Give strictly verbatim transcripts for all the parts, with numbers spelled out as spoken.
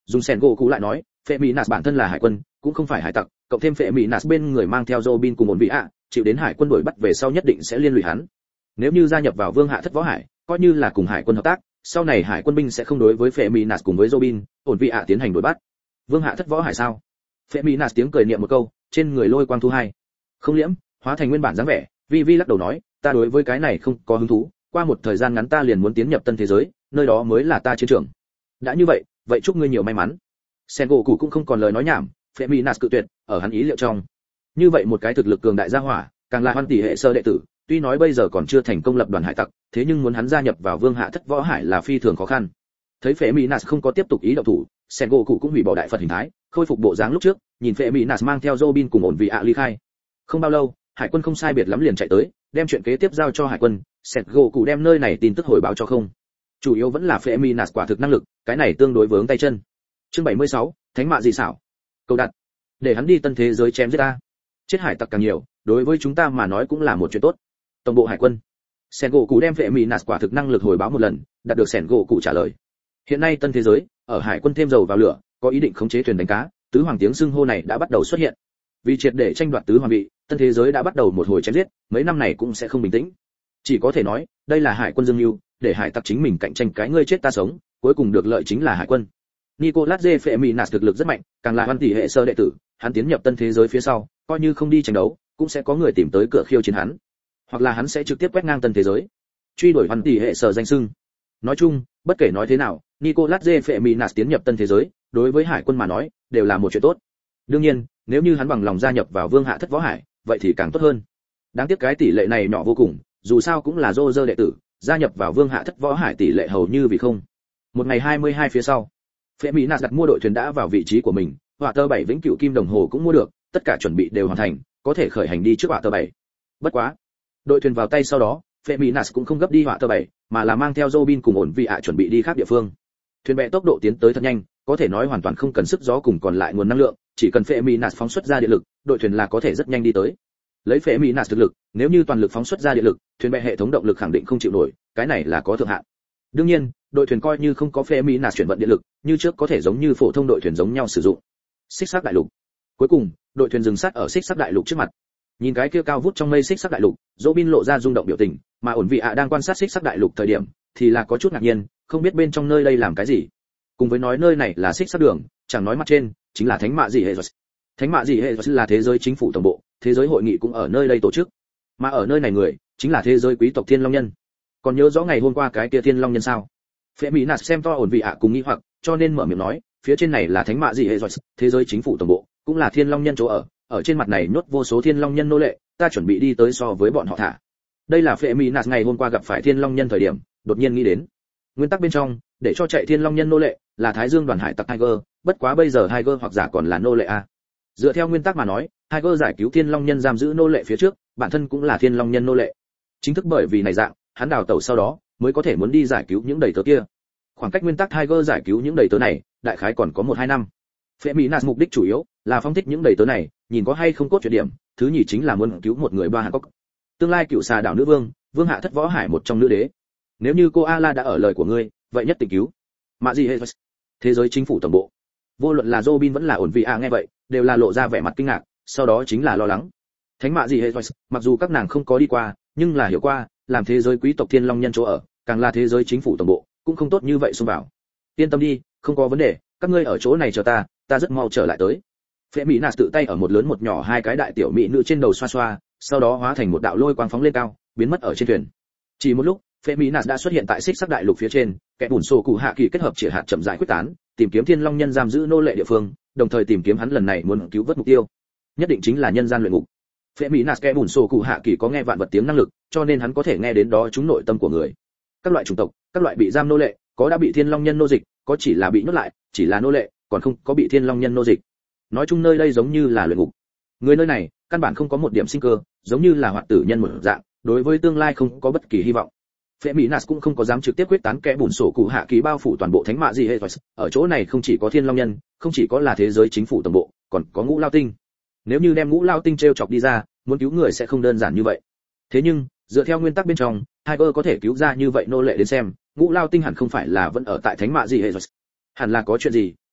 Dùng Sen gỗ cụ lại nói, Feminas bản thân là hải quân, cũng không phải hải tặc, cộng thêm Feminas bên người mang theo Robin cùng ổn vị ạ, chịu đến hải quân đuổi bắt về sau nhất định sẽ liên lụy hắn. Nếu như gia nhập vào Vương Hạ Thất Võ Hải, coi như là cùng hải quân hợp tác, sau này hải quân binh sẽ không đối với Feminas cùng với Robin, ổn vị ạ tiến hành đuổi bắt. Vương Hạ Thất Võ Hải sao? Feminas tiếng cười niệm một câu, trên người lôi quang thu hai. Không liễm, hóa thành nguyên bản dáng vẻ, Vi Vi lắc đầu nói, ta đối với cái này không có hứng thú, qua một thời gian ngắn ta liền muốn tiến nhập tân thế giới, nơi đó mới là ta chiến trường. Đã như vậy, vậy chúc ngươi nhiều may mắn. Sen gỗ cụ cũng không còn lời nói nhảm, Feminas cự tuyệt, ở hắn ý liệu trong. Như vậy một cái thực lực cường đại gia hỏa, càng là Hoan tỷ hệ sơ đệ tử, tuy nói bây giờ còn chưa thành công lập đoàn hải tặc, thế nhưng muốn hắn gia nhập vào Vương Hạ Thất Võ Hải là phi thường khó khăn. Thấy Feminas không có tiếp tục ý động thủ, Sen gỗ cụ cũng hủy bỏ đại Phật hình thái, khôi phục bộ dáng lúc trước, nhìn Feminas mang theo Robin cùng ổn vị ạ ly khai. Không bao lâu, hải quân không sai biệt lắm liền chạy tới, đem chuyện kế tiếp giao cho hải quân, Sen gỗ cụ đem nơi này tin tức hồi báo cho không. Chủ yếu vẫn là Feminas quả thực năng lực, cái này tương đối vướng tay chân. Chương bảy mươi sáu, Thánh mạ dị xảo. Câu đặt. Để hắn đi tân thế giới chém giết ta. Chết hải tặc càng nhiều, đối với chúng ta mà nói cũng là một chuyện tốt. Tổng bộ hải quân. Sen gỗ cụ đem Feminas quả thực năng lực hồi báo một lần, đạt được Sen gỗ cụ trả lời. Hiện nay tân thế giới, ở hải quân thêm dầu vào lửa, có ý định khống chế thuyền đánh cá, tứ hoàng tiếng xưng hô này đã bắt đầu xuất hiện. Vì triệt để tranh đoạt tứ hoàng vị, tân thế giới đã bắt đầu một hồi chém giết, mấy năm này cũng sẽ không bình tĩnh. Chỉ có thể nói, đây là hải quân dương lưu, để hải tặc chính mình cạnh tranh cái ngươi chết ta sống, cuối cùng được lợi chính là hải quân. Nicolas J. Feminas thực lực rất mạnh, càng là Hoan tỷ hệ sơ đệ tử, hắn tiến nhập tân thế giới phía sau, coi như không đi tranh đấu, cũng sẽ có người tìm tới cửa khiêu chiến hắn, hoặc là hắn sẽ trực tiếp quét ngang tân thế giới, truy đuổi Hoan tỷ hệ sơ danh xưng. Nói chung, bất kể nói thế nào, Nicolas J. Feminas tiến nhập tân thế giới, đối với hải quân mà nói, đều là một chuyện tốt. Đương nhiên, nếu như hắn bằng lòng gia nhập vào Vương Hạ Thất Võ Hải, vậy thì càng tốt hơn. Đáng tiếc cái tỷ lệ này nhỏ vô cùng, dù sao cũng là Roger đệ tử, gia nhập vào Vương Hạ Thất Võ Hải tỷ lệ hầu như vì không. Một ngày hai mươi hai phía sau, Feminas đặt mua đội thuyền đã vào vị trí của mình, hỏa tơ bảy vĩnh cửu kim đồng hồ cũng mua được, tất cả chuẩn bị đều hoàn thành, có thể khởi hành đi trước hỏa tơ bảy. Bất quá, đội thuyền vào tay sau đó, Feminas cũng không gấp đi hỏa tơ bảy, mà là mang theo Robin cùng ổn vị ạ chuẩn bị đi khác địa phương. Thuyền bè tốc độ tiến tới thật nhanh, có thể nói hoàn toàn không cần sức gió cùng còn lại nguồn năng lượng, chỉ cần Feminas phóng xuất ra điện lực, đội thuyền là có thể rất nhanh đi tới. Lấy Feminas thực lực, nếu như toàn lực phóng xuất ra điện lực, thuyền bè hệ thống động lực khẳng định không chịu nổi, cái này là có thượng hạn. Đương nhiên, đội thuyền coi như không có Feminas chuyển vận điện lực, như trước có thể giống như phổ thông đội thuyền giống nhau sử dụng. Xích sắc đại lục. Cuối cùng, đội thuyền dừng sát ở xích sắc đại lục trước mặt. Nhìn cái kia cao vút trong mây xích sắc đại lục, Robin lộ ra rung động biểu tình, mà ổn vị ạ đang quan sát xích sắc đại lục thời điểm, thì là có chút ngạc nhiên, không biết bên trong nơi đây làm cái gì. Cùng với nói nơi này là xích sắc đường, chẳng nói mặt trên chính là Thánh mạ dị hệ. Thánh mạ dị hệ là thế giới chính phủ tổng bộ, thế giới hội nghị cũng ở nơi đây tổ chức. Mà ở nơi này người, chính là thế giới quý tộc Thiên Long Nhân. Còn nhớ rõ ngày hôm qua cái kia Thiên Long Nhân sao? Feminas xem to ổn vị ạ cùng nghi hoặc, cho nên mở miệng nói, phía trên này là Thánh mạ dị hệ, thế giới chính phủ tổng bộ, cũng là Thiên Long Nhân chỗ ở, ở trên mặt này nhốt vô số Thiên Long Nhân nô lệ, ta chuẩn bị đi tới so với bọn họ thả. Đây là Feminas ngày hôm qua gặp phải Thiên Long Nhân thời điểm, đột nhiên nghĩ đến. Nguyên tắc bên trong, để cho chạy Thiên Long Nhân nô lệ, là Thái Dương đoàn hải tặc Tiger, bất quá bây giờ Tiger hoặc giả còn là nô lệ a. Dựa theo nguyên tắc mà nói, Tiger giải cứu Thiên Long Nhân giam giữ nô lệ phía trước, bản thân cũng là Thiên Long Nhân nô lệ. Chính thức bởi vì này dạng, hắn đào tẩu sau đó, mới có thể muốn đi giải cứu những đầy tớ kia. Khoảng cách nguyên tắc Tiger giải cứu những đầy tớ này, đại khái còn có một hai năm. Feminas mục đích chủ yếu là phóng thích những đầy tớ này, nhìn có hay không cốt truyện điểm, thứ nhì chính là muốn cứu một người ba Hàn Cốc. Tương lai cựu xà đảo nữ vương, Vương Hạ Thất Võ Hải một trong nữ đế. Nếu như cô Ala đã ở lời của ngươi, vậy nhất định cứu. Mạ gì hết. Thế giới chính phủ tổng bộ. Vô luận là Robin vẫn là ổn vị à nghe vậy, đều là lộ ra vẻ mặt kinh ngạc, sau đó chính là lo lắng. Thánh mạ gì hết, mặc dù các nàng không có đi qua, nhưng là hiểu qua, làm thế giới quý tộc Thiên Long Nhân chỗ ở, càng là thế giới chính phủ tổng bộ, cũng không tốt như vậy xông vào. Yên tâm đi, không có vấn đề, các ngươi ở chỗ này chờ ta, ta rất mau trở lại tới. Feminas tự tay ở một lớn một nhỏ hai cái đại tiểu mỹ nữ trên đầu xoa xoa, sau đó hóa thành một đạo lôi quang phóng lên cao, biến mất ở trên thuyền. Chỉ một lúc, Feminas đã xuất hiện tại xích sắc đại lục phía trên, kẻ bùn sổ cụ hạ kỳ kết hợp chỉ hạt chậm rãi quyết tán, tìm kiếm Thiên Long Nhân giam giữ nô lệ địa phương, đồng thời tìm kiếm hắn lần này muốn cứu vớt mục tiêu, nhất định chính là nhân gian luyện ngục. Feminas kẻ bùn sổ cụ hạ kỳ có nghe vạn vật tiếng năng lực, cho nên hắn có thể nghe đến đó chúng nội tâm của người. Các loại chủng tộc, các loại bị giam nô lệ, có đã bị Thiên Long Nhân nô dịch, có chỉ là bị nhốt lại, chỉ là nô lệ, còn không có bị Thiên Long Nhân nô dịch. Nói chung nơi đây giống như là luyện ngục. Người nơi này, căn bản không có một điểm sinh cơ, giống như là hoạt tử nhân một dạng, đối với tương lai không có bất kỳ hy vọng. Feminas cũng không có dám trực tiếp quyết tán kẽ bùn sổ cụ hạ ký bao phủ toàn bộ thánh mạ gì hết. Ở chỗ này không chỉ có Thiên Long Nhân, không chỉ có là thế giới chính phủ tổng bộ, còn có Ngũ Lao Tinh. Nếu như đem Ngũ Lao Tinh trêu chọc đi ra, muốn cứu người sẽ không đơn giản như vậy. Thế nhưng, dựa theo nguyên tắc bên trong, Tiger có thể cứu ra như vậy nô lệ đến xem, Ngũ Lao Tinh hẳn không phải là vẫn ở tại thánh mạ gì hết. Hẳn là có chuyện gì,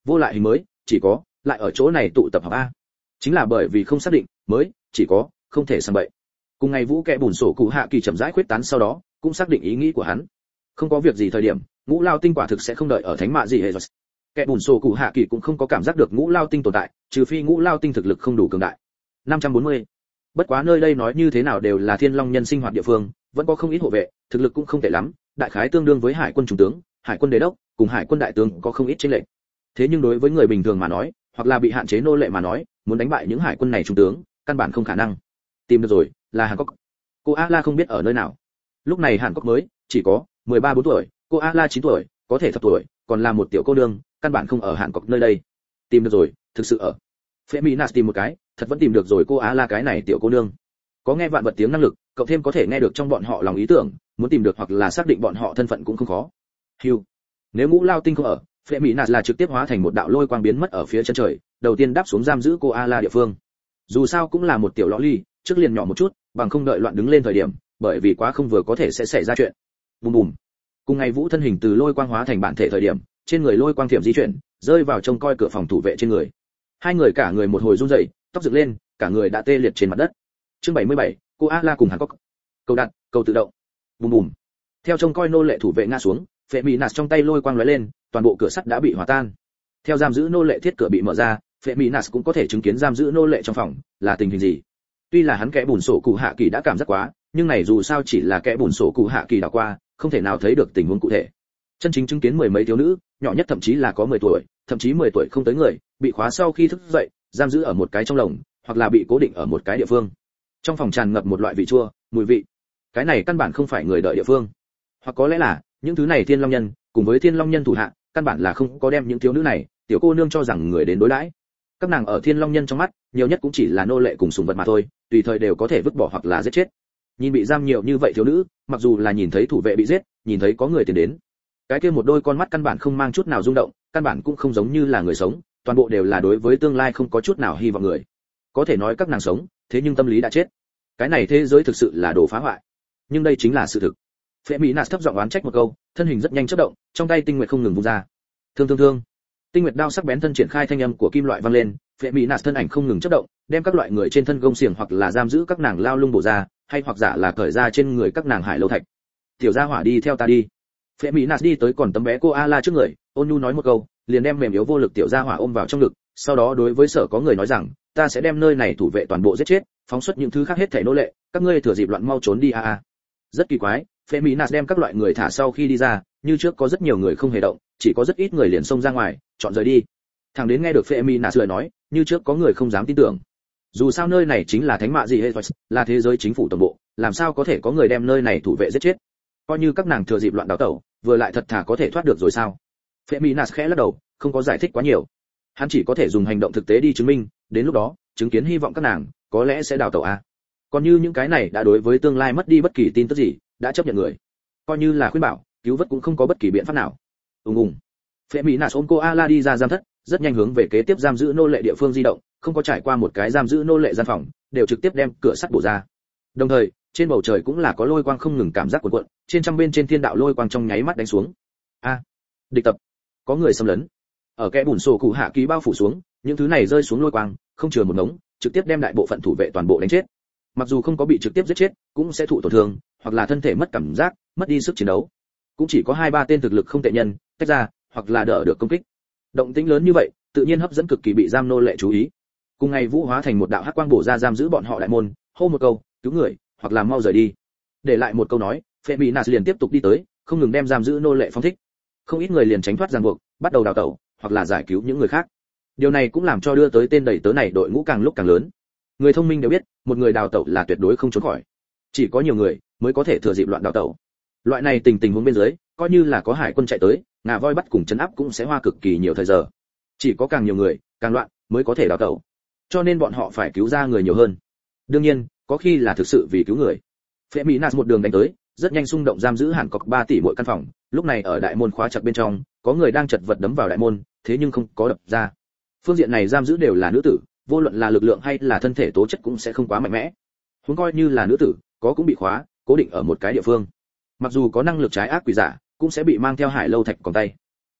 vô lại hình mới chỉ có lại ở chỗ này tụ tập hợp a. Chính là bởi vì không xác định mới chỉ có không thể sang bậy. Cùng ngày Vũ Kẻ Bùn Sổ Cụ Hạ Kỳ chậm rãi khuyết tán sau đó cũng xác định ý nghĩ của hắn. Không có việc gì thời điểm, Ngũ Lao Tinh quả thực sẽ không đợi ở thánh mạ gì hệ rồi. Kẻ Bùn Sổ Cụ Hạ Kỳ cũng không có cảm giác được Ngũ Lao Tinh tồn tại, trừ phi Ngũ Lao Tinh thực lực không đủ cường đại. năm trăm bốn mươi. Bất quá nơi đây nói như thế nào đều là Thiên Long nhân sinh hoạt địa phương, vẫn có không ít hộ vệ, thực lực cũng không tệ lắm, đại khái tương đương với Hải quân trung tướng, Hải quân đế đốc, cùng Hải quân đại tướng có không ít chênh lệch. Thế nhưng đối với người bình thường mà nói, hoặc là bị hạn chế nô lệ mà nói, muốn đánh bại những hải quân này trung tướng, căn bản không khả năng. Tìm được rồi, là Hàn Quốc. Cô A-la không biết ở nơi nào. Lúc này Hàn Quốc mới chỉ có mười ba bốn tuổi, cô A-la chín tuổi, có thể thập tuổi, còn là một tiểu cô nương, căn bản không ở Hàn Quốc nơi đây. Tìm được rồi, thực sự ở. Feminas tìm một cái, thật vẫn tìm được rồi cô A-la cái này tiểu cô nương. Có nghe vạn vật tiếng năng lực, cậu thêm có thể nghe được trong bọn họ lòng ý tưởng, muốn tìm được hoặc là xác định bọn họ thân phận cũng không khó. Hưu. Nếu Ngũ Lao Tinh không ở, Feminas là trực tiếp hóa thành một đạo lôi quang biến mất ở phía chân trời, đầu tiên đáp xuống giam giữ cô A-la địa phương. Dù sao cũng là một tiểu lõ ly, trước liền nhỏ một chút, bằng không đợi loạn đứng lên thời điểm, bởi vì quá không vừa có thể sẽ xảy ra chuyện. Bùm bùm. Cùng ngày Vũ thân hình từ lôi quang hóa thành bản thể thời điểm, trên người lôi quang thiểm di chuyển, rơi vào trông coi cửa phòng thủ vệ trên người. Hai người cả người một hồi run rẩy, tóc dựng lên, cả người đã tê liệt trên mặt đất. Chương bảy mươi bảy, cô A-la cùng Hàn Quốc. Cầu đặt, cầu tự động. Bùm bùm. Theo trông coi nô lệ thủ vệ ngã xuống, Feminas trong tay lôi quang lóe lên, toàn bộ cửa sắt đã bị hòa tan. Theo giam giữ nô lệ thiết cửa bị mở ra, Feminas cũng có thể chứng kiến giam giữ nô lệ trong phòng là tình hình gì. Tuy là hắn Kẻ Bùn Sổ Cụ Hạ Kỳ đã cảm giác quá, nhưng này dù sao chỉ là Kẻ Bùn Sổ Cụ Hạ Kỳ đảo qua, không thể nào thấy được tình huống cụ thể. Chân chính chứng kiến mười mấy thiếu nữ, nhỏ nhất thậm chí là có mười tuổi, thậm chí mười tuổi không tới người, bị khóa sau khi thức dậy, giam giữ ở một cái trong lồng, hoặc là bị cố định ở một cái địa phương. Trong phòng tràn ngập một loại vị chua, mùi vị. Cái này căn bản không phải người đợi địa phương. Hoặc có lẽ là, những thứ này Thiên Long nhân, cùng với Thiên Long nhân thủ hạ, căn bản là không có đem những thiếu nữ này, tiểu cô nương cho rằng người đến đối đãi. Các nàng ở Thiên Long nhân trong mắt, nhiều nhất cũng chỉ là nô lệ cùng sủng vật mà thôi, tùy thời đều có thể vứt bỏ hoặc là giết chết. Nhìn bị giam nhiều như vậy thiếu nữ, mặc dù là nhìn thấy thủ vệ bị giết, nhìn thấy có người tiến đến, cái kia một đôi con mắt căn bản không mang chút nào rung động, căn bản cũng không giống như là người sống, toàn bộ đều là đối với tương lai không có chút nào hy vọng người. Có thể nói các nàng sống, thế nhưng tâm lý đã chết. Cái này thế giới thực sự là đồ phá hoại. Nhưng đây chính là sự thực. Feminas thấp giọng oán trách một câu, thân hình rất nhanh chớp động, trong tay tinh nguyệt không ngừng vung ra. Thương thương thương. Tinh nguyệt đao sắc bén thân triển khai thanh âm của kim loại vang lên, Feminas thân ảnh không ngừng chớp động, đem các loại người trên thân gông xiềng hoặc là giam giữ các nàng lao lung bổ ra, hay hoặc giả là cởi ra trên người các nàng hải lâu thạch. Tiểu gia hỏa đi theo ta đi. Feminas đi tới còn tấm bé cô A-la trước người, ôn nhu nói một câu, liền đem mềm yếu vô lực tiểu gia hỏa ôm vào trong ngực, sau đó đối với sở có người nói rằng, ta sẽ đem nơi này thủ vệ toàn bộ giết chết, phóng xuất những thứ khác hết thảy nô lệ, các ngươi thừa dịp loạn mau trốn đi a a. Rất kỳ quái, Feminas đem các loại người thả sau khi đi ra, như trước có rất nhiều người không hề động, chỉ có rất ít người liền xông ra ngoài, chọn rời đi. Thằng đến nghe được Feminas lời nói, như trước có người không dám tin tưởng. Dù sao nơi này chính là thánh mạ gì hết, là thế giới chính phủ tổng bộ, làm sao có thể có người đem nơi này thủ vệ giết chết? Coi như các nàng thừa dịp loạn đào tẩu, vừa lại thật thà có thể thoát được rồi sao? Feminas khẽ lắc đầu, không có giải thích quá nhiều. Hắn chỉ có thể dùng hành động thực tế đi chứng minh, đến lúc đó, chứng kiến hy vọng các nàng có lẽ sẽ đào tẩu a. Còn như những cái này đã đối với tương lai mất đi bất kỳ tin tức gì, đã chấp nhận người, coi như là khuyên bảo, cứu vớt cũng không có bất kỳ biện pháp nào. Ùng ùng. Feminas ôm cô A-la đi ra giam thất, rất nhanh hướng về kế tiếp giam giữ nô lệ địa phương di động, không có trải qua một cái giam giữ nô lệ gian phòng, đều trực tiếp đem cửa sắt bổ ra. Đồng thời, trên bầu trời cũng là có lôi quang không ngừng cảm giác cuộn cuộn, trên trăm bên trên thiên đạo lôi quang trong nháy mắt đánh xuống. A, địch tập, có người xâm lấn. Ở Kẻ Bùn Sổ Cụ Hạ Kỳ bao phủ xuống, những thứ này rơi xuống lôi quang, không chừa một ngống, trực tiếp đem đại bộ phận thủ vệ toàn bộ đánh chết. Mặc dù không có bị trực tiếp giết chết, cũng sẽ thụ tổn thương, hoặc là thân thể mất cảm giác, mất đi sức chiến đấu. Cũng chỉ có hai ba tên thực lực không tệ nhân tách ra, hoặc là đỡ được công kích. Động tĩnh lớn như vậy, tự nhiên hấp dẫn cực kỳ bị giam nô lệ chú ý. Cùng ngày Vũ hóa thành một đạo hắc quang bổ ra giam giữ bọn họ đại môn, hô một câu, cứu người, hoặc là mau rời đi. Để lại một câu nói, Feminas liền tiếp tục đi tới, không ngừng đem giam giữ nô lệ phóng thích. Không ít người liền tránh thoát ràng buộc, bắt đầu đào tẩu, hoặc là giải cứu những người khác. Điều này cũng làm cho đưa tới tên đầy tớ này đội ngũ càng lúc càng lớn. Người thông minh đều biết, một người đào tẩu là tuyệt đối không trốn khỏi. Chỉ có nhiều người mới có thể thừa dịp loạn đào tẩu. Loại này tình tình huống bên dưới, coi như là có hải quân chạy tới, ngà voi bắt cùng chấn áp cũng sẽ hoa cực kỳ nhiều thời giờ. Chỉ có càng nhiều người, càng loạn mới có thể đào tẩu. Cho nên bọn họ phải cứu ra người nhiều hơn. Đương nhiên, có khi là thực sự vì cứu người. Feminas một đường đánh tới, rất nhanh xung động giam giữ Hàn Cọc ba tỷ mỗi căn phòng, lúc này ở đại môn khóa chặt bên trong, có người đang chật vật đấm vào đại môn, thế nhưng không có đập ra. Phương diện này giam giữ đều là nữ tử, vô luận là lực lượng hay là thân thể tố chất cũng sẽ không quá mạnh mẽ. Huống coi như là nữ tử, có cũng bị khóa, cố định ở một cái địa phương. Mặc dù có năng lực trái ác quỷ giả, cũng sẽ bị mang theo hải lâu thạch còn tay.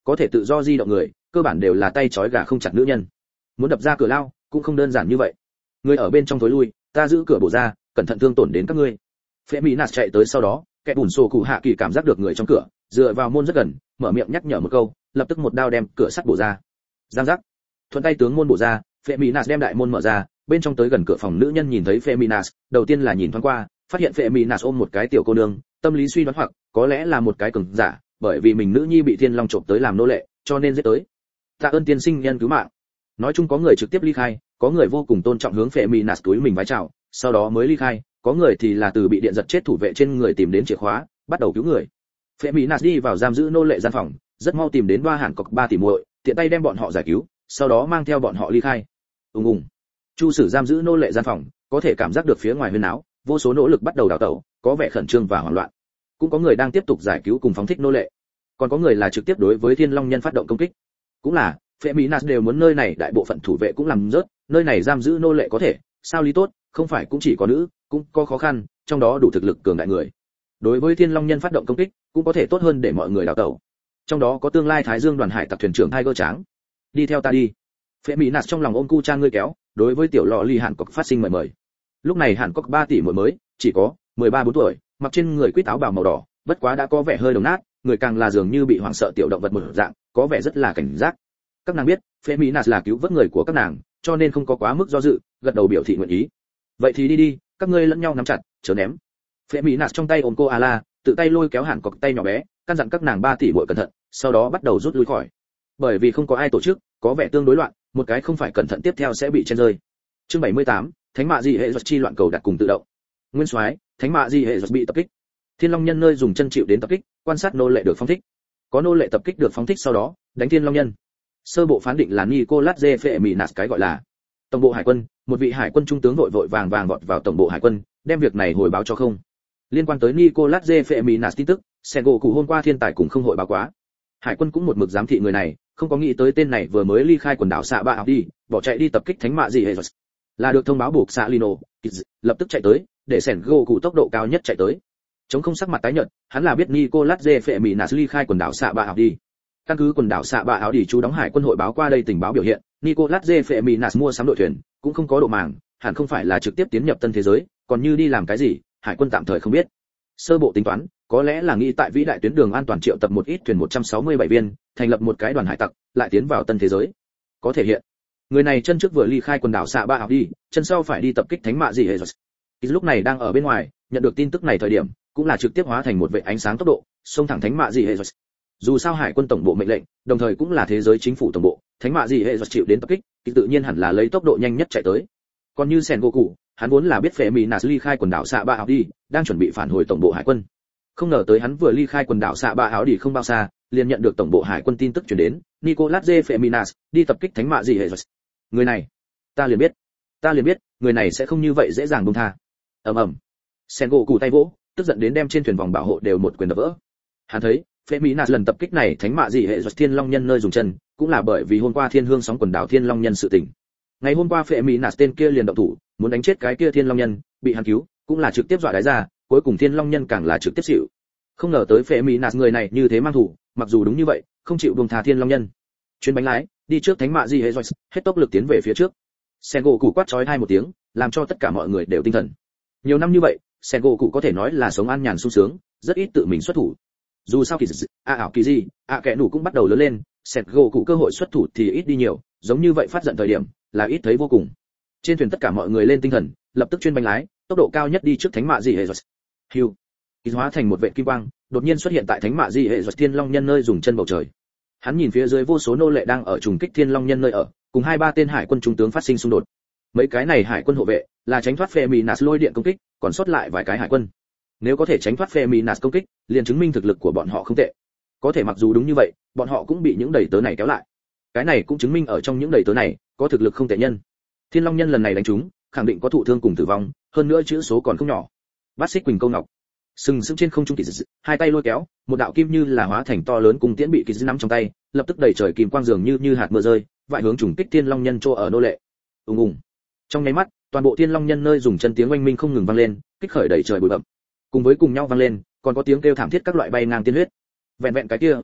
có thể tự do di động người cơ bản đều là tay trói gà không chặt nữ nhân, muốn đập ra cửa lao cũng không đơn giản như vậy. Người ở bên trong tối lui, ta giữ cửa bổ ra, cẩn thận thương tổn đến các ngươi. Phệ Mỹ Nạt chạy tới sau đó, kẻ bùn sổ cụ hạ kỳ cảm giác được người trong cửa, dựa vào môn rất gần, mở miệng nhắc nhở một câu, lập tức một đao đem cửa sắt bổ ra. Giang giác. Thuận tay tướng môn bổ ra, Phệ Mỹ Nạt đem đại môn mở ra, bên trong tới gần cửa phòng nữ nhân nhìn thấy Phệ Mỹ Nạt, đầu tiên là nhìn thoáng qua, phát hiện Phệ Mỹ Nạt ôm một cái tiểu cô nương, tâm lý suy đoán hoặc có lẽ là một cái cường giả, bởi vì mình nữ nhi bị Thiên Long trộm tới làm nô lệ, cho nên giết tới. Tạ ơn tiên sinh nhân cứu mạng. Nói chung có người trực tiếp ly khai, có người vô cùng tôn trọng hướng Phệ Mỹ Nạt túi mình vái chào, sau đó mới ly khai, có người thì là từ bị điện giật chết thủ vệ trên người tìm đến chìa khóa, bắt đầu cứu người. Phệ Mỹ Nạt đi vào giam giữ nô lệ gian phòng, rất mau tìm đến Ba Hàn Cọc ba tỷ muội, tiện tay đem bọn họ giải cứu, sau đó mang theo bọn họ ly khai. Ùng ùng. Chu Sử giam giữ nô lệ gian phòng, có thể cảm giác được phía ngoài huyên náo, vô số nỗ lực bắt đầu đào tẩu, có vẻ khẩn trương và hoảng loạn. Cũng có người đang tiếp tục giải cứu cùng phóng thích nô lệ, còn có người là trực tiếp đối với Thiên Long nhân phát động công kích. Cũng là, Phệ Mỹ Nạt đều muốn nơi này đại bộ phận thủ vệ cũng làm rớt, nơi này giam giữ nô lệ có thể, sao lý tốt, không phải cũng chỉ có nữ, cũng có khó khăn, trong đó đủ thực lực cường đại người. Đối với Thiên Long nhân phát động công kích, cũng có thể tốt hơn để mọi người đào tẩu. Trong đó có tương lai Thái Dương đoàn hải tặc thuyền trưởng Tiger Tráng. Đi theo ta đi. Phệ Mỹ Nạt trong lòng ôm cu cha ngươi kéo, đối với tiểu lọ ly Hàn Cốc phát sinh mời mời. Lúc này Hàn Cốc ba tỷ muội mới, chỉ có mười ba bốn tuổi, mặc trên người quýt áo bào màu đỏ, bất quá đã có vẻ hơi đồng nát, người càng là dường như bị hoảng sợ tiểu động vật một dạng, có vẻ rất là cảnh giác. Các nàng biết, Phệ Mỹ Nạt là cứu vớt người của các nàng, cho nên không có quá mức do dự, gật đầu biểu thị nguyện ý. Vậy thì đi đi, các ngươi lẫn nhau nắm chặt, chớ ném. Phệ Mỹ Nạt trong tay ôm cô Ala, tự tay lôi kéo Hàn Cốc tay nhỏ bé, căn dặn các nàng ba tỷ muội cẩn thận, sau đó bắt đầu rút lui khỏi. Bởi vì không có ai tổ chức, có vẻ tương đối loạn, một cái không phải cẩn thận tiếp theo sẽ bị chen rơi. Chương bảy mươi tám, Thánh mạ dị hệ giật chi loạn cầu đặt cùng tự động. Nguyên soái, Thánh mạ dị hệ giật bị tập kích. Thiên Long nhân nơi dùng chân chịu đến tập kích, quan sát nô lệ được phóng thích. Có nô lệ tập kích được phóng thích sau đó, đánh Thiên Long nhân. Sơ bộ phán định là Nicolas J. Phệ Mỹ Nạt cái gọi là tổng bộ hải quân, một vị hải quân trung tướng vội vội vàng vàng vọt vào tổng bộ hải quân, đem việc này hồi báo cho không. Liên quan tới Nicolas J. Phệ Mỹ Nạt tin tức, Sengoku hôm qua thiên tài cũng không hội báo quá. Hải quân cũng một mực giám thị người này, không có nghĩ tới tên này vừa mới ly khai quần đảo xạ bạ đi, bỏ chạy đi tập kích thánh mạ gì hệ rồi. Là được thông báo buộc xạ Lino, lập tức chạy tới, để Sengoku tốc độ cao nhất chạy tới. Chống không sắc mặt tái nhợt, hắn là biết Nicolas J. Phệ Mỹ Nạt ly khai quần đảo xạ bạ đi. Căn cứ quần đảo xạ bạ áo đi chú đóng hải quân hội báo qua đây tình báo biểu hiện, Nicolas J. Phệ Mỹ Nạt mua sắm đội thuyền, cũng không có độ màng, hẳn không phải là trực tiếp tiến nhập tân thế giới, còn như đi làm cái gì, hải quân tạm thời không biết. Sơ bộ tính toán, có lẽ là nghĩ tại vĩ đại tuyến đường an toàn triệu tập một ít thuyền một trăm sáu mươi bảy viên, thành lập một cái đoàn hải tặc, lại tiến vào tân thế giới. Có thể hiện, người này chân trước vừa ly khai quần đảo xạ bạ áo đi, chân sau phải đi tập kích thánh mạ gì hệ rồi. Lúc này đang ở bên ngoài, nhận được tin tức này thời điểm, cũng là trực tiếp hóa thành một vệ ánh sáng tốc độ, xông thẳng thánh mạ gì hệ rồi. Dù sao hải quân tổng bộ mệnh lệnh, đồng thời cũng là thế giới chính phủ tổng bộ, thánh mạ gì hệ giật chịu đến tập kích, thì tự nhiên hẳn là lấy tốc độ nhanh nhất chạy tới. Còn như Sengoku, hắn vốn là biết Phệ Mỹ Nạt ly khai quần đảo xạ bạ áo đi, đang chuẩn bị phản hồi tổng bộ hải quân. Không ngờ tới hắn vừa ly khai quần đảo xạ bạ áo đi không bao xa, liền nhận được tổng bộ hải quân tin tức truyền đến, Nicolas J. Phệ Mỹ Nạt đi tập kích thánh mạ gì hệ giật. Người này, ta liền biết, ta liền biết, người này sẽ không như vậy dễ dàng buông tha. Ầm ầm. Sengoku tay vỗ, tức giận đến đem trên thuyền vòng bảo hộ đều một quyền đập vỡ. Hắn thấy Phệ Mỹ Nạt lần tập kích này thánh mạ gì hệ giật Thiên Long nhân nơi dùng chân, cũng là bởi vì hôm qua Thiên Hương sóng quần đảo Thiên Long nhân sự tình. Ngày hôm qua Phệ Mỹ Nạt tên kia liền động thủ, muốn đánh chết cái kia Thiên Long nhân, bị hắn cứu, cũng là trực tiếp dọa đái ra, cuối cùng Thiên Long nhân càng là trực tiếp xỉu. Không ngờ tới Phệ Mỹ Nạt người này như thế mang thủ, mặc dù đúng như vậy, không chịu buông tha Thiên Long nhân. Chuyến bánh lái, đi trước thánh mạ gì hệ giật, hết tốc lực tiến về phía trước. Sengoku quát chói hai một tiếng, làm cho tất cả mọi người đều tinh thần. Nhiều năm như vậy, Sengoku có thể nói là sống an nhàn sung sướng, rất ít tự mình xuất thủ. Dù sao kỳ dị, a ảo kỳ gì, a kẻ nủ cũng bắt đầu lớn lên, Sengoku cơ hội xuất thủ thì ít đi nhiều, giống như vậy phát giận thời điểm là ít thấy vô cùng. Trên thuyền tất cả mọi người lên tinh thần, lập tức chuyên bánh lái, tốc độ cao nhất đi trước thánh mạ gì hệ giật. Hưu, kỳ hóa thành một vệ kim quang, đột nhiên xuất hiện tại thánh mạ gì hệ giật Thiên Long nhân nơi dùng chân bầu trời. Hắn nhìn phía dưới vô số nô lệ đang ở trùng kích Thiên Long nhân nơi ở, cùng hai ba tên hải quân trung tướng phát sinh xung đột. Mấy cái này hải quân hộ vệ là tránh thoát Phệ Mỹ Nạt lôi điện công kích, còn sót lại vài cái hải quân. Nếu có thể tránh thoát Phệ Mỹ Nạt công kích, liền chứng minh thực lực của bọn họ không tệ. Có thể mặc dù đúng như vậy, bọn họ cũng bị những đầy tớ này kéo lại. Cái này cũng chứng minh ở trong những đầy tớ này có thực lực không tệ nhân. Thiên Long nhân lần này đánh trúng, khẳng định có thụ thương cùng tử vong, hơn nữa chữ số còn không nhỏ. Bát Xích Quỳnh câu ngọc, sừng sững trên không trung kỳ dị, hai tay lôi kéo, một đạo kim như là hóa thành to lớn cùng tiễn bị kỳ dị nắm trong tay, lập tức đầy trời kim quang dường như như hạt mưa rơi, vại hướng trùng kích Thiên Long nhân chỗ ở nô lệ. Ùng ùng. Trong nháy mắt, toàn bộ Thiên Long nhân nơi dùng chân tiếng oanh minh không ngừng vang lên, kích khởi đầy trời bụi bặm. Cùng với cùng nhau vang lên, còn có tiếng kêu thảm thiết các loại bay ngang tiên huyết. Vẹn vẹn cái kia, cắt,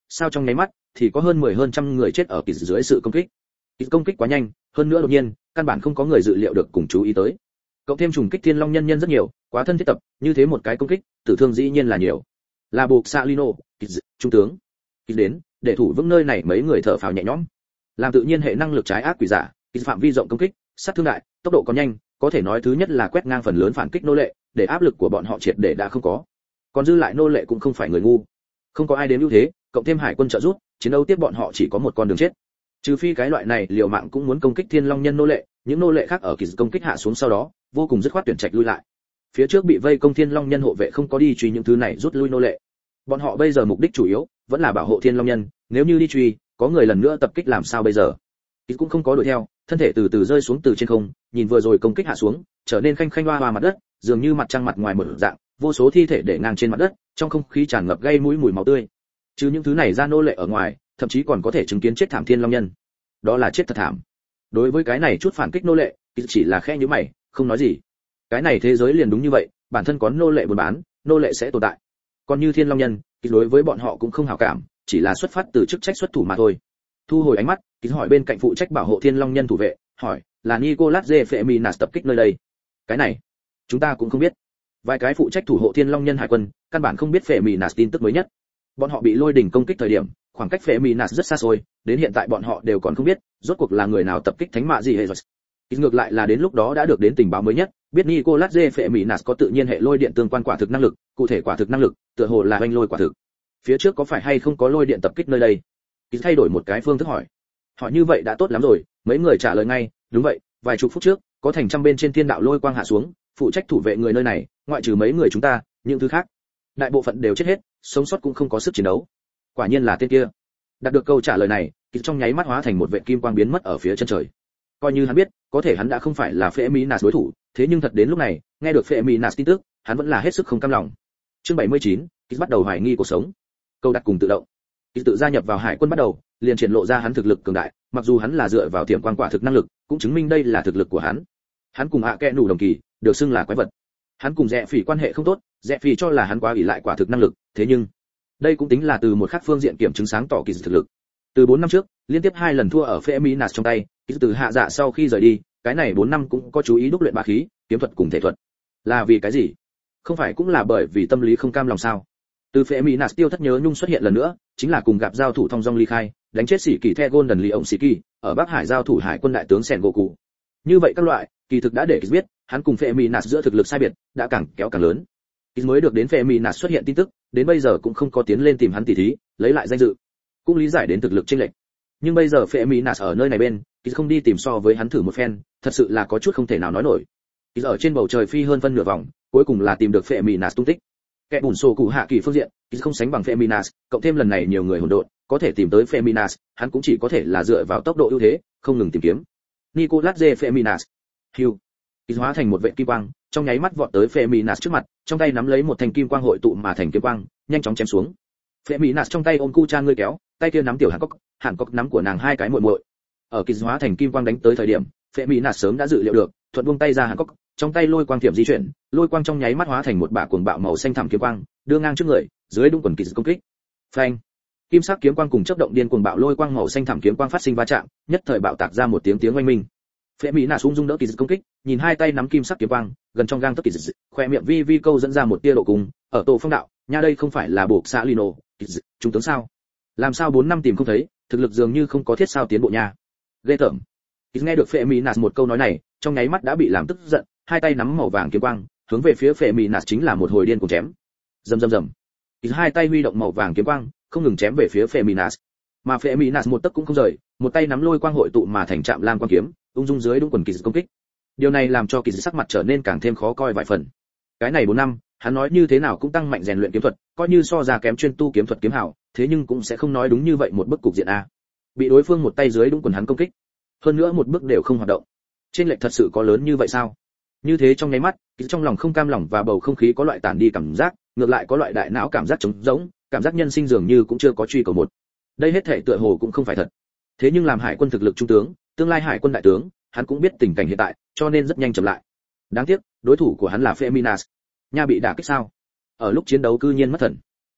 sao trong nháy mắt thì có hơn mười hơn trăm người chết ở kỳ dưới sự công kích. Kỳ công kích quá nhanh, hơn nữa đột nhiên, căn bản không có người dự liệu được cùng chú ý tới. Cộng thêm trùng kích thiên long nhân nhân rất nhiều, quá thân thiết tập, như thế một cái công kích, tử thương dĩ nhiên là nhiều. Là buộc Salino, Kỳ trung tướng. Kỳ đến, để thủ vững nơi này mấy người thở phào nhẹ nhõm. Làm tự nhiên hệ năng lực trái ác quỷ giả, Kỳ phạm vi rộng công kích, sát thương đại, tốc độ còn nhanh, có thể nói thứ nhất là quét ngang phần lớn phản kích nô lệ, để áp lực của bọn họ triệt để đã không có. Còn dư lại nô lệ cũng không phải người ngu, không có ai đến ưu thế, cộng thêm hải quân trợ giúp, chiến đấu tiếp bọn họ chỉ có một con đường chết. Trừ phi cái loại này liều mạng cũng muốn công kích thiên long nhân nô lệ, những nô lệ khác ở kỳ công kích hạ xuống sau đó, vô cùng dứt khoát tuyển trạch lui lại. Phía trước bị vây công thiên long nhân hộ vệ không có đi truy những thứ này rút lui nô lệ. Bọn họ bây giờ mục đích chủ yếu vẫn là bảo hộ thiên long nhân, nếu như đi truy, có người lần nữa tập kích làm sao bây giờ? Kỳ cũng không có đuổi theo, thân thể từ từ rơi xuống từ trên không, nhìn vừa rồi công kích hạ xuống, trở nên khanh khanh hoa hoa mặt đất, dường như mặt trăng mặt ngoài một dạng, vô số thi thể để ngang trên mặt đất, trong không khí tràn ngập gây mũi mùi máu tươi. Chứ những thứ này ra nô lệ ở ngoài, thậm chí còn có thể chứng kiến chết thảm thiên long nhân. Đó là chết thật thảm. Đối với cái này chút phản kích nô lệ, chỉ là khẽ nhíu mày, không nói gì. Cái này thế giới liền đúng như vậy, bản thân có nô lệ buôn bán, nô lệ sẽ tồn tại. Còn như thiên long nhân, thì đối với bọn họ cũng không hảo cảm, chỉ là xuất phát từ chức trách xuất thủ mà thôi. Thu hồi ánh mắt, thì hỏi bên cạnh phụ trách bảo hộ thiên long nhân thủ vệ, hỏi, là Nicolas de Feminas tập kích nơi đây. Cái này, chúng ta cũng không biết. Vài cái phụ trách thủ hộ thiên long nhân hải quân, căn bản không biết Feminas tin tức mới nhất. Bọn họ bị lôi đỉnh công kích thời điểm, khoảng cách Feminas rất xa xôi, đến hiện tại bọn họ đều còn không biết, rốt cuộc là người nào tập kích thánh mạ gì hay rồi. Ngược lại là đến lúc đó đã được đến tình báo mới nhất, biết Nicolas de Feminas có tự nhiên hệ lôi điện tương quan quả thực năng lực, cụ thể quả thực năng lực, tựa hồ là anh lôi quả thực. Phía trước có phải hay không có lôi điện tập kích nơi đây? Kỳ thay đổi một cái phương thức hỏi. Hỏi như vậy đã tốt lắm rồi, mấy người trả lời ngay, đúng vậy, vài chục phút trước, có thành trăm bên trên thiên đạo lôi quang hạ xuống, phụ trách thủ vệ người nơi này, ngoại trừ mấy người chúng ta, những thứ khác, đại bộ phận đều chết hết, sống sót cũng không có sức chiến đấu. Quả nhiên là tên kia. Đạt được câu trả lời này, Kỳ trong nháy mắt hóa thành một vệt kim quang biến mất ở phía chân trời. Coi như hắn biết, có thể hắn đã không phải là Feminas đối thủ, thế nhưng thật đến lúc này, nghe được Feminas tin tức, hắn vẫn là hết sức không cam lòng. Chương bảy mươi chín, Kỳ bắt đầu hoài nghi cuộc sống. Câu đặt cùng tự động. Kỳ tự gia nhập vào hải quân bắt đầu, liền triển lộ ra hắn thực lực cường đại, mặc dù hắn là dựa vào tiềm quang quả thực năng lực, cũng chứng minh đây là thực lực của hắn. Hắn cùng hạ kẽ nủ đồng kỳ, được xưng là quái vật. Hắn cùng Rẽ Phỉ quan hệ không tốt, Rẽ Phỉ cho là hắn quá ỷ lại quả thực năng lực, thế nhưng đây cũng tính là từ một khác phương diện kiểm chứng sáng tỏ Kỳ thực lực. Từ bốn năm trước, liên tiếp hai lần thua ở Feminas trong tay, Kỳ từ hạ dạ sau khi rời đi, cái này bốn năm cũng có chú ý đúc luyện bá khí, kiếm thuật cùng thể thuật. Là vì cái gì? Không phải cũng là bởi vì tâm lý không cam lòng sao? Từ Feminas tiêu thất nhớ nhung xuất hiện lần nữa, chính là cùng gặp giao thủ thông dong ly khai, đánh chết sĩ kỳ The Golden Lee ông sĩ kỳ, ở Bắc Hải giao thủ hải quân đại tướng Sen Goku. Như vậy các loại, kỳ thực đã để Kỳ biết, hắn cùng Feminas giữa thực lực sai biệt đã càng kéo càng lớn. Kỳ mới được đến Feminas xuất hiện tin tức, đến bây giờ cũng không có tiến lên tìm hắn tỉ thí, lấy lại danh dự. Cũng lý giải đến thực lực chênh lệch. Nhưng bây giờ Feminas ở nơi này bên, Kỳ không đi tìm so với hắn thử một phen, thật sự là có chút không thể nào nói nổi. Kỳ ở trên bầu trời phi hơn phân nửa vòng, cuối cùng là tìm được Feminas tung tích. Kẻ bùn sổ cụ hạ kỳ phương diện, Kỳ không sánh bằng Feminas, cộng thêm lần này nhiều người hỗn độn, có thể tìm tới Feminas, hắn cũng chỉ có thể là dựa vào tốc độ ưu thế, không ngừng tìm kiếm. Nicolas de Feminas. Hưu. Kỳ hóa thành một vệt kim quang, trong nháy mắt vọt tới Feminas trước mặt, trong tay nắm lấy một thanh kim quang hội tụ mà thành kiếm quang, nhanh chóng chém xuống. Feminas trong tay ôm cu cha ngươi kéo, tay kia nắm tiểu Hàn Cốc, Hàn Cốc nắm của nàng hai cái muội muội. Ở Kỳ hóa thành kim quang đánh tới thời điểm, Feminas sớm đã dự liệu được, thuận buông tay ra Hàn Cốc, trong tay lôi quang tiệm di chuyển, lôi quang trong nháy mắt hóa thành một bả cuồng bạo màu xanh thẳm kiếm quang, đưa ngang trước người, dưới đúng quần Kỳ công kích. Phanh! Kim sắc kiếm quang cùng chớp động điên cuồng bạo lôi quang màu xanh thẳm kiếm quang phát sinh va chạm, nhất thời bạo tạc ra một tiếng tiếng oanh minh. Feminas ung dung đỡ Kỳ công kích, nhìn hai tay nắm kim sắc kiếm quang, gần trong gang tấc Kỳ, khoe miệng vi vi câu dẫn ra một tia độ cùng, ở tổ phong đạo, nha đây không phải là buộc xã Lino, trung tướng sao? Làm sao bốn năm tìm không thấy, thực lực dường như không có thiết sao tiến bộ nha. Ghê tởm. Kỳ nghe được Feminas một câu nói này, trong nháy mắt đã bị làm tức giận, hai tay nắm màu vàng kiếm quang, hướng về phía Feminas chính là một hồi điên cuồng chém. Rầm rầm rầm. Kỳ hai tay huy động màu vàng kiếm quang, không ngừng chém về phía Feminas. Mà Feminas một tấc cũng không rời, một tay nắm lôi quang hội tụ mà thành trạm lam quang kiếm, ung dung dưới đúng quần Kỳ công kích. Điều này làm cho Kỳ sắc mặt trở nên càng thêm khó coi vài phần. Cái này bốn năm, hắn nói như thế nào cũng tăng mạnh rèn luyện kiếm thuật, coi như so ra kém chuyên tu kiếm thuật kiếm hảo, thế nhưng cũng sẽ không nói đúng như vậy một bức cục diện a. Bị đối phương một tay dưới đúng quần hắn công kích, hơn nữa một bước đều không hoạt động. Trên lệch thật sự có lớn như vậy sao? Như thế trong nháy mắt, trong lòng không cam lòng và bầu không khí có loại tản đi cảm giác, ngược lại có loại đại não cảm giác trống rỗng, cảm giác nhân sinh dường như cũng chưa có truy cầu một. Đây hết thảy tựa hồ cũng không phải thật. Thế nhưng làm hải quân thực lực trung tướng, tương lai hải quân đại tướng, hắn cũng biết tình cảnh hiện tại, cho nên rất nhanh chậm lại. Đáng tiếc, đối thủ của hắn là Feminas. Nha bị đả kích sao? Ở lúc chiến đấu cư nhiên mất thần.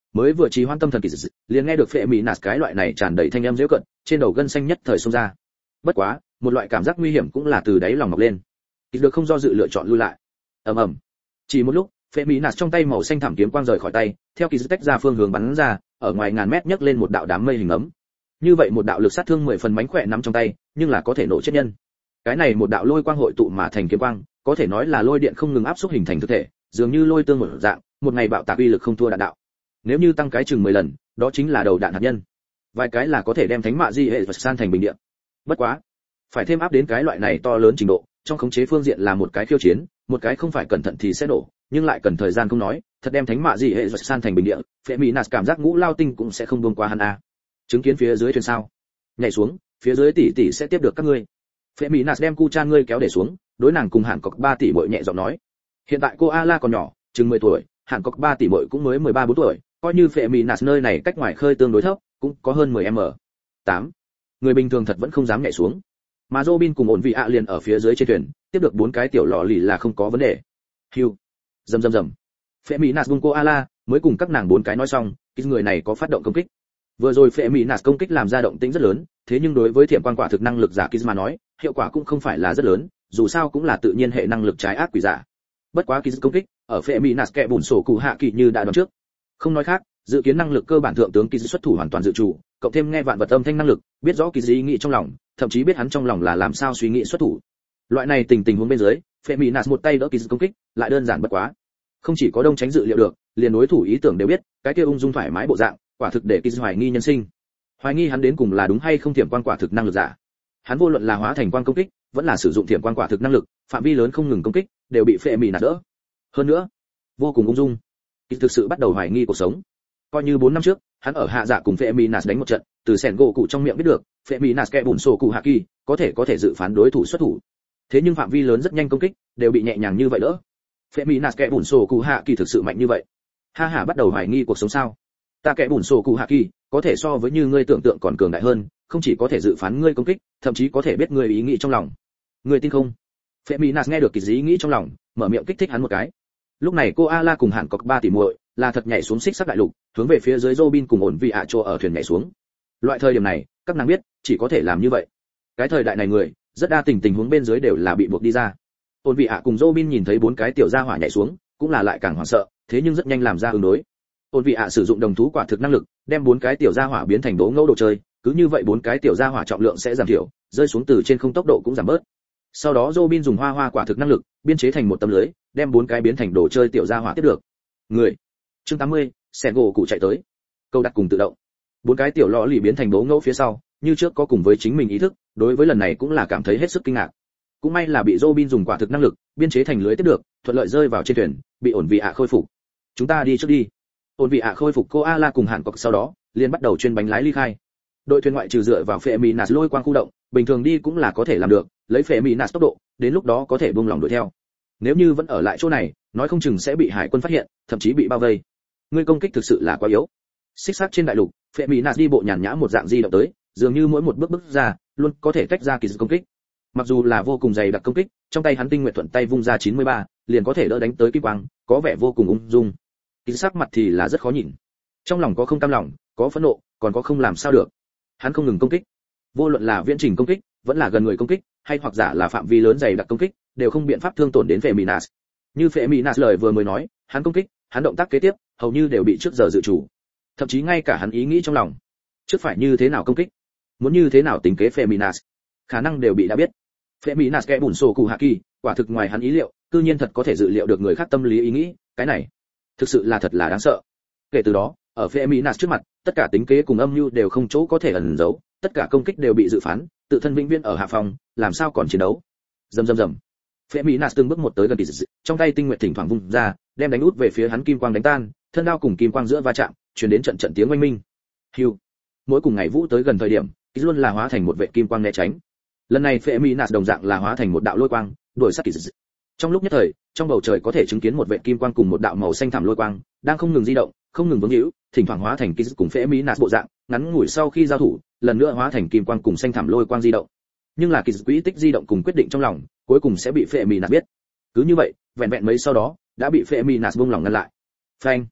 mới vừa trì hoãn tâm thần kỳ dị, liền nghe được phệ mỹ nạt cái loại này tràn đầy thanh âm giễu cận, trên đầu gân xanh nhất thời xông ra. Bất quá, một loại cảm giác nguy hiểm cũng là từ đáy lòng mọc lên. Kỳ được không do dự lựa chọn lui lại. Ầm ầm. Chỉ một lúc, phệ mỹ nạt trong tay màu xanh thảm kiếm quang rời khỏi tay, theo kỳ dị tách ra phương hướng bắn ra, ở ngoài ngàn mét nhấc lên một đạo đám mây hình ấm. Như vậy một đạo lực sát thương mười phần mánh khỏe nắm trong tay, nhưng là có thể nổ chết nhân. Cái này một đạo lôi quang hội tụ mà thành kiếm quang, có thể nói là lôi điện không ngừng áp xúc hình thành thực thể, dường như lôi tương một dạng, một ngày bạo tạc uy lực không thua đạn đạo. Nếu như tăng cái chừng mười lần, đó chính là đầu đạn hạt nhân. Vài cái là có thể đem thánh mạ di hệ vật san thành bình địa. Bất quá, phải thêm áp đến cái loại này to lớn trình độ, trong khống chế phương diện là một cái khiêu chiến, một cái không phải cẩn thận thì sẽ nổ, nhưng lại cần thời gian không nói, thật đem thánh mạ di hệ vật san thành bình địa, phệ mỹ nạt cảm giác ngũ lao tinh cũng sẽ không buông qua hắn a. Chứng kiến phía dưới thuyền sao? Nhảy xuống, phía dưới tỷ tỷ sẽ tiếp được các ngươi. Phệ mỹ nạt đem cu chan ngươi kéo để xuống, đối nàng cùng Hàn Cốc ba tỷ muội nhẹ giọng nói. Hiện tại cô Ala còn nhỏ, chừng mười tuổi, Hàn Cốc ba tỷ muội cũng mới mười ba bốn tuổi, coi như phệ mỹ nạt nơi này cách ngoài khơi tương đối thấp, cũng có hơn mười m. tám. Người bình thường thật vẫn không dám nhảy xuống. Mà Robin cùng ổn vị ạ liền ở phía dưới trên thuyền, tiếp được bốn cái tiểu lọ lì là không có vấn đề. Hưu. Rầm rầm rầm. Phệ mỹ nạt cùng cô Ala mới cùng các nàng bốn cái nói xong, cái người này có phát động công kích. Vừa rồi phệ mỹ nạt công kích làm ra động tĩnh rất lớn, thế nhưng đối với thiểm quan quả thực năng lực giả Kiz mà nói, hiệu quả cũng không phải là rất lớn, dù sao cũng là tự nhiên hệ năng lực trái ác quỷ giả. Bất quá Kiz công kích, ở phệ mỹ nạt kẹ bùn sổ cụ hạ kỳ như đã đoán trước. Không nói khác, dự kiến năng lực cơ bản thượng tướng Kiz xuất thủ hoàn toàn dự chủ, cộng thêm nghe vạn vật âm thanh năng lực, biết rõ Kiz ý nghĩ trong lòng, thậm chí biết hắn trong lòng là làm sao suy nghĩ xuất thủ. Loại này tình tình huống bên dưới, phệ mỹ nạt một tay đỡ Kiz công kích, lại đơn giản bất quá. Không chỉ có đông tránh dự liệu được, liền đối thủ ý tưởng đều biết, cái kia ung dung thoải mái bộ dạng, quả thực để Kiz hoài nghi nhân sinh. Hoài nghi hắn đến cùng là đúng hay không thiểm quan quả thực năng lực giả. Hắn vô luận là hóa thành quang công kích, vẫn là sử dụng thiểm quan quả thực năng lực, phạm vi lớn không ngừng công kích, đều bị phệ mỹ nạt đỡ. Hơn nữa, vô cùng ung dung. Kiz thực sự bắt đầu hoài nghi cuộc sống. Coi như bốn năm trước, hắn ở hạ dạ cùng phệ mỹ nạt đánh một trận, từ sẻn gỗ cụ trong miệng biết được, phệ mỹ nạt kẻ bùn sổ cụ hạ kỳ, có thể có thể dự phán đối thủ xuất thủ. Thế nhưng phạm vi lớn rất nhanh công kích, đều bị nhẹ nhàng như vậy đỡ. Phệ mỹ nạt kẻ bùn sổ cụ hạ kỳ thực sự mạnh như vậy. Ha ha, bắt đầu hoài nghi cuộc sống sao? Ta kẻ bùn sổ cụ hạ kỳ, có thể so với như ngươi tưởng tượng còn cường đại hơn, không chỉ có thể dự phán ngươi công kích, thậm chí có thể biết ngươi ý nghĩ trong lòng. Ngươi tin không? Phệ mỹ nạt nghe được kỳ ý nghĩ trong lòng, mở miệng kích thích hắn một cái. Lúc này cô Ala cùng Hàn Cốc ba tỷ muội là thật nhảy xuống xích sắt đại lục, hướng về phía dưới Robin cùng ổn vị ạ chỗ ở thuyền nhảy xuống. Loại thời điểm này, các nàng biết, chỉ có thể làm như vậy. Cái thời đại này người, rất đa tình tình huống bên dưới đều là bị buộc đi ra. Ổn vị ạ cùng Robin nhìn thấy bốn cái tiểu gia hỏa nhảy xuống, cũng là lại càng hoảng sợ, thế nhưng rất nhanh làm ra ứng đối. Ổn vị ạ sử dụng đồng thú quả thực năng lực, đem bốn cái tiểu gia hỏa biến thành đố ngẫu đồ chơi, cứ như vậy bốn cái tiểu gia hỏa trọng lượng sẽ giảm thiểu, rơi xuống từ trên không tốc độ cũng giảm bớt. Sau đó Robin dùng hoa hoa quả thực năng lực, biên chế thành một tấm lưới, đem bốn cái biến thành đồ chơi tiểu gia hỏa tiếp được. Người. Chương tám mươi, Sẻn gỗ cụ chạy tới. Câu đặt cùng tự động. Bốn cái tiểu lọ lì biến thành đố ngẫu phía sau, như trước có cùng với chính mình ý thức, đối với lần này cũng là cảm thấy hết sức kinh ngạc. Cũng may là bị Robin dùng quả thực năng lực, biên chế thành lưới tiếp được, thuận lợi rơi vào trên thuyền, bị ổn vị ạ khôi phục. Chúng ta đi trước đi. Ổn vị ạ khôi phục cô Ala cùng Hàn Cốc sau đó, liền bắt đầu chuyên bánh lái ly khai. Đội thuyền ngoại trừ dựa vào phệ mỹ nạt lôi quang khu động, bình thường đi cũng là có thể làm được, lấy phệ mỹ nạt tốc độ, đến lúc đó có thể buông lòng đuổi theo. Nếu như vẫn ở lại chỗ này, nói không chừng sẽ bị hải quân phát hiện, thậm chí bị bao vây. Ngươi công kích thực sự là quá yếu. Xích sắt trên đại lục, phệ mỹ nạt đi bộ nhàn nhã một dạng di động tới, dường như mỗi một bước bước ra, luôn có thể tách ra kỳ công kích. Mặc dù là vô cùng dày đặc công kích, trong tay hắn tinh nguyện thuận tay vung ra chín mươi ba, liền có thể đỡ đánh tới kim quang, có vẻ vô cùng ung dung. Kỳ sắc mặt thì là rất khó nhìn. Trong lòng có không cam lòng, có phẫn nộ, còn có không làm sao được. Hắn không ngừng công kích. Vô luận là viễn trình công kích, vẫn là gần người công kích, hay hoặc giả là phạm vi lớn dày đặc công kích, đều không biện pháp thương tổn đến phệ mỹ nạt. Như phệ mỹ nạt lời vừa mới nói, hắn công kích, hắn động tác kế tiếp, hầu như đều bị trước giờ dự chủ. Thậm chí ngay cả hắn ý nghĩ trong lòng, trước phải như thế nào công kích, muốn như thế nào tính kế phệ mỹ nạt, khả năng đều bị đã biết. Phệ mỹ nạt kẻ bùn sổ cụ hạ kỳ, quả thực ngoài hắn ý liệu, cư nhiên thật có thể dự liệu được người khác tâm lý ý nghĩ, cái này thực sự là thật là đáng sợ. Kể từ đó, ở phệ mỹ nạt trước mặt, tất cả tính kế cùng âm mưu đều không chỗ có thể ẩn giấu, tất cả công kích đều bị dự phán, tự thân vĩnh viễn ở hạ phòng, làm sao còn chiến đấu. Rầm rầm rầm. Phệ mỹ nạt từng bước một tới gần kỳ dị, trong tay tinh nguyệt thỉnh thoảng vung ra, đem đánh út về phía hắn kim quang đánh tan, thân đao cùng kim quang giữa va chạm, truyền đến trận trận tiếng oanh minh. Hưu. Mỗi cùng ngày vũ tới gần thời điểm, kỳ luôn là hóa thành một vệ kim quang né tránh. Lần này phệ mỹ nạt đồng dạng là hóa thành một đạo lôi quang, đuổi sát kỳ dị. Trong lúc nhất thời, trong bầu trời có thể chứng kiến một vệ kim quang cùng một đạo màu xanh thẳm lôi quang, đang không ngừng di động, không ngừng vướng hữu, thỉnh thoảng hóa thành kỳ dị cùng phệ mỹ nạt bộ dạng, ngắn ngủi sau khi giao thủ, lần nữa hóa thành kim quang cùng xanh thẳm lôi quang di động. Nhưng là kỳ dị quỹ tích di động cùng quyết định trong lòng, cuối cùng sẽ bị phệ mỹ nạt biết. Cứ như vậy, vẹn vẹn mấy sau đó, đã bị phệ mỹ nạt buông lòng ngăn lại. Phanh,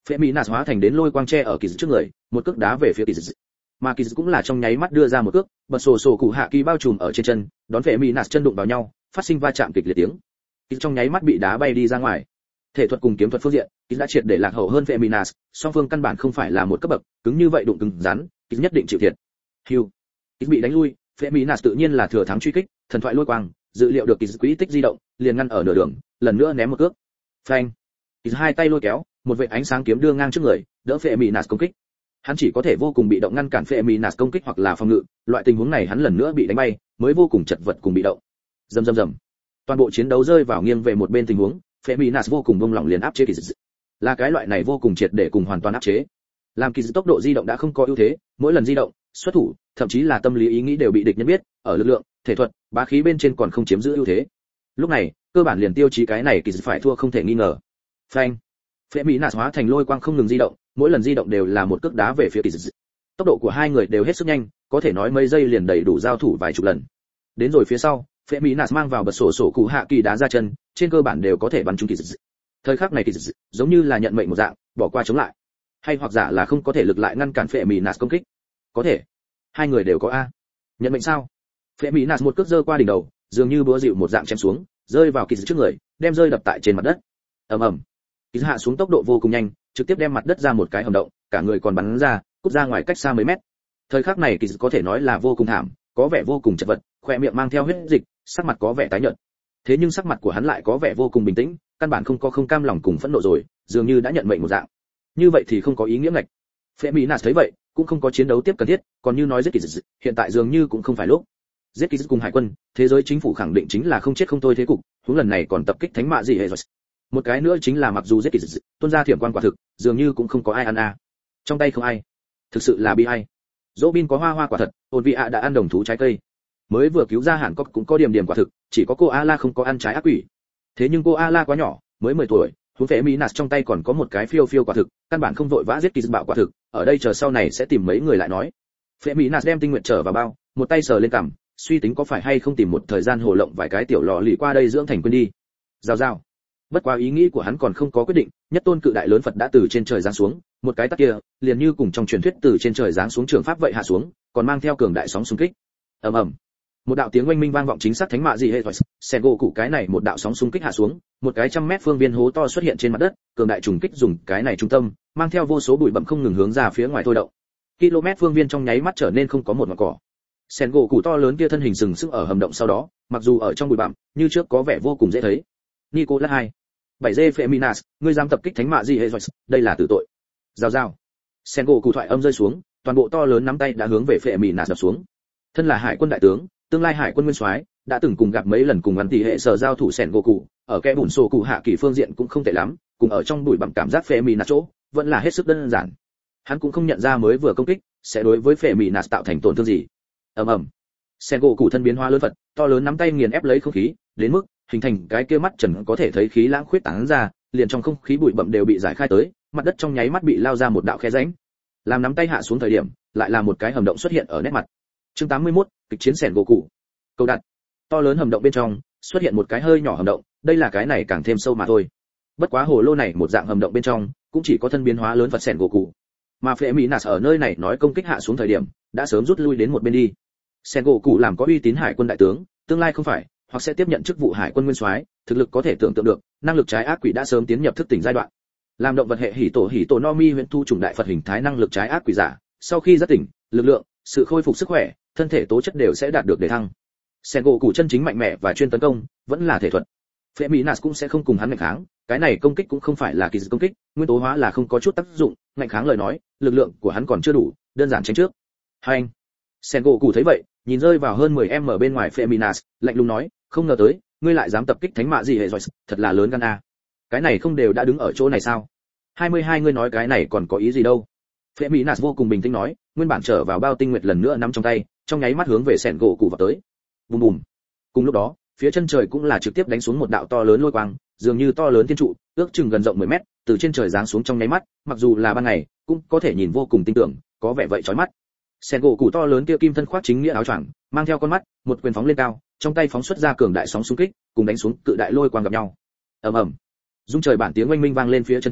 Phệ Mỹ Nạt hóa thành đến lôi quang tre ở kỳ trước người, một cước đá về phía kỳ. Mà kỳ cũng là trong nháy mắt đưa ra một cước, bật sổ sổ cụ hạ kỳ bao trùm ở trên chân, đón Phệ Mỹ Nạt chân đụng vào nhau, phát sinh va chạm kịch liệt tiếng. Kỳ trong nháy mắt bị đá bay đi ra ngoài. Thể thuật cùng kiếm thuật phương diện, kỳ đã triệt để lạc hậu hơn Phệ Mỹ Nạt, song phương căn bản không phải là một cấp bậc, cứng như vậy đụng cứng rắn, kỳ nhất định chịu thiệt. Hưu. Kỳ bị đánh lui, Phệ Mỹ Nạt tự nhiên là thừa thắng truy kích, thần thoại lôi quang, dự liệu được kỳ quỹ tích di động, liền ngăn ở nửa đường, lần nữa ném một cước. Phanh. Kỳ hai tay lôi kéo, một vệt ánh sáng kiếm đưa ngang trước người, đỡ Phệ Mỹ Nạt công kích. Hắn chỉ có thể vô cùng bị động ngăn cản Phệ Mỹ Nạt công kích hoặc là phòng ngự, loại tình huống này hắn lần nữa bị đánh bay, mới vô cùng chật vật cùng bị động. Rầm rầm rầm. Toàn bộ chiến đấu rơi vào nghiêng về một bên tình huống, Phệ Mỹ Nạt vô cùng bông lỏng liền áp chế kỳ dị. Là cái loại này vô cùng triệt để cùng hoàn toàn áp chế. Làm kỳ dị tốc độ di động đã không có ưu thế, mỗi lần di động, xuất thủ, thậm chí là tâm lý ý nghĩ đều bị địch nhân biết, ở lực lượng, thể thuật, bá khí bên trên còn không chiếm giữ ưu thế. Lúc này, cơ bản liền tiêu chí cái này kỳ dị phải thua không thể nghi ngờ. Phanh. Phệ Mỹ Nạt hóa thành lôi quang không ngừng di động, mỗi lần di động đều là một cước đá về phía kỳ dị. Tốc độ của hai người đều hết sức nhanh, có thể nói mấy giây liền đầy đủ giao thủ vài chục lần. Đến rồi phía sau, Phệ Mỹ Nạt mang vào bật sổ sổ cụ hạ kỳ đá ra chân, trên cơ bản đều có thể bắn trúng kỳ dị. Thời khắc này kỳ dị giống như là nhận mệnh một dạng, bỏ qua chống lại, hay hoặc giả là không có thể lực lại ngăn cản Phệ Mỹ Nạt công kích. Có thể, hai người đều có a. Nhận mệnh sao? Phệ Mỹ Nạt một cước giơ qua đỉnh đầu, dường như búa dịu một dạng chém xuống, rơi vào kỳ dị trước người, đem rơi đập tại trên mặt đất. Ầm ầm. Kỳ hạ xuống tốc độ vô cùng nhanh, trực tiếp đem mặt đất ra một cái hầm động, cả người còn bắn ra, cút ra ngoài cách xa mấy mét. Thời khắc này kỳ có thể nói là vô cùng thảm, có vẻ vô cùng chật vật, khoe miệng mang theo huyết dịch, sắc mặt có vẻ tái nhợt. Thế nhưng sắc mặt của hắn lại có vẻ vô cùng bình tĩnh, căn bản không có không cam lòng cùng phẫn nộ rồi, dường như đã nhận mệnh một dạng. Như vậy thì không có ý nghĩa ngạch. Phệ Mỹ Nạt thấy vậy, cũng không có chiến đấu tiếp cần thiết, còn như nói giết kỳ dị, hiện tại dường như cũng không phải lúc. Giết kỳ dị cùng hải quân, thế giới chính phủ khẳng định chính là không chết không thôi thế cục, huống lần này còn tập kích thánh mạ gì hệ rồi. Một cái nữa chính là mặc dù giết kỳ dị, tuôn ra thiểm quan quả thực, dường như cũng không có ai ăn a. Trong tay không ai, thực sự là bi ai. Robin có hoa hoa quả thật, ôn vị ạ đã ăn đồng thú trái cây. Mới vừa cứu ra Hàn Cốc cũng có điểm điểm quả thực, chỉ có cô Ala không có ăn trái ác quỷ. Thế nhưng cô Ala quá nhỏ, mới mười tuổi, huống Phệ Mỹ Nạt trong tay còn có một cái phiêu phiêu quả thực, căn bản không vội vã giết kỳ dị bạo quả thực, ở đây chờ sau này sẽ tìm mấy người lại nói. Phệ Mỹ Nạt đem tinh nguyện trở vào bao, một tay sờ lên cằm, suy tính có phải hay không tìm một thời gian hồ lộng vài cái tiểu lọ lì qua đây dưỡng thành quên đi. Rào rào. Bất quá ý nghĩ của hắn còn không có quyết định, nhất tôn cự đại lớn Phật đã từ trên trời giáng xuống, một cái tát kia, liền như cùng trong truyền thuyết từ trên trời giáng xuống trường pháp vậy hạ xuống, còn mang theo cường đại sóng xung kích. Ầm ầm. Một đạo tiếng oanh minh vang vọng chính xác thánh mạ gì hệ rồi, sen gỗ cụ cái này một đạo sóng xung kích hạ xuống, một cái trăm mét phương viên hố to xuất hiện trên mặt đất, cường đại trùng kích dùng cái này trung tâm, mang theo vô số bụi bặm không ngừng hướng ra phía ngoài thôi động. Km phương viên trong nháy mắt trở nên không có một ngọn cỏ. Sen gỗ cụ to lớn kia thân hình sừng sững ở hầm động sau đó, mặc dù ở trong bụi bặm, như trước có vẻ vô cùng dễ thấy. Nicolas hai bảy G Phệ Mỹ Nạt, ngươi dám tập kích thánh mạ gì hệ rồi, đây là tử tội. Rào rào. Sen gỗ cụ thoại âm rơi xuống, toàn bộ to lớn nắm tay đã hướng về Phệ Mỹ Nạt đập xuống. Thân là hải quân đại tướng, tương lai hải quân nguyên soái, đã từng cùng gặp mấy lần cùng ăn tỷ hệ sở giao thủ Sen gỗ cụ, ở kẽ bùn sổ cụ hạ kỳ phương diện cũng không tệ lắm, cùng ở trong bụi bặm cảm giác Phệ Mỹ Nạt chỗ, vẫn là hết sức đơn giản. Hắn cũng không nhận ra mới vừa công kích sẽ đối với Phệ Mỹ Nạt tạo thành tổn thương gì. Ầm ầm. Sen gỗ cụ thân biến hóa lớn vật, to lớn nắm tay nghiền ép lấy không khí, đến mức hình thành cái kia mắt trần có thể thấy khí lãng khuyết tán ra, liền trong không khí bụi bặm đều bị giải khai tới, mặt đất trong nháy mắt bị lao ra một đạo khe rãnh. Làm nắm tay hạ xuống thời điểm, lại là một cái hầm động xuất hiện ở nét mặt. Chương tám mươi mốt, kịch chiến Sen gỗ cụ. Câu đặt. To lớn hầm động bên trong, xuất hiện một cái hơi nhỏ hầm động, đây là cái này càng thêm sâu mà thôi. Bất quá hồ lô này một dạng hầm động bên trong, cũng chỉ có thân biến hóa lớn vật Sen gỗ cụ. Mà Phệ Mỹ Nạt ở nơi này nói công kích hạ xuống thời điểm, đã sớm rút lui đến một bên đi. Sen gỗ cụ làm có uy tín hải quân đại tướng, tương lai không phải, hoặc sẽ tiếp nhận chức vụ hải quân nguyên soái, thực lực có thể tưởng tượng được, năng lực trái ác quỷ đã sớm tiến nhập thức tỉnh giai đoạn. Làm động vật hệ hỉ tổ hỉ tổ no mi huyễn thu trùng đại Phật hình thái năng lực trái ác quỷ giả, sau khi giác tỉnh, lực lượng, sự khôi phục sức khỏe, thân thể tố chất đều sẽ đạt được đề thăng. Sen gỗ cụ chân chính mạnh mẽ và chuyên tấn công, vẫn là thể thuật. Phệ Mỹ Nạt cũng sẽ không cùng hắn ngạnh kháng, cái này công kích cũng không phải là kỳ dị công kích, nguyên tố hóa là không có chút tác dụng, ngạnh kháng lời nói, lực lượng của hắn còn chưa đủ, đơn giản tránh trước. Hành. Sen gỗ cụ thấy vậy, nhìn rơi vào hơn mười em ở bên ngoài Phệ Mỹ Nạt, lạnh lùng nói, không ngờ tới, ngươi lại dám tập kích thánh mạ gì hệ rồi, thật là lớn gan a. Cái này không đều đã đứng ở chỗ này sao? hai mươi hai ngươi nói cái này còn có ý gì đâu? Phệ Mỹ Nạt vô cùng bình tĩnh nói, nguyên bản trở vào bao tinh nguyệt lần nữa nắm trong tay, trong nháy mắt hướng về Sen gỗ cụ vào tới. Bùm bùm. Cùng lúc đó, phía chân trời cũng là trực tiếp đánh xuống một đạo to lớn lôi quang, dường như to lớn thiên trụ, ước chừng gần rộng mười mét, từ trên trời giáng xuống trong nháy mắt, mặc dù là ban ngày, cũng có thể nhìn vô cùng tinh tưởng, có vẻ vậy chói mắt. Sen gỗ cụ to lớn kia kim thân khoác chính nghĩa áo choàng, mang theo con mắt, một quyền phóng lên cao, trong tay phóng xuất ra cường đại sóng xung kích, cùng đánh xuống cự đại lôi quang gặp nhau. Ầm ầm. Dung trời bản tiếng oanh minh vang lên phía chân trời,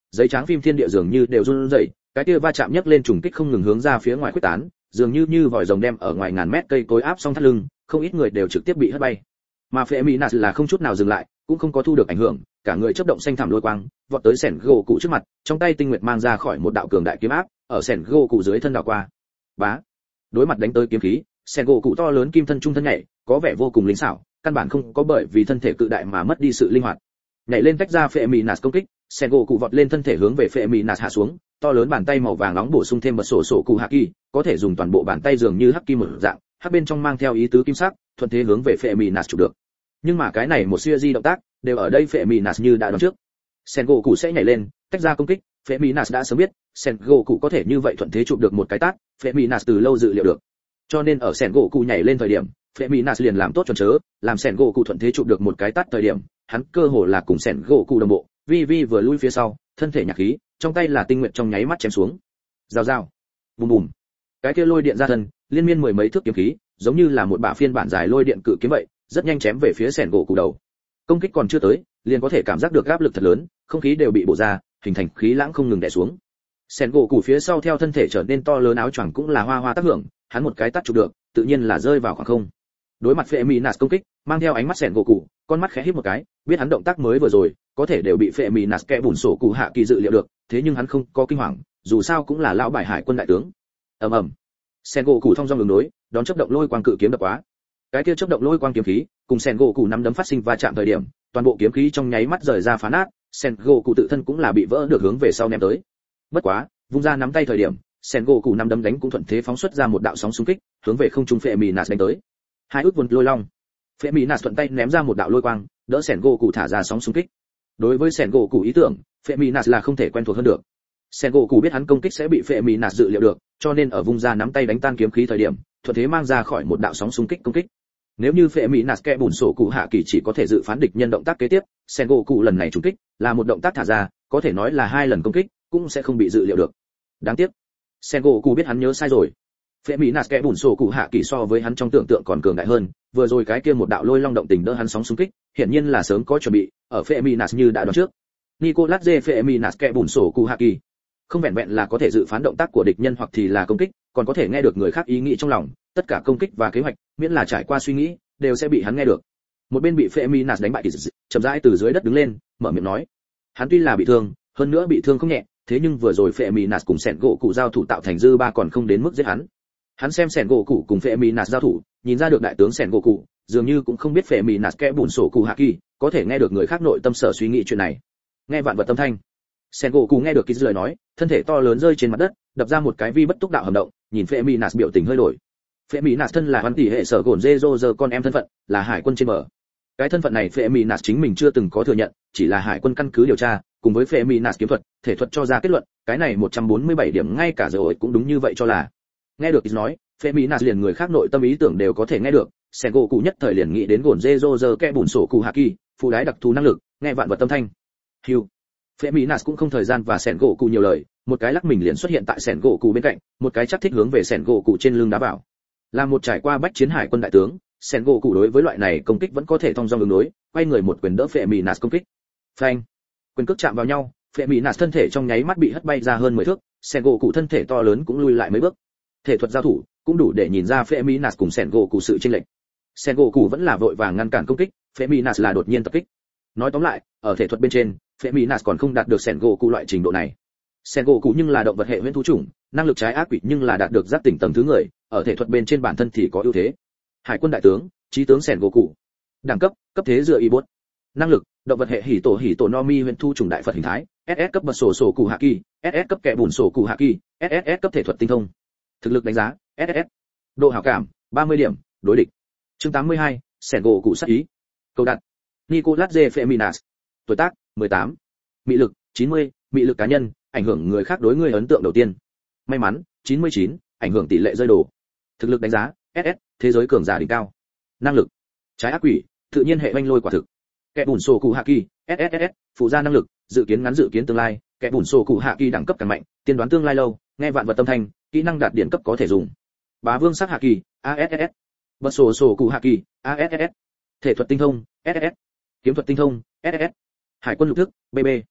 giấy trắng phim thiên địa dường như đều run rẩy, cái kia va chạm nhấc lên trùng kích không ngừng hướng ra phía ngoài khuếch tán, dường như như vòi rồng đem ở ngoài ngàn mét cây cối áp xong thắt lưng, không ít người đều trực tiếp bị hất bay. Mà Phệ Mỹ Nạt là không chút nào dừng lại, cũng không có thu được ảnh hưởng, cả người chớp động xanh thảm lôi quang, vọt tới Sẻn gỗ cụ trước mặt, trong tay tinh nguyệt mang ra khỏi một đạo cường đại kiếm áp, ở Sẻn gỗ cụ dưới thân đảo qua. Bá. Đối mặt đánh tới kiếm khí, Sẻn gỗ cụ to lớn kim thân trung thân nhảy, có vẻ vô cùng linh xảo, căn bản không có bởi vì thân thể cự đại mà mất đi sự linh hoạt. Nhảy lên tách ra Phệ Mỹ Nạt công kích, Sẻn gỗ cụ vọt lên thân thể hướng về Phệ Mỹ Nạt hạ xuống, to lớn bàn tay màu vàng nóng bổ sung thêm một sổ sổ cụ hạ kỳ, có thể dùng toàn bộ bàn tay dường như hắc kim một dạng, hắc bên trong mang theo ý tứ kim sắc, thuận thế hướng về Phệ Mỹ Nạt chụp được. Nhưng mà cái này một siêu di động tác đều ở đây Phệ Mỹ Nạt như đã đoán trước. Sen gỗ cụ sẽ nhảy lên tách ra công kích, Phệ Mỹ Nạt đã sớm biết Sen gỗ cụ có thể như vậy thuận thế chụp được một cái tát, Phệ Mỹ Nạt từ lâu dự liệu được. Cho nên ở Sen gỗ cụ nhảy lên thời điểm, Phệ Mỹ Nạt liền làm tốt chuẩn chớ, làm Sen gỗ cụ thuận thế chụp được một cái tát thời điểm, hắn cơ hồ là cùng Sen gỗ cụ đồng bộ, vi vi vừa lui phía sau, thân thể nhạc khí, trong tay là tinh nguyện trong nháy mắt chém xuống. Rào rào, bùm bùm, cái kia lôi điện ra thân, liên miên mười mấy thước kiếm khí, giống như là một bả phiên bản dài lôi điện cự kiếm vậy, rất nhanh chém về phía Sẻn gỗ cụ đầu. Công kích còn chưa tới, liền có thể cảm giác được áp lực thật lớn, không khí đều bị bổ ra, hình thành khí lãng không ngừng đè xuống. Sẻn gỗ cụ phía sau theo thân thể trở nên to lớn áo choàng cũng là hoa hoa tác hưởng, hắn một cái tát chụp được, tự nhiên là rơi vào khoảng không. Đối mặt Phệ Mỹ Nạt công kích, mang theo ánh mắt Sẻn gỗ cụ, con mắt khẽ híp một cái, biết hắn động tác mới vừa rồi, có thể đều bị Phệ Mỹ Nạt kẽ bùn sổ cụ hạ kỳ dự liệu được, thế nhưng hắn không có kinh hoàng, dù sao cũng là lão bài hải quân đại tướng. Ầm ầm. Sẻn gỗ cụ thông dong đường đối, đón chớp động lôi quang cự kiếm đập quá. Cái kia chớp động lôi quang kiếm khí, cùng Sẻn gỗ cụ nắm đấm phát sinh va chạm thời điểm, toàn bộ kiếm khí trong nháy mắt rời ra phá nát, Sẻn gỗ cụ tự thân cũng là bị vỡ được hướng về sau ném tới. Bất quá, vung ra nắm tay thời điểm, Sẻn gỗ cụ nắm đấm đánh cũng thuận thế phóng xuất ra một đạo sóng xung kích, hướng về không trung Phệ Mỹ Nạt đánh tới. Hai ước vốn lôi long. Phệ Mỹ Nạt thuận tay ném ra một đạo lôi quang, đỡ Sẻn gỗ cụ thả ra sóng xung kích. Đối với Sẻn gỗ cụ ý tưởng, Phệ Mỹ Nạt là không thể quen thuộc hơn được. Sẻn gỗ cụ biết hắn công kích sẽ bị Phệ Mỹ Nạt dự liệu được, cho nên ở vung ra nắm tay đánh tan kiếm khí thời điểm, thuận thế mang ra khỏi một đạo sóng xung kích công kích. Nếu như Phệ Mỹ Nạt kẽ bùn sổ cụ hạ kỳ chỉ có thể dự phán địch nhân động tác kế tiếp, Sẻn gỗ cụ lần này trúng kích là một động tác thả ra, có thể nói là hai lần công kích, cũng sẽ không bị dự liệu được. Đáng tiếc, Sẻn gỗ cụ biết hắn nhớ sai rồi. Phệ Mỹ Nạt kẽ bùn sổ cụ hạ kỳ so với hắn trong tưởng tượng còn cường đại hơn, vừa rồi cái kia một đạo lôi long động tình đỡ hắn sóng xung kích, hiển nhiên là sớm có chuẩn bị, ở Phệ Mỹ Nạt như đã đoán trước. Nicolas J Phệ Mỹ Nạt kẽ bùn sổ cụ hạ kỳ không vẹn vẹn là có thể dự phán động tác của địch nhân hoặc thì là công kích, còn có thể nghe được người khác ý nghĩ trong lòng, tất cả công kích và kế hoạch, miễn là trải qua suy nghĩ, đều sẽ bị hắn nghe được. Một bên bị Phệ Mỹ Nạt đánh bại thì chậm rãi từ dưới đất đứng lên, mở miệng nói: hắn tuy là bị thương, hơn nữa bị thương không nhẹ, thế nhưng vừa rồi Phệ Mỹ Nạt cùng Sẻn gỗ cụ giao thủ tạo thành dư ba còn không đến mức giết hắn. Hắn xem Sẻn gỗ cụ cùng Phệ Mỹ Nạt giao thủ, nhìn ra được đại tướng Sẻn gỗ cụ dường như cũng không biết Phệ Mỹ Nạt kẽ bùn sổ cụ hạ kỳ, có thể nghe được người khác nội tâm sở suy nghĩ chuyện này. Nghe vạn vật tâm thanh, Sẻn gỗ cụ nghe được cái lời nói, thân thể to lớn rơi trên mặt đất, đập ra một cái vi bất túc đạo hầm động, nhìn Phệ Mỹ Nạt biểu tình hơi đổi. Phệ Mỹ Nạt thân là hoàn tỷ hệ sở gồn dê rô giờ con em thân phận, là hải quân trên bờ. Cái thân phận này Phệ Mỹ Nạt chính mình chưa từng có thừa nhận, chỉ là hải quân căn cứ điều tra, cùng với Phệ Mỹ Nạt kiếm thuật, thể thuật cho ra kết luận, cái này một trăm bốn mươi bảy điểm ngay cả rồi cũng đúng như vậy cho là. Nghe được cái nói, Phệ Mỹ Nạt liền người khác nội tâm ý tưởng đều có thể nghe được, Sẻn gỗ cụ nhất thời liền nghĩ đến gồn dê rô giờ kẽ bùn sổ cụ hạ kỳ, phụ đái đặc thù năng lực, nghe vạn vật tâm thanh. Hưu. Phệ Mỹ Nạt cũng không thời gian và Sẻn gỗ cụ nhiều lời, một cái lắc mình liền xuất hiện tại Sẻn gỗ cụ bên cạnh, một cái chắc thích hướng về Sẻn gỗ cụ trên lưng đá vào. Là một trải qua bách chiến hải quân đại tướng, Sẻn gỗ cụ đối với loại này công kích vẫn có thể thông dong ứng đối, quay người một quyền đỡ Phệ Mỹ Nạt công kích. Phanh. Quyền cước chạm vào nhau, Phệ Mỹ Nạt thân thể trong nháy mắt bị hất bay ra hơn mười thước, Sẻn gỗ cụ thân thể to lớn cũng lui lại mấy bước. Thể thuật giao thủ cũng đủ để nhìn ra Phệ Mỹ Nạt cùng Sẻn gỗ cụ sự chênh lệch. Sẻn gỗ cụ vẫn là vội vàng ngăn cản công kích, Phệ Mỹ Nạt là đột nhiên tập kích. Nói tóm lại, ở thể thuật bên trên, Phệ Mỹ Nạt còn không đạt được Sẻn gỗ cụ loại trình độ này. Sẻn gỗ cụ nhưng là động vật hệ huyễn thú chủng, năng lực trái ác quỷ nhưng là đạt được giác tỉnh tầng thứ người, ở thể thuật bên trên bản thân thì có ưu thế. Hải quân đại tướng, chí tướng Sẻn gỗ cụ. Đẳng cấp, cấp thế dựa y bốt. Năng lực, động vật hệ hỉ tổ hỉ tổ no mi huyễn thú chủng đại phật hình thái, ét ét cấp bật sổ sổ cụ hạ kỳ, ét ét cấp kẻ bùn sổ cụ hạ kỳ, ét ét ét cấp thể thuật tinh thông. Thực lực đánh giá, ét ét ét. Độ hảo cảm, ba mươi điểm, đối địch. Chương tám mươi hai, Sẻn gỗ cụ sát ý. Câu đặt. Nicolas J Phệ Mỹ Nạt. Tuổi tác, mười tám. Mị lực, chín mươi, mị lực cá nhân, ảnh hưởng người khác đối người ấn tượng đầu tiên. May mắn, chín mươi chín, ảnh hưởng tỷ lệ rơi đồ. Thực lực đánh giá, ét ét, thế giới cường giả đỉnh cao. Năng lực, trái ác quỷ, tự nhiên hệ oanh lôi quả thực. Kẻ bùn sổ cụ hạ kỳ, ét ét ét, phụ gia năng lực, dự kiến ngắn dự kiến tương lai, kẻ bùn sổ cụ hạ kỳ đẳng cấp càng mạnh, tiên đoán tương lai lâu, nghe vạn vật tâm thanh, kỹ năng đạt điển cấp có thể dùng. Bá vương sắc hạ kỳ, a ét ét, bật sổ sổ cụ hạ kỳ, a ét ét, thể thuật tinh thông, ét ét ét, kiếm thuật tinh thông, ét ét ét, hải quân lục thức, bê bê.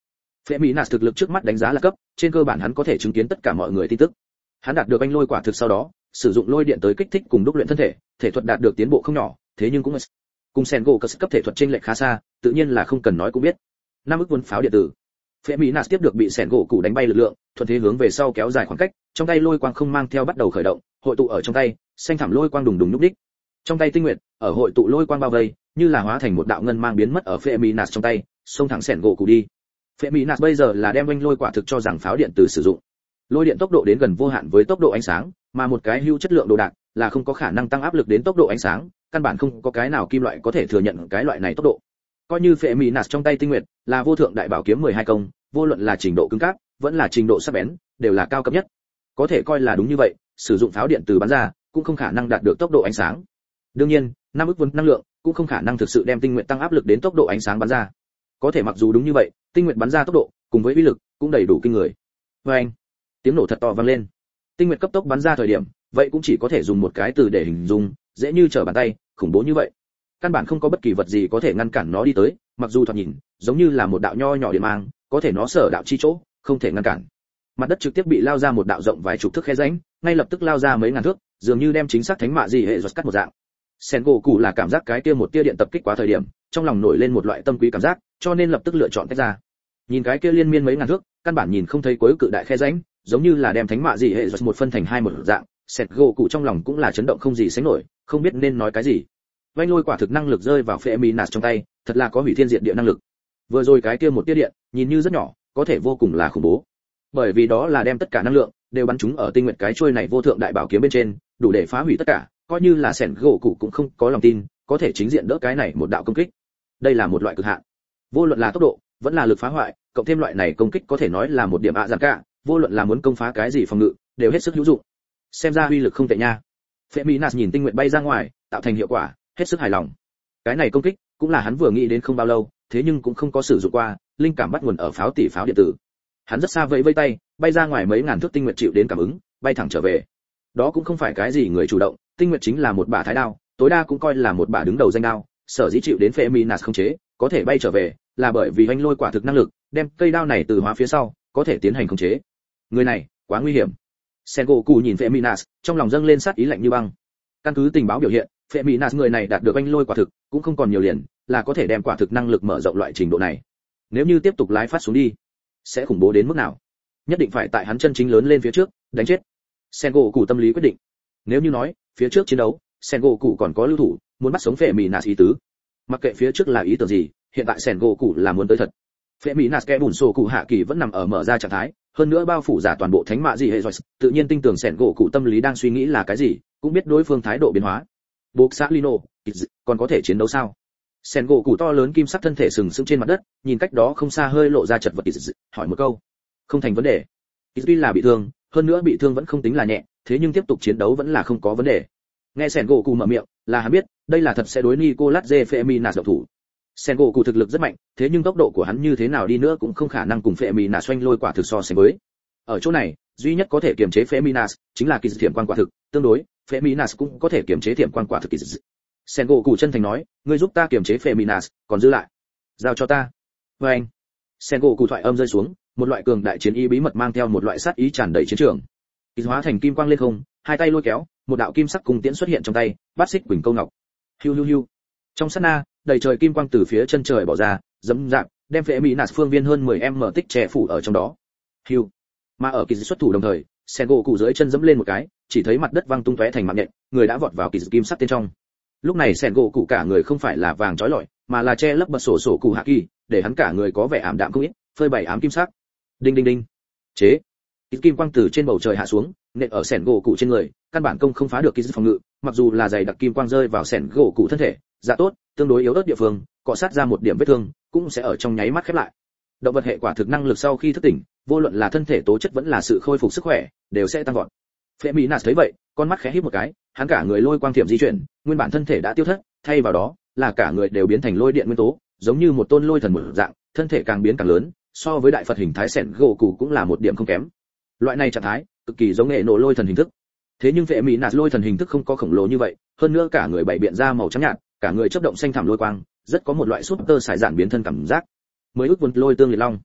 Feminas thực lực trước mắt đánh giá là cấp, trên cơ bản hắn có thể chứng kiến tất cả mọi người tin tức. Hắn đạt được anh lôi quả thực sau đó, sử dụng lôi điện tới kích thích cùng đúc luyện thân thể, thể thuật đạt được tiến bộ không nhỏ, thế nhưng cũng cùng Sengoku cấp thể thuật trên lệch khá xa, tự nhiên là không cần nói cũng biết. Năm ức vốn pháo điện tử. Feminas tiếp được bị Sengoku đánh bay lực lượng, thuận thế hướng về sau kéo dài khoảng cách, trong tay lôi quang không mang theo bắt đầu khởi động, hội tụ ở trong tay, xanh thẳm lôi quang đùng đùng nhúc đích. Trong tay tinh nguyệt, ở hội tụ lôi quang bao vây, như là hóa thành một đạo ngân mang biến mất ở Feminas trong tay, xông thẳng Sengoku đi. Feminas bây giờ là đem anh lôi quả thực cho rằng pháo điện tử sử dụng. Lôi điện tốc độ đến gần vô hạn với tốc độ ánh sáng, mà một cái hữu chất lượng đồ đạc là không có khả năng tăng áp lực đến tốc độ ánh sáng, căn bản không có cái nào kim loại có thể thừa nhận cái loại này tốc độ. Coi như Feminas trong tay tinh nguyệt là vô thượng đại bảo kiếm mười hai công, vô luận là trình độ cứng cáp, vẫn là trình độ sắc bén, đều là cao cấp nhất. Có thể coi là đúng như vậy, sử dụng pháo điện từ bắn ra, cũng không khả năng đạt được tốc độ ánh sáng. Đương nhiên, năm ức vốn năng lượng cũng không khả năng thực sự đem tinh nguyệt tăng áp lực đến tốc độ ánh sáng bắn ra. Có thể mặc dù đúng như vậy, tinh nguyệt bắn ra tốc độ cùng với uy lực cũng đầy đủ kinh người. Và anh, tiếng nổ thật to vang lên. Tinh nguyệt cấp tốc bắn ra thời điểm, vậy cũng chỉ có thể dùng một cái từ để hình dung, dễ như trở bàn tay, khủng bố như vậy. Căn bản không có bất kỳ vật gì có thể ngăn cản nó đi tới, mặc dù thoạt nhìn giống như là một đạo nho nhỏ điện mang, có thể nó sở đạo chi chỗ, không thể ngăn cản. Mặt đất trực tiếp bị lao ra một đạo rộng vài chục thước khe rãnh, ngay lập tức lao ra mấy ngàn thước, dường như đem chính xác thánh mạ gì hệ giật cắt một dạng. Sengoku là cảm giác cái kia một tia điện tập kích quá thời điểm, trong lòng nổi lên một loại tâm quý cảm giác, cho nên lập tức lựa chọn tách ra. Nhìn cái kia liên miên mấy ngàn thước, căn bản nhìn không thấy cuối cự đại khe rãnh, giống như là đem thánh mạ gì hệ giật một phân thành hai một dạng. Sengoku trong lòng cũng là chấn động không gì sánh nổi, không biết nên nói cái gì. Vành lôi quả thực năng lực rơi vào Feminas trong tay, thật là có hủy thiên diệt địa năng lực. Vừa rồi cái kia một tia điện, nhìn như rất nhỏ, có thể vô cùng là khủng bố. Bởi vì đó là đem tất cả năng lượng đều bắn chúng ở tinh nguyệt cái chuôi này vô thượng đại bảo kiếm bên trên, đủ để phá hủy tất cả, coi như là Sengoku cũng không có lòng tin, có thể chính diện đỡ cái này một đạo công kích. Đây là một loại cực hạn. Vô luận là tốc độ, vẫn là lực phá hoại, cộng thêm loại này công kích có thể nói là một điểm ạ giản cả, vô luận là muốn công phá cái gì phòng ngự, đều hết sức hữu dụng. Xem ra uy lực không tệ nha. Feminas nhìn tinh nguyệt bay ra ngoài, tạo thành hiệu quả, hết sức hài lòng. Cái này công kích cũng là hắn vừa nghĩ đến không bao lâu, thế nhưng cũng không có sử dụng qua, linh cảm bắt nguồn ở pháo tỷ pháo điện tử. Hắn rất xa vẫy vẫy tay, bay ra ngoài mấy ngàn thước tinh nguyệt chịu đến cảm ứng, bay thẳng trở về. Đó cũng không phải cái gì người chủ động, tinh nguyệt chính là một bả thái đao, tối đa cũng coi là một bả đứng đầu danh đao, sở dĩ chịu đến Feminas không chế, có thể bay trở về, là bởi vì anh lôi quả thực năng lực, đem cây đao này từ hóa phía sau, có thể tiến hành khống chế. Người này, quá nguy hiểm. Sengoku nhìn Feminas, trong lòng dâng lên sát ý lạnh như băng. Căn cứ tình báo biểu hiện, Feminas người này đạt được anh lôi quả thực, cũng không còn nhiều liền, là có thể đem quả thực năng lực mở rộng loại trình độ này. Nếu như tiếp tục lái phát xuống đi, sẽ khủng bố đến mức nào? Nhất định phải tại hắn chân chính lớn lên phía trước, đánh chết. Sengoku tâm lý quyết định. Nếu như nói, phía trước chiến đấu, Sengoku còn có lưu thủ, muốn bắt sống Feminas ý tứ. Mặc kệ phía trước là ý tưởng gì, hiện tại Sengoku là muốn tới thật. Feminas kẻ bùn sổ cụ hạ kỳ vẫn nằm ở mở ra trạng thái, hơn nữa bao phủ giả toàn bộ thánh mạ gì hệ rồi, tự nhiên tin tưởng Sengoku tâm lý đang suy nghĩ là cái gì, cũng biết đối phương thái độ biến hóa. Buộc xã Lino, còn có thể chiến đấu sao? Sengoku to lớn kim sắc thân thể sừng sững trên mặt đất, nhìn cách đó không xa hơi lộ ra chật vật, hỏi một câu. Không thành vấn đề. Tuy là bị thương, hơn nữa bị thương vẫn không tính là nhẹ, thế nhưng tiếp tục chiến đấu vẫn là không có vấn đề. Nghe Sengoku mở miệng, là hắn biết, đây là thật sẽ đối Nicolas Feminas động thủ. Sengoku thực lực rất mạnh, thế nhưng tốc độ của hắn như thế nào đi nữa cũng không khả năng cùng Feminas xoanh lôi quả thực so sánh với. Ở chỗ này, duy nhất có thể kiềm chế Feminas chính là kỳ thiểm quan quả thực, tương đối, Feminas cũng có thể kiềm chế thiểm quan quả thực kỳ. Sengoku chân thành nói, ngươi giúp ta kiềm chế Feminas, còn giữ lại, giao cho ta. Và anh. Sengoku thoại âm rơi xuống, một loại cường đại chiến ý bí mật mang theo một loại sát ý tràn đầy chiến trường. Kỳ hóa thành kim quang lên không, hai tay lôi kéo, một đạo kim sắc cung tiễn xuất hiện trong tay, bát xích quỳnh câu ngọc. Hiu hiu hiu. Trong sát na, đầy trời kim quang từ phía chân trời bỏ ra, dẫm dạp, đem Feminas phương viên hơn mười em tích che phủ ở trong đó. Hiu. Mà ở kỳ xuất thủ đồng thời, Sengoku dưới chân dẫm lên một cái, chỉ thấy mặt đất văng tung tóe thành mạng nhện, người đã vọt vào kỳ kim sắc bên trong. Lúc này Sengoku cả người không phải là vàng chói lọi, mà là che lấp bật sổ sổ cụ hạ kỳ, để hắn cả người có vẻ ảm đạm không ít, phơi bày ám kim sắc. Đinh đinh đinh. Chế. Kỳ kim quang từ trên bầu trời hạ xuống, nện ở Sengoku trên người, căn bản công không phá được kỳ phòng ngự, mặc dù là dày đặc kim quang rơi vào Sengoku thân thể, dạ tốt, tương đối yếu ớt địa phương, cọ sát ra một điểm vết thương, cũng sẽ ở trong nháy mắt khép lại. Động vật hệ quả thực năng lực sau khi thức tỉnh, vô luận là thân thể tố chất vẫn là sự khôi phục sức khỏe, đều sẽ tăng vọt. Feminas thấy vậy, con mắt khẽ híp một cái, hắn cả người lôi quang thiểm di chuyển, nguyên bản thân thể đã tiêu thất, thay vào đó là cả người đều biến thành lôi điện nguyên tố, giống như một tôn lôi thần một dạng, thân thể càng biến càng lớn, so với đại Phật hình thái Sengoku cũng là một điểm không kém. Loại này trạng thái, cực kỳ giống nghệ nổ lôi thần hình thức. Thế nhưng Feminas lôi thần hình thức không có khổng lồ như vậy, hơn nữa cả người bảy biện ra màu trắng nhạt, cả người chớp động xanh thẳm lôi quang, rất có một loại super sải giản biến thân cảm giác. Mới ước vốn lôi tương liệt long.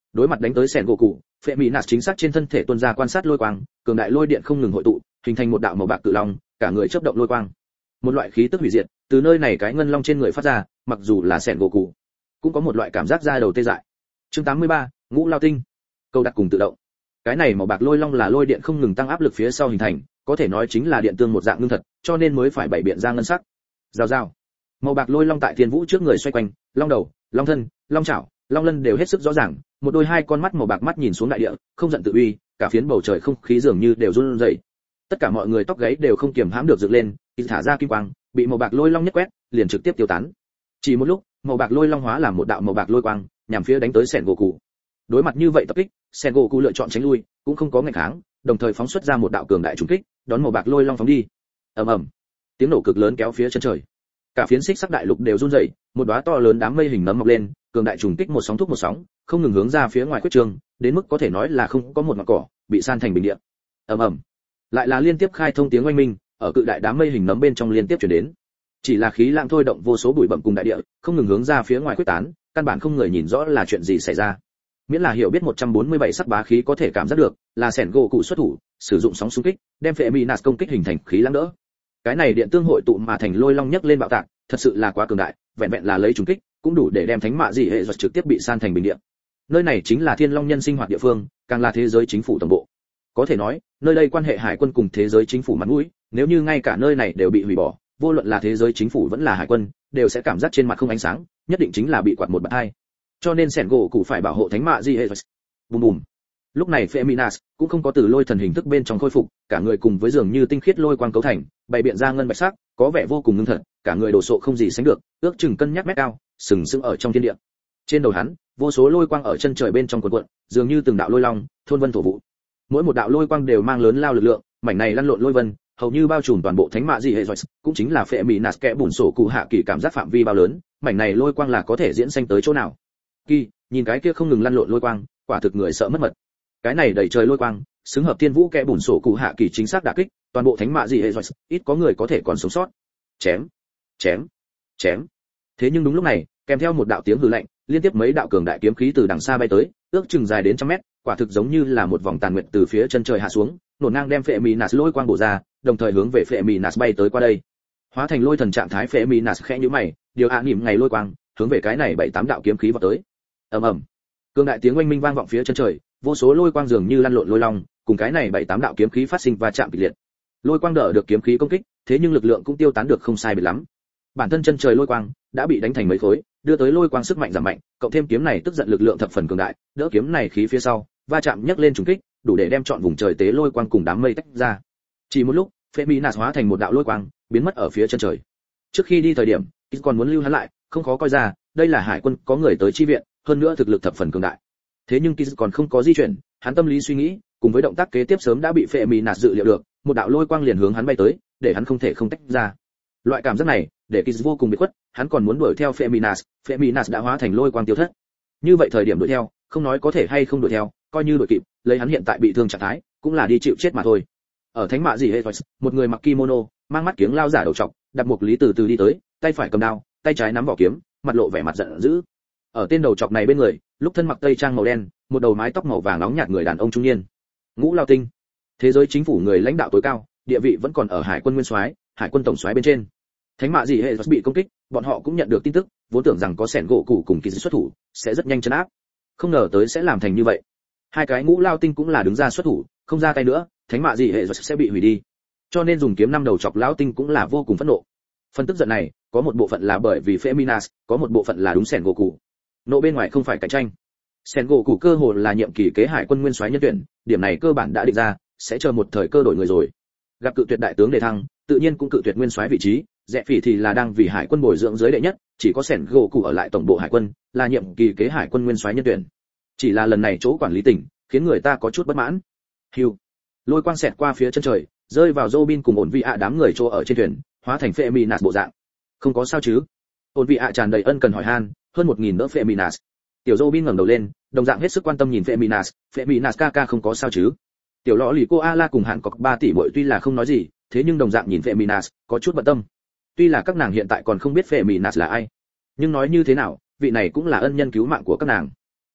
Đối mặt đánh tới sẻn gỗ cụ, phệ mỹ nạt chính xác trên thân thể tuôn ra quan sát lôi quang, cường đại lôi điện không ngừng hội tụ, hình thành một đạo màu bạc cự long, cả người chớp động lôi quang. Một loại khí tức hủy diệt từ nơi này cái ngân long trên người phát ra, mặc dù là sẻn gỗ cụ, cũng có một loại cảm giác da đầu tê dại. Chương tám mươi ba, ngũ lao tinh. Câu đặt cùng tự động. Cái này màu bạc lôi long là lôi điện không ngừng tăng áp lực phía sau hình thành, có thể nói chính là điện tương một dạng ngưng thật, cho nên mới phải bảy biện ra ngân sắc. Rào rào. Màu bạc lôi long tại thiên vũ trước người xoay quanh, long đầu, long thân, long chảo, long lân đều hết sức rõ ràng, một đôi hai con mắt màu bạc mắt nhìn xuống đại địa, không giận tự uy, cả phiến bầu trời không khí dường như đều run rẩy. Tất cả mọi người tóc gáy đều không kiềm hãm được dựng lên, khi thả ra kim quang, bị màu bạc lôi long nhất quét, liền trực tiếp tiêu tán. Chỉ một lúc, màu bạc lôi long hóa làm một đạo màu bạc lôi quang, nhằm phía đánh tới Sẻn gỗ cụ. Đối mặt như vậy tập kích, Sẻn gỗ cụ lựa chọn tránh lui, cũng không có nghênh kháng, đồng thời phóng xuất ra một đạo cường đại trùng kích, đón màu bạc lôi long phóng đi. Ầm ầm, tiếng nổ cực lớn kéo phía chân trời. Cả phiến xích sắc đại lục đều run rẩy, một đóa to lớn đám mây hình nấm mọc lên, cường đại trùng kích một sóng thúc một sóng, không ngừng hướng ra phía ngoài quyết trường, đến mức có thể nói là không có một ngọn cỏ bị san thành bình địa. Ầm ầm, lại là liên tiếp khai thông tiếng oanh minh, ở cự đại đám mây hình nấm bên trong liên tiếp truyền đến. Chỉ là khí lãng thôi động vô số bụi bặm cùng đại địa, không ngừng hướng ra phía ngoài quyết tán, căn bản không người nhìn rõ là chuyện gì xảy ra. Miễn là hiểu biết một trăm bốn mươi bảy sắc bá khí có thể cảm giác được, là Sẻn gỗ cụ xuất thủ, sử dụng sóng xung kích, đem phệ mỹ nạt công kích hình thành khí lãng đỡ. Cái này điện tương hội tụ mà thành lôi long nhấc lên bạo tạc, thật sự là quá cường đại, vẹn vẹn là lấy trùng kích, cũng đủ để đem thánh mạ dị hệ giật trực tiếp bị san thành bình địa. Nơi này chính là Thiên Long nhân sinh hoạt địa phương, càng là thế giới chính phủ tổng bộ. Có thể nói, nơi đây quan hệ hải quân cùng thế giới chính phủ mặt mũi, nếu như ngay cả nơi này đều bị hủy bỏ, vô luận là thế giới chính phủ vẫn là hải quân, đều sẽ cảm giác trên mặt không ánh sáng, nhất định chính là bị quạt một bạt hai. Cho nên Sẻn gỗ cụ phải bảo hộ thánh mạ dị hệ giật. Bùm bùm. Lúc này Feminas cũng không có từ lôi thần hình thức bên trong khôi phục, cả người cùng với dường như tinh khiết lôi quang cấu thành, bày biện ra ngân bạch sắc, có vẻ vô cùng ngưng thật, cả người đồ sộ không gì sánh được, ước chừng cân nhắc mét cao, sừng sững ở trong thiên địa. Trên đầu hắn, vô số lôi quang ở chân trời bên trong cuộn cuộn, dường như từng đạo lôi long, thôn vân thổ vụ. Mỗi một đạo lôi quang đều mang lớn lao lực lượng, mảnh này lăn lộn lôi vân, hầu như bao trùm toàn bộ thánh mạ dị hệ rồi, cũng chính là Feminas kẽ bùn sổ cụ hạ kỳ cảm giác phạm vi bao lớn, mảnh này lôi quang là có thể diễn sinh tới chỗ nào. Kỳ, nhìn cái kia không ngừng lăn lộn lôi quang, quả thực người sợ mất mật. Cái này đầy trời lôi quang, xứng hợp thiên vũ kẽ bùn sổ cụ hạ kỳ chính xác đả kích, toàn bộ thánh mạ dị hệ rồi, ít có người có thể còn sống sót. Chém, chém, chém. Thế nhưng đúng lúc này, kèm theo một đạo tiếng hừ lạnh, liên tiếp mấy đạo cường đại kiếm khí từ đằng xa bay tới, ước chừng dài đến trăm mét, quả thực giống như là một vòng tàn nguyệt từ phía chân trời hạ xuống, nổ ngang đem phệ mỹ nạt lôi quang bổ ra, đồng thời hướng về phệ mỹ nạt bay tới qua đây. Hóa thành lôi thần trạng thái phệ mỹ nạt khẽ nhíu mày, điều hạ niệm ngày lôi quang, hướng về cái này bảy tám đạo kiếm khí vọt tới. Ầm ầm. Cường đại tiếng oanh minh vang vọng phía chân trời, vô số lôi quang dường như lăn lộn lôi long, cùng cái này bảy tám đạo kiếm khí phát sinh va chạm kịch liệt. Lôi quang đỡ được kiếm khí công kích, thế nhưng lực lượng cũng tiêu tán được không sai biệt lắm. Bản thân chân trời lôi quang đã bị đánh thành mấy khối, đưa tới lôi quang sức mạnh giảm mạnh, cộng thêm kiếm này tức giận lực lượng thập phần cường đại, đỡ kiếm này khí phía sau, va chạm nhấc lên trùng kích, đủ để đem trọn vùng trời tế lôi quang cùng đám mây tách ra. Chỉ một lúc, Feminas hóa thành một đạo lôi quang, biến mất ở phía chân trời. Trước khi đi thời điểm, Kit còn muốn lưu hắn lại, không khó coi ra, đây là hải quân có người tới chi viện, hơn nữa thực lực thập phần cường đại. Thế nhưng Kit còn không có di chuyển, hắn tâm lý suy nghĩ, cùng với động tác kế tiếp sớm đã bị Feminas dự liệu được, một đạo lôi quang liền hướng hắn bay tới, để hắn không thể không tách ra. Loại cảm giác này, để Kit vô cùng bị khuất, hắn còn muốn đuổi theo Feminas, Feminas đã hóa thành lôi quang tiêu thất. Như vậy thời điểm đuổi theo, không nói có thể hay không đuổi theo, coi như đuổi kịp, lấy hắn hiện tại bị thương trạng thái, cũng là đi chịu chết mà thôi. Ở thánh mạ gì hết, một người mặc kimono, mang mắt kiếng lao giả đầu trọc, đặt Mục Lý từ từ đi tới, tay phải cầm đao, tay trái nắm vỏ kiếm, mặt lộ vẻ mặt giận dữ. Ở tên đầu trọc này bên người, lúc thân mặc tây trang màu đen, một đầu mái tóc màu vàng nóng nhạt người đàn ông trung niên. Ngũ Lao Tinh, thế giới chính phủ người lãnh đạo tối cao, địa vị vẫn còn ở hải quân nguyên soái, hải quân tổng soái bên trên. Thánh mạ gì hệ bị công kích, bọn họ cũng nhận được tin tức, vốn tưởng rằng có sẻn gỗ cụ cùng kỳ xuất thủ, sẽ rất nhanh chấn áp. Không ngờ tới sẽ làm thành như vậy. Hai cái Ngũ Lao Tinh cũng là đứng ra xuất thủ, không ra tay nữa, thánh mạ gì hệ sẽ bị hủy đi. Cho nên dùng kiếm năm đầu chọc lão tinh cũng là vô cùng phẫn nộ. Phần tức giận này, có một bộ phận là bởi vì Feminas, có một bộ phận là đúng sẻn gỗ cụ. Nộ bên ngoài không phải cạnh tranh. Sẻn gỗ cụ cơ hồ là nhiệm kỳ kế hải quân nguyên soái nhân tuyển, điểm này cơ bản đã định ra, sẽ chờ một thời cơ đổi người rồi. Gặp cự tuyệt đại tướng đề thăng, tự nhiên cũng cự tuyệt nguyên soái vị trí, Rẽ Phỉ thì là đang vì hải quân bồi dưỡng giới đệ nhất, chỉ có sẻn gỗ cụ ở lại tổng bộ hải quân, là nhiệm kỳ kế hải quân nguyên soái nhân tuyển. Chỉ là lần này chỗ quản lý tỉnh, khiến người ta có chút bất mãn. Hưu, lôi quang xẹt qua phía chân trời, rơi vào Robin cùng ổn vị ạ đám người chỗ ở trên thuyền, hóa thành Feminas bộ dạng. Không có sao chứ? Ổn vị ạ tràn đầy ân cần hỏi han, hơn một nghìn đỡ Feminas. Tiểu Robin ngẩng đầu lên, đồng dạng hết sức quan tâm nhìn Feminas, Feminas ca ca không có sao chứ? Tiểu lọ lì cô Ala cùng hạn cọc ba tỷ muội tuy là không nói gì, thế nhưng đồng dạng nhìn Feminas, có chút bận tâm. Tuy là các nàng hiện tại còn không biết Feminas là ai, nhưng nói như thế nào, vị này cũng là ân nhân cứu mạng của các nàng.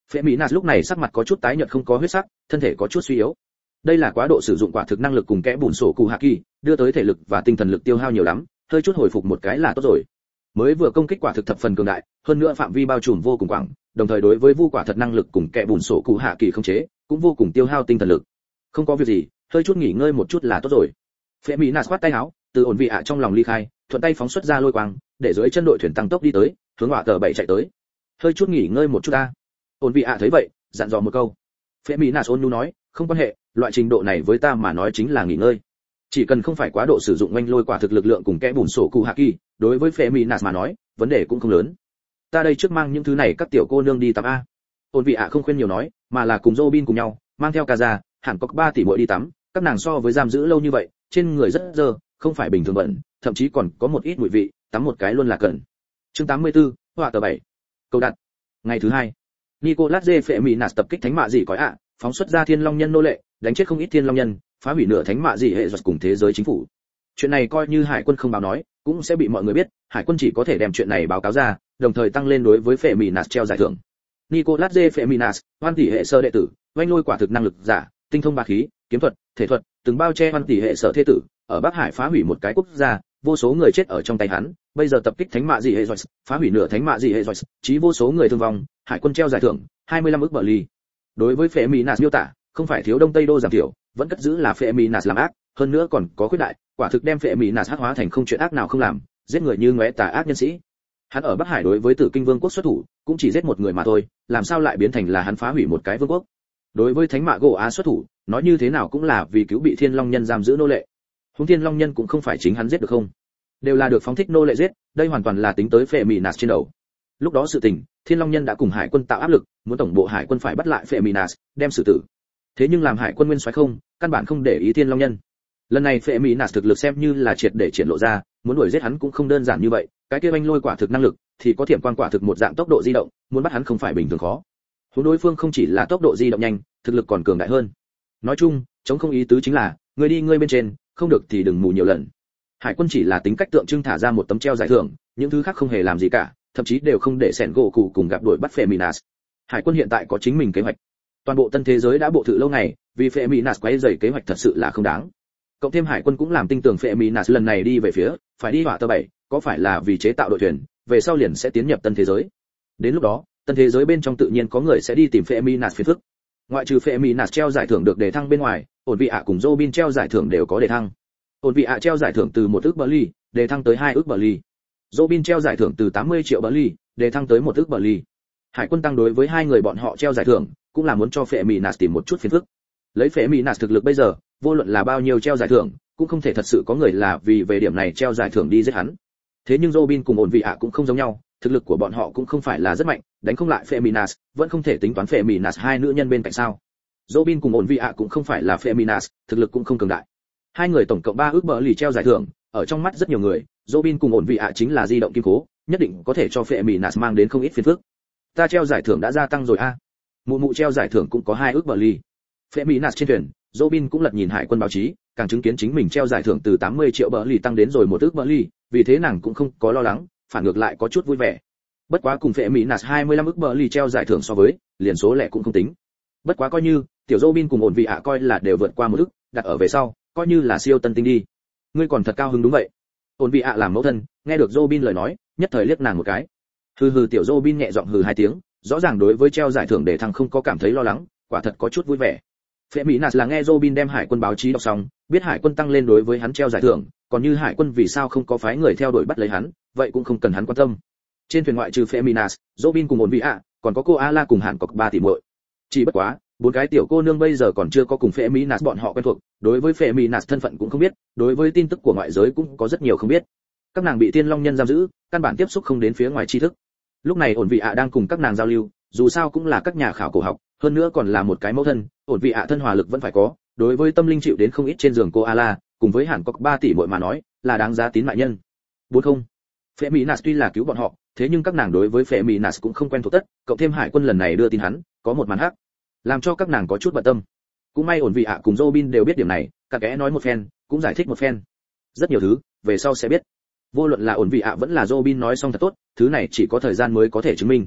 Phệ Mỹ Nạt lúc này sắc mặt có chút tái nhợt không có huyết sắc, thân thể có chút suy yếu. Đây là quá độ sử dụng quả thực năng lực cùng kẽ bùn sổ cụ hạ kỳ, đưa tới thể lực và tinh thần lực tiêu hao nhiều lắm, hơi chút hồi phục một cái là tốt rồi. Mới vừa công kích quả thực thập phần cường đại, hơn nữa phạm vi bao trùm vô cùng quảng, đồng thời đối với vu quả thật năng lực cùng kẽ bùn sổ cụ hạ kỳ không chế, cũng vô cùng tiêu hao tinh thần lực. Không có việc gì, hơi chút nghỉ ngơi một chút là tốt rồi. Phệ Mỹ Nạt khoát tay áo, từ ổn vị ạ trong lòng ly khai, thuận tay phóng xuất ra lôi quang, để dưới chân đội thuyền tăng tốc đi tới, hướng hỏa tờ bảy chạy tới. Hơi chút nghỉ ngơi một chút ta. Ổn vị ạ thấy vậy, dặn dò một câu. Phệ Mỹ Nạt ôn nhu nói, không quan hệ, loại trình độ này với ta mà nói chính là nghỉ ngơi. Chỉ cần không phải quá độ sử dụng oanh lôi quả thực lực lượng cùng kẽ bùn sổ cụ hạ kỳ, đối với Phệ Mỹ Nạt mà nói, vấn đề cũng không lớn. Ta đây trước mang những thứ này các tiểu cô nương đi tắm a. Ôn vị ạ không khuyên nhiều nói, mà là cùng Robin cùng nhau, mang theo cả già, hẳn có ba tỷ muội đi tắm, các nàng so với giam giữ lâu như vậy, trên người rất dơ, không phải bình thường bẩn, thậm chí còn có một ít mùi vị, tắm một cái luôn là cần. Chương tám mươi tư, họa tờ bảy. Câu đặt. Ngày thứ hai, Nicolas J. Phệ Mỹ Nạt tập kích thánh mạ gì cõi ạ, phóng xuất ra thiên long nhân nô lệ, đánh chết không ít thiên long nhân, phá hủy nửa thánh mạ gì hệ giật cùng thế giới chính phủ. Chuyện này coi như hải quân không báo nói, cũng sẽ bị mọi người biết, hải quân chỉ có thể đem chuyện này báo cáo ra, đồng thời tăng lên đối với Phệ Mỹ Nạt treo giải thưởng. Nicolas J. Phệ Mỹ Nạt, hoan tỷ hệ sơ đệ tử, oanh lôi quả thực năng lực giả, tinh thông bá khí, kiếm thuật, thể thuật, từng bao che hoan tỷ hệ sở thế tử, ở Bắc Hải phá hủy một cái quốc gia, vô số người chết ở trong tay hắn, bây giờ tập kích thánh mạ dị hệ Joyce, phá hủy nửa thánh mạ dị hệ Joyce, chí vô số người thương vong, hải quân treo giải thưởng hai mươi lăm ức bờ ly. Đối với Phệ Mỹ Nạt miêu tả, không phải thiếu đông tây đô giảm thiểu, vẫn cất giữ là Phệ Mỹ Nạt làm ác, hơn nữa còn có khuyết đại, quả thực đem Phệ Mỹ Nạt hắc hóa thành không chuyện ác nào không làm, giết người như ngóe tà ác nhân sĩ. Hắn ở Bắc Hải đối với Tử Kinh Vương quốc xuất thủ, cũng chỉ giết một người mà thôi, làm sao lại biến thành là hắn phá hủy một cái vương quốc? Đối với thánh mạ gỗ á xuất thủ, nói như thế nào cũng là vì cứu bị thiên long nhân giam giữ nô lệ. Húng thiên long nhân cũng không phải chính hắn giết được không, đều là được phóng thích nô lệ giết, đây hoàn toàn là tính tới Phệ Mỹ Nạt trên đầu. Lúc đó sự tình, thiên long nhân đã cùng hải quân tạo áp lực, muốn tổng bộ hải quân phải bắt lại Phệ Mỹ Nạt, đem xử tử. Thế nhưng làm hải quân nguyên soái không, căn bản không để ý thiên long nhân. Lần này Phệ Mỹ Nạt thực lực xem như là triệt để triển lộ ra, muốn đuổi giết hắn cũng không đơn giản như vậy, cái kia anh lôi quả thực năng lực thì có thiểm quan quả thực một dạng tốc độ di động, muốn bắt hắn không phải bình thường khó. Huống đối phương không chỉ là tốc độ di động nhanh, thực lực còn cường đại hơn. Nói chung, chống không ý tứ chính là, người đi ngươi bên trên, không được thì đừng mù nhiều lần. Hải quân chỉ là tính cách tượng trưng thả ra một tấm treo giải thưởng, những thứ khác không hề làm gì cả, thậm chí đều không để sẻn gỗ cụ cùng gặp đuổi bắt Phệ Mỹ Nạt. Hải quân hiện tại có chính mình kế hoạch. Toàn bộ tân thế giới đã bộ thự lâu ngày, vì Phệ Mỹ Nạt quấy rầy kế hoạch thật sự là không đáng. Cộng thêm hải quân cũng làm tin tưởng Phệ Mỹ Nạt lần này đi về phía, phải đi hỏa tơ bảy, có phải là vì chế tạo đội thuyền, về sau liền sẽ tiến nhập tân thế giới. Đến lúc đó, tân thế giới bên trong tự nhiên có người sẽ đi tìm Phệ Mỹ Nạt phiền phức. Ngoại trừ Phệ Mỹ Nạt treo giải thưởng được đề thăng bên ngoài, ổn vị ạ cùng Robin treo giải thưởng đều có đề thăng. Ổn vị ạ treo giải thưởng từ một ức bờ ly, đề thăng tới hai ức bờ ly. Robin treo giải thưởng từ tám mươi triệu bờ ly, đề thăng tới một ức bờ ly. Hải quân tăng đối với hai người bọn họ treo giải thưởng, cũng là muốn cho Phệ Mỹ Nạt tìm một chút phiền phức. Lấy Phệ Mỹ Nạt thực lực bây giờ, vô luận là bao nhiêu treo giải thưởng, cũng không thể thật sự có người là vì về điểm này treo giải thưởng đi giết hắn. Thế nhưng Robin cùng ổn vị ạ cũng không giống nhau, thực lực của bọn họ cũng không phải là rất mạnh, đánh không lại Phệ Mỹ Nạt, vẫn không thể tính toán Phệ Mỹ Nạt hai nữ nhân bên cạnh sao? Robin cùng ổn vị ạ cũng không phải là Phệ Mỹ Nạt, thực lực cũng không cường đại. Hai người tổng cộng ba ước bờ lì treo giải thưởng, ở trong mắt rất nhiều người, Robin cùng ổn vị ạ chính là di động kim cố, nhất định có thể cho Phệ Mỹ Nạt mang đến không ít phiền phức. Ta treo giải thưởng đã gia tăng rồi a. À. Mụ mụ treo giải thưởng cũng có hai ước bờ lì. Phệ Mỹ Nạt trên thuyền, Robin cũng lật nhìn hải quân báo chí, càng chứng kiến chính mình treo giải thưởng từ tám mươi triệu bờ lì tăng đến rồi một ước bờ lì, vì thế nàng cũng không có lo lắng, phản ngược lại có chút vui vẻ. Bất quá cùng Phệ Mỹ Nạt hai mươi lăm ức bờ lì treo giải thưởng so với, liền số lẻ cũng không tính. Bất quá coi như, tiểu Robin cùng ổn vị ạ coi là đều vượt qua một ức, đặt ở về sau, coi như là siêu tân tinh đi. Ngươi còn thật cao hứng đúng vậy. Ổn vị ạ làm mẫu thân, nghe được Robin lời nói, nhất thời liếc nàng một cái. Hừ hừ tiểu Robin nhẹ giọng hừ hai tiếng, rõ ràng đối với treo giải thưởng để thằng không có cảm thấy lo lắng, quả thật có chút vui vẻ. Phệ Mỹ Nạt là nghe Robin đem hải quân báo chí đọc xong, biết hải quân tăng lên đối với hắn treo giải thưởng, còn như hải quân vì sao không có phái người theo đuổi bắt lấy hắn, vậy cũng không cần hắn quan tâm. Trên thuyền ngoại trừ Phệ Mỹ Nạt, Robin cùng ổn vị ạ, còn có cô Ala cùng Hàn Cọc ba tỷ muội. Chỉ bất quá, bốn cái tiểu cô nương bây giờ còn chưa có cùng Phệ Mỹ Nạt bọn họ quen thuộc, đối với Phệ Mỹ Nạt thân phận cũng không biết, đối với tin tức của ngoại giới cũng có rất nhiều không biết. Các nàng bị Tiên Long nhân giam giữ, căn bản tiếp xúc không đến phía ngoài tri thức. Lúc này ổn vị ạ đang cùng các nàng giao lưu, dù sao cũng là các nhà khảo cổ học, hơn nữa còn là một cái mẫu thân, ổn vị ạ thân hòa lực vẫn phải có, đối với tâm linh chịu đến không ít trên giường cô Ala, cùng với Hàn Cọc ba tỷ muội mà nói, là đáng giá tín mại nhân. Bốn không. Phệ Mỹ Nạt tuy là cứu bọn họ, thế nhưng các nàng đối với Phệ Mỹ Nạt cũng không quen thuộc tất, cộng thêm hải quân lần này đưa tin hắn, có một màn hắc, làm cho các nàng có chút bận tâm. Cũng may ổn vị ạ cùng Robin đều biết điểm này, cả kẽ nói một phen, cũng giải thích một phen. Rất nhiều thứ, về sau sẽ biết. Vô luận là ổn vị ạ vẫn là Robin nói xong thật tốt, thứ này chỉ có thời gian mới có thể chứng minh.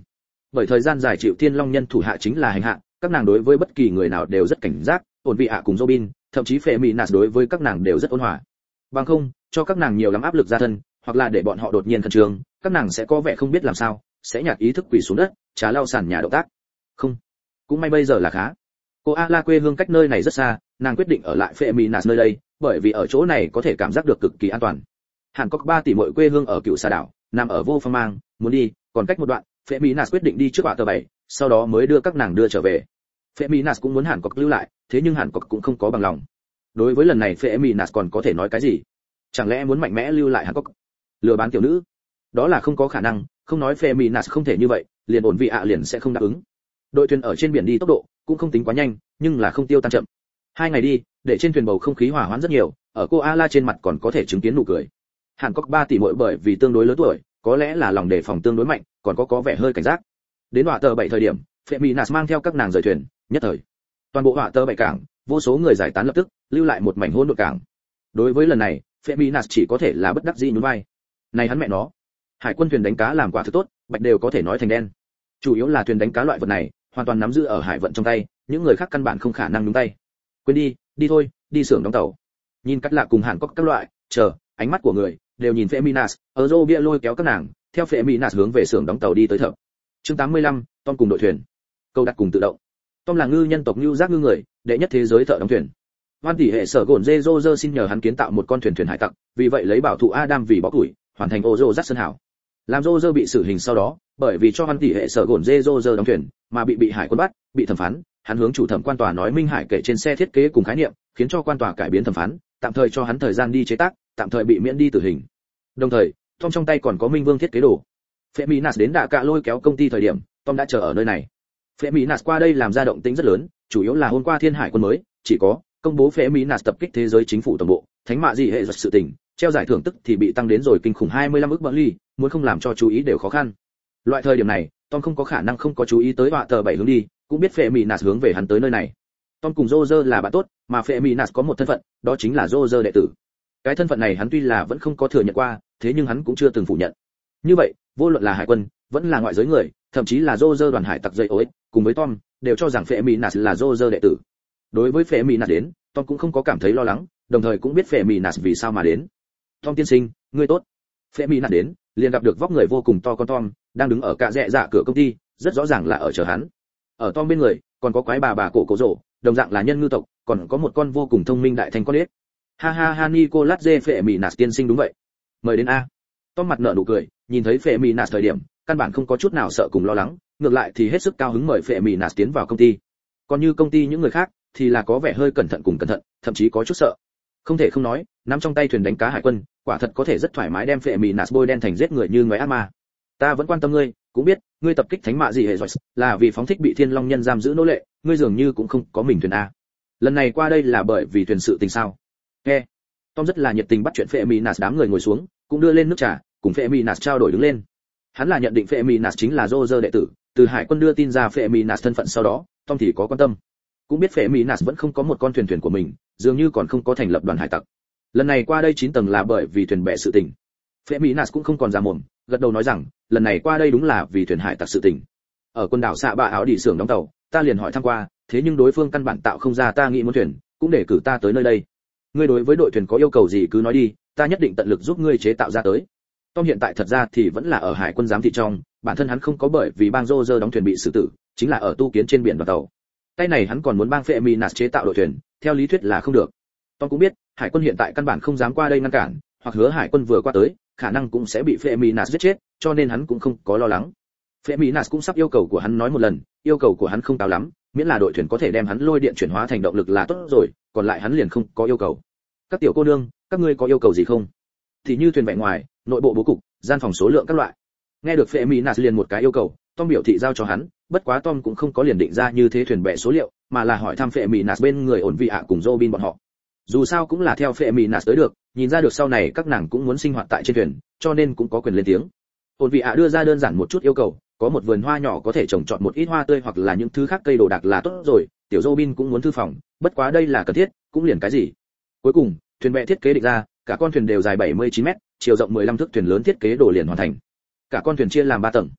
bởi thời gian dài chịu Thiên Long nhân thủ hạ chính là hành hạ, các nàng đối với bất kỳ người nào đều rất cảnh giác, ổn vị ạ cùng Robin, thậm chí Feminas đối với các nàng đều rất ôn hòa. Bằng không, cho các nàng nhiều lắm áp lực ra thân, hoặc là để bọn họ đột nhiên khẩn trương, các nàng sẽ có vẻ không biết làm sao, sẽ nhạt ý thức quỳ xuống đất, trà lau sàn nhà động tác. Không, cũng may bây giờ là khá. Cô Ala quê hương cách nơi này rất xa, nàng quyết định ở lại Feminas nơi đây, bởi vì ở chỗ này có thể cảm giác được cực kỳ an toàn. Hàn Quốc ba tỷ muội quê hương ở Cựu Sa đảo, nằm ở vô phong mang, muốn đi, còn cách một đoạn, Feminas quyết định đi trước quả tờ bảy, sau đó mới đưa các nàng đưa trở về. Feminas cũng muốn Hàn Quốc lưu lại, thế nhưng Hàn Quốc cũng không có bằng lòng. Đối với lần này Feminas còn có thể nói cái gì? Chẳng lẽ muốn mạnh mẽ lưu lại Hàn Quốc? Lừa bán tiểu nữ? Đó là không có khả năng, không nói Feminas không thể như vậy, liền ổn vị ạ liền sẽ không đáp ứng. Đội thuyền ở trên biển đi tốc độ cũng không tính quá nhanh, nhưng là không tiêu tan chậm. Hai ngày đi, để trên thuyền bầu không khí hòa hoãn rất nhiều, ở cô Ala trên mặt còn có thể chứng kiến nụ cười. Hàn Quốc ba tỷ muội bởi vì tương đối lớn tuổi, có lẽ là lòng đề phòng tương đối mạnh, còn có có vẻ hơi cảnh giác. Đến họa tờ bảy thời điểm, Feminas mang theo các nàng rời thuyền, nhất thời toàn bộ họa tờ bảy cảng, vô số người giải tán lập tức, lưu lại một mảnh hỗn độn cảng. Đối với lần này, Feminas chỉ có thể là bất đắc dĩ nhún vai. Này hắn mẹ nó, hải quân thuyền đánh cá làm quả thực tốt, bạch đều có thể nói thành đen. Chủ yếu là thuyền đánh cá loại vật này, hoàn toàn nắm giữ ở hải vận trong tay, những người khác căn bản không khả năng nhúng tay. Quên đi, đi thôi, đi xưởng đóng tàu. Nhìn Cắt Lạ cùng Hàn Quốc các loại, chờ, ánh mắt của người đều nhìn Feminas, ở rô bia lôi kéo các nàng, theo Feminas hướng về xưởng đóng tàu đi tới thợ. Chương tám mươi lăm, Tom cùng đội thuyền. Câu đặt cùng tự động. Tom là ngư nhân tộc Ngưu Giác ngư người, đệ nhất thế giới thợ đóng thuyền. Hoan tỷ hệ sở gồn dê Roger xin nhờ hắn kiến tạo một con thuyền thuyền hải tặc, vì vậy lấy bảo thủ Adam vì bó tuổi, hoàn thành ô rô rắc sơn hảo. Làm Roger bị xử hình sau đó, bởi vì cho Hoan tỷ hệ sở gồn dê Roger đóng thuyền, mà bị bị hải quân bắt, bị thẩm phán, hắn hướng chủ thẩm quan tòa nói minh hải kể trên xe thiết kế cùng khái niệm, khiến cho quan tòa cải biến thẩm phán, tạm thời cho hắn thời gian đi chế tác, tạm thời bị miễn đi tử hình. Đồng thời, Tom trong tay còn có Minh Vương thiết kế đồ. Feminas đến Đạ Cạ lôi kéo công ty thời điểm, Tom đã chờ ở nơi này. Feminas qua đây làm ra động tĩnh rất lớn, chủ yếu là hôm qua Thiên Hải quân mới, chỉ có công bố Feminas tập kích thế giới chính phủ toàn bộ, thánh mạ gì hệ giật sự tình, treo giải thưởng tức thì bị tăng đến rồi kinh khủng hai mươi lăm ức bảng ly, muốn không làm cho chú ý đều khó khăn. Loại thời điểm này, Tom không có khả năng không có chú ý tới họa tờ bảy hướng đi, cũng biết Feminas hướng về hắn tới nơi này. Tom cùng Roger là bạn tốt, mà Feminas có một thân phận, đó chính là Roger đệ tử. Cái thân phận này hắn tuy là vẫn không có thừa nhận qua, thế nhưng hắn cũng chưa từng phủ nhận. Như vậy, vô luận là hải quân, vẫn là ngoại giới người, thậm chí là Roger đoàn hải tặc dây ối, cùng với Tom, đều cho rằng Feminas là Roger đệ tử. Đối với Feminas đến, Tom cũng không có cảm thấy lo lắng, đồng thời cũng biết Feminas vì sao mà đến. Tom tiên sinh, ngươi tốt. Feminas đến, liền gặp được vóc người vô cùng to con Tom, đang đứng ở cạ rẽ dạ cửa công ty, rất rõ ràng là ở chờ hắn. Ở Tom bên người, còn có quái bà bà cổ cổ rổ, đồng dạng là nhân ngư tộc, còn có một con vô cùng thông minh đại thành con ếch. Ha ha ha, Nicolas J Feminas tiên sinh đúng vậy. Mời đến a. Tom mặt nở nụ cười, nhìn thấy Feminas thời điểm, căn bản không có chút nào sợ cùng lo lắng, ngược lại thì hết sức cao hứng mời Feminas tiến vào công ty. Còn như công ty những người khác, thì là có vẻ hơi cẩn thận cùng cẩn thận, thậm chí có chút sợ. Không thể không nói, nắm trong tay thuyền đánh cá hải quân, quả thật có thể rất thoải mái đem Feminas bôi đen thành giết người như ngoái ác ma. Ta vẫn quan tâm ngươi, cũng biết, ngươi tập kích thánh mạ gì hệ rồi, là vì phóng thích bị Thiên Long nhân giam giữ nô lệ, ngươi dường như cũng không có mình thuyền a. Lần này qua đây là bởi vì thuyền sự tình sao? Nghe. Tom rất là nhiệt tình bắt chuyện Feminas đám người ngồi xuống, cũng đưa lên nước trà, cùng Feminas trao đổi đứng lên. Hắn là nhận định Feminas chính là Roger đệ tử, từ hải quân đưa tin ra Feminas thân phận sau đó, Tom thì có quan tâm. Cũng biết Feminas vẫn không có một con thuyền thuyền của mình, dường như còn không có thành lập đoàn hải tặc. Lần này qua đây chín tầng là bởi vì thuyền bè sự tình. Feminas cũng không còn ra mồm, gật đầu nói rằng, lần này qua đây đúng là vì thuyền hải tặc sự tình. Ở quần đảo xạ bạ áo đi xưởng đóng tàu, ta liền hỏi thăm qua, thế nhưng đối phương căn bản tạo không ra ta nghĩ muốn thuyền, cũng để cử ta tới nơi đây. Ngươi đối với đội thuyền có yêu cầu gì cứ nói đi, ta nhất định tận lực giúp ngươi chế tạo ra tới. Tom hiện tại thật ra thì vẫn là ở hải quân giám thị trong, bản thân hắn không có bởi vì bang Roger đóng thuyền bị xử tử, chính là ở tu kiến trên biển đoàn tàu. Tay này hắn còn muốn bang Feminas chế tạo đội thuyền, theo lý thuyết là không được. Tom cũng biết, hải quân hiện tại căn bản không dám qua đây ngăn cản, hoặc hứa hải quân vừa qua tới, khả năng cũng sẽ bị Feminas giết chết, cho nên hắn cũng không có lo lắng. Feminas cũng sắp yêu cầu của hắn nói một lần, yêu cầu của hắn không cao lắm, miễn là đội thuyền có thể đem hắn lôi điện chuyển hóa thành động lực là tốt rồi, còn lại hắn liền không có yêu cầu. Các tiểu cô nương, các ngươi có yêu cầu gì không? Thì như thuyền vẹn ngoài, nội bộ bố cục, gian phòng số lượng các loại. Nghe được Feminas liền một cái yêu cầu, Tom biểu thị giao cho hắn, bất quá Tom cũng không có liền định ra như thế thuyền bè số liệu, mà là hỏi thăm Feminas bên người ổn vị ạ cùng Robin bọn họ. Dù sao cũng là theo Feminas tới được, nhìn ra được sau này các nàng cũng muốn sinh hoạt tại trên thuyền, cho nên cũng có quyền lên tiếng. Ổn vị ạ đưa ra đơn giản một chút yêu cầu, có một vườn hoa nhỏ có thể trồng trọt một ít hoa tươi hoặc là những thứ khác cây đồ đạc là tốt rồi, tiểu Robin cũng muốn thư phòng, bất quá đây là cần thiết, cũng liền cái gì. Cuối cùng, thuyền bè thiết kế định ra, cả con thuyền đều dài bảy mươi chín mét, chiều rộng mười lăm thước, thuyền lớn thiết kế đồ liền hoàn thành. Cả con thuyền chia làm ba tầng.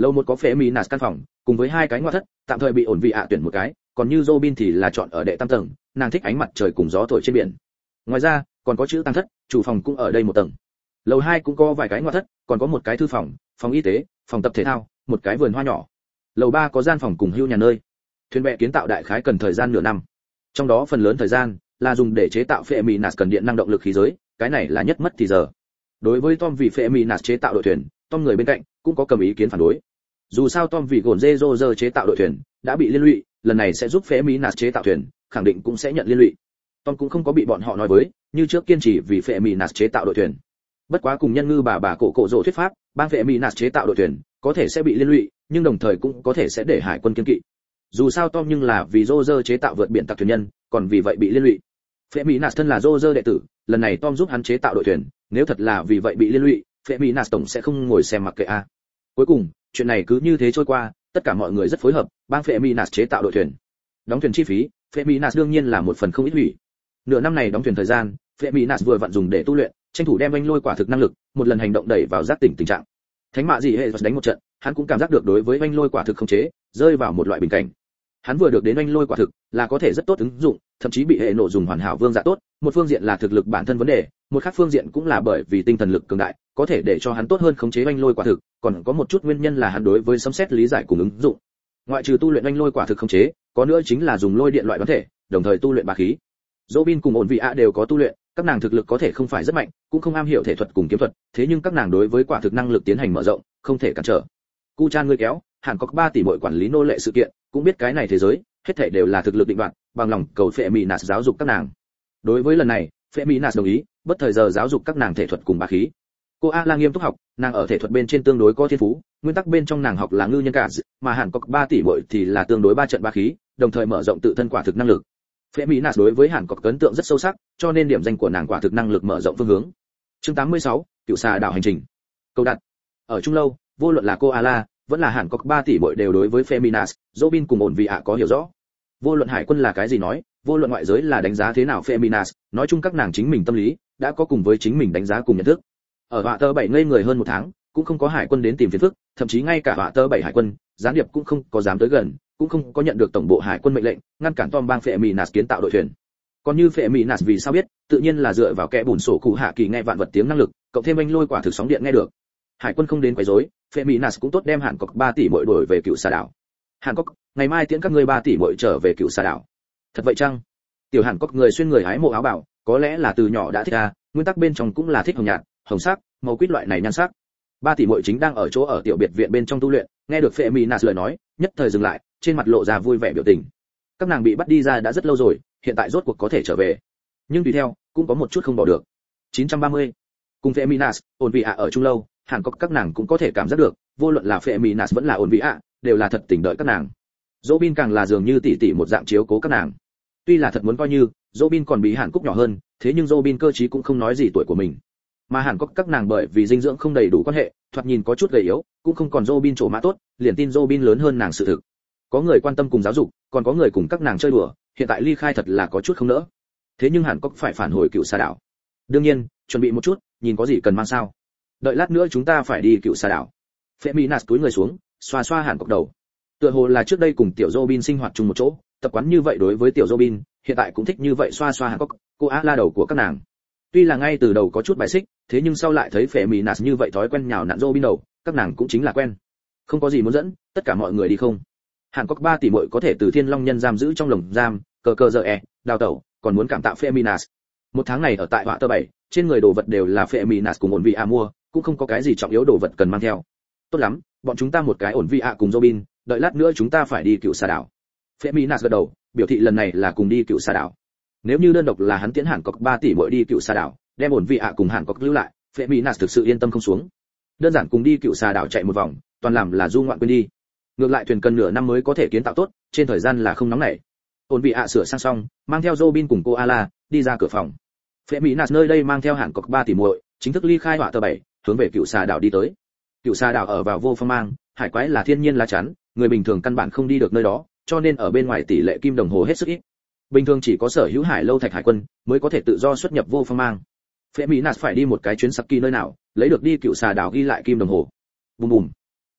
Lầu một có phệ mỹ nạt căn phòng, cùng với hai cái ngoại thất, tạm thời bị ổn vị ạ tuyển một cái, còn như Robin thì là chọn ở đệ tam tầng, nàng thích ánh mặt trời cùng gió thổi trên biển. Ngoài ra, còn có chữ tăng thất, chủ phòng cũng ở đây một tầng. Lầu hai cũng có vài cái ngoại thất, còn có một cái thư phòng, phòng y tế, phòng tập thể thao, một cái vườn hoa nhỏ. Lầu ba có gian phòng cùng hưu nhà nơi. Thuyền bè kiến tạo đại khái cần thời gian nửa năm. Trong đó phần lớn thời gian là dùng để chế tạo phệ mỹ nạt cần điện năng động lực khí giới, cái này là nhất mất thì giờ. Đối với Tom vì phệ mỹ nạt chế tạo đội thuyền, Tom người bên cạnh cũng có cầm ý kiến phản đối. Dù sao Tom vì gồn dê rô rơ chế tạo đội thuyền đã bị liên lụy, lần này sẽ giúp phệ mỹ nạt chế tạo thuyền, khẳng định cũng sẽ nhận liên lụy. Tom cũng không có bị bọn họ nói với, như trước kiên trì vì phệ mỹ nạt chế tạo đội thuyền. Bất quá cùng nhân ngư bà bà cổ cổ rồ thuyết pháp, bang phệ mỹ nạt chế tạo đội thuyền có thể sẽ bị liên lụy, nhưng đồng thời cũng có thể sẽ để hải quân kiên kỵ. Dù sao Tom nhưng là vì rô rơ chế tạo vượt biển tặc thuyền nhân, còn vì vậy bị liên lụy. Phệ mỹ nạt thân là rô rơ đệ tử, lần này Tom giúp hắn chế tạo đội thuyền, nếu thật là vì vậy bị liên lụy, phệ mỹ nạt tổng sẽ không ngồi xem mặc kệ a. Cuối cùng, chuyện này cứ như thế trôi qua, tất cả mọi người rất phối hợp, bang phệ mỹ nạt chế tạo đội thuyền. Đóng thuyền chi phí, phệ mỹ nạt đương nhiên là một phần không ít hủy. Nửa năm này đóng thuyền thời gian, phệ mỹ nạt vừa vặn dùng để tu luyện, tranh thủ đem anh lôi quả thực năng lực, một lần hành động đẩy vào giác tỉnh tình trạng. Thánh mạ gì hệ đánh một trận, hắn cũng cảm giác được đối với anh lôi quả thực không chế, rơi vào một loại bình cảnh. Hắn vừa được đến anh lôi quả thực, là có thể rất tốt ứng dụng, thậm chí bị hệ nộ dùng hoàn hảo vương dạ tốt, một phương diện là thực lực bản thân vấn đề, một khác phương diện cũng là bởi vì tinh thần lực cường đại, có thể để cho hắn tốt hơn khống chế anh lôi quả thực, còn có một chút nguyên nhân là hắn đối với sấm sét lý giải cùng ứng dụng. Ngoại trừ tu luyện anh lôi quả thực khống chế, có nữa chính là dùng lôi điện loại đoán thể, đồng thời tu luyện bá khí. Robin cùng ổn vị ạ đều có tu luyện, các nàng thực lực có thể không phải rất mạnh, cũng không am hiểu thể thuật cùng kiếm thuật, thế nhưng các nàng đối với quả thực năng lực tiến hành mở rộng, không thể cản trở. Cu Chan ngươi kéo, hẳn có ba tỷ mỗi quản lý nô lệ sự kiện, cũng biết cái này thế giới, hết thảy đều là thực lực định đoạt, bằng lòng cầu phệ mỹ nạt giáo dục các nàng. Đối với lần này, phệ mỹ nạt đồng ý, bất thời giờ giáo dục các nàng thể thuật cùng bá khí. Cô A La nghiêm túc học, nàng ở thể thuật bên trên tương đối có thiên phú, nguyên tắc bên trong nàng học là ngư nhân cả, mà hẳn có ba tỷ mỗi thì là tương đối ba trận bá khí, đồng thời mở rộng tự thân quả thực năng lực. Phệ mỹ nạt đối với hàn cọc ấn tượng rất sâu sắc, cho nên điểm danh của nàng quả thực năng lực mở rộng phương hướng. Chương tám mươi sáu, cựu xà đảo hành trình. Câu đặt. Ở trung lâu, vô luận là cô Ala, vẫn là hàn cọc ba tỷ mỗi đều đối với Feminas, Robin cùng ổn vị ạ có hiểu rõ. Vô luận hải quân là cái gì nói, vô luận ngoại giới là đánh giá thế nào Feminas, nói chung các nàng chính mình tâm lý đã có cùng với chính mình đánh giá cùng nhận thức. Ở họa tơ bảy ngây người hơn một tháng, cũng không có hải quân đến tìm phiền phức, thậm chí ngay cả họa tơ bảy hải quân, gián điệp cũng không có dám tới gần, cũng không có nhận được tổng bộ hải quân mệnh lệnh ngăn cản Tom bang Feminas kiến tạo đội thuyền. Còn như Feminas vì sao biết, tự nhiên là dựa vào kẽ bùn sổ cụ hạ kỳ nghe vạn vật tiếng năng lực, cộng thêm anh lôi quả thực sóng điện nghe được. Hải quân không đến quấy rối, Feminas cũng tốt đem Hàn Cốc ba tỷ mỗi đổi về cựu xà đảo. Hàn Cốc, ngày mai tiễn các ngươi ba tỷ mỗi trở về cựu xà đảo. Thật vậy chăng? Tiểu Hàn Cốc người xuyên người hái mộ áo bảo, có lẽ là từ nhỏ đã thích a, nguyên tắc bên trong cũng là thích hồng nhạt, hồng sắc, màu quýt loại này nhan sắc. Ba tỷ muội chính đang ở chỗ ở tiểu biệt viện bên trong tu luyện, nghe được Feminas lời nói, nhất thời dừng lại, trên mặt lộ ra vui vẻ biểu tình. Các nàng bị bắt đi ra đã rất lâu rồi, hiện tại rốt cuộc có thể trở về. Nhưng tùy theo, cũng có một chút không bỏ được. chín trăm ba mươi. Cùng Feminas, ổn vị ạ ở chung lâu, Hàn Cốc các nàng cũng có thể cảm giác được, vô luận là Feminas vẫn là ổn vị ạ, đều là thật tình đợi các nàng. Robin càng là dường như tỷ tỷ một dạng chiếu cố các nàng. Tuy là thật muốn coi như, Robin còn bị Hàn Cốc nhỏ hơn, thế nhưng Robin cơ trí cũng không nói gì tuổi của mình. Mà Hàn Cốc các nàng bởi vì dinh dưỡng không đầy đủ quan hệ, thoạt nhìn có chút gầy yếu, cũng không còn Robin chỗ mã tốt, liền tin Robin lớn hơn nàng sự thực. Có người quan tâm cùng giáo dục, còn có người cùng các nàng chơi đùa, hiện tại ly khai thật là có chút không nỡ. Thế nhưng Hàn Cốc phải phản hồi cựu xà đảo. Đương nhiên, chuẩn bị một chút, nhìn có gì cần mang sao. Đợi lát nữa chúng ta phải đi cựu xà đảo. Feminas cúi người xuống, xoa xoa Hàn Cốc đầu. Tựa hồ là trước đây cùng tiểu Robin sinh hoạt chung một chỗ, tập quán như vậy đối với tiểu Robin, hiện tại cũng thích như vậy xoa xoa Hàn Cốc, cô á la đầu của các nàng. Tuy là ngay từ đầu có chút bài xích, thế nhưng sau lại thấy Feminas như vậy thói quen nhào nặn Robin đầu, các nàng cũng chính là quen. Không có gì muốn dẫn, tất cả mọi người đi không. Hàn Cốc ba tỷ muội có thể từ Thiên Long nhân giam giữ trong lồng giam, cờ cờ giờ e, đào tẩu, còn muốn cảm tạ Feminas. Một tháng này ở tại họa tơ bảy, trên người đồ vật đều là Feminas cùng ổn vị ạ mua, cũng không có cái gì trọng yếu đồ vật cần mang theo. Tốt lắm, bọn chúng ta một cái ổn vị ạ cùng Robin, đợi lát nữa chúng ta phải đi cựu xà đảo. Feminas gật đầu, biểu thị lần này là cùng đi cựu xà đảo. Nếu như đơn độc là hắn tiến Hàn Cốc ba tỷ muội đi cựu xà đảo, đem ổn vị ạ cùng Hàn Cốc lưu lại, Feminas thực sự yên tâm không xuống. Đơn giản cùng đi cựu xà đảo chạy một vòng, toàn làm là du ngoạn quên đi. Ngược lại thuyền cần nửa năm mới có thể kiến tạo tốt, trên thời gian là không nóng nảy. Ổn vị ạ sửa sang xong, mang theo Robin cùng cô Ala đi ra cửa phòng. Feminas nơi đây mang theo Hàn Cốc ba tỷ muội, chính thức ly khai họa tơ bảy, hướng về cựu xà đảo đi tới. Cựu xà đảo ở vào vô phong mang, hải quái là thiên nhiên lá chắn, người bình thường căn bản không đi được nơi đó, cho nên ở bên ngoài tỷ lệ kim đồng hồ hết sức ít. Bình thường chỉ có sở hữu hải lâu thạch hải quân mới có thể tự do xuất nhập vô phong mang. Feminas phải đi một cái chuyến Saki nơi nào, lấy được đi cựu xà đảo ghi lại kim đồng hồ. Bùm bùm.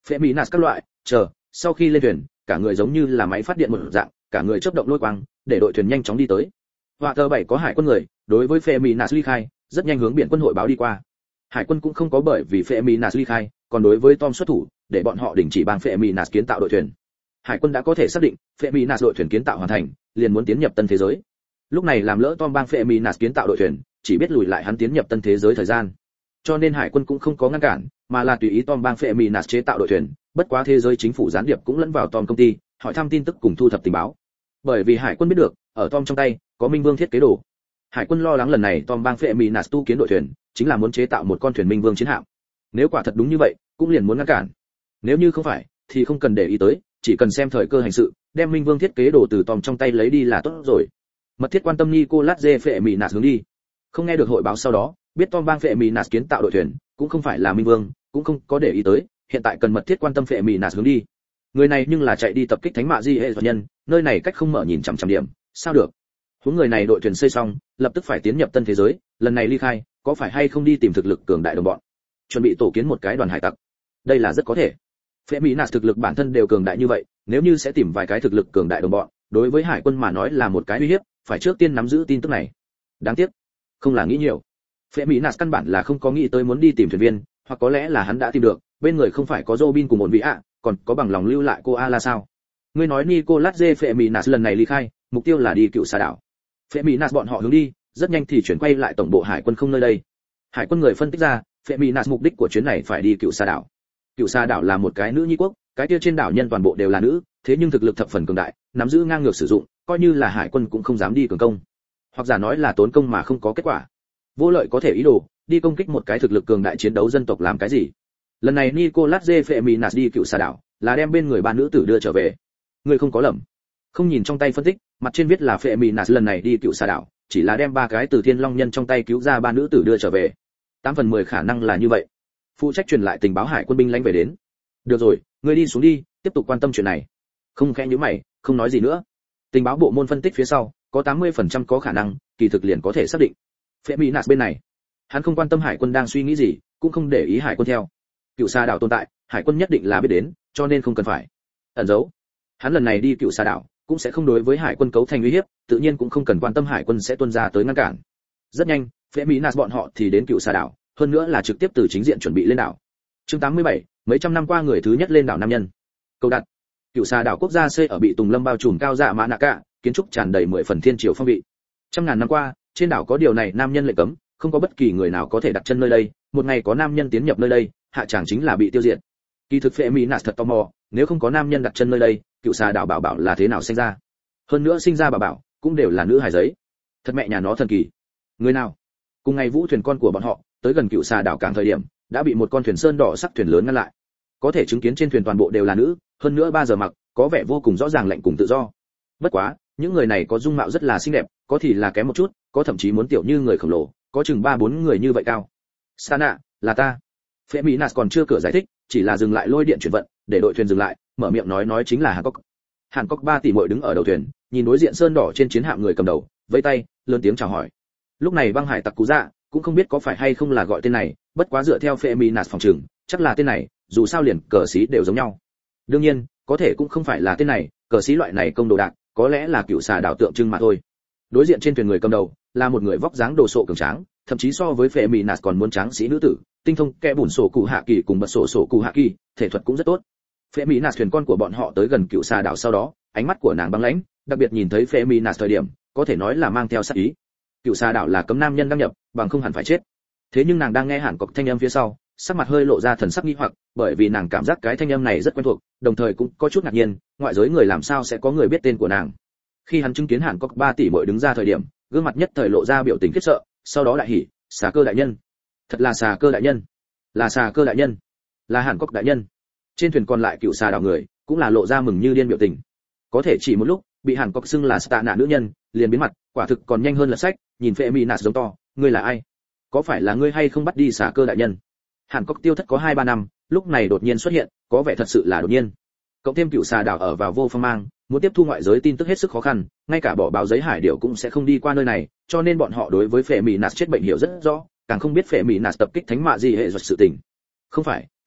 phệ mỹ nạt các loại chờ sau khi lên thuyền cả người giống như là máy phát điện một dạng cả người chớp động lôi quang để đội thuyền nhanh chóng đi tới. Họa tờ bảy có hải quân người đối với phệ mỹ nạt ly khai rất nhanh hướng biển quân hội báo đi qua. Hải quân cũng không có bởi vì phệ mỹ nạt ly khai còn đối với Tom xuất thủ để bọn họ đình chỉ bang phệ mỹ nạt kiến tạo đội thuyền. Hải quân đã có thể xác định phệ mỹ nạt đội thuyền kiến tạo hoàn thành liền muốn tiến nhập tân thế giới. Lúc này làm lỡ Tom bang phệ mỹ nạt kiến tạo đội thuyền chỉ biết lùi lại hắn tiến nhập tân thế giới thời gian, cho nên hải quân cũng không có ngăn cản mà là tùy ý Tom bang phệ mỹ nạt chế tạo đội thuyền. Bất quá thế giới chính phủ gián điệp cũng lẫn vào Tom công ty hỏi thăm tin tức cùng thu thập tình báo, bởi vì hải quân biết được ở Tom trong tay có Minh Vương thiết kế đồ. Hải quân lo lắng lần này Tom bang phệ mỹ nạt tu kiến đội thuyền chính là muốn chế tạo một con thuyền Minh Vương chiến hạm. Nếu quả thật đúng như vậy cũng liền muốn ngăn cản, nếu như không phải thì không cần để ý tới, chỉ cần xem thời cơ hành sự đem Minh Vương thiết kế đồ từ Tom trong tay lấy đi là tốt rồi. Mật thiết quan tâm Nicolas J phệ mỹ nạt hướng đi, không nghe được hội báo sau đó biết Tom bang phệ mỹ nạt kiến tạo đội thuyền cũng không phải là Minh Vương cũng không có để ý tới, hiện tại cần mật thiết quan tâm phệ mỹ nạt hướng đi. Người này nhưng là chạy đi tập kích thánh mạ di hệ nhân, nơi này cách không mở nhìn chằm chằm điểm sao được. Huống người này đội thuyền xây xong lập tức phải tiến nhập tân thế giới, lần này ly khai có phải hay không đi tìm thực lực cường đại đồng bọn, chuẩn bị tổ kiến một cái đoàn hải tặc. Đây là rất có thể. Phệ mỹ nạt thực lực bản thân đều cường đại như vậy, nếu như sẽ tìm vài cái thực lực cường đại đồng bọn đối với hải quân mà nói là một cái uy hiếp, phải trước tiên nắm giữ tin tức này. Đáng tiếc không là nghĩ nhiều, phệ mỹ nạt căn bản là không có nghĩ tới muốn đi tìm thuyền viên, hoặc có lẽ là hắn đã tìm được, bên người không phải có Robin cùng một vị ạ, còn có bằng lòng lưu lại cô A là sao? Ngươi nói Nicolas J phệ mỹ nạt lần này ly khai mục tiêu là đi cựu xà đảo. Phệ mỹ nạt bọn họ hướng đi rất nhanh thì chuyển quay lại tổng bộ hải quân không nơi đây. Hải quân người phân tích ra phệ mỹ nạt mục đích của chuyến này phải đi cựu xà đảo. Cựu xà đảo là một cái nữ nhi quốc, cái kia trên đảo nhân toàn bộ đều là nữ, thế nhưng thực lực thập phần cường đại, nắm giữ ngang ngược sử dụng, coi như là hải quân cũng không dám đi cường công, hoặc giả nói là tốn công mà không có kết quả. Vô lợi có thể ý đồ đi công kích một cái thực lực cường đại chiến đấu dân tộc làm cái gì? Lần này Nicolas J phệ mỹ nạt đi cựu xà đảo là đem bên người ba nữ tử đưa trở về. Người không có lầm. Không nhìn trong tay phân tích, mặt trên viết là phệ mỹ nạt lần này đi cựu xà đảo chỉ là đem ba cái từ thiên long nhân trong tay cứu ra ba nữ tử đưa trở về. Tám phần mười khả năng là như vậy. Phụ trách truyền lại tình báo hải quân binh lãnh về đến. Được rồi, ngươi đi xuống đi, tiếp tục quan tâm chuyện này. Không khẽ nhíu mày, không nói gì nữa. Tình báo bộ môn phân tích phía sau, có tám mươi phần trăm có khả năng, kỳ thực liền có thể xác định. Phệ mỹ nạt bên này, hắn không quan tâm hải quân đang suy nghĩ gì, cũng không để ý hải quân theo. Cựu xà đảo tồn tại, hải quân nhất định là biết đến, cho nên không cần phải ẩn giấu. Hắn lần này đi cựu xà đảo, cũng sẽ không đối với hải quân cấu thành uy hiếp, tự nhiên cũng không cần quan tâm hải quân sẽ tuân ra tới ngăn cản. Rất nhanh, phệ mỹ nạt bọn họ thì đến cựu xà đảo, hơn nữa là trực tiếp từ chính diện chuẩn bị lên đảo. Chương tám mươi bảy, mấy trăm năm qua người thứ nhất lên đảo nam nhân. Câu đặt. Cựu xà đảo quốc gia xây ở bị tùng lâm bao trùm cao dạ mã nạ cả, kiến trúc tràn đầy mười phần thiên triều phong vị. Trăm ngàn năm qua, trên đảo có điều này nam nhân lệnh cấm, không có bất kỳ người nào có thể đặt chân nơi đây, một ngày có nam nhân tiến nhập nơi đây, hạ chẳng chính là bị tiêu diệt. Kỳ thực phệ mỹ nạt thật tò mò, nếu không có nam nhân đặt chân nơi đây, cựu xà đảo bảo bảo là thế nào sinh ra? Hơn nữa sinh ra bảo bảo cũng đều là nữ hài giấy. Thật mẹ nhà nó thần kỳ. Người nào? Cùng ngày vũ thuyền con của bọn họ tới gần cựu xà đảo cảng thời điểm, đã bị một con thuyền sơn đỏ sắc thuyền lớn ngăn lại. Có thể chứng kiến trên thuyền toàn bộ đều là nữ, hơn nữa ba giờ mặc, có vẻ vô cùng rõ ràng lạnh cùng tự do. Bất quá, những người này có dung mạo rất là xinh đẹp, có thì là kém một chút, có thậm chí muốn tiểu như người khổng lồ, có chừng ba bốn người như vậy cao. Sana, là ta. Phệ mỹ nạt còn chưa cửa giải thích, chỉ là dừng lại lôi điện chuyển vận, để đội thuyền dừng lại, mở miệng nói nói chính là Hàn Cốc. Hàn Cốc ba tỷ muội đứng ở đầu thuyền, nhìn đối diện sơn đỏ trên chiến hạm người cầm đầu, vẫy tay, lớn tiếng chào hỏi. Lúc này băng hải tặc cú dạ cũng không biết có phải hay không là gọi tên này, bất quá dựa theo phệ mỹ nạt phòng trường, chắc là tên này, dù sao liền cờ sĩ đều giống nhau. Đương nhiên, có thể cũng không phải là tên này, cờ sĩ loại này công đồ đạc, có lẽ là cựu xà đảo tượng trưng mà thôi. Đối diện trên thuyền người cầm đầu là một người vóc dáng đồ sộ cường tráng, thậm chí so với phệ mỹ nạt còn muốn tráng sĩ nữ tử, tinh thông kẽ bùn sổ cụ hạ kỳ cùng bật sổ sổ cụ hạ kỳ, thể thuật cũng rất tốt. Phệ mỹ nạt thuyền con của bọn họ tới gần cựu xà đảo sau đó, ánh mắt của nàng băng lãnh, đặc biệt nhìn thấy phệ mỹ nạt thời điểm, có thể nói là mang theo sát ý. Cựu xà đảo là cấm nam nhân đăng nhập, bằng không hẳn phải chết. Thế nhưng nàng đang nghe Hàn Cốc thanh âm phía sau, sắc mặt hơi lộ ra thần sắc nghi hoặc, bởi vì nàng cảm giác cái thanh âm này rất quen thuộc, đồng thời cũng có chút ngạc nhiên, ngoại giới người làm sao sẽ có người biết tên của nàng. Khi hắn chứng kiến Hàn Cốc ba tỷ muội đứng ra thời điểm, gương mặt nhất thời lộ ra biểu tình khiếp sợ, sau đó đại hỉ, xà cơ đại nhân, thật là xà cơ đại nhân, là xà cơ đại nhân, là Hàn Cốc đại nhân. Trên thuyền còn lại cựu xà đảo người cũng là lộ ra mừng như điên biểu tình. Có thể chỉ một lúc, bị Hàn Cốc xưng là stạ nạ nữ nhân, liền biến mặt, quả thực còn nhanh hơn lật sách, nhìn phệ mỹ nạt giống to, ngươi là ai? Có phải là ngươi hay không bắt đi xà cơ đại nhân? Hàn Cốc tiêu thất có hai ba năm, lúc này đột nhiên xuất hiện, có vẻ thật sự là đột nhiên. Cộng thêm cựu xà đảo ở vào vô phong mang, muốn tiếp thu ngoại giới tin tức hết sức khó khăn, ngay cả bỏ báo giấy hải điểu cũng sẽ không đi qua nơi này, cho nên bọn họ đối với phệ mỹ nạt chết bệnh hiểu rất rõ, càng không biết phệ mỹ nạt tập kích thánh mạ gì hệ duật sự tình. Không phải,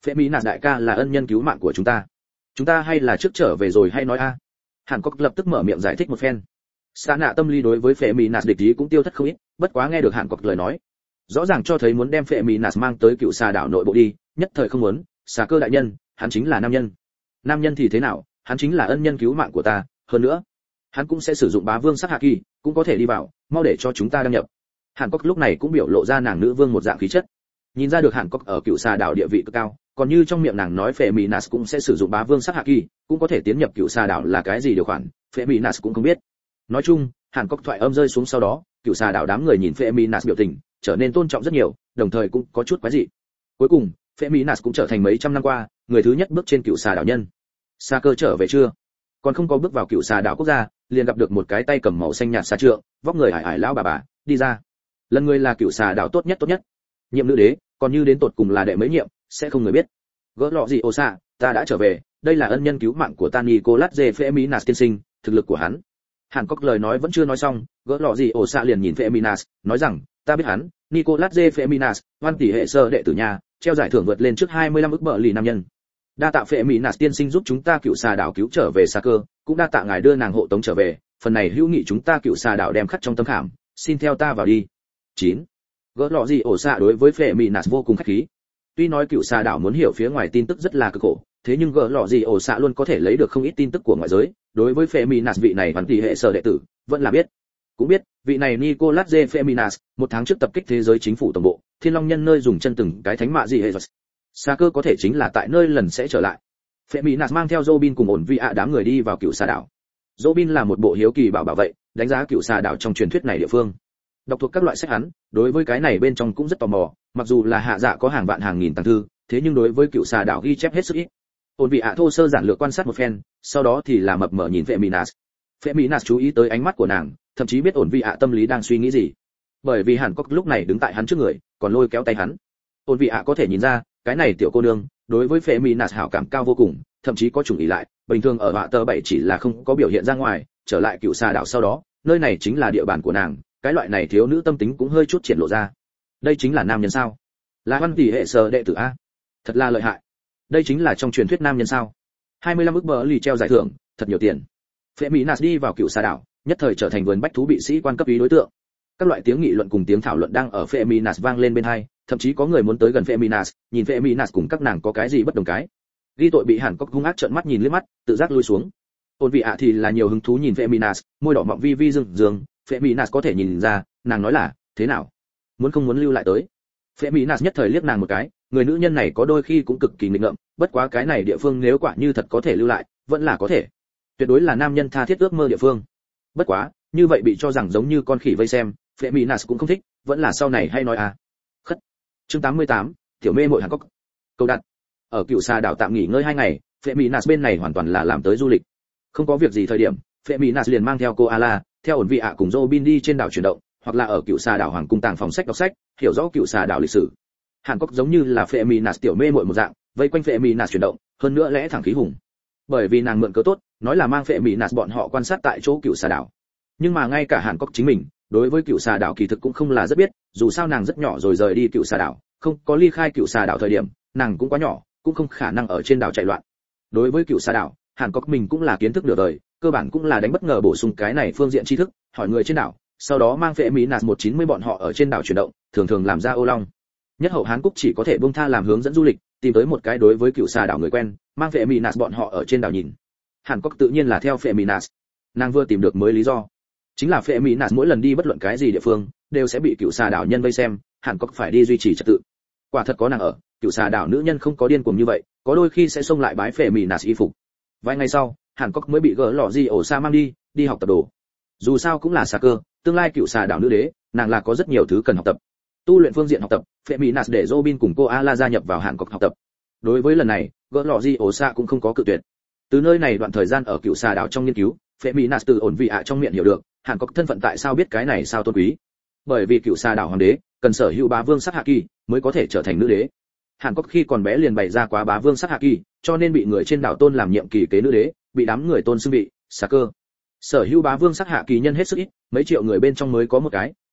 Phệ Mỹ Nạt đại ca là ân nhân cứu mạng của chúng ta, chúng ta hay là trước trở về rồi hay nói a? Hàn Quốc lập tức mở miệng giải thích một phen. Sa nạ tâm lý đối với Phệ Mỹ Nạt địch ý cũng tiêu thất không ít, bất quá nghe được Hàn Quốc lời nói, rõ ràng cho thấy muốn đem Phệ Mỹ Nạt mang tới cựu xà đảo nội bộ đi, nhất thời không muốn. Xà cơ đại nhân, hắn chính là nam nhân. Nam nhân thì thế nào, hắn chính là ân nhân cứu mạng của ta, hơn nữa, hắn cũng sẽ sử dụng bá vương sắc hạ kỳ, cũng có thể đi vào, mau để cho chúng ta đăng nhập. Hàn Quốc lúc này cũng biểu lộ ra nàng nữ vương một dạng khí chất. Nhìn ra được Hàn Quốc ở cựu xà đảo địa vị cực cao, còn như trong miệng nàng nói Phệ Mỹ Nạt cũng sẽ sử dụng bá vương sắc hạ kỳ, cũng có thể tiến nhập cựu xà đảo là cái gì điều khoản, Phệ Mỹ Nạt cũng không biết. Nói chung, Hàn Quốc thoại âm rơi xuống sau đó, cựu xà đảo đám người nhìn Phệ Mỹ Nạt biểu tình, trở nên tôn trọng rất nhiều, đồng thời cũng có chút quái dị. Cuối cùng, Phệ Mỹ Nạt cũng trở thành mấy trăm năm qua người thứ nhất bước trên cựu xà đảo nhân. Sa cơ trở về chưa? Còn không có bước vào cựu xà đảo quốc gia, liền gặp được một cái tay cầm màu xanh nhạt xà trượng, vóc người ải ải lão bà bà, đi ra. Lần người là cựu xà đảo tốt nhất tốt nhất. Nhiệm nữ đế, còn như đến tột cùng là đệ mấy nhiệm, sẽ không người biết. Gỡ lọ gì ồ xạ, ta đã trở về, đây là ân nhân cứu mạng của ta Nicolas J. Phệ Mỹ Nạt tiên sinh, thực lực của hắn. Hàn Quốc lời nói vẫn chưa nói xong, gỡ lọ gì ồ xạ liền nhìn Phệ Mỹ Nạt, nói rằng, ta biết hắn, Nicolas J. Phệ Mỹ Nạt, hoan tỷ hệ sơ đệ tử nhà, treo giải thưởng vượt lên trước hai mươi lăm ức bờ lì nam nhân. Đa tạ Phệ Mỹ Nạt tiên sinh giúp chúng ta cựu xà đảo cứu trở về Sa cơ, cũng đa tạ ngài đưa nàng hộ tống trở về, phần này hữu nghị chúng ta cựu xà đảo đem khắc trong tấm khảm, xin theo ta vào đi. chín. Gỡ lọ gì ổ xạ đối với Phệ Mỹ Nạt vô cùng khách khí. Tuy nói cựu xà đảo muốn hiểu phía ngoài tin tức rất là cực khổ, thế nhưng gỡ lọ gì ổ xạ luôn có thể lấy được không ít tin tức của ngoại giới, đối với Phệ Mỹ Nạt vị này hoàn tỷ hệ sở đệ tử, vẫn là biết. Cũng biết, vị này Nicolas J. Phệ Mỹ Nạt, một tháng trước tập kích thế giới chính phủ tổng bộ, Thiên Long nhân nơi dùng chân từng cái thánh mạ gì hệ. Sa cơ có thể chính là tại nơi lần sẽ trở lại. Phệ Mỹ Nạt mang theo Robin cùng ổn vị ạ đám người đi vào cựu xà đảo. Robin là một bộ hiếu kỳ bảo bảo vệ, đánh giá cựu xà đảo trong truyền thuyết này địa phương. Đọc thuộc các loại sách hắn, đối với cái này bên trong cũng rất tò mò, mặc dù là hạ dạ có hàng vạn hàng nghìn tàng thư, thế nhưng đối với cựu xà đảo ghi chép hết sức ít. Ổn vị ạ thô sơ giản lược quan sát một phen, sau đó thì là mập mờ nhìn Phệ Mỹ Nạt. Phệ Mỹ Nạt chú ý tới ánh mắt của nàng, thậm chí biết ổn vị ạ tâm lý đang suy nghĩ gì. Bởi vì Hàn Quốc lúc này đứng tại hắn trước người, còn lôi kéo tay hắn. Ổn vị ạ có thể nhìn ra, cái này tiểu cô nương đối với Phệ Mỹ Nạt hảo cảm cao vô cùng, thậm chí có chủng ý lại, bình thường ở họa tờ bảy chỉ là không có biểu hiện ra ngoài, trở lại cựu xà đảo sau đó, nơi này chính là địa bàn của nàng, cái loại này thiếu nữ tâm tính cũng hơi chút triển lộ ra. Đây chính là nam nhân sao? Là văn tỷ hệ sở đệ tử a? Thật là lợi hại. Đây chính là trong truyền thuyết nam nhân sao? hai mươi lăm ức bờ lì treo giải thưởng, thật nhiều tiền. Phệ Mỹ Nạt đi vào cựu xà đảo, nhất thời trở thành vườn bách thú bị sĩ quan cấp ý đối tượng. Các loại tiếng nghị luận cùng tiếng thảo luận đang ở Phệ Mỹ Nạt vang lên bên tai, thậm chí có người muốn tới gần Phệ Mỹ Nạt, nhìn Phệ Mỹ Nạt cùng các nàng có cái gì bất đồng cái. Ghi tội bị Hàn Quốc hung ác trợn mắt nhìn liếc mắt, tự giác lui xuống. Ôn vị ạ thì là nhiều hứng thú nhìn Phệ Mỹ Nạt, môi đỏ mọng vi vi dương dương, Phệ Mỹ Nạt có thể nhìn ra, nàng nói là, thế nào? Muốn không muốn lưu lại tới? Phệ Mỹ Nạt nhất thời liếc nàng một cái, người nữ nhân này có đôi khi cũng cực kỳ nghịch ngợm, bất quá cái này địa phương nếu quả như thật có thể lưu lại, vẫn là có thể. Tuyệt đối là nam nhân tha thiết ước mơ địa phương. Bất quá, như vậy bị cho rằng giống như con khỉ vây xem, Phệ Mỹ Nạt cũng không thích, vẫn là sau này hay nói à. Khất. Chương tám mươi tám, tiểu mê muội Hàn Quốc. Câu đặt. Ở cựu xà đảo tạm nghỉ ngơi hai ngày, Phệ Mỹ Nạt bên này hoàn toàn là làm tới du lịch. Không có việc gì thời điểm, Phệ Mỹ Nạt liền mang theo cô Ala, theo ổn vị ạ cùng Robin đi trên đảo chuyển động, hoặc là ở cựu xà đảo hoàng cung tàng phòng sách đọc sách, hiểu rõ cựu xà đảo lịch sử. Hàn Quốc giống như là Phệ Mỹ Nạt tiểu mê muội một dạng, vây quanh Phệ Mỹ Nạt chuyển động, hơn nữa lẽ thẳng khí hùng. Bởi vì nàng mượn cớ tốt, nói là mang Phệ Mỹ Nạt bọn họ quan sát tại chỗ cựu xà đảo. Nhưng mà ngay cả Hàn Quốc chính mình, đối với cựu xà đảo kỳ thực cũng không là rất biết, dù sao nàng rất nhỏ rồi rời đi cựu xà đảo, không có ly khai cựu xà đảo thời điểm, nàng cũng quá nhỏ, cũng không khả năng ở trên đảo chạy loạn. Đối với cựu xà đảo, Hàn Quốc mình cũng là kiến thức nửa đời, cơ bản cũng là đánh bất ngờ bổ sung cái này phương diện tri thức, hỏi người trên đảo, sau đó mang Phệ Mỹ Nạt một chín mươi bọn họ ở trên đảo chuyển động, thường thường làm ra ô long. Nhất hậu Hán Quốc chỉ có thể buông tha làm hướng dẫn du lịch, tìm tới một cái đối với cựu xà đảo người quen, mang Phệ Mỹ Nạt bọn họ ở trên đảo nhìn. Hàn Quốc tự nhiên là theo Phệ Mỹ Nạt. Nàng vừa tìm được mới lý do, chính là Phệ Mỹ Nạt mỗi lần đi bất luận cái gì địa phương, đều sẽ bị cựu xà đảo nhân vây xem, Hàn Quốc phải đi duy trì trật tự. Quả thật có nàng ở, cựu xà đảo nữ nhân không có điên cuồng như vậy, có đôi khi sẽ xông lại bái Phệ Mỹ Nạt y phục. Vài ngày sau, Hàn Quốc mới bị gỡ lọ gì ổ xa mang đi, đi học tập đồ. Dù sao cũng là xà cơ, tương lai cựu xà đảo nữ đế, nàng là có rất nhiều thứ cần học tập. Tu luyện phương diện học tập, Phệ Mỹ Nạt để Robin cùng cô Ala gia nhập vào Hàn Quốc học tập. Đối với lần này, gỡ lọ gì ổ xa cũng không có cự tuyệt. Từ nơi này đoạn thời gian ở cựu xà đảo trong nghiên cứu, Phệ Mỹ Nạt từ ổn vị ạ trong miệng hiểu được, Hàn Quốc thân phận tại sao biết cái này sao tôn quý. Bởi vì cựu xà đảo hoàng đế cần sở hữu bá vương sắc hạ kỳ mới có thể trở thành nữ đế. Hàn Quốc khi còn bé liền bày ra quá bá vương sắc hạ kỳ, cho nên bị người trên đảo tôn làm nhiệm kỳ kế nữ đế, bị đám người tôn xưng vị xà cơ. Sở hữu bá vương sắc hạ kỳ nhân hết sức ít, mấy triệu người bên trong mới có một cái,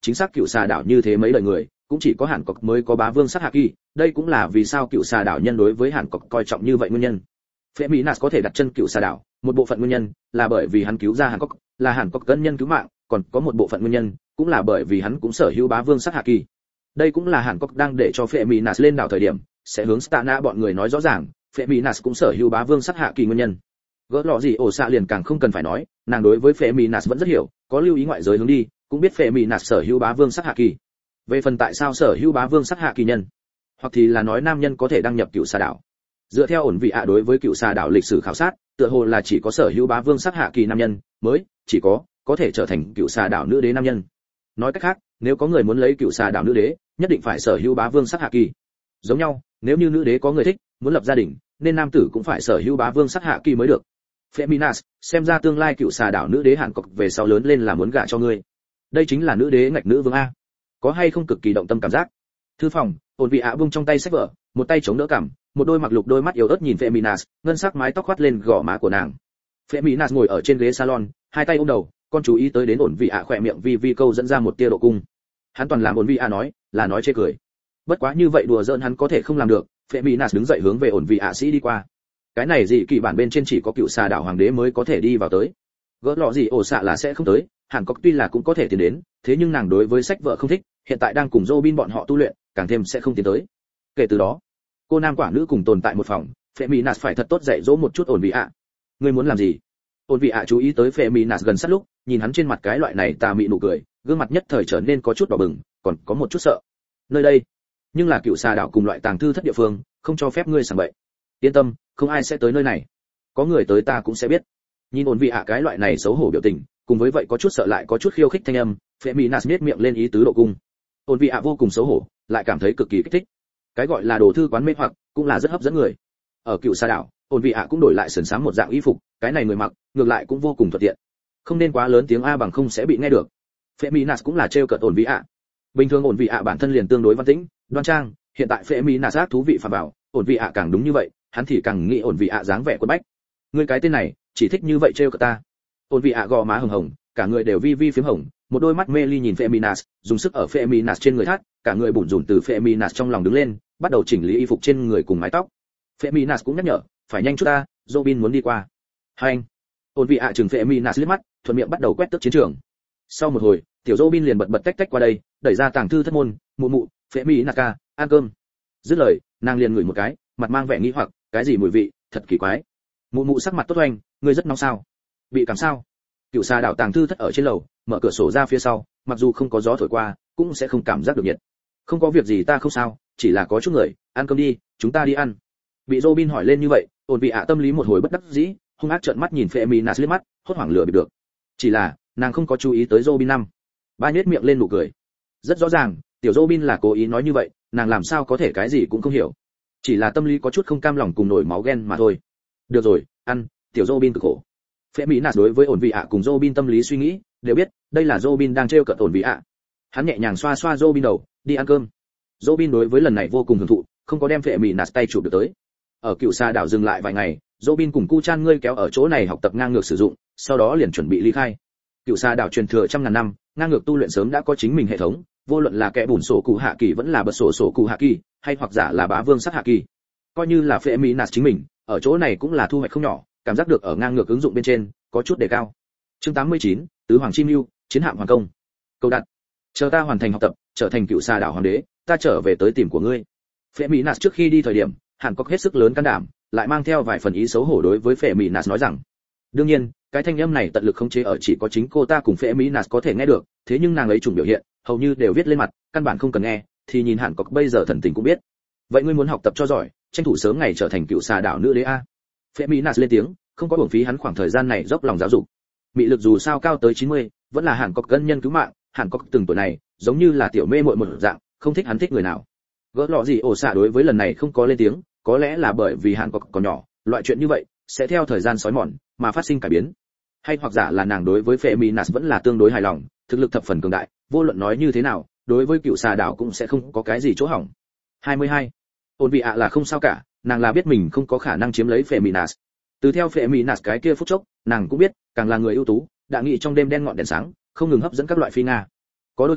chính xác cựu xà đảo như thế mấy lời người cũng chỉ có Hàn Cốc mới có bá vương sắc hạ kỳ, đây cũng là vì sao cựu xà đảo nhân đối với Hàn Cốc coi trọng như vậy nguyên nhân. Phệ Mỹ Nạt có thể đặt chân cựu xà đảo, một bộ phận nguyên nhân là bởi vì hắn cứu ra Hàn Cốc, là Hàn Cốc cân nhân cứu mạng, còn có một bộ phận nguyên nhân cũng là bởi vì hắn cũng sở hữu bá vương sắc hạ kỳ. Đây cũng là Hàn Cốc đang để cho Phệ Mỹ Nạt lên đảo thời điểm, sẽ hướng Stana bọn người nói rõ ràng, Phệ Mỹ Nạt cũng sở hữu bá vương sắc hạ kỳ nguyên nhân. Gỡ lọ gì ổ xạ liền càng không cần phải nói, nàng đối với Phệ Mỹ Nạt vẫn rất hiểu, có lưu ý ngoại giới hướng đi, cũng biết Phệ Mỹ Nạt sở hữu bá vương sắc hạ kỳ. Về phần tại sao sở hữu bá vương sắc hạ kỳ nhân, hoặc thì là nói nam nhân có thể đăng nhập cựu xà đảo. Dựa theo ổn vị ạ đối với cựu xà đảo lịch sử khảo sát, tựa hồ là chỉ có sở hữu bá vương sắc hạ kỳ nam nhân mới chỉ có có thể trở thành cựu xà đảo nữ đế nam nhân. Nói cách khác, nếu có người muốn lấy cựu xà đảo nữ đế, nhất định phải sở hữu bá vương sắc hạ kỳ. Giống nhau, nếu như nữ đế có người thích, muốn lập gia đình, nên nam tử cũng phải sở hữu bá vương sắc hạ kỳ mới được. Feminas, xem ra tương lai cựu xà đảo nữ đế Hàn Cốc về sau lớn lên là muốn gả cho ngươi. Đây chính là nữ đế ngạch nữ vương a. Có hay không cực kỳ động tâm cảm giác. Thư phòng, ổn vị ạ buông trong tay sách vở, một tay chống đỡ cằm, một đôi mặc lục đôi mắt yếu ớt nhìn Feminas, ngân sắc mái tóc khoát lên gò má của nàng. Feminas ngồi ở trên ghế salon, hai tay ôm đầu, con chú ý tới đến ổn vị ạ khỏe miệng vi vi câu dẫn ra một tia độ cung. Hắn toàn làm ổn vị ạ nói, là nói chê cười. Bất quá như vậy đùa giỡn hắn có thể không làm được, Feminas đứng dậy hướng về ổn vị ạ sĩ đi qua. Cái này gì kỳ bản bên trên chỉ có cựu xà đảo hoàng đế mới có thể đi vào tới. Gỡ lọ gì ổ xạ là sẽ không tới, Hàn Cốc tuy là cũng có thể tiến đến, thế nhưng nàng đối với sách vợ không thích, hiện tại đang cùng Robin bọn họ tu luyện, càng thêm sẽ không tiến tới. Kể từ đó, cô nam quả nữ cùng tồn tại một phòng, Feminas phải thật tốt dạy dỗ một chút ổn vị ạ. Ngươi muốn làm gì? Ổn vị ạ chú ý tới Feminas gần sát lúc, nhìn hắn trên mặt cái loại này tà mị nụ cười, gương mặt nhất thời trở nên có chút đỏ bừng, còn có một chút sợ. Nơi đây, nhưng là cựu xà đảo cùng loại tàng thư thất địa phương, không cho phép ngươi sảng bậy. Yên tâm, không ai sẽ tới nơi này. Có người tới ta cũng sẽ biết. Nhìn ổn vị ạ cái loại này xấu hổ biểu tình, cùng với vậy có chút sợ lại có chút khiêu khích thanh âm, Feminas nhếch miệng lên ý tứ độ cung. Ổn vị ạ vô cùng xấu hổ, lại cảm thấy cực kỳ kích thích. Cái gọi là đồ thư quán mê hoặc, cũng là rất hấp dẫn người. Ở cựu xà đảo, ổn vị ạ cũng đổi lại sườn xám một dạng y phục, cái này người mặc, ngược lại cũng vô cùng thuận tiện. Không nên quá lớn tiếng a bằng không sẽ bị nghe được. Feminas cũng là trêu cợt ổn vị ạ. Bình thường ổn vị ạ bản thân liền tương đối văn tĩnh, đoan trang, hiện tại Feminas ác thú vị phàm vào, ổn vị ạ càng đúng như vậy, hắn thì càng nghĩ ổn vị ạ dáng vẻ quân bách. Ngươi cái tên này, chỉ thích như vậy trêu cợt ta. Ổn vị ạ gò má hồng hồng, cả người đều vi vi phím hồng, một đôi mắt mê ly nhìn Feminas, dùng sức ở Feminas trên người thắt, cả người bủn rủn từ Feminas trong lòng đứng lên, bắt đầu chỉnh lý y phục trên người cùng mái tóc. Feminas cũng nhắc nhở, phải nhanh chút ta, Robin muốn đi qua. Hành. Ổn vị ạ chừng Feminas liếc mắt, thuận miệng bắt đầu quét tước chiến trường. Sau một hồi, tiểu Robin liền bật bật tách tách qua đây, đẩy ra tàng thư thất môn, mụ mụ, Feminas ca, ăn cơm. Dứt lời, nàng liền ngửi một cái, mặt mang vẻ nghi hoặc, cái gì mùi vị, thật kỳ quái. Mụ mụ sắc mặt tốt oanh, ngươi rất nóng sao? Bị cảm sao? Cựu xà đảo tàng thư thất ở trên lầu, mở cửa sổ ra phía sau, mặc dù không có gió thổi qua, cũng sẽ không cảm giác được nhiệt. Không có việc gì ta không sao, chỉ là có chút người, ăn cơm đi, chúng ta đi ăn. Bị Robin hỏi lên như vậy, ổn vị ạ tâm lý một hồi bất đắc dĩ, hung ác trợn mắt nhìn Feminas liếc mắt, hốt hoảng lừa bịp được. Chỉ là, nàng không có chú ý tới Robin năm. Ba nhếch miệng lên nụ cười. Rất rõ ràng, tiểu Robin là cố ý nói như vậy, nàng làm sao có thể cái gì cũng không hiểu. Chỉ là tâm lý có chút không cam lòng cùng nổi máu ghen mà thôi. Được rồi, ăn, tiểu Robin cực khổ. Feminas đối với ổn vị ạ cùng Robin tâm lý suy nghĩ, đều biết, đây là Robin đang trêu cợt ổn vị ạ. Hắn nhẹ nhàng xoa xoa Robin đầu, đi ăn cơm. Robin đối với lần này vô cùng hưởng thụ, không có đem Feminas tay chụp được tới. Ở cựu xà đảo dừng lại vài ngày, Robin cùng Cu Chan ngươi kéo ở chỗ này học tập ngang ngược sử dụng, sau đó liền chuẩn bị ly khai. Cựu xà đảo truyền thừa trăm ngàn năm, ngang ngược tu luyện sớm đã có chính mình hệ thống, vô luận là kẻ bùn sổ cụ hạ kỳ vẫn là bật sổ sổ cụ hạ kỳ, hay hoặc giả là bá vương sắc hạ kỳ. Coi như là Feminas chính mình, ở chỗ này cũng là thu hoạch không nhỏ, cảm giác được ở ngang ngược ứng dụng bên trên có chút đề cao. Chương tám mươi chín, tứ hoàng chim lưu, chiến hạm hoàng công. Câu đặt. Chờ ta hoàn thành học tập, trở thành cựu xà đảo hoàng đế, ta trở về tới tìm của ngươi. Feminas trước khi đi thời điểm, Hàn Cốc hết sức lớn can đảm, lại mang theo vài phần ý xấu hổ đối với Feminas nói rằng. Đương nhiên, cái thanh âm này tận lực khống chế ở chỉ có chính cô ta cùng Feminas có thể nghe được, thế nhưng nàng ấy chủng biểu hiện, hầu như đều viết lên mặt, căn bản không cần nghe, thì nhìn Hàn Cốc bây giờ thần tình cũng biết. Vậy ngươi muốn học tập cho giỏi, tranh thủ sớm ngày trở thành cựu xà đảo nữ đế a. Feminas lên tiếng, không có uổng phí hắn khoảng thời gian này dốc lòng giáo dục. Mị lực dù sao cao tới chín mươi, vẫn là Hàn Cốc cân nhân cứu mạng, Hàn Cốc từng tuổi này, giống như là tiểu mê muội một dạng, không thích hắn thích người nào. Gỡ lọ gì ổ xạ đối với lần này không có lên tiếng, có lẽ là bởi vì Hàn Cốc còn nhỏ, loại chuyện như vậy sẽ theo thời gian sói mòn mà phát sinh cải biến. Hay hoặc giả là nàng đối với Feminas vẫn là tương đối hài lòng, thực lực thập phần cường đại, vô luận nói như thế nào, đối với cựu xà đảo cũng sẽ không có cái gì chỗ hỏng. hai mươi hai. Ôn vị ạ là không sao cả, nàng là biết mình không có khả năng chiếm lấy Feminas. Từ theo Feminas cái kia phút chốc, nàng cũng biết, càng là người ưu tú, đã nghĩ trong đêm đen ngọn đèn sáng, không ngừng hấp dẫn các loại phi nga. Có đôi khi,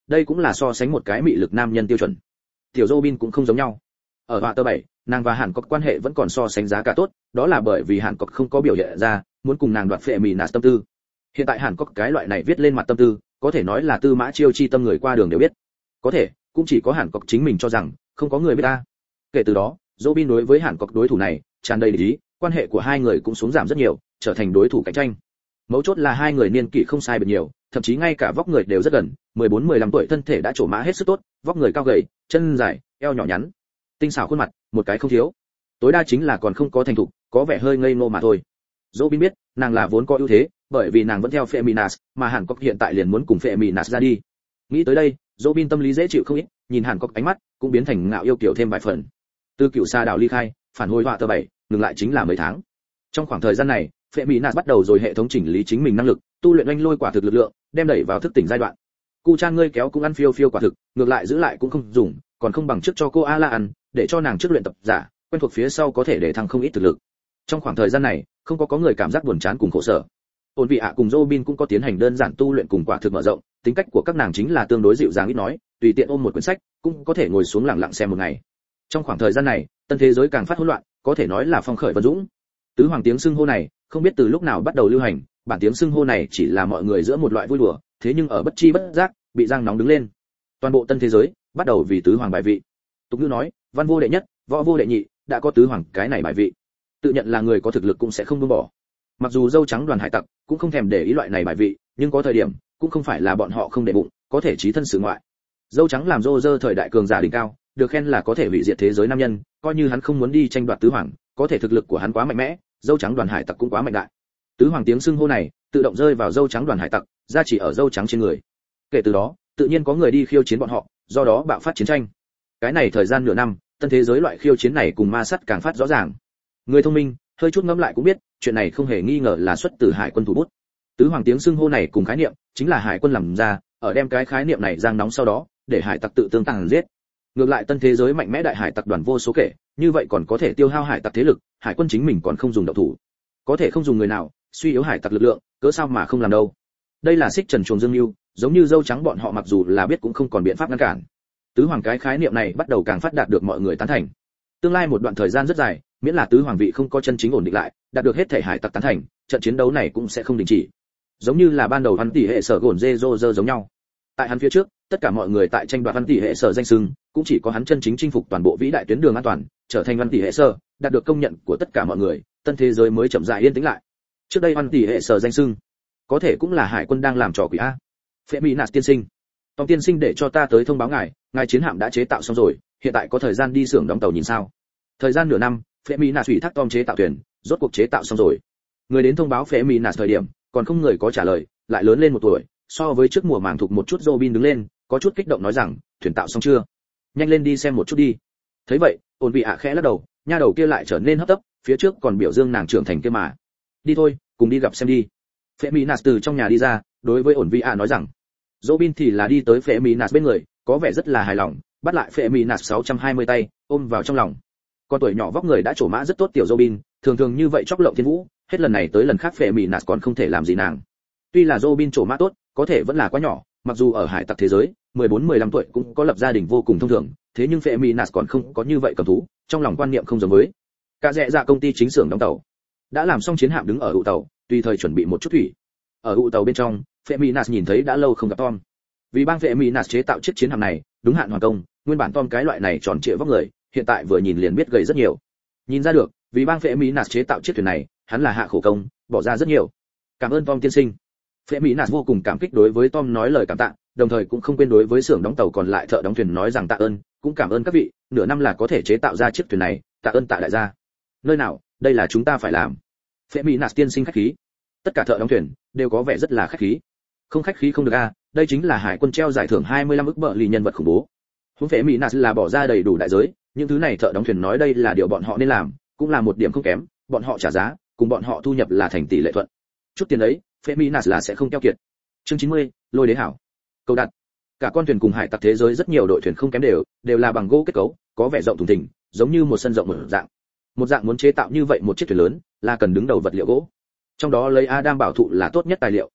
đây cũng là so sánh một cái mị lực nam nhân tiêu chuẩn. Tiểu Robin cũng không giống nhau. Ở họa tờ bảy, nàng và Hàn Cốc quan hệ vẫn còn so sánh giá cả tốt, đó là bởi vì Hàn Cốc không có biểu hiện ra muốn cùng nàng đoạt phệ mì nạt tâm tư. Hiện tại Hàn Cốc cái loại này viết lên mặt tâm tư, có thể nói là tư mã chiêu chi tâm người qua đường đều biết. Có thể, cũng chỉ có Hàn Cốc chính mình cho rằng không có người biết ta. Kể từ đó, Robin đối với Hàn Cốc đối thủ này tràn đầy ý, quan hệ của hai người cũng xuống giảm rất nhiều, trở thành đối thủ cạnh tranh. Mấu chốt là hai người niên kỷ không sai biệt nhiều, thậm chí ngay cả vóc người đều rất gần, mười bốn mười lăm tuổi thân thể đã trổ mã hết sức tốt, vóc người cao gầy, chân dài, eo nhỏ nhắn, tinh xảo khuôn mặt, một cái không thiếu. Tối đa chính là còn không có thành thục, có vẻ hơi ngây ngô mà thôi. Robin biết, nàng là vốn có ưu thế, bởi vì nàng vẫn theo Feminas, mà Hàn Cốc hiện tại liền muốn cùng Feminas ra đi. Nghĩ tới đây, Robin tâm lý dễ chịu không ít, nhìn Hàn Cốc ánh mắt cũng biến thành ngạo yêu kiểu thêm vài phần. Từ Cửu Sa đảo ly khai, phản hồi họa tờ bảy, ngừng lại chính là mấy tháng. Trong khoảng thời gian này, Feminas bắt đầu rồi hệ thống chỉnh lý chính mình năng lực, tu luyện oanh lôi quả thực lực lượng, đem đẩy vào thức tỉnh giai đoạn. Cu Trang ngươi kéo cũng ăn phiêu phiêu quả thực, ngược lại giữ lại cũng không dùng, còn không bằng trước cho cô Ala ăn, để cho nàng trước luyện tập giả, quen thuộc phía sau có thể để thăng không ít thực lực. Trong khoảng thời gian này, không có có người cảm giác buồn chán cùng khổ sở. Ôn Vị ạ cùng Robin cũng có tiến hành đơn giản tu luyện cùng quả thực mở rộng, tính cách của các nàng chính là tương đối dịu dàng ít nói, tùy tiện ôm một quyển sách, cũng có thể ngồi xuống lặng lặng xem một ngày. Trong khoảng thời gian này, tân thế giới càng phát hỗn loạn, có thể nói là phong khởi vân dũng. Tứ hoàng tiếng xưng hô này, không biết từ lúc nào bắt đầu lưu hành, bản tiếng xưng hô này chỉ là mọi người giữa một loại vui đùa, thế nhưng ở bất chi bất giác, bị giang nóng đứng lên. Toàn bộ tân thế giới bắt đầu vì tứ hoàng bài vị. Tục ngữ nói, văn vô đệ nhất, võ vô đệ nhị, đã có tứ hoàng cái này bài vị, tự nhận là người có thực lực cũng sẽ không buông bỏ. Mặc dù dâu trắng đoàn hải tặc cũng không thèm để ý loại này bài vị, nhưng có thời điểm cũng không phải là bọn họ không để bụng, có thể trí thân sự ngoại. Dâu trắng làm rô rơ thời đại cường giả đỉnh cao, được khen là có thể hủy diệt thế giới nam nhân, coi như hắn không muốn đi tranh đoạt tứ hoàng, có thể thực lực của hắn quá mạnh mẽ, dâu trắng đoàn hải tặc cũng quá mạnh đại. Tứ hoàng tiếng xưng hô này tự động rơi vào dâu trắng đoàn hải tặc, ra chỉ ở dâu trắng trên người. Kể từ đó, tự nhiên có người đi khiêu chiến bọn họ, do đó bạo phát chiến tranh. Cái này thời gian nửa năm, tân thế giới loại khiêu chiến này cùng ma sát càng phát rõ ràng. Người thông minh, hơi chút ngẫm lại cũng biết, chuyện này không hề nghi ngờ là xuất từ hải quân thủ bút. Tứ hoàng tiếng xưng hô này cùng khái niệm, chính là hải quân làm ra, ở đem cái khái niệm này giang nóng sau đó, để hải tặc tự tương tàn giết. Ngược lại tân thế giới mạnh mẽ đại hải tặc đoàn vô số kể, như vậy còn có thể tiêu hao hải tặc thế lực, hải quân chính mình còn không dùng động thủ. Có thể không dùng người nào, suy yếu hải tặc lực lượng, cớ sao mà không làm đâu. Đây là xích trần chuồng dương lưu, giống như dâu trắng bọn họ mặc dù là biết cũng không còn biện pháp ngăn cản. Tứ hoàng cái khái niệm này bắt đầu càng phát đạt được mọi người tán thành. Tương lai một đoạn thời gian rất dài, miễn là tứ hoàng vị không có chân chính ổn định lại, đạt được hết thể hải tặc tán thành, trận chiến đấu này cũng sẽ không đình chỉ. Giống như là ban đầu văn tỷ hệ sở gồn dê rô rơ giống nhau. Tại hắn phía trước, tất cả mọi người tại tranh đoạt văn tỷ hệ sở danh xưng, cũng chỉ có hắn chân chính chinh phục toàn bộ vĩ đại tuyến đường an toàn, trở thành văn tỷ hệ sở, đạt được công nhận của tất cả mọi người, tân thế giới mới chậm rãi yên tĩnh lại. Trước đây văn tỷ hệ sở danh xưng, có thể cũng là hải quân đang làm trò quỷ a. Feminas tiên sinh, Tom tiên sinh để cho ta tới thông báo ngài, ngài chiến hạm đã chế tạo xong rồi, hiện tại có thời gian đi xưởng đóng tàu nhìn sao? Thời gian nửa năm, Feminas ủy thác Tom chế tạo thuyền, rốt cuộc chế tạo xong rồi. Người đến thông báo Feminas thời điểm, còn không người có trả lời, lại lớn lên một tuổi, so với trước mùa màng thuộc một chút Robin đứng lên, có chút kích động nói rằng, thuyền tạo xong chưa? Nhanh lên đi xem một chút đi. Thấy vậy, Ôn Vị ạ khẽ lắc đầu, nha đầu kia lại trở nên hấp tấp, phía trước còn biểu dương nàng trưởng thành kia mà. Đi thôi, cùng đi gặp xem đi. Feminas từ trong nhà đi ra, đối với Ôn Vị ạ nói rằng. Robin thì là đi tới Feminas bên người, có vẻ rất là hài lòng, bắt lại Feminas sáu trăm hai mươi tay, ôm vào trong lòng. Con tuổi nhỏ vóc người đã trổ mã rất tốt tiểu Robin, thường thường như vậy chóc lộng thiên vũ, hết lần này tới lần khác Feminas còn không thể làm gì nàng. Tuy là Robin trổ mã tốt, có thể vẫn là quá nhỏ, mặc dù ở hải tặc thế giới, mười bốn mười lăm tuổi cũng có lập gia đình vô cùng thông thường, thế nhưng Feminas còn không có như vậy cầm thú, trong lòng quan niệm không giống với. Cả rẽ dạ công ty chính xưởng đóng tàu, đã làm xong chiến hạm đứng ở ụ tàu, tùy thời chuẩn bị một chút thủy. Ở ụ tàu bên trong, Feminas nhìn thấy đã lâu không gặp Tom. Vì bang Feminas chế tạo chiếc chiến hạm này, đúng hạn hoàn công, nguyên bản Tom cái loại này tròn trịa vóc người, hiện tại vừa nhìn liền biết gầy rất nhiều. Nhìn ra được, vì bang Feminas chế tạo chiếc thuyền này, hắn là hạ khổ công, bỏ ra rất nhiều. Cảm ơn Tom tiên sinh. Feminas vô cùng cảm kích đối với Tom nói lời cảm tạ, đồng thời cũng không quên đối với xưởng đóng tàu còn lại thợ đóng thuyền nói rằng tạ ơn, cũng cảm ơn các vị, nửa năm là có thể chế tạo ra chiếc thuyền này, tạ ơn tạ đại gia. Nơi nào, đây là chúng ta phải làm. Feminas tiên sinh khách khí. Tất cả thợ đóng thuyền đều có vẻ rất là khách khí. Không khách khí không được a, đây chính là hải quân treo giải thưởng hai mươi lăm ức bợ lì nhân vật khủng bố. Huống Feminas là bỏ ra đầy đủ đại giới, những thứ này thợ đóng thuyền nói đây là điều bọn họ nên làm, cũng là một điểm không kém, bọn họ trả giá, cùng bọn họ thu nhập là thành tỷ lệ thuận. Chút tiền ấy, Feminas là sẽ không keo kiệt. Chương chín mươi, Lôi đế hảo. Câu đặt. Cả con thuyền cùng hải tặc thế giới rất nhiều đội thuyền không kém đều, đều là bằng gỗ kết cấu, có vẻ rộng thùng thình, giống như một sân rộng một dạng. Một dạng muốn chế tạo như vậy một chiếc thuyền lớn, là cần đứng đầu vật liệu gỗ. Trong đó lấy Adam bảo thụ là tốt nhất tài liệu.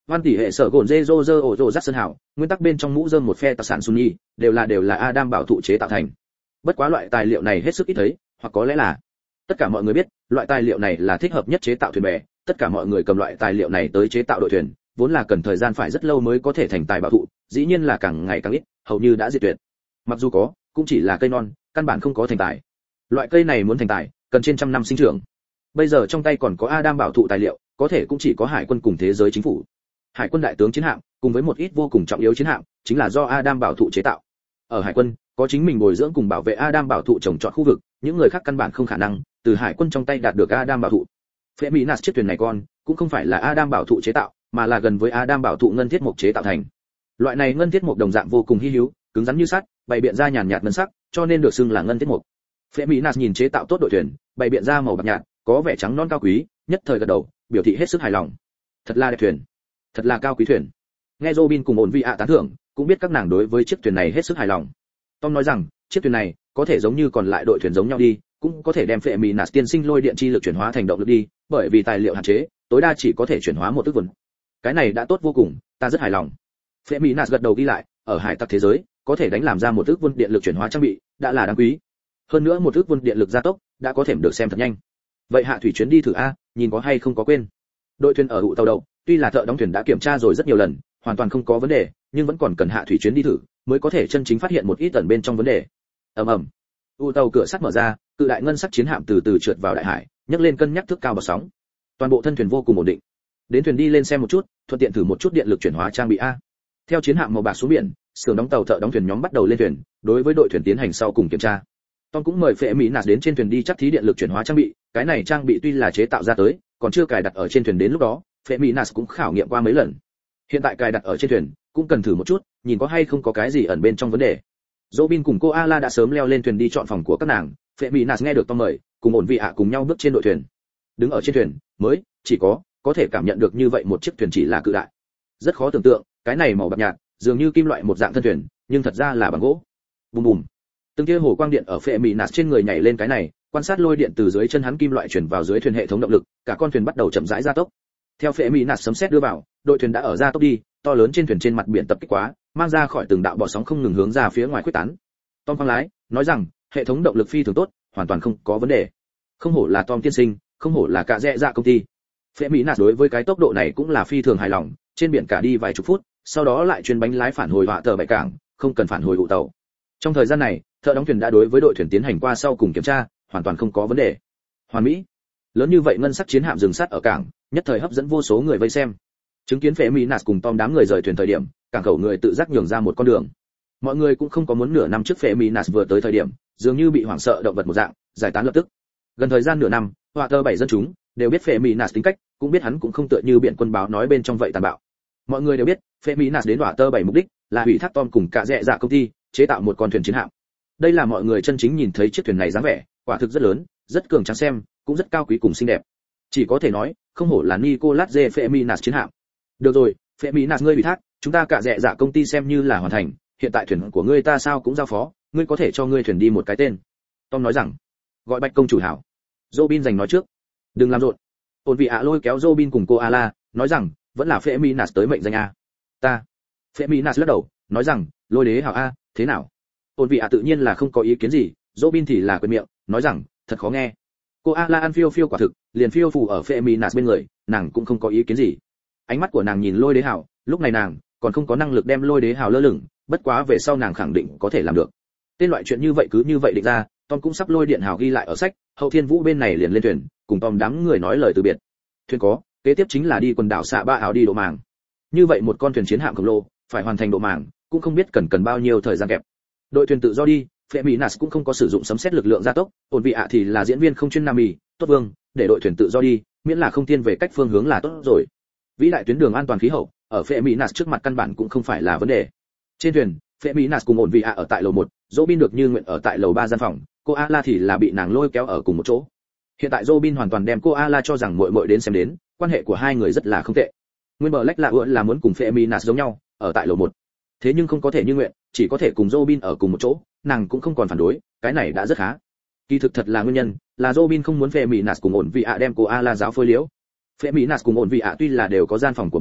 Văn tỷ hệ sở gồn dê rô rơ ổ rô rắc sơn hảo, nguyên tắc bên trong mũ rơm một phe tạc sản Sunni, đều là đều là Adam bảo thụ chế tạo thành. Bất quá loại tài liệu này hết sức ít thấy, hoặc có lẽ là tất cả mọi người biết, loại tài liệu này là thích hợp nhất chế tạo thuyền bè, tất cả mọi người cầm loại tài liệu này tới chế tạo đội thuyền, vốn là cần thời gian phải rất lâu mới có thể thành tài bảo thụ, dĩ nhiên là càng ngày càng ít, hầu như đã diệt tuyệt. Mặc dù có, cũng chỉ là cây non, căn bản không có thành tài. Loại cây này muốn thành tài, cần trên trăm năm sinh trưởng. Bây giờ trong tay còn có Adam bảo thụ tài liệu, có thể cũng chỉ có hải quân cùng thế giới chính phủ. Hải quân đại tướng chiến hạm, cùng với một ít vô cùng trọng yếu chiến hạm, chính là do Adam bảo thụ chế tạo. Ở hải quân, có chính mình bồi dưỡng cùng bảo vệ Adam bảo thụ trồng trọt khu vực, những người khác căn bản không khả năng từ hải quân trong tay đạt được Adam bảo thụ. Feminas chiếc thuyền này con, cũng không phải là Adam bảo thụ chế tạo, mà là gần với Adam bảo thụ ngân thiết mục chế tạo thành. Loại này ngân thiết mục đồng dạng vô cùng hi hữu, cứng rắn như sắt, bày biện ra nhàn nhạt ngân sắc, cho nên được xưng là ngân thiết mục. Feminas nhìn chế tạo tốt đội thuyền, bày biện ra màu bạc nhạt, có vẻ trắng non cao quý, nhất thời gật đầu, biểu thị hết sức hài lòng. Thật là đẹp thuyền, thật là cao quý thuyền. Nghe Robin cùng ổn vị ạ tán thưởng, cũng biết các nàng đối với chiếc thuyền này hết sức hài lòng. Tom nói rằng, chiếc thuyền này có thể giống như còn lại đội thuyền giống nhau đi, cũng có thể đem Feminas tiên sinh lôi điện chi lực chuyển hóa thành động lực đi, bởi vì tài liệu hạn chế, tối đa chỉ có thể chuyển hóa một tức vần. Cái này đã tốt vô cùng, ta rất hài lòng. Feminas gật đầu ghi lại, ở hải tặc thế giới, có thể đánh làm ra một tức vân điện lực chuyển hóa trang bị, đã là đáng quý. Hơn nữa một tức vân điện lực gia tốc, đã có thể được xem thật nhanh. Vậy hạ thủy chuyến đi thử a, nhìn có hay không có quên. Đội thuyền ở ụ tàu đầu, tuy là thợ đóng thuyền đã kiểm tra rồi rất nhiều lần, hoàn toàn không có vấn đề, nhưng vẫn còn cần hạ thủy chuyến đi thử, mới có thể chân chính phát hiện một ít tẩn bên trong vấn đề. Ầm ầm. U tàu cửa sắt mở ra, cự đại ngân sắc chiến hạm từ từ trượt vào đại hải, nhấc lên cân nhắc thước cao bọt sóng. Toàn bộ thân thuyền vô cùng ổn định. Đến thuyền đi lên xem một chút, thuận tiện thử một chút điện lực chuyển hóa trang bị a. Theo chiến hạm màu bạc xuống biển, xưởng đóng tàu thợ đóng thuyền nhóm bắt đầu lên thuyền, đối với đội thuyền tiến hành sau cùng kiểm tra. Tom cũng mời Phệ Mỹ Nạt đến trên thuyền đi chắc thí điện lực chuyển hóa trang bị, cái này trang bị tuy là chế tạo ra tới, còn chưa cài đặt ở trên thuyền, đến lúc đó, Phệ Mỹ Nạt cũng khảo nghiệm qua mấy lần. Hiện tại cài đặt ở trên thuyền, cũng cần thử một chút, nhìn có hay không có cái gì ẩn bên trong vấn đề. Robin cùng cô Ala đã sớm leo lên thuyền đi chọn phòng của các nàng, Phệ Mỹ Nạt nghe được Tom mời, cùng ổn vị ạ cùng nhau bước trên đội thuyền. Đứng ở trên thuyền, mới chỉ có có thể cảm nhận được như vậy một chiếc thuyền chỉ là cự đại. Rất khó tưởng tượng, cái này màu bạc nhạt, dường như kim loại một dạng thân thuyền, nhưng thật ra là bằng gỗ. Bùm bùm. Từng tia hồ quang điện ở Phệ Mỹ Nạt trên người nhảy lên cái này, quan sát lôi điện từ dưới chân hắn kim loại chuyển vào dưới thuyền hệ thống động lực, cả con thuyền bắt đầu chậm rãi gia tốc. Theo Phệ Mỹ Nạt sấm sét đưa vào, đội thuyền đã ở gia tốc đi, to lớn trên thuyền trên mặt biển tập kích quá, mang ra khỏi từng đạo bọt sóng không ngừng hướng ra phía ngoài khuếch tán. Tom khoang lái, nói rằng, hệ thống động lực phi thường tốt, hoàn toàn không có vấn đề. Không hổ là Tom tiên sinh, không hổ là cả rẽ dạ công ty. Phệ Mỹ Nạt đối với cái tốc độ này cũng là phi thường hài lòng, trên biển cả đi vài chục phút, sau đó lại chuyên bánh lái phản hồi họa tờ bãi cảng, không cần phản hồi ụ tàu. Trong thời gian này, thợ đóng thuyền đã đối với đội thuyền tiến hành qua sau cùng kiểm tra, hoàn toàn không có vấn đề. Hoàn mỹ. Lớn như vậy ngân sắc chiến hạm dừng sát ở cảng, nhất thời hấp dẫn vô số người vây xem. Chứng kiến Phệ Mỹ Nạt cùng Tom đám người rời thuyền thời điểm, cảng khẩu người tự giác nhường ra một con đường. Mọi người cũng không có muốn nửa năm trước Phệ Mỹ Nạt vừa tới thời điểm, dường như bị hoảng sợ động vật một dạng, giải tán lập tức. Gần thời gian nửa năm, họa tờ bảy dân chúng đều biết Phệ Mỹ Nạt tính cách, cũng biết hắn cũng không tựa như biện quân báo nói bên trong vậy tàn bạo. Mọi người đều biết, Phệ Mỹ Nạt đến họa tờ bảy mục đích là hủy thác Tom cùng cả rẽ dạ công ty, chế tạo một con thuyền chiến hạm. Đây là mọi người chân chính nhìn thấy chiếc thuyền này dáng vẻ, quả thực rất lớn, rất cường tráng xem, cũng rất cao quý cùng xinh đẹp. Chỉ có thể nói, không hổ là Nicolas J. Phệ Mỹ Nạt chiến hạm. Được rồi, Phệ Mỹ Nạt ngươi ủy thác, chúng ta cả rẽ dạ công ty xem như là hoàn thành, hiện tại thuyền của ngươi ta sao cũng giao phó, ngươi có thể cho ngươi thuyền đi một cái tên. Tom nói rằng, gọi Bạch công chủ hảo. Robin giành nói trước. Đừng làm rộn. Ôn vị ạ lôi kéo Robin cùng cô Ala, nói rằng, vẫn là Phệ Mỹ Nạt tới mệnh danh a. Ta. Phệ Mỹ Nạt lắc đầu, nói rằng, lôi đế hảo a, thế nào? Ôn vị ạ tự nhiên là không có ý kiến gì, Robin thì là quên miệng, nói rằng, thật khó nghe. Cô Ala ăn phiêu phiêu quả thực, liền phiêu phù ở Phệ Mỹ Nạt bên người, nàng cũng không có ý kiến gì. Ánh mắt của nàng nhìn lôi đế hảo, lúc này nàng còn không có năng lực đem lôi đế hảo lơ lửng, bất quá về sau nàng khẳng định có thể làm được. Tên loại chuyện như vậy cứ như vậy định ra, Tom cũng sắp lôi điện hảo ghi lại ở sách, Hậu Thiên Vũ bên này liền lên thuyền, cùng Tom đám người nói lời từ biệt. Thuyền có, kế tiếp chính là đi quần đảo xạ ba ảo đi độ màng. Như vậy một con thuyền chiến hạm khổng lồ, phải hoàn thành độ màng, cũng không biết cần cần bao nhiêu thời gian kẹp. Đội thuyền tự do đi, Phệ Mỹ Nạt cũng không có sử dụng sấm sét lực lượng gia tốc, ổn vị ạ thì là diễn viên không chuyên nam mì, tốt vương, để đội thuyền tự do đi, miễn là không thiên về cách phương hướng là tốt rồi. Vĩ đại tuyến đường an toàn khí hậu, ở Phệ Mỹ Nạt trước mặt căn bản cũng không phải là vấn đề. Trên thuyền, Phệ Mỹ Nạt cùng ổn vị ạ ở tại lầu một, Robin được như nguyện ở tại lầu ba gian phòng, cô Ala thì là bị nàng lôi kéo ở cùng một chỗ. Hiện tại Robin hoàn toàn đem cô Ala cho rằng muội muội đến xem đến, quan hệ của hai người rất là không tệ. Nguyên bờ lách lạ ưa là muốn cùng Phệ Mỹ Nạt giống nhau, ở tại lầu một. Thế nhưng không có thể như nguyện, chỉ có thể cùng Robin ở cùng một chỗ, nàng cũng không còn phản đối, cái này đã rất khá. Kỳ thực thật là nguyên nhân, là Robin không muốn Phệ Mỹ Nạt cùng ổn vị ạ đem cô Ala giáo phơi liễu. Phệ Mỹ Nạt cùng ổn vị ạ tuy là đều có gian phòng của mình,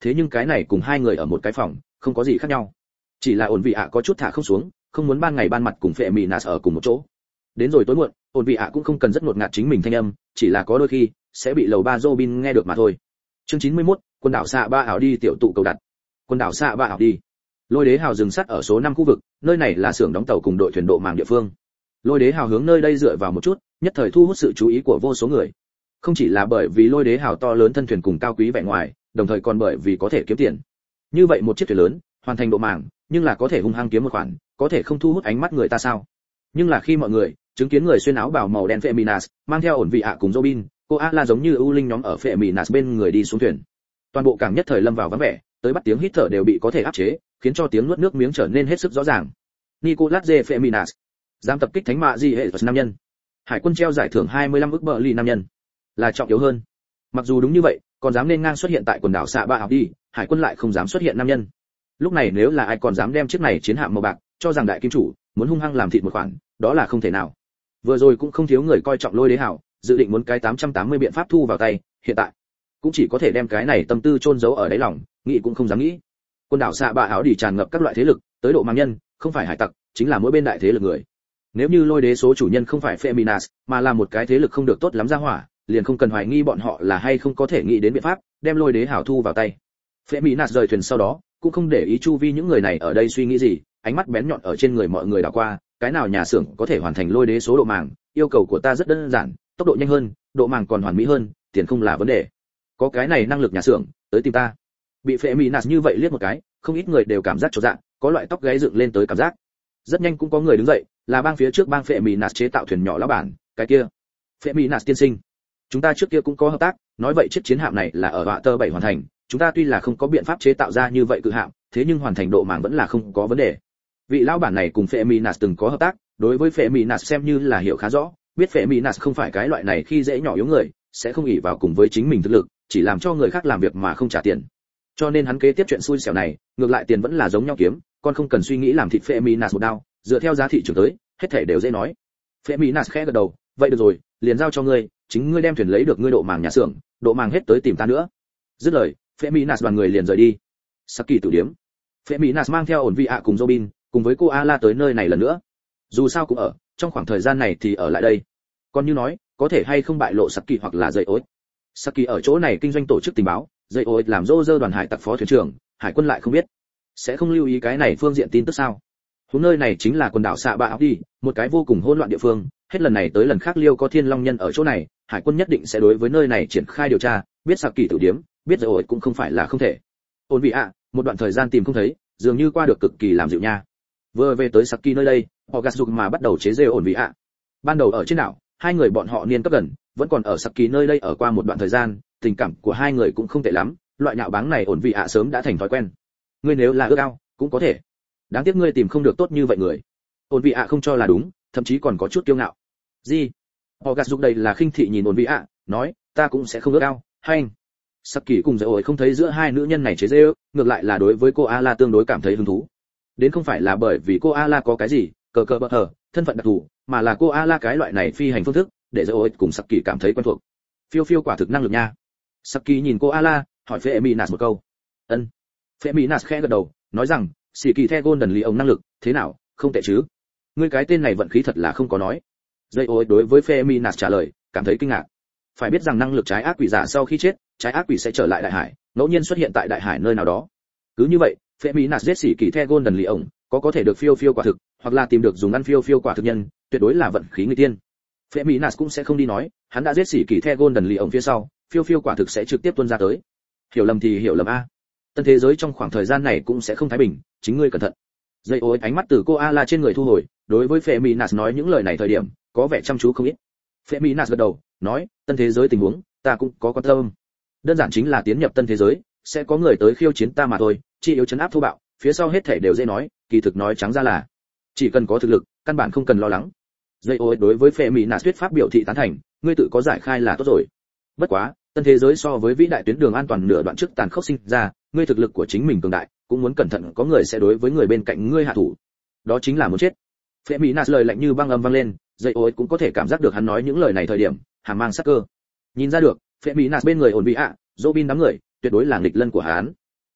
thế nhưng cái này cùng hai người ở một cái phòng không có gì khác nhau, chỉ là ổn vị ạ có chút thả không xuống, không muốn ban ngày ban mặt cùng phệ mỹ nạt ở cùng một chỗ. Đến rồi tối muộn, ổn vị ạ cũng không cần rất ngột ngạt chính mình thanh âm, chỉ là có đôi khi sẽ bị lầu ba Robin nghe được mà thôi. Chương chín mươi mốt, quần đảo xạ ba ảo đi tiểu tụ cầu đặt. Quần đảo xạ ba ảo đi. Lôi đế hào dừng sắt ở số năm khu vực, nơi này là xưởng đóng tàu cùng đội thuyền độ màng địa phương. Lôi đế hào hướng nơi đây dựa vào một chút, nhất thời thu hút sự chú ý của vô số người. Không chỉ là bởi vì lôi đế hào to lớn thân thuyền cùng cao quý vẻ ngoài, đồng thời còn bởi vì có thể kiếm tiền. Như vậy một chiếc thuyền lớn, hoàn thành độ màng, nhưng là có thể hung hăng kiếm một khoản, có thể không thu hút ánh mắt người ta sao? Nhưng là khi mọi người chứng kiến người xuyên áo bào màu đen Feminas, mang theo ổn vị ạ cùng Robin, cô Ala giống như ưu linh nhóm ở Feminas bên người đi xuống thuyền. Toàn bộ cảng nhất thời lâm vào vắng vẻ, tới bắt tiếng hít thở đều bị có thể áp chế, khiến cho tiếng nuốt nước miếng trở nên hết sức rõ ràng. Nicolas de Feminas, dám tập kích thánh mạ gì hệ nam nhân. Hải quân treo giải thưởng hai mươi lăm ức bờ ly nam nhân. Là trọng yếu hơn. Mặc dù đúng như vậy, còn dám nên ngang xuất hiện tại quần đảo xạ ba ảo đi, hải quân lại không dám xuất hiện nam nhân. Lúc này nếu là ai còn dám đem chiếc này chiến hạm màu bạc cho rằng đại kim chủ muốn hung hăng làm thịt một khoản, đó là không thể nào. Vừa rồi cũng không thiếu người coi trọng lôi đế hảo, dự định muốn cái tám trăm tám mươi biện pháp thu vào tay, hiện tại cũng chỉ có thể đem cái này tâm tư chôn giấu ở đáy lòng, nghĩ cũng không dám nghĩ. Quần đảo xạ ba ảo đi tràn ngập các loại thế lực, tới độ mang nhân, không phải hải tặc, chính là mỗi bên đại thế lực người. Nếu như lôi đế số chủ nhân không phải Feminas, mà là một cái thế lực không được tốt lắm ra hỏa, liền không cần hoài nghi bọn họ là hay không có thể nghĩ đến biện pháp đem lôi đế hảo thu vào tay. Feminas rời thuyền sau đó, cũng không để ý chu vi những người này ở đây suy nghĩ gì, ánh mắt bén nhọn ở trên người mọi người đảo qua, cái nào nhà xưởng có thể hoàn thành lôi đế số độ màng, yêu cầu của ta rất đơn giản, tốc độ nhanh hơn, độ màng còn hoàn mỹ hơn, tiền không là vấn đề. Có cái này năng lực nhà xưởng, tới tìm ta. Bị Feminas như vậy liếc một cái, không ít người đều cảm giác chột dạ, có loại tóc gáy dựng lên tới cảm giác. Rất nhanh cũng có người đứng dậy, là bang phía trước bang Feminas chế tạo thuyền nhỏ lão bản, cái kia. Feminas tiên sinh, chúng ta trước kia cũng có hợp tác, nói vậy chiếc chiến hạm này là ở Water bảy hoàn thành, chúng ta tuy là không có biện pháp chế tạo ra như vậy cự hạm, thế nhưng hoàn thành độ màng vẫn là không có vấn đề. Vị lão bản này cùng Feminas từng có hợp tác, đối với Feminas xem như là hiểu khá rõ, biết Feminas không phải cái loại này khi dễ nhỏ yếu người, sẽ không ỷ vào cùng với chính mình thực lực, chỉ làm cho người khác làm việc mà không trả tiền. Cho nên hắn kế tiếp chuyện xui xẻo này, ngược lại tiền vẫn là giống nhau kiếm, còn không cần suy nghĩ làm thịt Feminas một đao, dựa theo giá thị trường tới, hết thảy đều dễ nói. Feminas khẽ gật đầu, vậy được rồi, liền giao cho ngươi, chính ngươi đem thuyền lấy được ngươi độ màng nhà xưởng, độ màng hết tới tìm ta nữa. Dứt lời, Feminas đoàn người liền rời đi. Saki tử điếm. Feminas mang theo ổn vị ạ cùng Robin, cùng với cô Ala tới nơi này lần nữa. Dù sao cũng ở, trong khoảng thời gian này thì ở lại đây. Còn như nói, có thể hay không bại lộ Saki hoặc là dậy ối. Saki ở chỗ này kinh doanh tổ chức tình báo, dậy ối làm rô rơ đoàn hải tặc phó thuyền trưởng, hải quân lại không biết. Sẽ không lưu ý cái này phương diện tin tức sao? Hướng nơi này chính là quần đảo xạ ba áo đi, một cái vô cùng hỗn loạn địa phương, hết lần này tới lần khác liêu có thiên long nhân ở chỗ này, hải quân nhất định sẽ đối với nơi này triển khai điều tra, biết Saki tử điếm, biết rồi ổi cũng không phải là không thể. Ôn vị ạ, một đoạn thời gian tìm không thấy, dường như qua được cực kỳ làm dịu nha. Vừa về tới Saki nơi đây, họ gạt dục mà bắt đầu chế giễu ổn vị ạ. Ban đầu ở trên đảo, hai người bọn họ niên cấp gần, vẫn còn ở Saki nơi đây ở qua một đoạn thời gian, tình cảm của hai người cũng không tệ lắm, loại nhạo báng này ổn vị ạ sớm đã thành thói quen. Ngươi nếu là ước ao, cũng có thể. Đáng tiếc ngươi tìm không được tốt như vậy người. Ổn vị ạ không cho là đúng, thậm chí còn có chút kiêu ngạo. Gì? Họ gạt dục đây là khinh thị nhìn ổn vị ạ, nói, ta cũng sẽ không ước ao, hay anh. Saki cùng dậy ổi không thấy giữa hai nữ nhân này chế giễu, ngược lại là đối với cô Ala tương đối cảm thấy hứng thú. Đến không phải là bởi vì cô Ala có cái gì, cờ cờ bợ hở, thân phận đặc thù, mà là cô Ala cái loại này phi hành phương thức, để dậy ổi cùng Saki cảm thấy quen thuộc. Phiêu phiêu quả thực năng lực nha. Saki nhìn cô Ala, hỏi Feminas một câu. Ân. Feminas khẽ gật đầu, nói rằng, xì kỳ the golden ly ông năng lực, thế nào, không tệ chứ? Ngươi cái tên này vận khí thật là không có nói. Dậy ổi đối với Feminas trả lời, cảm thấy kinh ngạc. Phải biết rằng năng lực trái ác quỷ giả sau khi chết, trái ác quỷ sẽ trở lại đại hải, ngẫu nhiên xuất hiện tại đại hải nơi nào đó. Cứ như vậy, Feminas giết xỉ kỳ the golden lì ổng, có có thể được phiêu phiêu quả thực, hoặc là tìm được dùng ăn phiêu phiêu quả thực nhân, tuyệt đối là vận khí người tiên. Feminas cũng sẽ không đi nói, hắn đã giết xỉ kỳ the golden lì ổng phía sau, phiêu phiêu quả thực sẽ trực tiếp tuôn ra tới. Hiểu lầm thì hiểu lầm a. Tân thế giới trong khoảng thời gian này cũng sẽ không thái bình, chính ngươi cẩn thận. Dây ối ánh mắt từ cô Ala trên người thu hồi, đối với Feminas nói những lời này thời điểm, có vẻ chăm chú không ít. Feminas gật đầu, nói, tân thế giới tình huống, ta cũng có quan tâm. Đơn giản chính là tiến nhập tân thế giới, sẽ có người tới khiêu chiến ta mà thôi, chi yếu chấn áp thô bạo, phía sau hết thể đều dễ nói, kỳ thực nói trắng ra là, chỉ cần có thực lực, căn bản không cần lo lắng. Dây ối đối với Feminas thuyết pháp biểu thị tán thành, ngươi tự có giải khai là tốt rồi. Bất quá, tân thế giới so với vĩ đại tuyến đường an toàn nửa đoạn trước tàn khốc sinh ra, ngươi thực lực của chính mình cường đại, cũng muốn cẩn thận có người sẽ đối với người bên cạnh ngươi hạ thủ. Đó chính là muốn chết. Feminas lời lạnh như băng âm vang lên, dây ối cũng có thể cảm giác được hắn nói những lời này thời điểm, hàm mang sắc cơ. Nhìn ra được, Feminas bên người ổn bị ạ, Robin đám người, tuyệt đối là nghịch lân của hắn.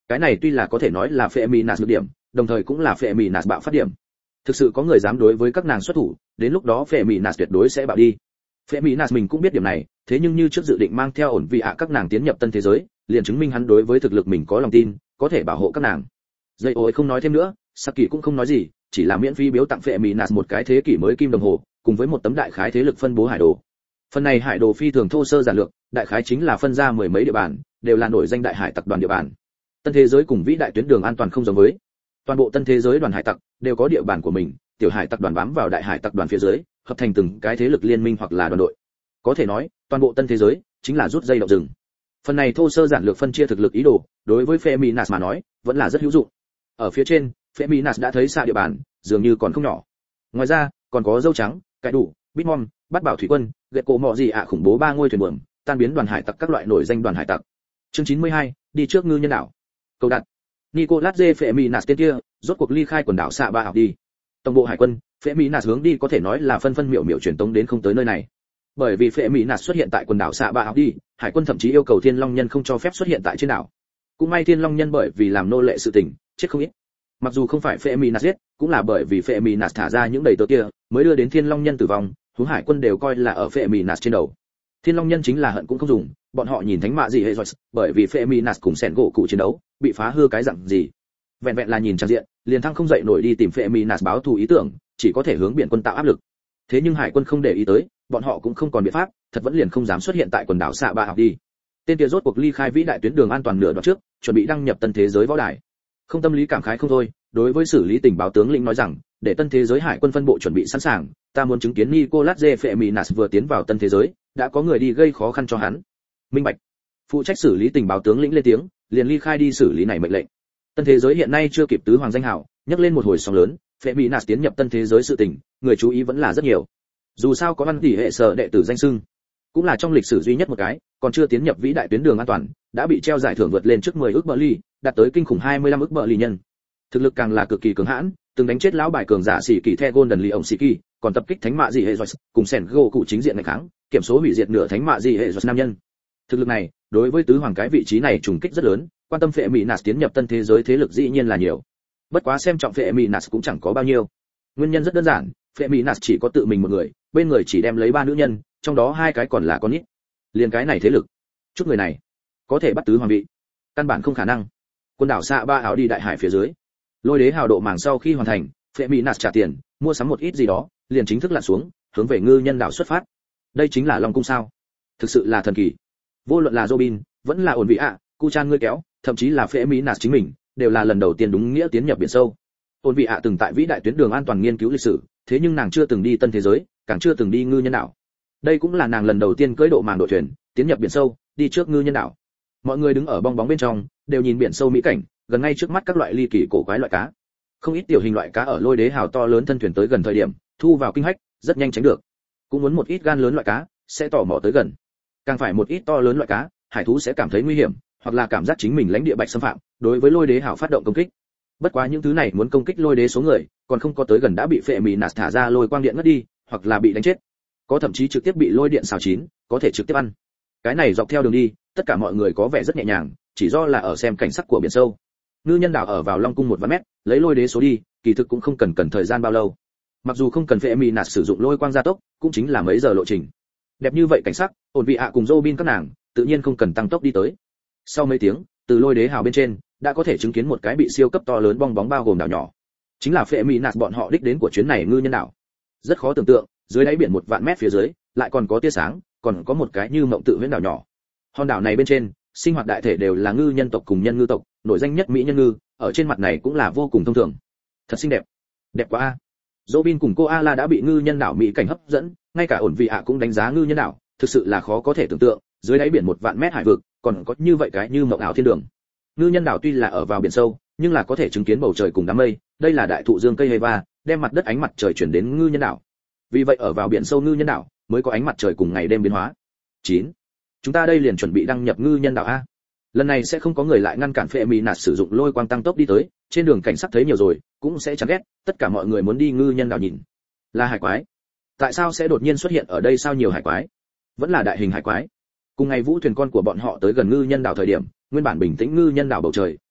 Cái này tuy là có thể nói là Feminas nhược điểm, đồng thời cũng là Feminas bạo phát điểm. Thực sự có người dám đối với các nàng xuất thủ, đến lúc đó Feminas tuyệt đối sẽ bạo đi. Feminas mình cũng biết điểm này, thế nhưng như trước dự định mang theo ổn vị ạ các nàng tiến nhập tân thế giới, liền chứng minh hắn đối với thực lực mình có lòng tin, có thể bảo hộ các nàng. Dây ôi không nói thêm nữa, Saki cũng không nói gì, chỉ là miễn phí biếu tặng Feminas một cái thế kỷ mới kim đồng hồ, cùng với một tấm đại khái thế lực phân bố hải đồ. Phần này hải đồ phi thường thô sơ giản lược, đại khái chính là phân ra mười mấy địa bàn, đều là nổi danh đại hải tặc đoàn địa bàn. Tân thế giới cùng vĩ đại tuyến đường an toàn không giống với. Toàn bộ tân thế giới đoàn hải tặc đều có địa bàn của mình, tiểu hải tặc đoàn bám vào đại hải tặc đoàn phía dưới, hợp thành từng cái thế lực liên minh hoặc là đoàn đội. Có thể nói, toàn bộ tân thế giới chính là rút dây động rừng. Phần này thô sơ giản lược phân chia thực lực ý đồ, đối với Feminas mà nói, vẫn là rất hữu dụng. Ở phía trên, Feminas đã thấy xa địa bàn, dường như còn không nhỏ. Ngoài ra, còn có dâu trắng, cải đủ, Bitmom, bắt bảo thủy quân, gậy cổ mọ gì ạ khủng bố ba ngôi thuyền buồm, tan biến đoàn hải tặc các loại nổi danh đoàn hải tặc. Chương chín mươi hai, đi trước ngư nhân đảo. Câu đặt. Nicolas J. Feminas tên kia, rốt cuộc ly khai quần đảo xạ ba học đi. Tổng bộ hải quân, Feminas hướng đi có thể nói là phân phân miểu miểu truyền tống đến không tới nơi này. Bởi vì Feminas xuất hiện tại quần đảo xạ ba học đi, hải quân thậm chí yêu cầu Thiên Long Nhân không cho phép xuất hiện tại trên đảo. Cũng may Thiên Long Nhân bởi vì làm nô lệ sự tình, chết không ít. Mặc dù không phải Feminas giết, cũng là bởi vì Feminas thả ra những đầy tớ kia, mới đưa đến Thiên Long Nhân tử vong, huống hải quân đều coi là ở Feminas trên đầu. Thiên Long Nhân chính là hận cũng không dùng, bọn họ nhìn thánh mạ gì hệ rồi, bởi vì Feminas cùng sẻn gỗ cụ chiến đấu, bị phá hư cái dạng gì. Vẹn vẹn là nhìn trang diện, liền thăng không dậy nổi đi tìm Feminas báo thù ý tưởng, chỉ có thể hướng biển quân tạo áp lực. Thế nhưng hải quân không để ý tới, bọn họ cũng không còn biện pháp, thật vẫn liền không dám xuất hiện tại quần đảo xạ ba học đi. Tên kia rốt cuộc ly khai vĩ đại tuyến đường an toàn nửa đoạn trước, chuẩn bị đăng nhập tân thế giới võ đài. Không tâm lý cảm khái không thôi, đối với xử lý tình báo tướng lĩnh nói rằng, để tân thế giới hải quân phân bộ chuẩn bị sẵn sàng, ta muốn chứng kiến Nicolas J. Feminas vừa tiến vào tân thế giới, đã có người đi gây khó khăn cho hắn. Minh bạch. Phụ trách xử lý tình báo tướng lĩnh lên tiếng, liền ly khai đi xử lý này mệnh lệnh. Tân thế giới hiện nay chưa kịp tứ hoàng danh hào, nhấc lên một hồi sóng lớn, Feminas tiến nhập tân thế giới sự tình, người chú ý vẫn là rất nhiều. Dù sao có văn tỷ hệ sở đệ tử danh xưng, cũng là trong lịch sử duy nhất một cái, còn chưa tiến nhập vĩ đại tuyến đường an toàn, đã bị treo giải thưởng vượt lên trước mười ức bờ ly, đạt tới kinh khủng hai mươi lăm ức bờ ly nhân. Thực lực càng là cực kỳ cường hãn, từng đánh chết lão bài cường giả sĩ kỳ the Golden Lee ông sĩ kỳ, còn tập kích thánh mạ dị hệ rồi, cùng sẻn gỗ cụ chính diện ngày kháng, kiểm số hủy diệt nửa thánh mạ dị hệ rồi nam nhân. Thực lực này, đối với tứ hoàng cái vị trí này trùng kích rất lớn, quan tâm Feminas tiến nhập tân thế giới thế lực dĩ nhiên là nhiều. Bất quá xem trọng Feminas cũng chẳng có bao nhiêu. Nguyên nhân rất đơn giản, Feminas chỉ có tự mình một người, bên người chỉ đem lấy ba nữ nhân, trong đó hai cái còn là con nít. Liền cái này thế lực, chút người này có thể bắt tứ hoàng vị, căn bản không khả năng. Quần đảo xạ ba ảo đi đại hải phía dưới, lôi đế hào độ màng sau khi hoàn thành, Feminas trả tiền, mua sắm một ít gì đó, liền chính thức lặn xuống, hướng về ngư nhân đảo xuất phát. Đây chính là Long cung sao? Thực sự là thần kỳ. Vô luận là Robin, vẫn là ổn vị ạ, Cu Chan ngươi kéo, thậm chí là Feminas chính mình, đều là lần đầu tiên đúng nghĩa tiến nhập biển sâu. Ổn vị ạ từng tại vĩ đại tuyến đường an toàn nghiên cứu lịch sử, thế nhưng nàng chưa từng đi tân thế giới, càng chưa từng đi ngư nhân đảo. Đây cũng là nàng lần đầu tiên cưỡi độ màng đội thuyền, tiến nhập biển sâu, đi trước ngư nhân đảo. Mọi người đứng ở bong bóng bên trong, đều nhìn biển sâu mỹ cảnh, gần ngay trước mắt các loại ly kỳ cổ quái loại cá. Không ít tiểu hình loại cá ở lôi đế hào to lớn thân thuyền tới gần thời điểm, thu vào kinh hách, rất nhanh tránh được. Cũng muốn một ít gan lớn loại cá, sẽ tò mò tới gần. Càng phải một ít to lớn loại cá, hải thú sẽ cảm thấy nguy hiểm, hoặc là cảm giác chính mình lãnh địa bạch xâm phạm, đối với lôi đế hào phát động công kích. Bất quá những thứ này muốn công kích lôi đế số người, còn không có tới gần đã bị Feminas thả ra lôi quang điện ngất đi, hoặc là bị đánh chết. Có thậm chí trực tiếp bị lôi điện xào chín, có thể trực tiếp ăn. Cái này dọc theo đường đi, tất cả mọi người có vẻ rất nhẹ nhàng, chỉ do là ở xem cảnh sắc của biển sâu. Ngư nhân đảo ở vào Long cung một vạn mét, lấy lôi đế số đi, kỳ thực cũng không cần cần thời gian bao lâu. Mặc dù không cần Feminas sử dụng lôi quang gia tốc, cũng chính là mấy giờ lộ trình. Đẹp như vậy cảnh sắc, ổn vị ạ cùng Robin các nàng, tự nhiên không cần tăng tốc đi tới. Sau mấy tiếng, từ lôi đế hào bên trên, đã có thể chứng kiến một cái bị siêu cấp to lớn bong bóng bao gồm đảo nhỏ. Chính là Feminas bọn họ đích đến của chuyến này ngư nhân đảo. Rất khó tưởng tượng, dưới đáy biển một vạn mét phía dưới, lại còn có tia sáng, còn có một cái như mộng tự huyễn đảo nhỏ. Hòn đảo này bên trên, sinh hoạt đại thể đều là ngư nhân tộc cùng nhân ngư tộc, nổi danh nhất mỹ nhân ngư, ở trên mặt này cũng là vô cùng thông thường. Thật xinh đẹp, đẹp quá a. Robin cùng cô Ala đã bị ngư nhân đảo mỹ cảnh hấp dẫn, ngay cả ổn vị ạ cũng đánh giá ngư nhân đảo, thực sự là khó có thể tưởng tượng, dưới đáy biển một vạn mét hải vực, còn có như vậy cái như mộng ảo thiên đường. Ngư nhân đảo tuy là ở vào biển sâu, nhưng là có thể chứng kiến bầu trời cùng đám mây, đây là đại thụ dương cây Heva, đem mặt đất ánh mặt trời chuyển đến ngư nhân đảo. Vì vậy ở vào biển sâu ngư nhân đảo, mới có ánh mặt trời cùng ngày đêm biến hóa. chín. Chúng ta đây liền chuẩn bị đăng nhập ngư nhân đảo a. Lần này sẽ không có người lại ngăn cản Feminas sử dụng lôi quang tăng tốc đi tới, trên đường cảnh sắc thấy nhiều rồi, cũng sẽ chán ghét, tất cả mọi người muốn đi ngư nhân đảo nhìn. Là hải quái. Tại sao sẽ đột nhiên xuất hiện ở đây sao nhiều hải quái? Vẫn là đại hình hải quái. Cùng ngày vũ thuyền con của bọn họ tới gần ngư nhân đảo thời điểm, nguyên bản bình tĩnh ngư nhân đảo bầu trời,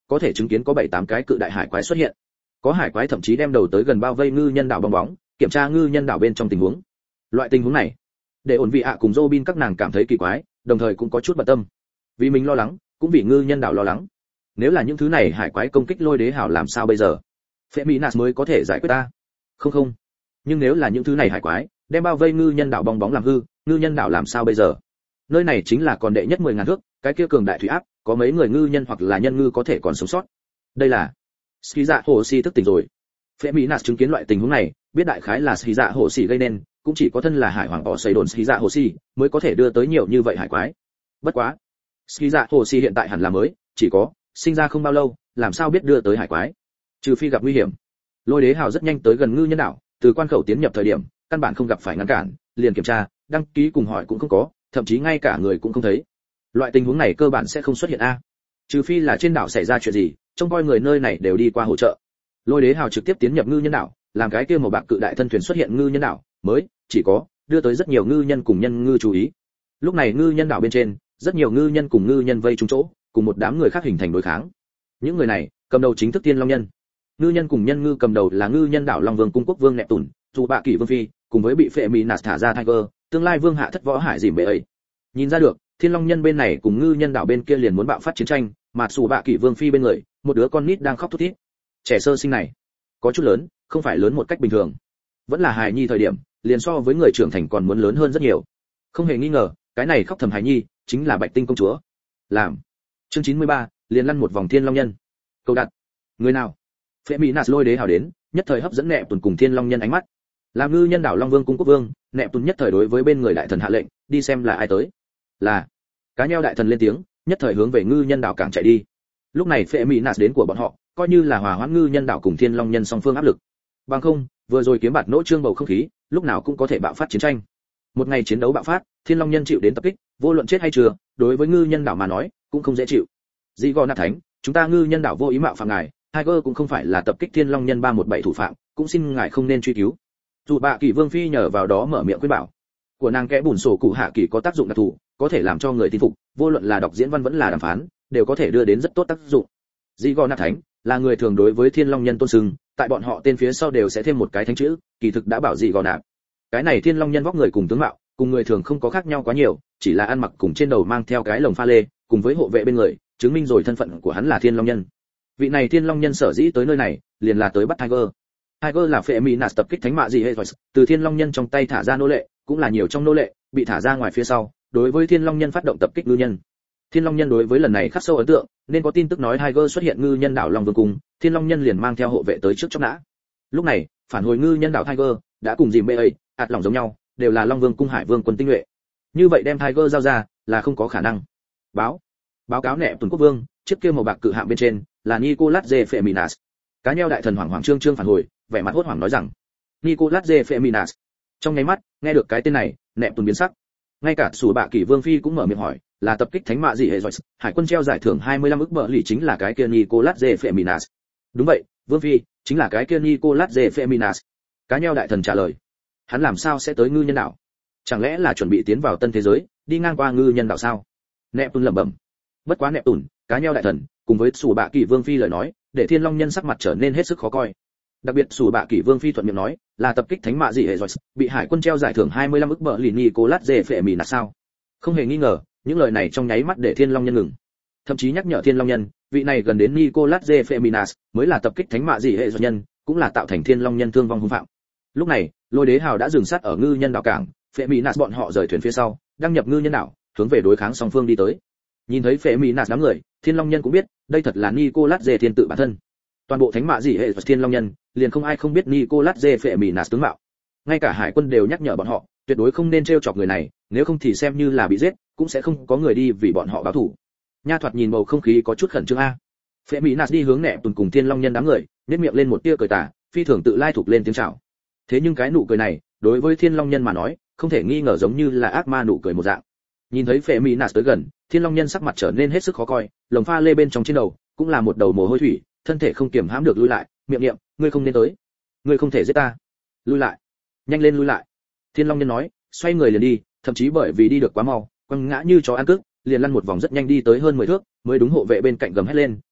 có thể chứng kiến có bảy tám cái cự đại hải quái xuất hiện. Có hải quái thậm chí đem đầu tới gần bao vây ngư nhân đảo bong bóng, kiểm tra ngư nhân đảo bên trong tình huống. Loại tình huống này, để ổn vị ạ cùng Robin các nàng cảm thấy kỳ quái, đồng thời cũng có chút bận tâm. Vì mình lo lắng, cũng vì ngư nhân đảo lo lắng. Nếu là những thứ này hải quái công kích Lôi Đế Hào làm sao bây giờ? Feminas mới có thể giải quyết ta. Không không. Nhưng nếu là những thứ này hải quái đem bao vây ngư nhân đảo bong bóng làm hư, ngư nhân đảo làm sao bây giờ? Nơi này chính là còn đệ nhất mười ngàn thước, cái kia cường đại thủy áp, có mấy người ngư nhân hoặc là nhân ngư có thể còn sống sót. Đây là Ski Dạ Hồ Sĩ thức tỉnh rồi. Feminas chứng kiến loại tình huống này, biết đại khái là Ski Dạ Hồ Sĩ gây nên, cũng chỉ có thân là hải hoàng họ xây đồn Ski Dạ Hồ Sĩ mới có thể đưa tới nhiều như vậy hải quái. Bất quá, Ski Dạ Hồ Sĩ hiện tại hẳn là mới, chỉ có sinh ra không bao lâu, làm sao biết đưa tới hải quái? Trừ phi gặp nguy hiểm. Lôi Đế Hào rất nhanh tới gần ngư nhân đảo, từ quan khẩu tiến nhập thời điểm, căn bản không gặp phải ngăn cản, liền kiểm tra, đăng ký cùng hỏi cũng không có, thậm chí ngay cả người cũng không thấy. Loại tình huống này cơ bản sẽ không xuất hiện a. Trừ phi là trên đảo xảy ra chuyện gì, trông coi người nơi này đều đi qua hỗ trợ. Lôi Đế Hào trực tiếp tiến nhập ngư nhân đảo, làm cái kia màu bạc cự đại thân thuyền xuất hiện ngư nhân đảo, mới chỉ có đưa tới rất nhiều ngư nhân cùng nhân ngư chú ý. Lúc này ngư nhân đảo bên trên, rất nhiều ngư nhân cùng ngư nhân vây trúng chỗ, cùng một đám người khác hình thành đối kháng. Những người này, cầm đầu chính thức Thiên Long nhân. Ngư nhân cùng nhân ngư cầm đầu là ngư nhân đảo Long Vương cung quốc vương Nẹp Tùn, dù bạ kỷ vương phi, cùng với bị phệ mỹ nạt thả ra Tiger, tương lai vương hạ thất võ hải dìm bệ ấy. Nhìn ra được, Thiên Long nhân bên này cùng ngư nhân đảo bên kia liền muốn bạo phát chiến tranh, mà dù bạ kỷ vương phi bên người, một đứa con nít đang khóc thút thít. Trẻ sơ sinh này, có chút lớn, không phải lớn một cách bình thường, vẫn là hài nhi thời điểm, liền so với người trưởng thành còn muốn lớn hơn rất nhiều. Không hề nghi ngờ, cái này khóc thầm hài nhi, chính là Bạch Tinh công chúa. Làm. Chương chín mươi ba, liền lăn một vòng Thiên Long nhân. Câu đặt. Người nào? Feminas Lôi Đế Hào đến, nhất thời hấp dẫn Nẹp Tùn cùng Thiên Long nhân ánh mắt. Làm ngư nhân đảo Long Vương cung quốc vương, Nẹp Tùn nhất thời đối với bên người đại thần hạ lệnh, đi xem là ai tới. Là. Cá nheo đại thần lên tiếng, nhất thời hướng về ngư nhân đảo cảng chạy đi. Lúc này Feminas đến của bọn họ, coi như là hòa hoãn ngư nhân đảo cùng Thiên Long nhân song phương áp lực. Bằng không, vừa rồi kiếm bạt nỗ trương bầu không khí, lúc nào cũng có thể bạo phát chiến tranh. Một ngày chiến đấu bạo phát, Thiên Long nhân chịu đến tập kích, vô luận chết hay chưa, đối với ngư nhân đảo mà nói, cũng không dễ chịu. Dị gò nạp thánh, chúng ta ngư nhân đảo vô ý mạo phạm ngài, Tiger cũng không phải là tập kích Thiên Long nhân ba một bảy thủ phạm, cũng xin ngài không nên truy cứu. Dù bạ kỷ vương phi nhờ vào đó mở miệng khuyên bảo. Của nàng kẽ bùn sổ cụ hạ kỷ có tác dụng đặc thù, có thể làm cho người tin phục, vô luận là đọc diễn văn vẫn là đàm phán, đều có thể đưa đến rất tốt tác dụng. Dị gò nạp thánh là người thường đối với Thiên Long nhân tôn sưng, tại bọn họ tên phía sau đều sẽ thêm một cái thánh chữ, kỳ thực đã bảo dị gò nạp. Cái này Thiên Long nhân vóc người cùng tướng mạo, cùng người thường không có khác nhau quá nhiều, chỉ là ăn mặc cùng trên đầu mang theo cái lồng pha lê, cùng với hộ vệ bên người, chứng minh rồi thân phận của hắn là Thiên Long nhân. Vị này Thiên Long nhân sở dĩ tới nơi này, liền là tới bắt Tiger. Tiger là phệ mỹ nạt tập kích thánh mạ gì hệ rồi, từ Thiên Long nhân trong tay thả ra nô lệ, cũng là nhiều trong nô lệ, bị thả ra ngoài phía sau, đối với Thiên Long nhân phát động tập kích ngư nhân. Thiên Long nhân đối với lần này khắc sâu ấn tượng, nên có tin tức nói Tiger xuất hiện ngư nhân đảo Long Vương cung, Thiên Long nhân liền mang theo hộ vệ tới trước chốc nã. Lúc này, phản hồi ngư nhân đảo Tiger đã cùng dìm bê ấy, ạt lòng giống nhau, đều là Long Vương cung hải vương quân tinh nhuệ. Như vậy đem Tiger giao ra, là không có khả năng. Báo, báo cáo Nẹp Tùn quốc vương, chiếc kia màu bạc cự hạm bên trên là Nicolas de Feminas. Cá nheo đại thần hoảng hoảng trương trương phản hồi, vẻ mặt hốt hoảng nói rằng Nicolas de Feminas. Trong nháy mắt, nghe được cái tên này, Nẹp Tùn biến sắc. Ngay cả Sủ Bạ Kỷ vương phi cũng mở miệng hỏi, là tập kích thánh mạ gì hệ rồi, hải quân treo giải thưởng hai mươi lăm ức bợ lì chính là cái kia Nicolas de Feminas. Đúng vậy, vương phi, chính là cái kia Nicolas de Feminas. Cá nheo đại thần trả lời. Hắn làm sao sẽ tới ngư nhân đảo? Chẳng lẽ là chuẩn bị tiến vào tân thế giới, đi ngang qua ngư nhân đảo sao? Nẹp Tùn lẩm bẩm. Bất quá Nẹp Tùn, cá nheo đại thần, cùng với Sủ Bạ Kỷ vương phi lời nói, để Thiên Long nhân sắc mặt trở nên hết sức khó coi. Đặc biệt Sủ Bạ Kỷ vương phi thuận miệng nói, là tập kích thánh mạ gì hệ rồi, bị hải quân treo giải thưởng hai mươi lăm ức bợ lì Nicolas de Feminas sao? Không hề nghi ngờ, những lời này trong nháy mắt để Thiên Long nhân ngừng. Thậm chí nhắc nhở Thiên Long nhân, vị này gần đến Nicolas de Feminas, mới là tập kích thánh mạ gì hệ rồi nhân, cũng là tạo thành Thiên Long nhân thương vong hung phạm. Lúc này, Lôi Đế Hào đã dừng sát ở ngư nhân đảo cảng, Feminas bọn họ rời thuyền phía sau, đăng nhập ngư nhân đảo, hướng về đối kháng song phương đi tới. Nhìn thấy Feminas đám người, Thiên Long nhân cũng biết, đây thật là Nicolas de thiên tự bản thân. Toàn bộ thánh mạ gì hệ Thiên Long nhân, liền không ai không biết Nicolas de Feminas tướng mạo. Ngay cả hải quân đều nhắc nhở bọn họ, tuyệt đối không nên trêu chọc người này, nếu không thì xem như là bị giết, cũng sẽ không có người đi vì bọn họ báo thù. Nha Thoạt nhìn bầu không khí có chút khẩn trương a. Feminas đi hướng Nẹp Tùn cùng Thiên Long nhân đám người, nhếch miệng lên một tia cười tà, phi thường tự lai thuộc lên tiếng chào. Thế nhưng cái nụ cười này, đối với Thiên Long nhân mà nói, không thể nghi ngờ giống như là ác ma nụ cười một dạng. Nhìn thấy Feminas tới gần, Thiên Long nhân sắc mặt trở nên hết sức khó coi, lồng pha lê bên trong trên đầu, cũng là một đầu mồ hôi thủy, thân thể không kiềm hãm được lui lại, miệng niệm, ngươi không nên tới, ngươi không thể giết ta, lui lại, nhanh lên lui lại. Thiên Long nhân nói, xoay người liền đi, thậm chí bởi vì đi được quá mau, quăng ngã như chó ăn cước, liền lăn một vòng rất nhanh đi tới hơn mười thước, mới đúng hộ vệ bên cạnh gầm hét lên,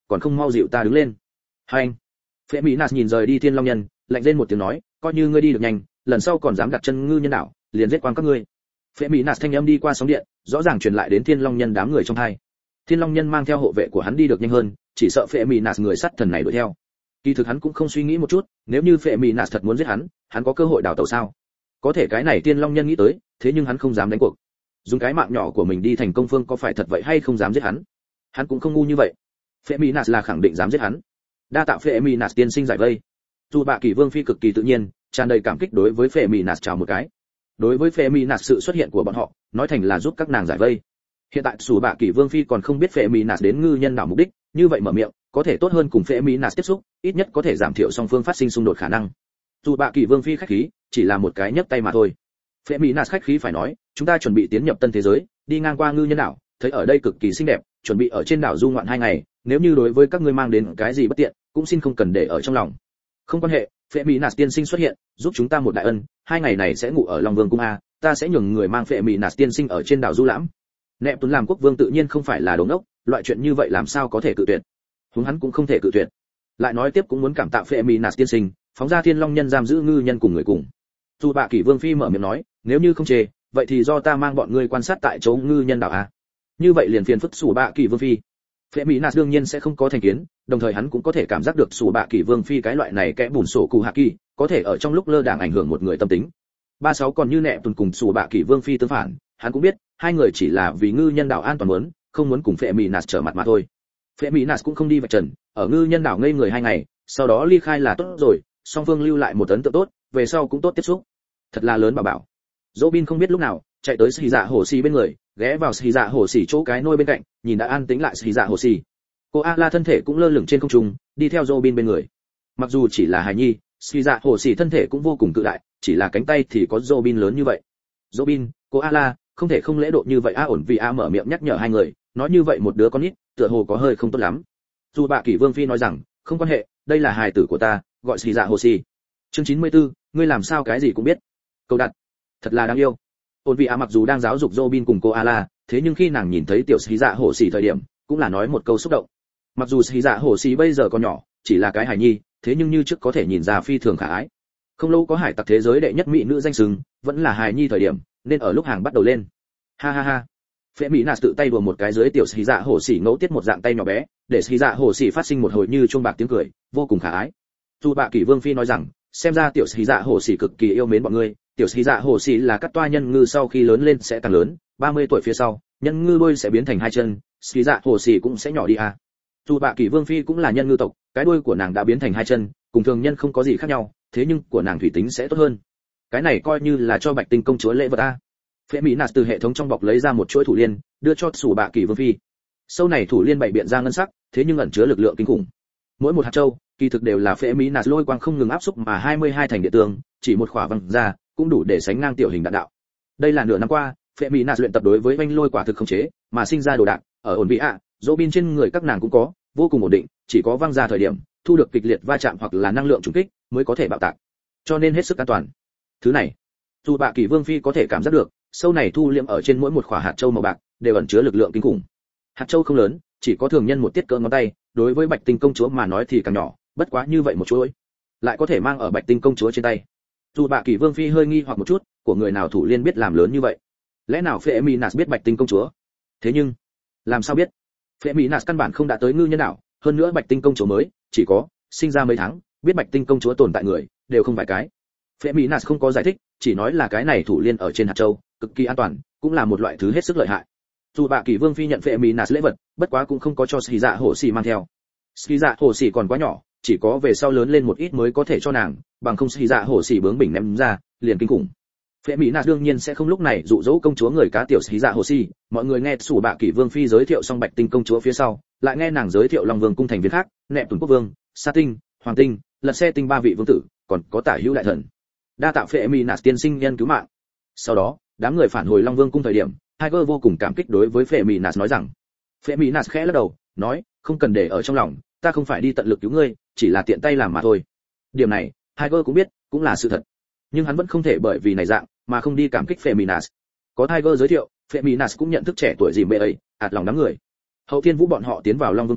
còn không mau dịu ta đứng lên. Hai anh. Phệ Mỹ Nạt nhìn rời đi Thiên Long Nhân, lạnh lên một tiếng nói, coi như ngươi đi được nhanh, lần sau còn dám đặt chân ngư nhân đảo, liền giết quang các ngươi. Phệ Mỹ Nạt thanh âm đi qua sóng điện, rõ ràng truyền lại đến Thiên Long Nhân đám người trong hai. Thiên Long Nhân mang theo hộ vệ của hắn đi được nhanh hơn, chỉ sợ Phệ Mỹ Nạt người sát thần này đuổi theo. Kỳ thực hắn cũng không suy nghĩ một chút, nếu như Phệ Mỹ Nạt thật muốn giết hắn, hắn có cơ hội đào tẩu sao? Có thể cái này Thiên Long Nhân nghĩ tới, thế nhưng hắn không dám đánh cuộc. Dùng cái mạng nhỏ của mình đi thành công phương có phải thật vậy hay không dám giết hắn? Hắn cũng không ngu như vậy. Phệ Mỹ Nạt là khẳng định dám giết hắn. Đa tạ Phệ Mỹ Nạt tiên sinh giải vây. Dù Bạ Kỳ Vương phi cực kỳ tự nhiên, tràn đầy cảm kích đối với Phệ Mỹ Nạt chào một cái. Đối với Phệ Mỹ Nạt sự xuất hiện của bọn họ, nói thành là giúp các nàng giải vây. Hiện tại Dù Bạ Kỳ Vương phi còn không biết Phệ Mỹ Nạt đến ngư nhân đảo mục đích, như vậy mở miệng, có thể tốt hơn cùng Phệ Mỹ Nạt tiếp xúc, ít nhất có thể giảm thiểu song phương phát sinh xung đột khả năng. Dù Bạ Kỳ Vương phi khách khí, chỉ là một cái nhấc tay mà thôi. Phệ Mỹ Nạt khách khí phải nói, chúng ta chuẩn bị tiến nhập tân thế giới, đi ngang qua ngư nhân đảo, thấy ở đây cực kỳ xinh đẹp, chuẩn bị ở trên đảo du ngoạn hai ngày, nếu như đối với các ngươi mang đến cái gì bất tiện, cũng xin không cần để ở trong lòng. Không quan hệ, Phệ Mỹ Nạt tiên sinh xuất hiện, giúp chúng ta một đại ân, hai ngày này sẽ ngủ ở Long Vương cung a, ta sẽ nhường người mang Phệ Mỹ Nạt tiên sinh ở trên đảo du lãm. Nẹp Tuấn làm quốc vương tự nhiên không phải là đồ ngốc, loại chuyện như vậy làm sao có thể cự tuyệt. Huống hắn cũng không thể cự tuyệt. Lại nói tiếp cũng muốn cảm tạ Phệ Mỹ Nạt tiên sinh, phóng ra Thiên Long Nhân giam giữ ngư nhân cùng người cùng. Dù Bạ Kỳ Vương phi mở miệng nói, nếu như không chê, vậy thì do ta mang bọn ngươi quan sát tại chỗ ngư nhân đảo a. Như vậy liền phiền phức Sủ Bạ Kỳ Vương phi. Phệ Mỹ Nạt đương nhiên sẽ không có thành kiến, đồng thời hắn cũng có thể cảm giác được Sủ Bạ Kỳ Vương phi cái loại này kẽ bùn sổ cụ hạ kỳ, có thể ở trong lúc lơ đãng ảnh hưởng một người tâm tính. Ba sáu còn như Nẹp Tuần cùng Sủ Bạ Kỳ Vương phi tương phản, hắn cũng biết, hai người chỉ là vì ngư nhân đảo an toàn muốn, không muốn cùng Phệ Mỹ Nạt trở mặt mà thôi. Phệ Mỹ Nạt cũng không đi vạch trần, ở ngư nhân đảo ngây người hai ngày, sau đó ly khai là tốt rồi, song phương lưu lại một ấn tượng tốt, về sau cũng tốt tiếp xúc. Thật là lớn bảo bảo. Robin không biết lúc nào chạy tới Sĩ Dạ Hồ Sĩ bên người, ghé vào Sĩ Dạ Hồ Sĩ chỗ cái nôi bên cạnh, nhìn đã an tĩnh lại Sĩ Dạ Hồ Sĩ. Cô A-la thân thể cũng lơ lửng trên không trung, đi theo Robin bên người. Mặc dù chỉ là hài nhi, Sĩ Dạ Hồ Sĩ thân thể cũng vô cùng cự đại, chỉ là cánh tay thì có Robin lớn như vậy. Robin, cô A-la, không thể không lễ độ như vậy a ổn vì a mở miệng nhắc nhở hai người, nói như vậy một đứa con nít, tựa hồ có hơi không tốt lắm. Dù Bạ Kỳ Vương phi nói rằng, không quan hệ, đây là hài tử của ta, gọi Sĩ Dạ Hồ Sĩ. Chương chín mươi tư, ngươi làm sao cái gì cũng biết. Câu đặt, thật là đáng yêu. Ôn vị a mặc dù đang giáo dục Robin cùng cô A-la, thế nhưng khi nàng nhìn thấy tiểu Sĩ Dạ Hồ Sĩ thời điểm, cũng là nói một câu xúc động. Mặc dù Sĩ Dạ Hồ Sĩ bây giờ còn nhỏ, chỉ là cái hài nhi, thế nhưng như trước có thể nhìn ra phi thường khả ái. Không lâu có hải tặc thế giới đệ nhất mỹ nữ danh xưng, vẫn là hài nhi thời điểm, nên ở lúc hàng bắt đầu lên. Ha ha ha. Phệ Mỹ Nạt tự tay đùa một cái dưới tiểu Sĩ Dạ Hồ Sĩ ngẫu tiết một dạng tay nhỏ bé, để Sĩ Dạ Hồ Sĩ phát sinh một hồi như chuông bạc tiếng cười, vô cùng khả ái. Dù Bạ Kỳ Vương phi nói rằng, xem ra tiểu Sĩ Dạ Hồ Sĩ cực kỳ yêu mến bọn ngươi, tiểu Sĩ Dạ Hồ Sĩ là các toa nhân ngư sau khi lớn lên sẽ càng lớn, ba mươi tuổi phía sau, nhân ngư đuôi sẽ biến thành hai chân, Sĩ Dạ Hồ Sĩ cũng sẽ nhỏ đi à. Dù Bạ Kỳ Vương phi cũng là nhân ngư tộc, cái đuôi của nàng đã biến thành hai chân, cùng thường nhân không có gì khác nhau, thế nhưng của nàng thủy tính sẽ tốt hơn. Cái này coi như là cho Bạch Tinh công chúa lễ vật a. Phệ Mỹ Nạt từ hệ thống trong bọc lấy ra một chuỗi thủ liên, đưa cho Sủ Bạ Kỳ Vương phi. Sâu này thủ liên bảy biện ra ngân sắc, thế nhưng ẩn chứa lực lượng kinh khủng. Mỗi một hạt châu, kỳ thực đều là Phệ Mỹ Nạt lôi quang không ngừng áp xúc mà hai mươi hai thành địa tường, chỉ một khỏa văng ra, cũng đủ để sánh ngang tiểu hình đạn đạo. Đây là nửa năm qua, Phệ Mỹ Nạt luyện tập đối với oanh lôi quả thực không chế, mà sinh ra đồ đạn, ở ổn vị ạ, Robin trên người các nàng cũng có, vô cùng ổn định, chỉ có văng ra thời điểm, thu được kịch liệt va chạm hoặc là năng lượng trùng kích, mới có thể bạo tạc. Cho nên hết sức an toàn. Thứ này, dù Bạ Kỳ Vương phi có thể cảm giác được, sâu này thu liễm ở trên mỗi một quả hạt châu màu bạc, đều ẩn chứa lực lượng kinh khủng. Hạt châu không lớn, chỉ có thường nhân một tiết cỡ ngón tay, đối với Bạch Tinh công chúa mà nói thì càng nhỏ, bất quá như vậy một chuỗi, lại có thể mang ở Bạch Tinh công chúa trên tay. Dù Bạ Kỳ Vương phi hơi nghi hoặc một chút, của người nào thủ liên biết làm lớn như vậy? Lẽ nào Phệ Mỹ Nạt biết Bạch Tinh công chúa? Thế nhưng, làm sao biết? Phệ Mỹ Nạt căn bản không đã tới ngư nhân đảo, hơn nữa Bạch Tinh công chúa mới chỉ có sinh ra mấy tháng, biết Bạch Tinh công chúa tồn tại người đều không vài cái. Phệ Mỹ Nạt không có giải thích, chỉ nói là cái này thủ liên ở trên hạt châu, cực kỳ an toàn, cũng là một loại thứ hết sức lợi hại. Dù Bạ Kỳ Vương phi nhận Phệ Mỹ Nạt lễ vật, bất quá cũng không có cho Sĩ Dạ Hồ Sĩ mang theo. Sĩ Dạ Hồ Sĩ còn quá nhỏ, chỉ có về sau lớn lên một ít mới có thể cho nàng, bằng không Sĩ Dạ Hồ Sĩ bướng bỉnh ném ra, liền kinh khủng. Phệ Mỹ Nạt đương nhiên sẽ không lúc này dụ dỗ công chúa người cá tiểu Sĩ Dạ Hồ Sĩ, mọi người nghe Sủ Bạ Kỳ Vương phi giới thiệu xong Bạch Tinh công chúa phía sau, lại nghe nàng giới thiệu Long Vương cung thành viên khác, Nẹp Tuần quốc vương, Sa Tinh, Hoàng Tinh, Lật Xe Tinh ba vị vương tử, còn có Tả Hữu đại thần. Đa tạ Phệ Mỹ Nạt tiên sinh nhân cứu mạng. Sau đó, đám người phản hồi Long Vương cung thời điểm, Tiger vô cùng cảm kích đối với Phệ Mỹ Nạt nói rằng, Phệ Mỹ Nạt khẽ lắc đầu, nói, không cần để ở trong lòng, ta không phải đi tận lực cứu ngươi, chỉ là tiện tay làm mà thôi. Điểm này, Tiger cũng biết, cũng là sự thật. Nhưng hắn vẫn không thể bởi vì này dạng mà không đi cảm kích Phệ Mỹ Nạt. Có Tiger giới thiệu, Phệ Mỹ Nạt cũng nhận thức trẻ tuổi dìm bệ ấy, ạt lòng đám người. Hậu Thiên Vũ bọn họ tiến vào Long Vương cung,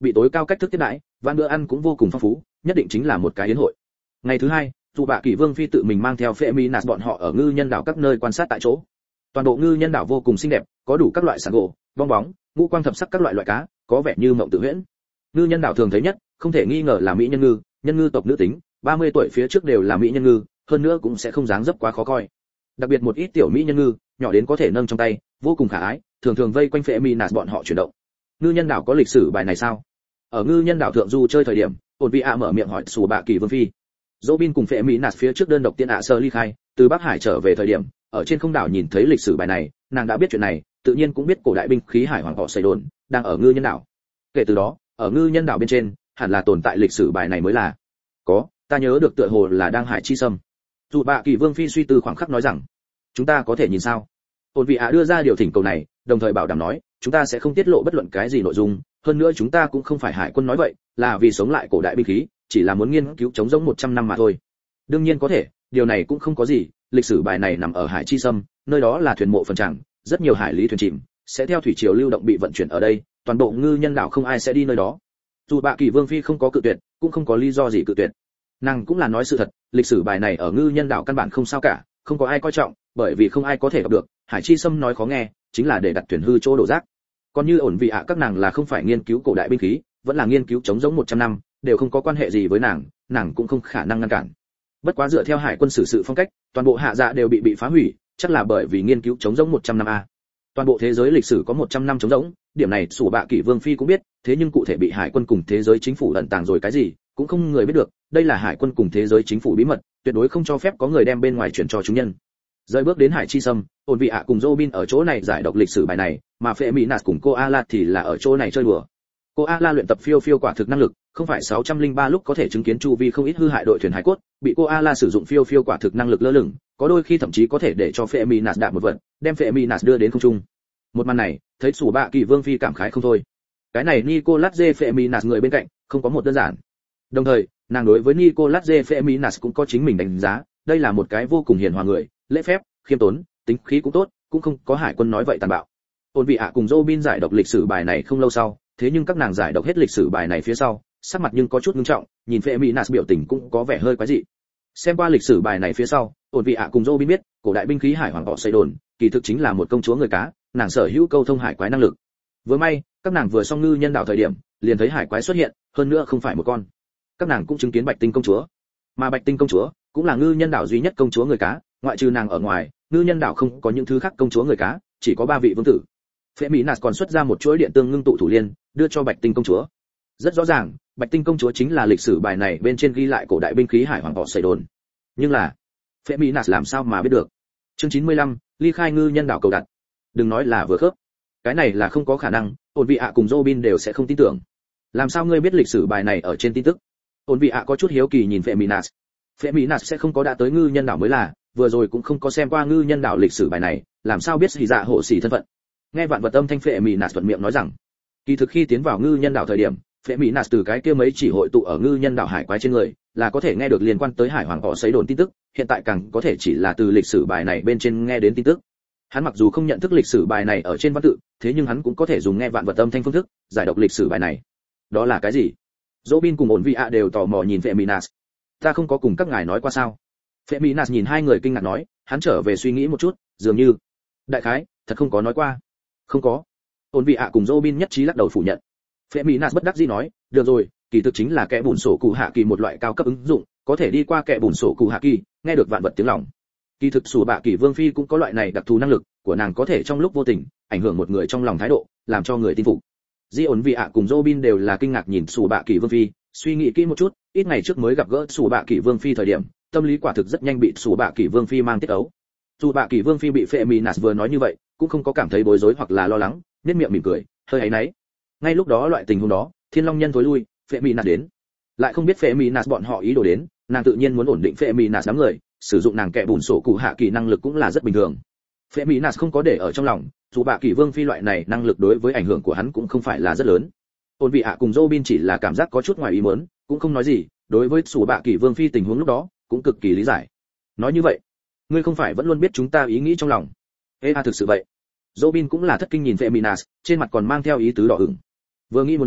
bị tối cao cách thức tiếp đãi, và bữa ăn cũng vô cùng phong phú, nhất định chính là một cái yến hội. Ngày thứ hai, dù bạ kỷ vương phi tự mình mang theo Feminas bọn họ ở ngư nhân đảo các nơi quan sát tại chỗ. Toàn bộ ngư nhân đảo vô cùng xinh đẹp, có đủ các loại sản gỗ, bong bóng, ngũ quang thập sắc các loại loại cá, có vẻ như mộng tự huyễn. Ngư nhân đảo thường thấy nhất, không thể nghi ngờ là mỹ nhân ngư, nhân ngư tộc nữ tính, ba mươi tuổi phía trước đều là mỹ nhân ngư, hơn nữa cũng sẽ không dáng dấp quá khó coi. Đặc biệt một ít tiểu mỹ nhân ngư, nhỏ đến có thể nâng trong tay, vô cùng khả ái, thường thường vây quanh Feminas bọn họ chuyển động. Ngư nhân đảo có lịch sử bài này sao? Ở ngư nhân đảo thượng du chơi thời điểm, ổn vị ạ mở miệng hỏi Sủ Bạ Kỳ vương phi. Robin cùng Feminas phía trước đơn độc tiên ạ sơ ly khai, từ Bắc Hải trở về thời điểm, ở trên không đảo nhìn thấy lịch sử bài này, nàng đã biết chuyện này, tự nhiên cũng biết cổ đại binh khí hải hoàng họ xây đồn đang ở ngư nhân đảo. Kể từ đó, ở ngư nhân đảo bên trên, hẳn là tồn tại lịch sử bài này mới là. Có, ta nhớ được tựa hồ là đang hải chi sâm. Dù Bạ Kỳ vương phi suy tư khoảng khắc nói rằng, chúng ta có thể nhìn sao? Ôn vị ạ đưa ra điều thỉnh cầu này, đồng thời bảo đảm nói, chúng ta sẽ không tiết lộ bất luận cái gì nội dung, hơn nữa chúng ta cũng không phải hải quân nói vậy, là vì sống lại cổ đại binh khí, chỉ là muốn nghiên cứu chống giống một trăm năm mà thôi. Đương nhiên có thể, điều này cũng không có gì, lịch sử bài này nằm ở hải chi sâm, nơi đó là thuyền mộ phần tràng, rất nhiều hải lý thuyền chìm, sẽ theo thủy triều lưu động bị vận chuyển ở đây, toàn bộ ngư nhân đảo không ai sẽ đi nơi đó. Dù Bạ Kỳ vương phi không có cự tuyệt, cũng không có lý do gì cự tuyệt. Nàng cũng là nói sự thật, lịch sử bài này ở ngư nhân đảo căn bản không sao cả, không có ai coi trọng, bởi vì không ai có thể gặp được. Hải chi sâm nói khó nghe, chính là để đặt thuyền hư chỗ đổ rác. Còn như ổn vị ạ các nàng là không phải nghiên cứu cổ đại binh khí, vẫn là nghiên cứu chống giống một trăm năm, đều không có quan hệ gì với nàng, nàng cũng không khả năng ngăn cản. Bất quá dựa theo hải quân xử sự phong cách, toàn bộ hạ dạ đều bị bị phá hủy, chắc là bởi vì nghiên cứu chống giống một trăm năm a. Toàn bộ thế giới lịch sử có một trăm năm chống giống, điểm này Sủ Bạ Kỳ vương phi cũng biết, thế nhưng cụ thể bị hải quân cùng thế giới chính phủ ẩn tàng rồi cái gì, cũng không người biết được, đây là hải quân cùng thế giới chính phủ bí mật, tuyệt đối không cho phép có người đem bên ngoài chuyển cho chúng nhân. Rời bước đến hải chi sâm, ổn vị ạ cùng Robin ở chỗ này giải đọc lịch sử bài này, mà Feminas cùng cô Ala thì là ở chỗ này chơi đùa. Cô Ala luyện tập phiêu phiêu quả thực năng lực, không phải sáu trăm lẻ ba lúc có thể chứng kiến chu vi không ít hư hại đội thuyền hải cốt, bị cô Ala sử dụng phiêu phiêu quả thực năng lực lơ lửng, có đôi khi thậm chí có thể để cho Feminas đạp một vật, đem Feminas đưa đến không trung. Một màn này, thấy Sủ Bạ Kỳ vương phi cảm khái không thôi. Cái này Nicolas J Feminas người bên cạnh, không có một đơn giản. Đồng thời, nàng đối với Nicolas J Feminas cũng có chính mình đánh giá, đây là một cái vô cùng hiền hòa người, lễ phép, khiêm tốn, tính khí cũng tốt, cũng không có hải quân nói vậy tàn bạo. Ôn vị ạ cùng Robin giải đọc lịch sử bài này không lâu sau, thế nhưng các nàng giải đọc hết lịch sử bài này phía sau, sắc mặt nhưng có chút nghiêm trọng, nhìn Feminas biểu tình cũng có vẻ hơi quái dị. Xem qua lịch sử bài này phía sau, ôn vị ạ cùng Robin biết, cổ đại binh khí hải hoàng họ xây đồn, kỳ thực chính là một công chúa người cá, nàng sở hữu câu thông hải quái năng lực. Vừa may, các nàng vừa xong ngư nhân đảo thời điểm, liền thấy hải quái xuất hiện, hơn nữa không phải một con. Các nàng cũng chứng kiến Bạch Tinh công chúa, mà Bạch Tinh công chúa cũng là ngư nhân đảo duy nhất công chúa người cá, ngoại trừ nàng ở ngoài, ngư nhân đảo không có những thứ khác công chúa người cá, chỉ có ba vị vương tử. Feminas còn xuất ra một chuỗi điện tương ngưng tụ thủ liên, đưa cho Bạch Tinh công chúa. Rất rõ ràng, Bạch Tinh công chúa chính là lịch sử bài này bên trên ghi lại cổ đại binh khí hải hoàng họ xây đồn. Nhưng là, Feminas làm sao mà biết được? Chương chín mươi lăm, ly khai ngư nhân đảo cầu đặt. Đừng nói là vừa khớp, cái này là không có khả năng, ổn vị ạ cùng Robin đều sẽ không tin tưởng. Làm sao ngươi biết lịch sử bài này ở trên tin tức? Ổn vị ạ có chút hiếu kỳ nhìn Feminas. Feminas sẽ không có đã tới ngư nhân đảo mới là, vừa rồi cũng không có xem qua ngư nhân đảo lịch sử bài này, làm sao biết Hỉ Dạ hộ sĩ thân phận? Nghe vạn vật âm thanh Feminas thuận miệng nói rằng, kỳ thực khi tiến vào ngư nhân đảo thời điểm, Feminas từ cái kia mấy chỉ hội tụ ở ngư nhân đảo hải quái trên người, là có thể nghe được liên quan tới hải hoàng họ sấy đồn tin tức, hiện tại càng có thể chỉ là từ lịch sử bài này bên trên nghe đến tin tức. Hắn mặc dù không nhận thức lịch sử bài này ở trên văn tự, thế nhưng hắn cũng có thể dùng nghe vạn vật âm thanh phương thức giải đọc lịch sử bài này. Đó là cái gì? Robin cùng ổn vị ạ đều tò mò nhìn Feminas. Ta không có cùng các ngài nói qua sao? Feminas nhìn hai người kinh ngạc nói, hắn trở về suy nghĩ một chút, dường như, đại khái, thật không có nói qua. Không có. Ổn vị ạ cùng Robin nhất trí lắc đầu phủ nhận. Feminas bất đắc dĩ nói, được rồi, kỳ thực chính là kẽ bùn sổ cụ hạ kỳ một loại cao cấp ứng dụng, có thể đi qua kẽ bùn sổ cụ hạ kỳ, nghe được vạn vật tiếng lòng. Kỳ thực Sủ Bạ Kỳ vương phi cũng có loại này đặc thù năng lực, của nàng có thể trong lúc vô tình ảnh hưởng một người trong lòng thái độ, làm cho người tin phục. Di ổn vị ạ cùng Robin đều là kinh ngạc nhìn Sủ Bạ Kỳ vương phi, suy nghĩ kỹ một chút, ít ngày trước mới gặp gỡ Sủ Bạ Kỳ vương phi thời điểm, tâm lý quả thực rất nhanh bị Sủ Bạ Kỳ vương phi mang tiết ấu. Sủ Bạ Kỳ vương phi bị Feminas vừa nói như vậy, cũng không có cảm thấy bối rối hoặc là lo lắng, nhếch miệng mỉm cười, hơi áy náy. Ngay lúc đó loại tình huống đó, Thiên Long nhân thối lui, Feminas đến, lại không biết Feminas bọn họ ý đồ đến, nàng tự nhiên muốn ổn định Feminas đám người, sử dụng nàng kẻ bùn sổ cụ hạ kỳ năng lực cũng là rất bình thường. Feminas không có để ở trong lòng, dù Bạ Kỳ vương phi loại này năng lực đối với ảnh hưởng của hắn cũng không phải là rất lớn. Ôn vị hạ cùng Robin chỉ là cảm giác có chút ngoài ý muốn, cũng không nói gì, đối với Sủ Bạ Kỳ vương phi tình huống lúc đó, cũng cực kỳ lý giải. Nói như vậy, ngươi không phải vẫn luôn biết chúng ta ý nghĩ trong lòng? Ê a thực sự vậy. Robin cũng là thất kinh nhìn Feminas, trên mặt còn mang theo ý tứ đỏ ửng. Vừa nghĩ muốn đến,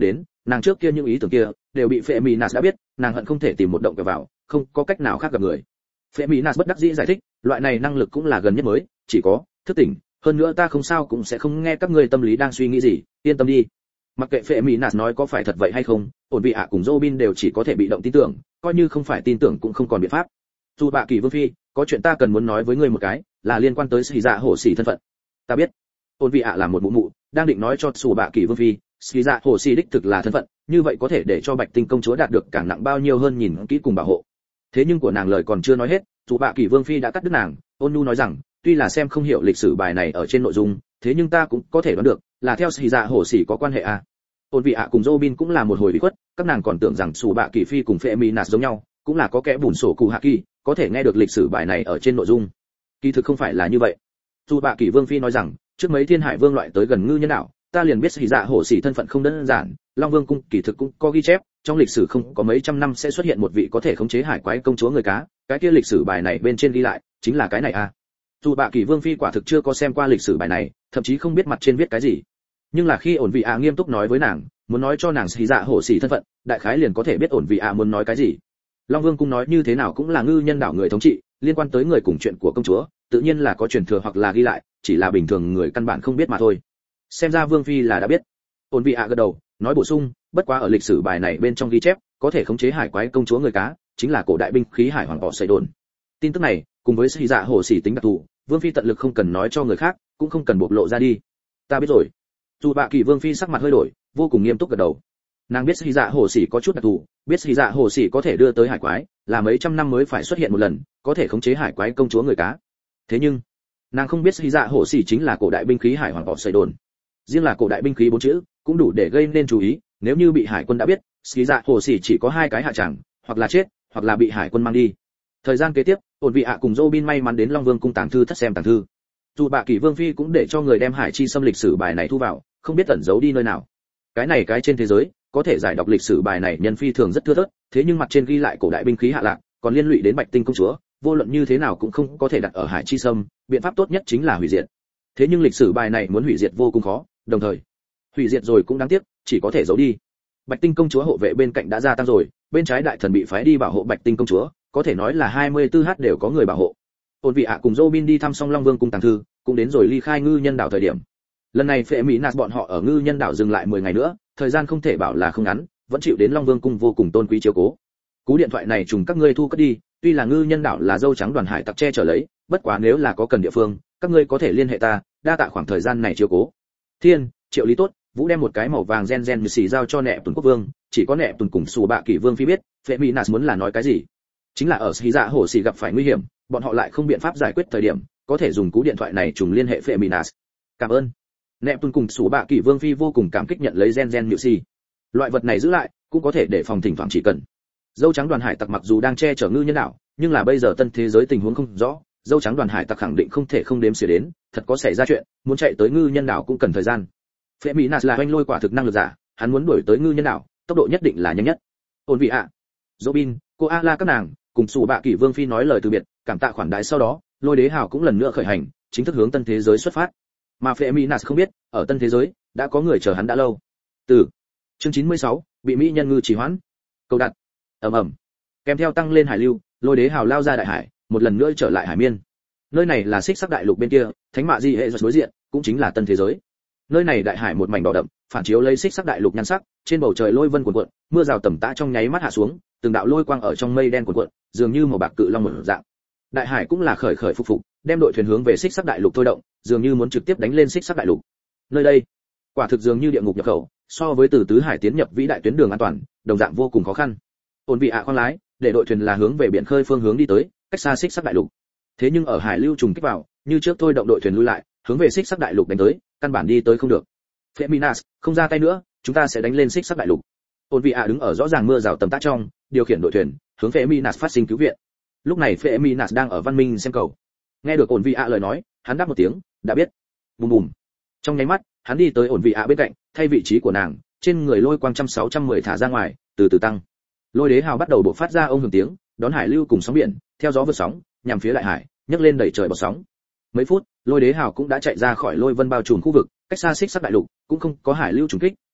Nàng trước kia những ý tưởng kia đều bị Phệ Mỹ Nạt đã biết, nàng hận không thể tìm một động cửa vào, không có cách nào khác gặp người. Phệ Mỹ Nạt bất đắc dĩ giải thích, loại này năng lực cũng là gần nhất mới, chỉ có thức tỉnh, hơn nữa ta không sao cũng sẽ không nghe các ngươi tâm lý đang suy nghĩ gì, yên tâm đi. Mặc kệ Phệ Mỹ Nạt nói có phải thật vậy hay không, ổn vị ạ cùng Robin đều chỉ có thể bị động tin tưởng, coi như không phải tin tưởng cũng không còn biện pháp. Dù bạ kỳ vương phi, có chuyện ta cần muốn nói với ngươi một cái, là liên quan tới Sĩ Dạ Hổ Sĩ thân phận. Ta biết. Ổn vị ạ là một mụ mụ, đang định nói cho Dù bạ kỳ vương phi, Sĩ Dạ Hổ Sĩ đích thực là thân phận, như vậy có thể để cho Bạch Tinh công chúa đạt được càng nặng bao nhiêu hơn nhìn kỹ cùng bảo hộ. Thế nhưng của nàng lời còn chưa nói hết, Dù bạ kỳ vương phi đã cắt đứt nàng, ôn nhu nói rằng, tuy là xem không hiểu lịch sử bài này ở trên nội dung, thế nhưng ta cũng có thể đoán được, là theo Sĩ Dạ Hổ Sĩ có quan hệ à. Ôn vị ạ cùng Robin cũng là một hồi bị khuất, các nàng còn tưởng rằng Dù bạ kỳ phi cùng Phệ Mỹ Nạt giống nhau, cũng là có kẻ bùn sổ cụ hạ kỳ, có thể nghe được lịch sử bài này ở trên nội dung. Kỳ thực không phải là như vậy. Dù bạ kỳ vương phi nói rằng, trước mấy thiên hải vương loại tới gần ngư nhân đảo, ta liền biết Sĩ Dạ Hổ Sĩ thân phận không đơn giản, Long Vương cung kỳ thực cũng có ghi chép, trong lịch sử không có mấy trăm năm sẽ xuất hiện một vị có thể khống chế hải quái công chúa người cá, cái kia lịch sử bài này bên trên ghi lại, chính là cái này à. Dù bạ kỳ vương phi quả thực chưa có xem qua lịch sử bài này, thậm chí không biết mặt trên viết cái gì. Nhưng là khi ổn vị ạ nghiêm túc nói với nàng, muốn nói cho nàng Sĩ Dạ Hổ Sĩ thân phận, đại khái liền có thể biết ổn vị ạ muốn nói cái gì. Long Vương cung nói như thế nào cũng là ngư nhân đảo người thống trị, liên quan tới người cùng chuyện của công chúa, tự nhiên là có truyền thừa hoặc là ghi lại, chỉ là bình thường người căn bản không biết mà thôi. Xem ra vương phi là đã biết. Ổn vị ạ gật đầu, nói bổ sung, bất quá ở lịch sử bài này bên trong ghi chép, có thể khống chế hải quái công chúa người cá, chính là cổ đại binh khí hải hoàng họ xây đồn. Tin tức này, cùng với Sĩ Dạ Hổ Sĩ tính đặc thù, vương phi tận lực không cần nói cho người khác, cũng không cần bộc lộ ra đi. Ta biết rồi. Dù bạ kỳ vương phi sắc mặt hơi đổi, vô cùng nghiêm túc gật đầu. Nàng biết Sĩ Dạ Hổ Sĩ có chút đặc thù, biết Sĩ Dạ Hổ Sĩ có thể đưa tới hải quái, là mấy trăm năm mới phải xuất hiện một lần, có thể khống chế hải quái công chúa người cá. Thế nhưng, nàng không biết Sĩ Dạ Hổ Sĩ chính là cổ đại binh khí hải hoàng họ xây đồn. Riêng là cổ đại binh khí bốn chữ, cũng đủ để gây nên chú ý, nếu như bị hải quân đã biết, Sĩ Dạ Hổ Sĩ chỉ có hai cái hạ tràng, hoặc là chết, hoặc là bị hải quân mang đi. Thời gian kế tiếp, ổn vị ạ cùng Robin may mắn đến Long Vương cung tàng thư thất xem tàng thư. Dù bạ kỳ vương phi cũng để cho người đem hải chi xâm lịch sử bài này thu vào, không biết ẩn giấu đi nơi nào. Cái này cái trên thế giới, có thể giải đọc lịch sử bài này nhân phi thường rất thưa thớt, thế nhưng mặt trên ghi lại cổ đại binh khí hạ lạc, còn liên lụy đến Bạch Tinh công chúa, vô luận như thế nào cũng không có thể đặt ở hải chi xâm, biện pháp tốt nhất chính là hủy diệt. Thế nhưng lịch sử bài này muốn hủy diệt vô cùng khó, đồng thời hủy diệt rồi cũng đáng tiếc, chỉ có thể giấu đi. Bạch Tinh công chúa hộ vệ bên cạnh đã gia tăng rồi, bên trái đại thần bị phái đi bảo hộ Bạch Tinh công chúa, có thể nói là hai mươi tư h đều có người bảo hộ. Ôn vị ạ cùng Robin đi thăm xong Long Vương cung tàng thư, cũng đến rồi ly khai ngư nhân đảo thời điểm. Lần này Phệ Mỹ Nạt bọn họ ở ngư nhân đảo dừng lại mười ngày nữa, thời gian không thể bảo là không ngắn, vẫn chịu đến Long Vương cung vô cùng tôn quý chiếu cố. Cú điện thoại này trùng các ngươi thu cất đi, tuy là ngư nhân đảo là dâu trắng đoàn hải tặc che chở lấy, bất quá nếu là có cần địa phương, các ngươi có thể liên hệ ta, đa tạ khoảng thời gian này chiếu cố. Thiên, Triệu Lý tốt, Vũ đem một cái màu vàng gen gen như xì giao cho Nẹp Tuần quốc vương, chỉ có Nẹp Tuần cùng Sù Bạ Kỷ vương phi biết, Phệ Mỹ Nạt muốn là nói cái gì. Chính là ở Sĩ Dạ Hổ Sĩ gặp phải nguy hiểm, bọn họ lại không biện pháp giải quyết thời điểm, có thể dùng cú điện thoại này trùng liên hệ Phệ Mỹ Nạt. Cảm ơn. Nẹp Tuần cùng Sù Bạ Kỷ vương phi vô cùng cảm kích nhận lấy gen gen như xì. Loại vật này giữ lại, cũng có thể để phòng thỉnh thoảng chỉ cần. Dâu trắng đoàn hải tặc mặc dù đang che chở ngư nhân đảo, nhưng là bây giờ tân thế giới tình huống không rõ, dâu trắng đoàn hải tặc khẳng định không thể không đếm xỉa đến, thật có xảy ra chuyện, muốn chạy tới ngư nhân đảo cũng cần thời gian. Phệ Mỹ Nạt là oanh lôi quả thực năng lực giả, hắn muốn đuổi tới ngư nhân đảo, tốc độ nhất định là nhanh nhất. Ôn vị ạ, Robin, cô A La các nàng, cùng Sù Bạ Kỷ vương phi nói lời từ biệt, cảm tạ khoản đãi sau đó, Lôi Đế Hào cũng lần nữa khởi hành, chính thức hướng tân thế giới xuất phát. Mà Phệ Mỹ Nạt không biết, ở tân thế giới đã có người chờ hắn đã lâu. Từ chương chín mươi sáu, bị mỹ nhân ngư trì hoãn. Câu đặt. Ầm ầm. Kèm theo tăng lên hải lưu, Lôi Đế Hào lao ra đại hải, một lần nữa trở lại hải miên. Nơi này là Xích Sắc đại lục bên kia, Thánh Mạ Di hệ đối diện, cũng chính là tân thế giới. Nơi này đại hải một mảnh đỏ đậm, phản chiếu lấy Xích Sắc đại lục nhan sắc, trên bầu trời lôi vân cuồn cuộn, mưa rào tầm tã trong nháy mắt hạ xuống, từng đạo lôi quang ở trong mây đen cuồn cuộn, dường như một bạc cự long mở dạng. Đại hải cũng là khởi khởi phục phục, đem đội thuyền hướng về Xích Sắc đại lục thôi động, dường như muốn trực tiếp đánh lên Xích Sắc đại lục. Nơi đây, quả thực dường như địa ngục nhập khẩu, so với từ tứ hải tiến nhập vĩ đại tuyến đường an toàn, đồng dạng vô cùng khó khăn. Ôn vị ạ khoang lái, để đội thuyền là hướng về biển khơi phương hướng đi tới, cách xa Xích Sắc đại lục. Thế nhưng ở hải lưu trùng kích vào, như trước thôi động đội thuyền lui lại, hướng về Xích Sắc đại lục đánh tới, căn bản đi tới không được. Phệ Mỹ Nạt, không ra tay nữa, chúng ta sẽ đánh lên Xích Sắc đại lục. Ôn vị ạ đứng ở rõ ràng mưa rào tầm tã trong, điều khiển đội thuyền, hướng Phệ Mỹ Nạt phát sinh cứu viện. Lúc này Phệ Mỹ Nạt đang ở văn minh xem cầu. Nghe được Ôn vị ạ lời nói, hắn đáp một tiếng, đã biết. Bùm bùm. Trong nháy mắt, hắn đi tới Ôn vị ạ bên cạnh, thay vị trí của nàng, trên người lôi quang trăm sáu trăm mười thả ra ngoài, từ từ tăng. Lôi Đế Hào bắt đầu bộc phát ra ông hưởng tiếng, đón hải lưu cùng sóng biển, theo gió vượt sóng, nhằm phía đại hải, nhấc lên đẩy trời bọt sóng. Mấy phút, Lôi Đế Hào cũng đã chạy ra khỏi lôi vân bao trùm khu vực, cách xa Xích Sắc đại lục, cũng không có hải lưu trùng kích,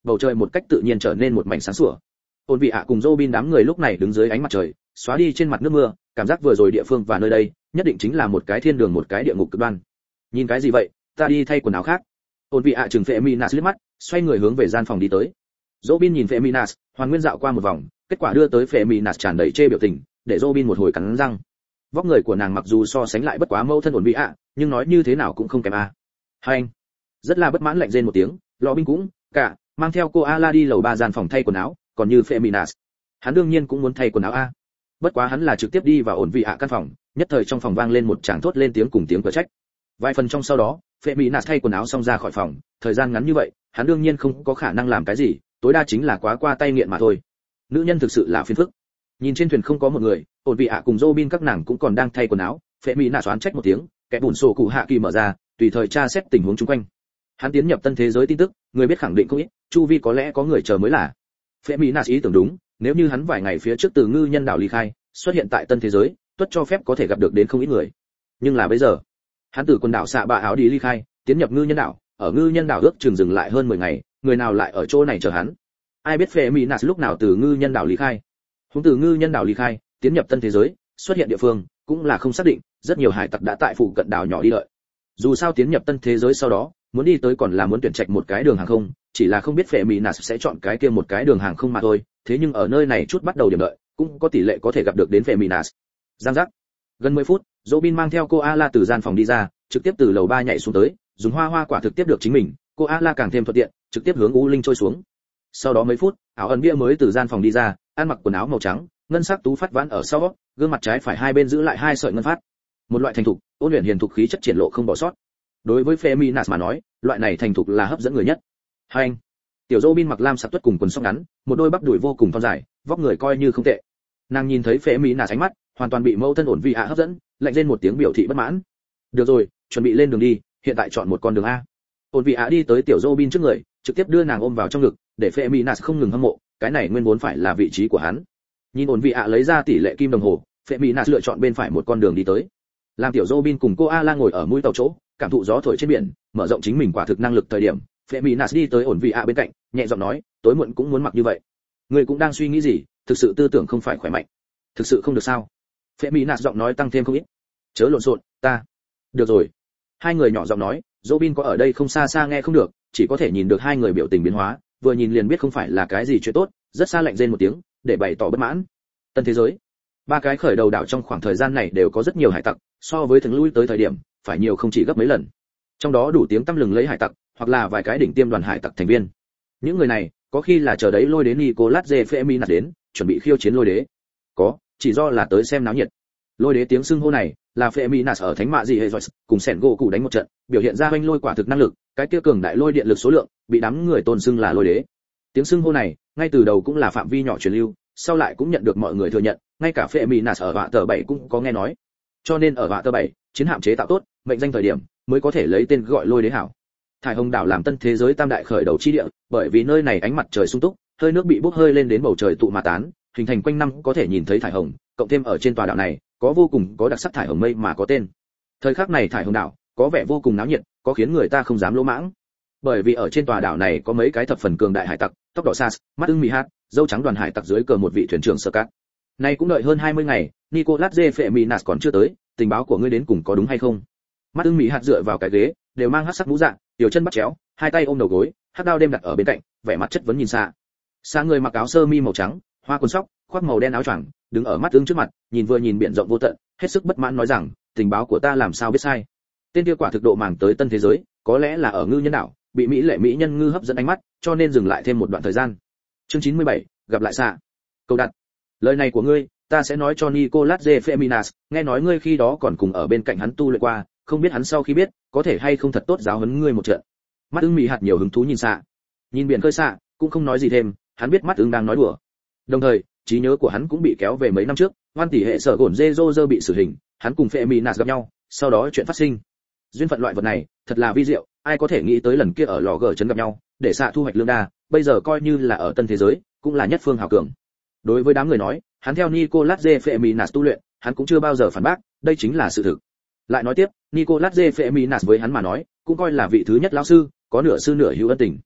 bầu trời một cách tự nhiên trở nên một mảnh sáng sủa. Ôn vị ạ cùng Robin đám người lúc này đứng dưới ánh mặt trời, xóa đi trên mặt nước mưa, cảm giác vừa rồi địa phương và nơi đây, nhất định chính là một cái thiên đường một cái địa ngục cực đoan. Nhìn cái gì vậy, ta đi thay quần áo khác. Ôn vị ạ trừng Feminas liếc mắt, xoay người hướng về gian phòng đi tới. Robin nhìn Feminas, hoàn nguyên dạo qua một vòng, kết quả đưa tới Feminas tràn đầy chê biểu tình, để Robin một hồi cắn răng. Vóc người của nàng mặc dù so sánh lại bất quá mâu thân ổn vị ạ, nhưng nói như thế nào cũng không kém a. Hai anh, rất là bất mãn lạnh rên một tiếng, Lọ Binh cũng cả mang theo cô Ala đi lầu ba gian phòng thay quần áo, còn như Feminas, hắn đương nhiên cũng muốn thay quần áo a. Bất quá hắn là trực tiếp đi vào ổn vị ạ căn phòng, nhất thời trong phòng vang lên một tràng thốt lên tiếng cùng tiếng cửa trách. Vài phần trong sau đó, Feminas thay quần áo xong ra khỏi phòng, thời gian ngắn như vậy, hắn đương nhiên không có khả năng làm cái gì, tối đa chính là quá qua tay nghiện mà thôi. Nữ nhân thực sự là phiền phức. Nhìn trên thuyền không có một người, ổn vị ạ cùng Robin các nàng cũng còn đang thay quần áo, Feminas oán trách một tiếng, kẻ bùn sổ cụ hạ kỳ mở ra, tùy thời tra xét tình huống xung quanh. Hắn tiến nhập tân thế giới tin tức, người biết khẳng định không ít, chu vi có lẽ có người chờ mới là. Feminas ý tưởng đúng, nếu như hắn vài ngày phía trước từ ngư nhân đảo ly khai, xuất hiện tại tân thế giới, tuất cho phép có thể gặp được đến không ít người. Nhưng là bây giờ, hắn từ quần đảo xạ bạ áo đi ly khai, tiến nhập ngư nhân đảo, ở ngư nhân đảo ước chừng dừng lại hơn mười ngày, người nào lại ở chỗ này chờ hắn? Ai biết Feminas lúc nào từ ngư nhân đảo ly khai? Hướng từ ngư nhân đảo ly khai, tiến nhập tân thế giới, xuất hiện địa phương cũng là không xác định, rất nhiều hải tặc đã tại phụ cận đảo nhỏ đi đợi. Dù sao tiến nhập tân thế giới sau đó, muốn đi tới còn là muốn tuyển trạch một cái đường hàng không, chỉ là không biết Feminas sẽ chọn cái kia một cái đường hàng không mà thôi, thế nhưng ở nơi này chút bắt đầu điểm đợi, cũng có tỷ lệ có thể gặp được đến Feminas. Giang giác. Gần mười phút, Robin mang theo cô Ala từ gian phòng đi ra, trực tiếp từ lầu ba nhảy xuống tới, dùng hoa hoa quả thực tiếp được chính mình, cô Ala càng thêm thuận tiện, trực tiếp hướng U Linh trôi xuống. Sau đó mấy phút, áo ẩn bia mới từ gian phòng đi ra, ăn mặc quần áo màu trắng, ngân sắc tú phát vãn ở sau, gương mặt trái phải hai bên giữ lại hai sợi ngân phát. Một loại thành thục, ôn luyện hiền thục khí chất triển lộ không bỏ sót. Đối với Feminas mà nói, loại này thành thục là hấp dẫn người nhất. Hai anh, tiểu Robin mặc lam sặc tuất cùng quần sóc ngắn, một đôi bắp đùi vô cùng thon dài, vóc người coi như không tệ. Nàng nhìn thấy Feminas ánh mắt, hoàn toàn bị mẫu thân ổn vị ạ hấp dẫn, lạnh lên một tiếng biểu thị bất mãn. Được rồi, chuẩn bị lên đường đi, hiện tại chọn một con đường a. Ổn vị ạ đi tới tiểu Robin trước người, trực tiếp đưa nàng ôm vào trong ngực, để Feminas không ngừng hâm mộ, cái này nguyên vốn phải là vị trí của hắn. Nhìn ổn vị ạ lấy ra tỷ lệ kim đồng hồ, Feminas lựa chọn bên phải một con đường đi tới. Làm tiểu Robin cùng cô Ala ngồi ở mũi tàu chỗ, cảm thụ gió thổi trên biển, mở rộng chính mình quả thực năng lực thời điểm, Feminas đi tới ổn vị ạ bên cạnh, nhẹ giọng nói, tối muộn cũng muốn mặc như vậy. Ngươi cũng đang suy nghĩ gì, thực sự tư tưởng không phải khỏe mạnh. Thực sự không được sao? Feminas giọng nói tăng thêm không ít. Chớ lộn xộn, ta. Được rồi. Hai người nhỏ giọng nói, Robin có ở đây không xa xa nghe không được, chỉ có thể nhìn được hai người biểu tình biến hóa, vừa nhìn liền biết không phải là cái gì chuyện tốt, rất xa lạnh rên một tiếng, để bày tỏ bất mãn. Tân thế giới. Ba cái khởi đầu đảo trong khoảng thời gian này đều có rất nhiều hải tặc, so với thường lui tới thời điểm, phải nhiều không chỉ gấp mấy lần. Trong đó đủ tiếng tăm lừng lấy hải tặc, hoặc là vài cái đỉnh tiêm đoàn hải tặc thành viên. Những người này, có khi là chờ đấy lôi đến Nicolas Feminas đến, chuẩn bị khiêu chiến lôi đế. Có, chỉ do là tới xem náo nhiệt. Lôi đế tiếng xưng hô này, là Feminas ở Thánh Mạ Dị Hệ Joyce cùng Sẻn gỗ cụ đánh một trận, biểu hiện ra hoanh lôi quả thực năng lực, cái kia cường đại lôi điện lực số lượng, bị đám người tôn xưng là lôi đế. Tiếng xưng hô này, ngay từ đầu cũng là phạm vi nhỏ truyền lưu, sau lại cũng nhận được mọi người thừa nhận, ngay cả Feminas ở vạ tờ bảy cũng có nghe nói. Cho nên ở vạ tờ bảy, chiến hạm chế tạo tốt, mệnh danh thời điểm mới có thể lấy tên gọi lôi đế hảo. Thải Hồng đảo làm tân thế giới tam đại khởi đầu chi địa, bởi vì nơi này ánh mặt trời sung túc, hơi nước bị bốc hơi lên đến bầu trời tụ mà tán, hình thành quanh năm có thể nhìn thấy thải hồng, cộng thêm ở trên tòa đảo này, có vô cùng có đặc sắc thải hồng mây mà có tên. Thời khắc này thải hồng đảo có vẻ vô cùng náo nhiệt, có khiến người ta không dám lỗ mãng. Bởi vì ở trên tòa đảo này có mấy cái thập phần cường đại hải tặc, tóc đỏ Sas, mắt ưng mì hát, dâu trắng đoàn hải tặc dưới cờ một vị thuyền trưởng Sơ Cát. Nay cũng đợi hơn hai mươi ngày, Nicolas Feminas còn chưa tới, tình báo của ngươi đến cùng có đúng hay không? Mắt ưng mì hạt dựa vào cái ghế, đều mang hắc sắc mũ dạng, tiểu chân bắt chéo, hai tay ôm đầu gối, hắc đao đêm đặt ở bên cạnh, vẻ mặt chất vấn nhìn xa. Xa người mặc áo sơ mi màu trắng, hoa quần sóc, khoác màu đen áo choàng, đứng ở mắt ưng trước mặt, nhìn vừa nhìn biển rộng vô tận, hết sức bất mãn nói rằng, tình báo của ta làm sao biết sai? Tên kia quả thực độ màng tới tân thế giới, có lẽ là ở ngư nhân đảo, bị mỹ lệ mỹ nhân ngư hấp dẫn ánh mắt, cho nên dừng lại thêm một đoạn thời gian. Chương chín mươi bảy, gặp lại xạ. Câu đặt. Lời này của ngươi, ta sẽ nói cho Nicolas Feminas, nghe nói ngươi khi đó còn cùng ở bên cạnh hắn tu luyện qua, không biết hắn sau khi biết, có thể hay không thật tốt giáo huấn ngươi một trận. Mắt ưng mì hạt nhiều hứng thú nhìn xạ. Nhìn biển khơi xạ, cũng không nói gì thêm, hắn biết mắt ưng đang nói đùa. Đồng thời, trí nhớ của hắn cũng bị kéo về mấy năm trước, hoan tỷ hệ sở gổn dê rô rơ bị xử hình, hắn cùng Feminas gặp nhau, sau đó chuyện phát sinh. Duyên phận loại vật này, thật là vi diệu, ai có thể nghĩ tới lần kia ở lò gở trấn gặp nhau, để xạ thu hoạch lương đa, bây giờ coi như là ở tân thế giới, cũng là nhất phương hào cường. Đối với đám người nói, hắn theo Nicolas Feminas tu luyện, hắn cũng chưa bao giờ phản bác, đây chính là sự thực. Lại nói tiếp, Nicolas Feminas với hắn mà nói, cũng coi là vị thứ nhất lão sư, có nửa sư nửa hữu ân tình.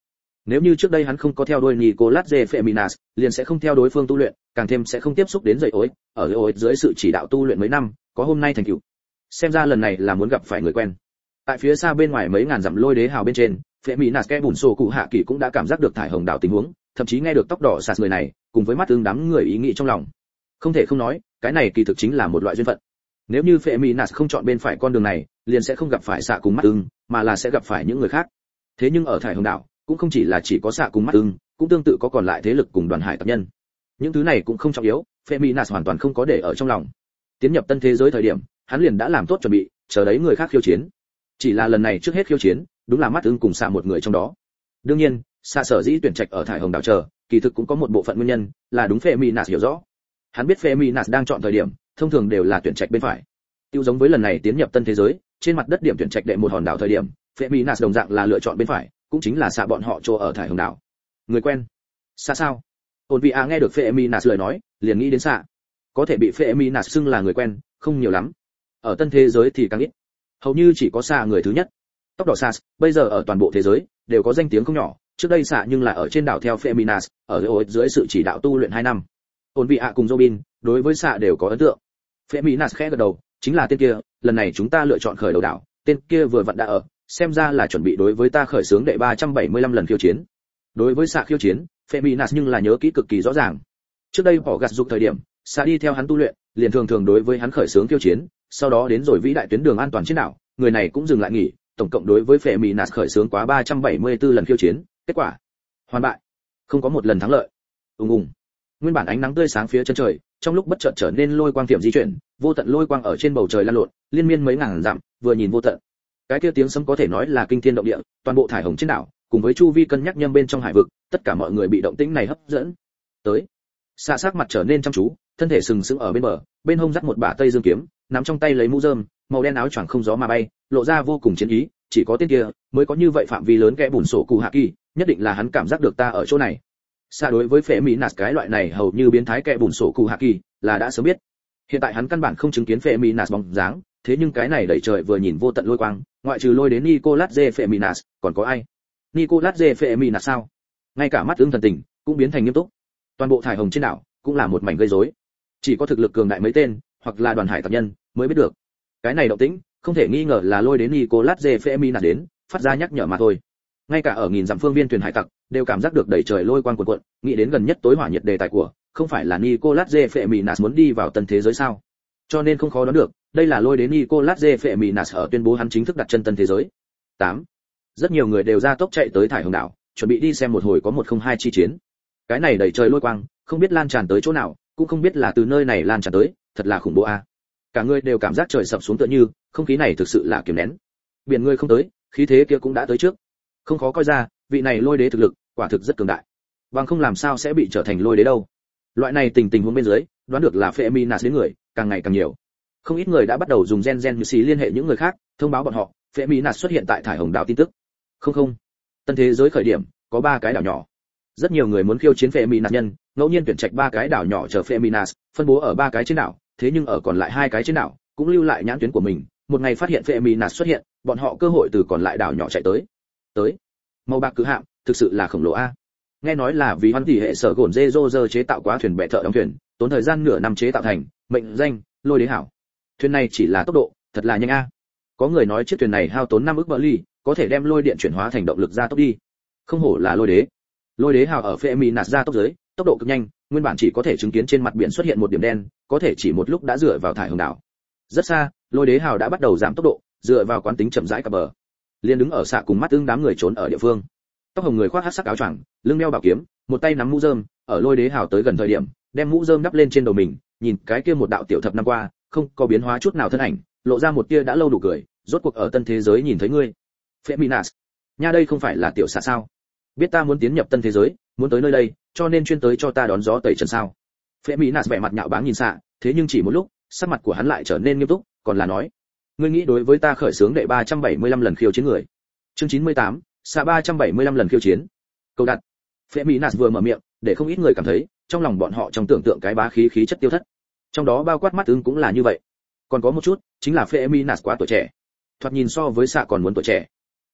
Nếu như trước đây hắn không có theo đuôi Nicolas de Feminas, liền sẽ không theo đối phương tu luyện, càng thêm sẽ không tiếp xúc đến dậy ối, ở ối dưới sự chỉ đạo tu luyện mấy năm, có hôm nay thành tựu. Xem ra lần này là muốn gặp phải người quen. Tại phía xa bên ngoài mấy ngàn dặm lôi đế hào bên trên, Feminas kẽ bùn sổ cụ hạ kỳ cũng đã cảm giác được thải hồng đảo tình huống, thậm chí nghe được tóc đỏ sạt người này, cùng với mắt tương đám người ý nghĩ trong lòng. Không thể không nói, cái này kỳ thực chính là một loại duyên phận. Nếu như Feminas không chọn bên phải con đường này, liền sẽ không gặp phải xạ cùng mắt tương, mà là sẽ gặp phải những người khác. Thế nhưng ở thải hồng đảo, cũng không chỉ là chỉ có xạ cùng mắt tương, cũng tương tự có còn lại thế lực cùng đoàn hải tộc nhân. Những thứ này cũng không trọng yếu, Feminas hoàn toàn không có để ở trong lòng. Tiến nhập tân thế giới thời điểm, hắn liền đã làm tốt chuẩn bị, chờ đấy người khác khiêu chiến. Chỉ là lần này trước hết khiêu chiến, đúng là mắt tương cùng xạ một người trong đó. Đương nhiên, xạ sở dĩ tuyển trạch ở thải hồng đảo chờ, kỳ thực cũng có một bộ phận nguyên nhân, là đúng Feminas hiểu rõ. Hắn biết Feminas đang chọn thời điểm, thông thường đều là tuyển trạch bên phải. Tiêu giống với lần này tiến nhập tân thế giới, trên mặt đất điểm tuyển trạch đệ một hòn đảo thời điểm, Feminas đồng dạng là lựa chọn bên phải, cũng chính là xạ bọn họ chỗ ở thải hồng đảo. Người quen. Xạ sao? Ôn vị a nghe được Feminas lời nói, liền nghĩ đến xạ. Có thể bị Feminas xưng là người quen, không nhiều lắm. Ở tân thế giới thì càng ít. Hầu như chỉ có xạ người thứ nhất. Tóc đỏ Sas, bây giờ ở toàn bộ thế giới đều có danh tiếng không nhỏ, trước đây xạ nhưng là ở trên đảo theo Feminas, ở dưới sự chỉ đạo tu luyện hai năm. Ôn vị a cùng Robin, đối với xạ đều có ấn tượng. Feminas khẽ gật đầu, chính là tên kia, lần này chúng ta lựa chọn khởi đầu đảo, tên kia vừa vặn đã ở, xem ra là chuẩn bị đối với ta khởi xướng đệ ba trăm bảy mươi lăm lần khiêu chiến. Đối với xạ khiêu chiến, Feminas nhưng là nhớ kỹ cực kỳ rõ ràng. Trước đây bỏ gạt dục thời điểm, xạ đi theo hắn tu luyện, liền thường thường đối với hắn khởi xướng khiêu chiến, sau đó đến rồi vĩ đại tuyến đường an toàn trên đảo, người này cũng dừng lại nghỉ, tổng cộng đối với Feminas khởi xướng quá ba trăm bảy mươi tư lần khiêu chiến, kết quả hoàn bại, không có một lần thắng lợi. Ùng ùng. Nguyên bản ánh nắng tươi sáng phía chân trời, trong lúc bất chợt trở nên lôi quang tiệm di chuyển, vô tận lôi quang ở trên bầu trời lan lộn, liên miên mấy ngàn dặm, vừa nhìn vô tận. Cái kia tiếng sấm có thể nói là kinh thiên động địa, toàn bộ thải hồng trên đảo, cùng với chu vi cân nhắc nhâm bên trong hải vực, tất cả mọi người bị động tĩnh này hấp dẫn. Tới. Xạ sắc mặt trở nên chăm chú, thân thể sừng sững ở bên bờ, bên hông dắt một bả tây dương kiếm, nắm trong tay lấy mũ rơm, màu đen áo choàng không gió mà bay, lộ ra vô cùng chiến ý, chỉ có tên kia mới có như vậy phạm vi lớn kẽ bùn sổ cụ hạ kỳ, nhất định là hắn cảm giác được ta ở chỗ này. Xa đối với Feminas cái loại này hầu như biến thái kẽ bùn sổ cụ hạ kỳ là đã sớm biết. Hiện tại hắn căn bản không chứng kiến Feminas bóng dáng, thế nhưng cái này đẩy trời vừa nhìn vô tận lôi quang, ngoại trừ lôi đến Nicolas de Feminas, còn có ai? Nicolas de Feminas sao? Ngay cả mắt ứng thần tình cũng biến thành nghiêm túc. Toàn bộ thải hồng trên đảo cũng là một mảnh gây rối. Chỉ có thực lực cường đại mấy tên, hoặc là đoàn hải tộc nhân mới biết được. Cái này động tĩnh, không thể nghi ngờ là lôi đến Nicolas de Feminas đến, phát ra nhắc nhở mà thôi. Ngay cả ở nghìn dặm phương viên thuyền hải tặc đều cảm giác được đẩy trời lôi quang cuộn cuộn, nghĩ đến gần nhất tối hỏa nhiệt đề tài của, không phải là Nicolas de Feminas muốn đi vào tân thế giới sao? Cho nên không khó đoán được, đây là lôi đến Nicolas de Feminas ở tuyên bố hắn chính thức đặt chân tân thế giới. tám. Rất nhiều người đều ra tốc chạy tới thải hồng đảo, chuẩn bị đi xem một hồi có một không hai chi chiến. Cái này đẩy trời lôi quang, không biết lan tràn tới chỗ nào, cũng không biết là từ nơi này lan tràn tới, thật là khủng bố a. Cả người đều cảm giác trời sập xuống tựa như, không khí này thực sự là kiềm nén. Biển người không tới, khí thế kia cũng đã tới trước. Không khó coi ra, vị này lôi đế thực lực, quả thực rất cường đại. Bằng không làm sao sẽ bị trở thành lôi đế đâu. Loại này tình tình huống bên dưới, đoán được là Feminas đến người, càng ngày càng nhiều. Không ít người đã bắt đầu dùng gen gen như xí liên hệ những người khác, thông báo bọn họ, Feminas xuất hiện tại thải hồng đảo tin tức. Không không, tân thế giới khởi điểm, có ba cái đảo nhỏ. Rất nhiều người muốn khiêu chiến Feminas nhân, ngẫu nhiên tuyển trạch ba cái đảo nhỏ chờ Feminas, phân bố ở ba cái trên đảo, thế nhưng ở còn lại hai cái trên đảo, cũng lưu lại nhãn tuyến của mình, một ngày phát hiện Feminas xuất hiện, bọn họ cơ hội từ còn lại đảo nhỏ chạy tới. Tới. Màu bạc cự hạm, thực sự là khổng lồ a. Nghe nói là vì hoan tỷ hệ sở gồn dê dơ chế tạo quá thuyền bè thợ đóng thuyền, tốn thời gian nửa năm chế tạo thành, mệnh danh lôi đế hảo. Thuyền này chỉ là tốc độ, thật là nhanh a. Có người nói chiếc thuyền này hao tốn năm ức bờ ly, có thể đem lôi điện chuyển hóa thành động lực gia tốc đi. Không hổ là lôi đế. Lôi đế hào ở Feminas gia tốc dưới, tốc độ cực nhanh, nguyên bản chỉ có thể chứng kiến trên mặt biển xuất hiện một điểm đen, có thể chỉ một lúc đã dựa vào thải hồng đảo. Rất xa, lôi đế hào đã bắt đầu giảm tốc độ, dựa vào quán tính chậm rãi cập bờ. Liên đứng ở xạ cùng mắt ưng đám người trốn ở địa phương. Tóc hồng người khoác hắc sắc áo choàng, lưng đeo bảo kiếm, một tay nắm mũ rơm, ở lôi đế hào tới gần thời điểm, đem mũ rơm đắp lên trên đầu mình, nhìn cái kia một đạo tiểu thập năm qua, không có biến hóa chút nào thân ảnh, lộ ra một tia đã lâu đủ cười, rốt cuộc ở tân thế giới nhìn thấy ngươi. Feminas, nha đây không phải là tiểu xạ sao? Biết ta muốn tiến nhập tân thế giới, muốn tới nơi đây, cho nên chuyên tới cho ta đón gió tẩy trần sao? Feminas vẻ mặt nhạo báng nhìn xạ, thế nhưng chỉ một lúc, sắc mặt của hắn lại trở nên nghiêm túc, còn là nói, ngươi nghĩ đối với ta khởi xướng đệ ba trăm bảy mươi lăm lần khiêu chiến người. Chương chín mươi tám, xạ ba trăm bảy mươi lăm lần khiêu chiến. Câu đặt. Feminas vừa mở miệng, để không ít người cảm thấy, trong lòng bọn họ trong tưởng tượng cái bá khí khí chất tiêu thất. Trong đó bao quát mắt ưng cũng là như vậy. Còn có một chút, chính là Feminas quá tuổi trẻ. Thoạt nhìn so với xạ còn muốn tuổi trẻ.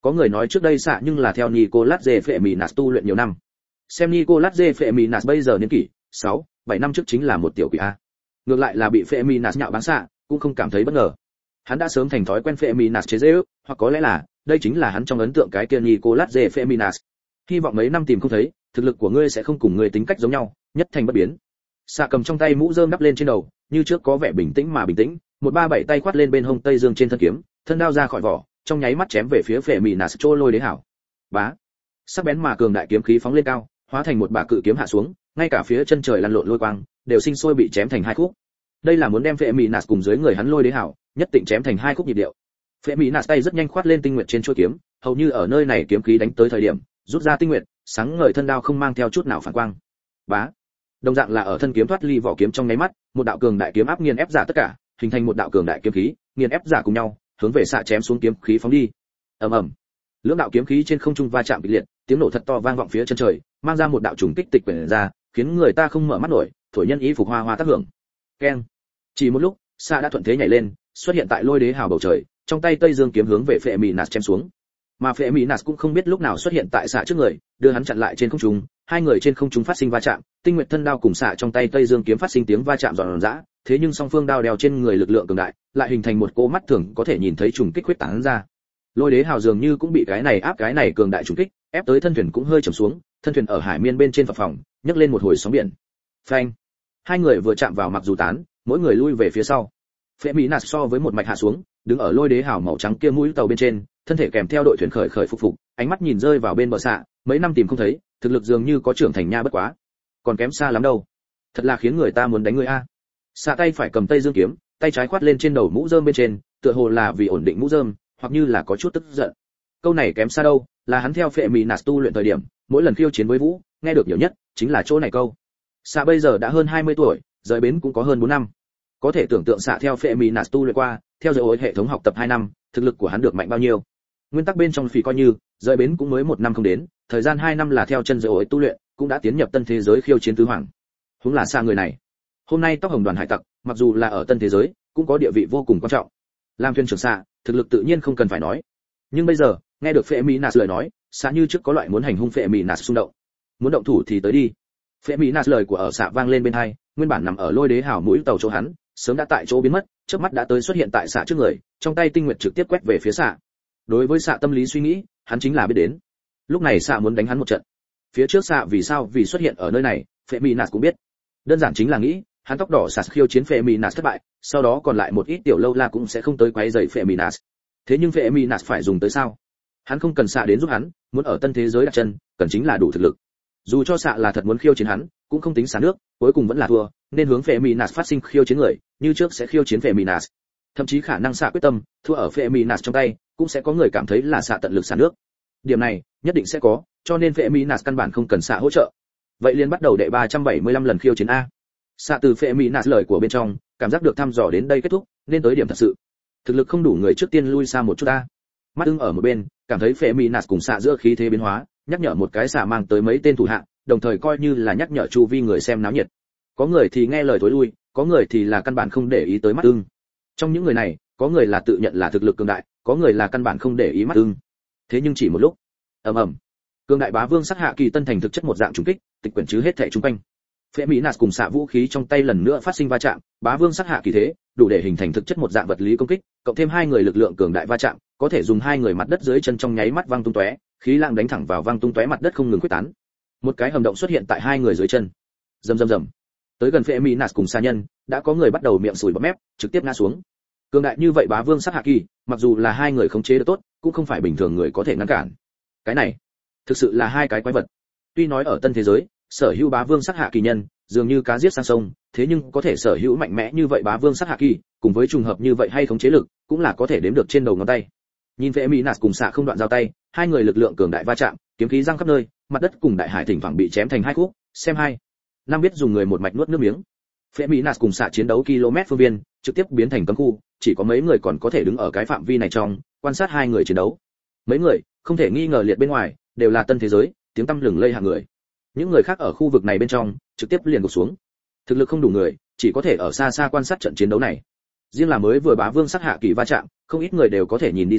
Có người nói trước đây xạ nhưng là theo Nicolas J. Feminas tu luyện nhiều năm. Xem Nicolas J. Feminas bây giờ niên kỷ sáu, bảy năm trước chính là một tiểu quỷ a. Ngược lại là bị Feminas nhạo báng xạ, cũng không cảm thấy bất ngờ. Hắn đã sớm thành thói quen Feminas chế giễu, hoặc có lẽ là đây chính là hắn trong ấn tượng cái kia Nicolas J. Feminas. Hy vọng mấy năm tìm không thấy, thực lực của ngươi sẽ không cùng ngươi tính cách giống nhau, nhất thành bất biến. Xạ cầm trong tay mũ rơm đắp lên trên đầu, như trước có vẻ bình tĩnh mà bình tĩnh, một ba bảy tay khoát lên bên hông tây dương trên thân kiếm, thân đao ra khỏi vỏ, trong nháy mắt chém về phía Feminas trô lôi đế hảo. Bá, sắc bén mà cường đại kiếm khí phóng lên cao, hóa thành một bả cự kiếm hạ xuống, ngay cả phía chân trời lăn lộn lôi quang đều sinh sôi bị chém thành hai khúc. Đây là muốn đem Feminas cùng dưới người hắn lôi đế hảo, nhất định chém thành hai khúc nhịp điệu. Feminas tay rất nhanh khoát lên tinh nguyệt trên chuôi kiếm, hầu như ở nơi này kiếm khí đánh tới thời điểm, rút ra tinh nguyệt, sáng ngời thân đao không mang theo chút nào phản quang. Bá, đồng dạng là ở thân kiếm thoát ly vỏ kiếm trong nháy mắt, một đạo cường đại kiếm áp nghiền ép giả tất cả, hình thành một đạo cường đại kiếm khí, nghiền ép giả cùng nhau, hướng về xạ chém xuống kiếm khí phóng đi. Ầm ầm. Lưỡng đạo kiếm khí trên không trung va chạm kịch liệt, tiếng nổ thật to vang vọng phía chân trời, mang ra một đạo trùng kích tịch quyển ra, khiến người ta không mở mắt nổi, thổi nhân ý phục hoa hoa tác hưởng. Keng. Chỉ một lúc, xạ đã thuận thế nhảy lên, xuất hiện tại lôi đế hào bầu trời, trong tay tây dương kiếm hướng về Feminas chém xuống. Mà Feminas cũng không biết lúc nào xuất hiện tại xạ trước người, đưa hắn chặn lại trên không trung, hai người trên không trung phát sinh va chạm, tinh nguyệt thân đao cùng xạ trong tay tây dương kiếm phát sinh tiếng va chạm giòn giã, thế nhưng song phương đao đeo trên người lực lượng cường đại, lại hình thành một cỗ mắt thường có thể nhìn thấy trùng kích huyết tán ra. Lôi đế hào dường như cũng bị cái này áp cái này cường đại trùng kích, ép tới thân thuyền cũng hơi trầm xuống, thân thuyền ở hải miên bên trên phập phồng, nhấc lên một hồi sóng biển. Phanh! Hai người vừa chạm vào mặc dù tán, mỗi người lui về phía sau. Feminas so với một mạch hạ xuống, đứng ở lôi đế hào màu trắng kia mũi tàu bên trên, thân thể kèm theo đội thuyền khởi khởi phục phục, ánh mắt nhìn rơi vào bên bờ xạ, mấy năm tìm không thấy, thực lực dường như có trưởng thành nha bất quá, còn kém xa lắm đâu. Thật là khiến người ta muốn đánh người a. Xạ tay phải cầm tây dương kiếm, tay trái khoát lên trên đầu mũ rơm bên trên, tựa hồ là vì ổn định mũ rơm, hoặc như là có chút tức giận. Câu này kém xa đâu, là hắn theo Feminas tu luyện thời điểm, mỗi lần khiêu chiến với Vũ, nghe được nhiều nhất chính là chỗ này câu. Xạ bây giờ đã hơn hai mươi tuổi, rời bến cũng có hơn bốn năm. Có thể tưởng tượng xạ theo Feminas tu luyện qua, theo dõi hệ thống học tập hai năm, thực lực của hắn được mạnh bao nhiêu. Nguyên tắc bên trong phỉ coi như, rời bến cũng mới một năm không đến, thời gian hai năm là theo chân dõi tu luyện, cũng đã tiến nhập tân thế giới khiêu chiến tứ hoàng. Huống là xạ người này. Hôm nay tóc hồng đoàn hải tặc, mặc dù là ở tân thế giới, cũng có địa vị vô cùng quan trọng. Làm thuyền trưởng xạ, thực lực tự nhiên không cần phải nói. Nhưng bây giờ, nghe được Feminas lời nói, xạ như trước có loại muốn hành hung Feminas xung động. Muốn động thủ thì tới đi. Feminas lời của ở xạ vang lên bên tai, nguyên bản nằm ở lôi đế hào mũi tàu chỗ hắn, sớm đã tại chỗ biến mất, chớp mắt đã tới xuất hiện tại xạ trước người, trong tay tinh nguyệt trực tiếp quét về phía xạ. Đối với xạ tâm lý suy nghĩ, hắn chính là biết đến. Lúc này xạ muốn đánh hắn một trận. Phía trước xạ vì sao vì xuất hiện ở nơi này, Feminas cũng biết. Đơn giản chính là nghĩ, hắn tóc đỏ sạt khiêu chiến Feminas thất bại, sau đó còn lại một ít tiểu lâu la cũng sẽ không tới quấy rầy Feminas. Thế nhưng Feminas phải dùng tới sao? Hắn không cần xạ đến giúp hắn, muốn ở tân thế giới đặt chân, cần chính là đủ thực lực. Dù cho xạ là thật muốn khiêu chiến hắn, cũng không tính xả nước, cuối cùng vẫn là thua, nên hướng Feminas phát sinh khiêu chiến người, như trước sẽ khiêu chiến Feminas. Thậm chí khả năng xạ quyết tâm, thua ở Feminas trong tay, cũng sẽ có người cảm thấy là xạ tận lực xả nước. Điểm này, nhất định sẽ có, cho nên Feminas căn bản không cần xạ hỗ trợ. Vậy liền bắt đầu đệ ba trăm bảy mươi lăm lần khiêu chiến a. Xạ từ Feminas lời của bên trong, cảm giác được thăm dò đến đây kết thúc, nên tới điểm thật sự. Thực lực không đủ người trước tiên lui xa một chút a. Mắt ưng ở một bên, cảm thấy Feminas cùng xạ giữa khí thế biến hóa, nhắc nhở một cái xạ mang tới mấy tên thủ hạ, đồng thời coi như là nhắc nhở chu vi người xem náo nhiệt. Có người thì nghe lời tối lui, có người thì là căn bản không để ý tới mắt ưng. Trong những người này, có người là tự nhận là thực lực cường đại, có người là căn bản không để ý mắt ưng. Thế nhưng chỉ một lúc, ầm ầm, cường đại bá vương sát hạ kỳ tân thành thực chất một dạng trùng kích, tịch quyển chứ hết thảy xung quanh. Feminas cùng xạ vũ khí trong tay lần nữa phát sinh va chạm, bá vương sát hạ kỳ thế, đủ để hình thành thực chất một dạng vật lý công kích, cộng thêm hai người lực lượng cường đại va chạm, có thể dùng hai người mặt đất dưới chân trong nháy mắt văng tung tóe, khí lang đánh thẳng vào văng tung tóe mặt đất không ngừng quyết tán. Một cái hầm động xuất hiện tại hai người dưới chân. Rầm rầm rầm. Tới gần Feminas cùng xa nhân, đã có người bắt đầu miệng sùi bọt mép, trực tiếp ngã xuống. Cường đại như vậy bá vương sát hạ kỳ, mặc dù là hai người khống chế được tốt, cũng không phải bình thường người có thể ngăn cản. Cái này, thực sự là hai cái quái vật. Tuy nói ở tân thế giới, sở hữu bá vương sát hạ kỳ nhân, dường như cá giết sang sông, thế nhưng có thể sở hữu mạnh mẽ như vậy bá vương sát hạ kỳ, cùng với trùng hợp như vậy hay khống chế lực, cũng là có thể đếm được trên đầu ngón tay. Nhìn Feminas cùng xạ không đoạn giao tay, hai người lực lượng cường đại va chạm, kiếm khí răng khắp nơi, mặt đất cùng đại hải thỉnh thoảng bị chém thành hai khúc, xem hai. Năm biết dùng người một mạch nuốt nước miếng. Feminas cùng xạ chiến đấu km phương viên, trực tiếp biến thành cấm khu, chỉ có mấy người còn có thể đứng ở cái phạm vi này trong, quan sát hai người chiến đấu. Mấy người, không thể nghi ngờ liệt bên ngoài, đều là tân thế giới, tiếng tăm lừng lây hạng người. Những người khác ở khu vực này bên trong, trực tiếp liền gục xuống. Thực lực không đủ người, chỉ có thể ở xa xa quan sát trận chiến đấu này. Riêng là mới vừa bá vương sát hạ kỳ va chạm, không ít người đều có thể nhìn đi ra,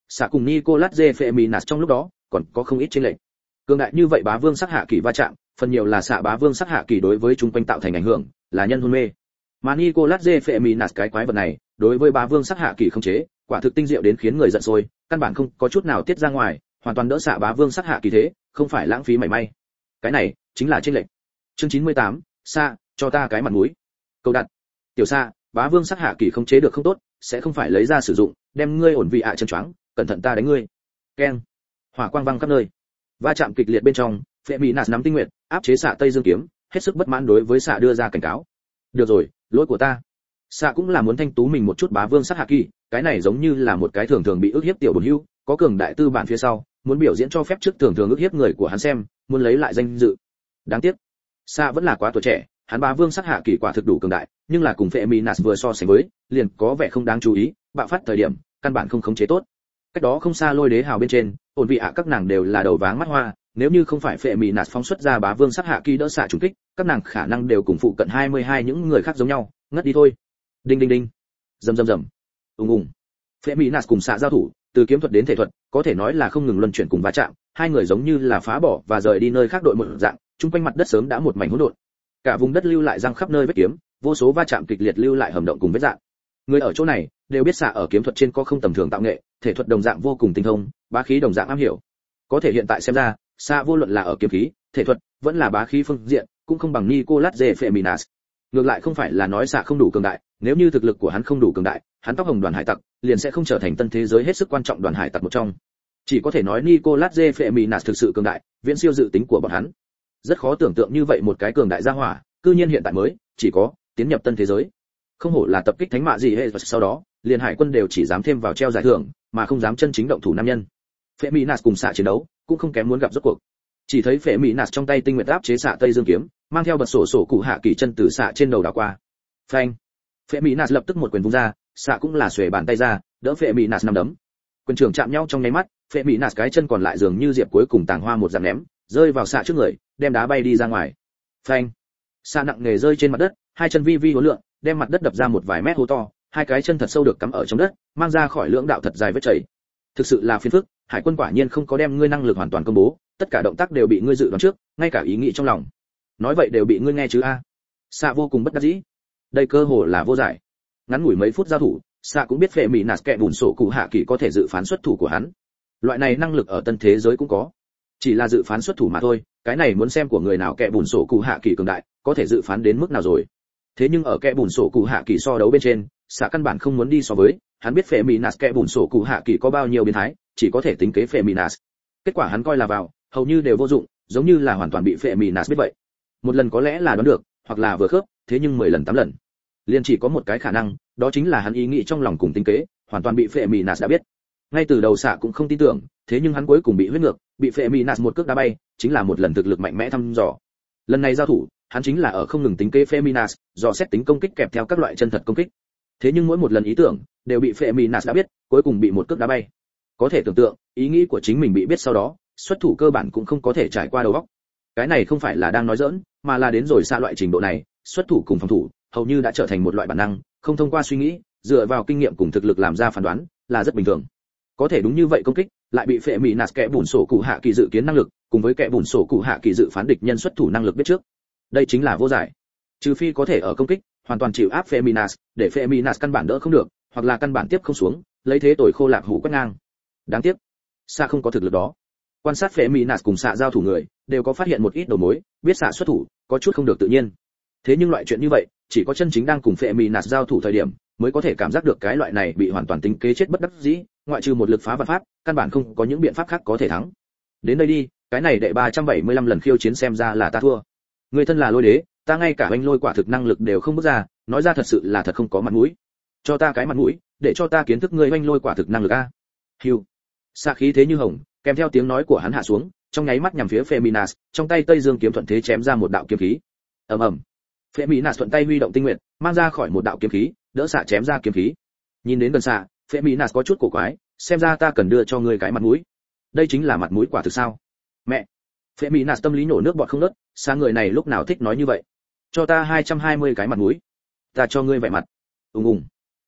xạ cùng Nicolas J. Feminas trong lúc đó còn có không ít chênh lệch. Cường đại như vậy bá vương sắc hạ kỳ va chạm, phần nhiều là xạ bá vương sắc hạ kỳ đối với chúng quanh tạo thành ảnh hưởng, là nhân hôn mê. Mà Nicolas J. Feminas cái quái vật này, đối với bá vương sắc hạ kỳ không chế, quả thực tinh diệu đến khiến người giận sôi, căn bản không có chút nào tiết ra ngoài, hoàn toàn đỡ xạ bá vương sắc hạ kỳ thế, không phải lãng phí mảy may. Cái này chính là chênh lệch. Chương chín mươi tám, xạ, cho ta cái mặt mũi. Câu đặt. Tiểu xạ, bá vương sắc hạ kỳ không chế được không tốt, sẽ không phải lấy ra sử dụng, đem ngươi ổn vị ạ chân choáng, cẩn thận ta đánh ngươi. Keng. Hỏa quang văng khắp nơi. Va chạm kịch liệt bên trong, Feminas nắm tinh nguyệt, áp chế xạ Tây Dương kiếm, hết sức bất mãn đối với xạ đưa ra cảnh cáo. Được rồi, lỗi của ta. Xạ cũng là muốn thanh tú mình một chút bá vương sắc hạ kỳ, cái này giống như là một cái thường thường bị ức hiếp tiểu bổn hưu, có cường đại tư bản phía sau, muốn biểu diễn cho phép trước thường thường ức hiếp người của hắn xem, muốn lấy lại danh dự. Đáng tiếc, xạ vẫn là quá tuổi trẻ, hắn bá vương sắc hạ kỳ quả thực đủ cường đại, nhưng là cùng Feminas vừa so sánh với, liền có vẻ không đáng chú ý, bạo phát thời điểm, căn bản không khống chế tốt. Cách đó không xa lôi đế hào bên trên, ổn vị ạ các nàng đều là đầu váng mắt hoa, nếu như không phải Feminas phóng xuất ra bá vương sắc hạ kỳ đỡ xạ trùng kích, các nàng khả năng đều cùng phụ cận hai mươi hai những người khác giống nhau, ngất đi thôi. Đinh đinh đinh, rầm rầm rầm, ùng ùng. Feminas cùng xạ giao thủ, từ kiếm thuật đến thể thuật, có thể nói là không ngừng luân chuyển cùng va chạm, hai người giống như là phá bỏ và rời đi nơi khác đội một dạng, chung quanh mặt đất sớm đã một mảnh hỗn độn. Cả vùng đất lưu lại răng khắp nơi vết kiếm, vô số va chạm kịch liệt lưu lại hầm động cùng vết rạn. Người ở chỗ này đều biết xạ ở kiếm thuật trên có không tầm thường tạo nghệ, thể thuật đồng dạng vô cùng tinh thông, bá khí đồng dạng am hiểu. Có thể hiện tại xem ra, xạ vô luận là ở kiếm khí, thể thuật, vẫn là bá khí phương diện, cũng không bằng Nicolas J. Feminas. Ngược lại không phải là nói xạ không đủ cường đại, nếu như thực lực của hắn không đủ cường đại, hắn tóc hồng đoàn hải tặc liền sẽ không trở thành tân thế giới hết sức quan trọng đoàn hải tặc một trong. Chỉ có thể nói Nicolas J. Feminas thực sự cường đại, viễn siêu dự tính của bọn hắn. Rất khó tưởng tượng như vậy một cái cường đại gia hỏa, cư nhiên hiện tại mới chỉ có tiến nhập tân thế giới. Không hổ là tập kích thánh mạ gì hết, sau đó liền hải quân đều chỉ dám thêm vào treo giải thưởng, mà không dám chân chính động thủ nam nhân. Feminas cùng xạ chiến đấu, cũng không kém muốn gặp rốt cuộc. Chỉ thấy Feminas trong tay tinh nguyệt áp chế xạ Tây Dương kiếm, mang theo bật sổ sổ cụ hạ kỳ chân từ xạ trên đầu đảo qua. Phanh. Feminas lập tức một quyền vung ra, xạ cũng là xuề bàn tay ra, đỡ Feminas năm đấm. Quyền trưởng chạm nhau trong nháy mắt, Feminas cái chân còn lại dường như diệp cuối cùng tàng hoa một dạng ném, rơi vào xạ trước người, đem đá bay đi ra ngoài. Phanh. Xạ nặng nề rơi trên mặt đất, hai chân vi vi uốn lượn, đem mặt đất đập ra một vài mét hố to, hai cái chân thật sâu được cắm ở trong đất, mang ra khỏi lưỡng đạo thật dài vết chảy. Thực sự là phiền phức, hải quân quả nhiên không có đem ngươi năng lực hoàn toàn công bố, tất cả động tác đều bị ngươi dự đoán trước, ngay cả ý nghĩ trong lòng. Nói vậy đều bị ngươi nghe chứ a? Xạ vô cùng bất đắc dĩ. Đây cơ hồ là vô giải. Ngắn ngủi mấy phút giao thủ, Xạ cũng biết Feminas kẻ bùn sổ cụ hạ kỳ có thể dự phán xuất thủ của hắn. Loại này năng lực ở tân thế giới cũng có. Chỉ là dự phán xuất thủ mà thôi, cái này muốn xem của người nào kẻ bùn sổ cụ hạ kỳ cường đại, có thể dự phán đến mức nào rồi. Thế nhưng ở kẻ bùn sổ cụ hạ kỳ so đấu bên trên, Xạ căn bản không muốn đi so với, hắn biết Feminas kẻ bùn sổ cụ hạ kỳ có bao nhiêu biến thái, chỉ có thể tính kế Feminas. Kết quả hắn coi là vào, hầu như đều vô dụng, giống như là hoàn toàn bị Feminas biết vậy. Một lần có lẽ là đoán được, hoặc là vừa khớp, thế nhưng mười lần tám lần, liền chỉ có một cái khả năng, đó chính là hắn ý nghĩ trong lòng cùng tính kế, hoàn toàn bị Feminas đã biết. Ngay từ đầu Xạ cũng không tin tưởng, thế nhưng hắn cuối cùng bị huyết ngược, bị Feminas một cước đá bay, chính là một lần thực lực mạnh mẽ thăm dò. Lần này giao thủ, hắn chính là ở không ngừng tính kế Feminas, dò xét tính công kích kèm theo các loại chân thật công kích. Thế nhưng mỗi một lần ý tưởng đều bị Feminas đã biết, cuối cùng bị một cước đá bay. Có thể tưởng tượng, ý nghĩ của chính mình bị biết sau đó, xuất thủ cơ bản cũng không có thể trải qua đầu óc. Cái này không phải là đang nói giỡn, mà là đến rồi xa loại trình độ này, xuất thủ cùng phòng thủ, hầu như đã trở thành một loại bản năng, không thông qua suy nghĩ, dựa vào kinh nghiệm cùng thực lực làm ra phán đoán, là rất bình thường. Có thể đúng như vậy công kích, lại bị Feminas kẻ bùn sổ cụ hạ kỳ dự kiến năng lực, cùng với kẻ bùn sổ cụ hạ kỳ dự phán địch nhân xuất thủ năng lực biết trước. Đây chính là vô giải. Trừ phi có thể ở công kích, hoàn toàn chịu áp Feminas, để Feminas căn bản đỡ không được, hoặc là căn bản tiếp không xuống, lấy thế tội khô lạc hủ quét ngang. Đáng tiếc, Xạ không có thực lực đó. Quan sát Feminas cùng Xạ giao thủ người, đều có phát hiện một ít đầu mối, biết Xạ xuất thủ, có chút không được tự nhiên. Thế nhưng loại chuyện như vậy, chỉ có chân chính đang cùng Feminas giao thủ thời điểm, mới có thể cảm giác được cái loại này bị hoàn toàn tính kế chết bất đắc dĩ, ngoại trừ một lực phá vạn pháp, căn bản không có những biện pháp khác có thể thắng. Đến đây đi, cái này đệ ba trăm bảy mươi lăm lần khiêu chiến xem ra là ta thua. Người thân là lôi đế, ta ngay cả anh lôi quả thực năng lực đều không bước ra, nói ra thật sự là thật không có mặt mũi. Cho ta cái mặt mũi, để cho ta kiến thức ngươi anh lôi quả thực năng lực a. Hưu. Xạ khí thế như hồng, kèm theo tiếng nói của hắn hạ xuống, trong nháy mắt nhằm phía Feminas, trong tay Tây Dương kiếm thuận thế chém ra một đạo kiếm khí. Ầm ầm. Feminas thuận tay huy động tinh nguyện, mang ra khỏi một đạo kiếm khí, đỡ Xạ chém ra kiếm khí. Nhìn đến gần Xạ, Feminas có chút cổ quái, xem ra ta cần đưa cho ngươi cái mặt mũi. Đây chính là mặt mũi quả thực sao? Mẹ. Feminas tâm lý nổ nước bọt không ngớt, Xạ người này lúc nào thích nói như vậy. Cho ta hai trăm hai mươi cái mặt mũi, ta cho ngươi vậy mặt. Ùng ùng.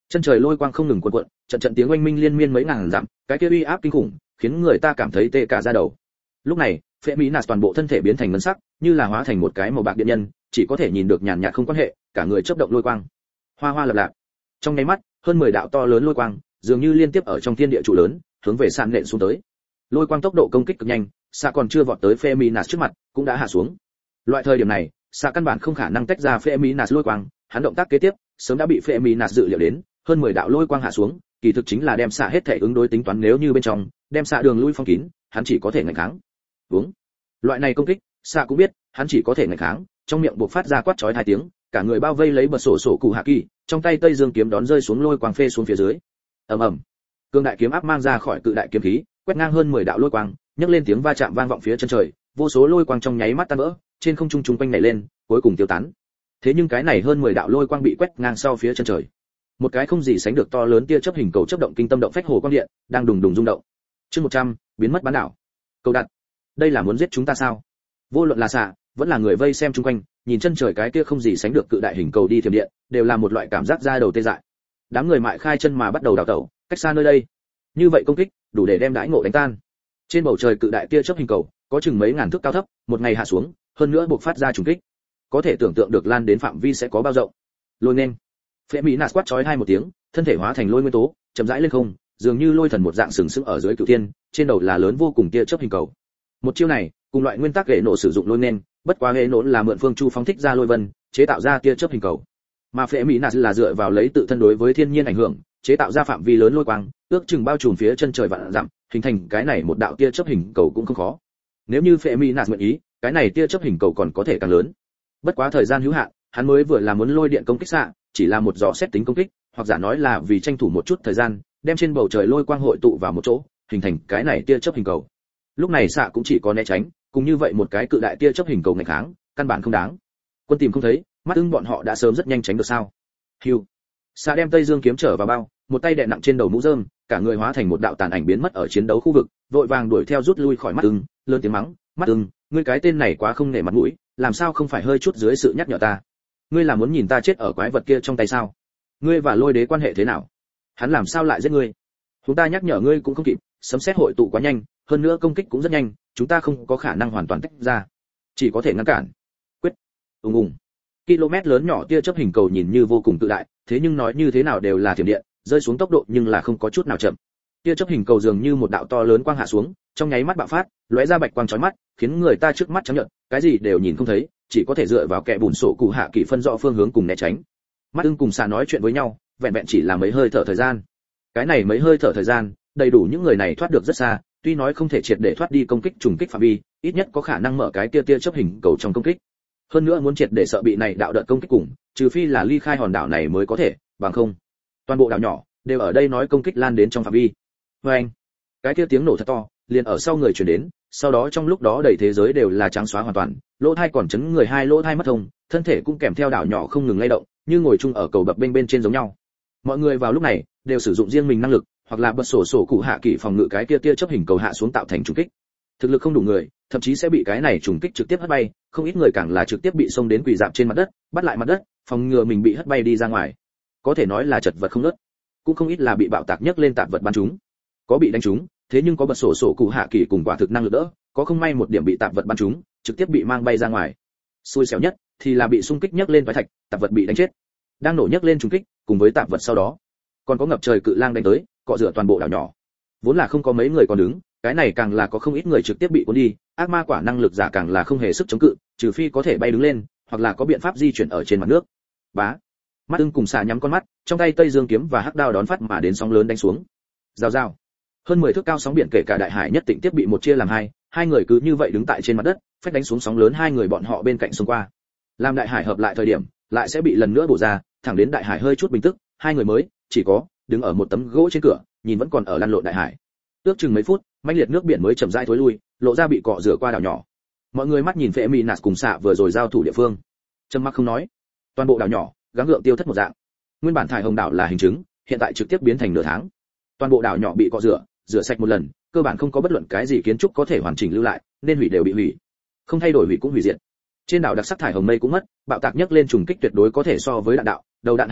Chân trời lôi quang không ngừng cuộn cuộn, trận trận tiếng oanh minh liên miên mấy ngàn dặm, cái kia uy áp kinh khủng, khiến người ta cảm thấy tê cả da đầu. Lúc này, Phệ Mỹ Nạt toàn bộ thân thể biến thành ngân sắc, như là hóa thành một cái màu bạc điện nhân, chỉ có thể nhìn được nhàn nhạt không quan hệ, cả người chớp động lôi quang. Hoa hoa lập lạp. Trong nháy mắt, hơn mười đạo to lớn lôi quang, dường như liên tiếp ở trong thiên địa trụ lớn, hướng về sàn nện xuống tới. Lôi quang tốc độ công kích cực nhanh, xạ còn chưa vọt tới Phệ Mỹ Nạt trước mặt, cũng đã hạ xuống. Loại thời điểm này, xạ căn bản không khả năng tách ra Phệ Mỹ Nạt lôi quang, hắn động tác kế tiếp, sớm đã bị Phệ Mỹ Nạt dự liệu đến, hơn mười đạo lôi quang hạ xuống, kỳ thực chính là đem xạ hết thể ứng đối tính toán, nếu như bên trong đem xạ đường lui phong kín, hắn chỉ có thể ngăn kháng. Uống. Loại này công kích, xạ cũng biết, hắn chỉ có thể ngăn kháng, trong miệng buộc phát ra quát chói hai tiếng, cả người bao vây lấy bật sổ sổ cụ hạ kỳ, trong tay Tây Dương kiếm đón rơi xuống lôi quang phê xuống phía dưới. Ầm ầm. Cương đại kiếm áp mang ra khỏi cự đại kiếm khí, quét ngang hơn mười đạo lôi quang, nhấc lên tiếng va chạm vang vọng phía chân trời, vô số lôi quang trong nháy mắt tan vỡ, trên không trung trung quanh nảy lên, cuối cùng tiêu tán. Thế nhưng cái này hơn mười đạo lôi quang bị quét ngang sau phía chân trời. Một cái không gì sánh được to lớn tia chớp hình cầu chớp động kinh tâm động phách hồ quang điện, đang đùng đùng rung động. Chương một trăm, biến mất bán đảo. Cầu đặt. Đây là muốn giết chúng ta sao? Vô luận là xạ, vẫn là người vây xem chung quanh, nhìn chân trời cái kia không gì sánh được cự đại hình cầu đi thiểm điện, đều là một loại cảm giác da đầu tê dại. Đám người mại khai chân mà bắt đầu đào tẩu, cách xa nơi đây. Như vậy công kích, đủ để đem đãi ngộ đánh tan. Trên bầu trời cự đại tia chớp hình cầu, có chừng mấy ngàn thước cao thấp, một ngày hạ xuống, hơn nữa buộc phát ra trùng kích. Có thể tưởng tượng được lan đến phạm vi sẽ có bao rộng. Lôi nên. Phệ Mỹ Nạt quát chói hai một tiếng, thân thể hóa thành lôi nguyên tố, chậm rãi lên không, dường như lôi thần một dạng sừng sững ở dưới cửu thiên, trên đầu là lớn vô cùng tia chớp hình cầu. Một chiêu này, cùng loại nguyên tắc hệ nổ sử dụng lôi nên, bất quá hệ nổ là mượn phương chu phóng thích ra lôi vân, chế tạo ra tia chớp hình cầu. Mà Phệ Mỹ Nạt là dựa vào lấy tự thân đối với thiên nhiên ảnh hưởng, chế tạo ra phạm vi lớn lôi quang, ước chừng bao trùm phía chân trời vạn dặm, hình thành cái này một đạo tia chớp hình cầu cũng không khó. Nếu như Phệ Mỹ Nạt nguyện ý, cái này tia chớp hình cầu còn có thể càng lớn. Bất quá thời gian hữu hạn, hắn mới vừa là muốn lôi điện công kích xạ, chỉ là một dò xét tính công kích, hoặc giả nói là vì tranh thủ một chút thời gian, đem trên bầu trời lôi quang hội tụ vào một chỗ, hình thành cái này tia chớp hình cầu. Lúc này xạ cũng chỉ có né tránh, cùng như vậy một cái cự đại tia chớp hình cầu ngày kháng, căn bản không đáng. Quân tìm không thấy, mắt ưng bọn họ đã sớm rất nhanh tránh được sao? Hưu. Xạ đem Tây Dương kiếm trở vào bao, một tay đè nặng trên đầu mũ rơm, cả người hóa thành một đạo tàn ảnh biến mất ở chiến đấu khu vực, vội vàng đuổi theo rút lui khỏi mắt ưng, lớn tiếng mắng, "Mắt ưng, ngươi cái tên này quá không nể mặt mũi, làm sao không phải hơi chút dưới sự nhắc nhở ta? Ngươi là muốn nhìn ta chết ở quái vật kia trong tay sao? Ngươi và Lôi Đế quan hệ thế nào? Hắn làm sao lại giết ngươi? Chúng ta nhắc nhở ngươi cũng không kịp, sấm sét hội tụ quá nhanh, hơn nữa công kích cũng rất nhanh, chúng ta không có khả năng hoàn toàn tách ra, chỉ có thể ngăn cản." Quyết. Ùng ùng. Km lớn nhỏ tia chớp hình cầu nhìn như vô cùng tự đại, thế nhưng nói như thế nào đều là thiểm điện, rơi xuống tốc độ nhưng là không có chút nào chậm. Tia chớp hình cầu dường như một đạo to lớn quang hạ xuống, trong nháy mắt bạo phát, lóe ra bạch quang chói mắt, khiến người ta trước mắt trắng nhợt, cái gì đều nhìn không thấy, chỉ có thể dựa vào kẽ bùn sổ cụ hạ kỳ phân rõ phương hướng cùng né tránh. Mắt ưng cùng xà nói chuyện với nhau, vẹn vẹn chỉ là mấy hơi thở thời gian. Cái này mấy hơi thở thời gian, đầy đủ những người này thoát được rất xa, tuy nói không thể triệt để thoát đi công kích trùng kích phạm vi, ít nhất có khả năng mở cái tia tia chớp hình cầu trong công kích. Hơn nữa muốn triệt để sợ bị này đạo đợt công kích cùng, trừ phi là ly khai hòn đảo này mới có thể, bằng không, toàn bộ đảo nhỏ đều ở đây nói công kích lan đến trong phạm vi. Với anh, cái tia tiếng nổ thật to, liền ở sau người truyền đến, sau đó trong lúc đó đầy thế giới đều là trắng xóa hoàn toàn, lỗ thai còn chấn người hai lỗ thai mất thông, thân thể cũng kèm theo đảo nhỏ không ngừng lay động, như ngồi chung ở cầu bập bênh bên trên giống nhau. Mọi người vào lúc này đều sử dụng riêng mình năng lực, hoặc là bật sổ sổ cụ hạ kỳ phòng ngự cái tia tia chớp hình cầu hạ xuống tạo thành trùng kích. Thực lực không đủ người, thậm chí sẽ bị cái này trùng kích trực tiếp hất bay, không ít người càng là trực tiếp bị xông đến quỳ dạp trên mặt đất, bắt lại mặt đất, phòng ngừa mình bị hất bay đi ra ngoài. Có thể nói là chật vật không ngớt. Cũng không ít là bị bạo tạc nhấc lên tạp vật bắn trúng. Có bị đánh trúng, thế nhưng có bật sổ sổ cụ hạ kỳ cùng quả thực năng lực đỡ, có không may một điểm bị tạp vật bắn trúng, trực tiếp bị mang bay ra ngoài. Xui xẻo nhất thì là bị xung kích nhấc lên vài thạch, tạp vật bị đánh chết. Đang nổ nhấc lên trùng kích, cùng với tạp vật sau đó, còn có ngập trời cự lang đánh tới, cọ rửa toàn bộ đảo nhỏ. Vốn là không có mấy người còn đứng, cái này càng là có không ít người trực tiếp bị cuốn đi, ác ma quả năng lực giả càng là không hề sức chống cự, trừ phi có thể bay đứng lên, hoặc là có biện pháp di chuyển ở trên mặt nước. Bá. Mắt ưng cùng xà nhắm con mắt, trong tay Tây Dương kiếm và hắc đao đón phát mà đến sóng lớn đánh xuống. Rào rào. Hơn mười thước cao sóng biển kể cả đại hải nhất tịnh tiếp bị một chia làm hai, hai người cứ như vậy đứng tại trên mặt đất, phách đánh xuống sóng lớn hai người bọn họ bên cạnh xông qua. Làm đại hải hợp lại thời điểm, lại sẽ bị lần nữa bổ ra, thẳng đến đại hải hơi chút bình tức, hai người mới chỉ có đứng ở một tấm gỗ trên cửa, nhìn vẫn còn ở lăn lộn đại hải. Ước chừng mấy phút, mãnh liệt nước biển mới chậm rãi thối lui, lộ ra bị cọ rửa qua đảo nhỏ. Mọi người mắt nhìn Phệ Mỹ Nạt cùng xạ vừa rồi giao thủ địa phương, trầm mặc không nói. Toàn bộ đảo nhỏ gắng gượng tiêu thất một dạng. Nguyên bản thải hồng đảo là hình chứng, hiện tại trực tiếp biến thành nửa tháng. Toàn bộ đảo nhỏ bị cọ rửa, rửa sạch một lần, cơ bản không có bất luận cái gì kiến trúc có thể hoàn chỉnh lưu lại, nên hủy đều bị hủy. Không thay đổi hủy cũng hủy diệt. Trên đảo đặc sắc thải hồng mây cũng mất, bạo tạc nhấc lên trùng kích tuyệt đối có thể so với đạn đạo, đầu đạn hạt nhân,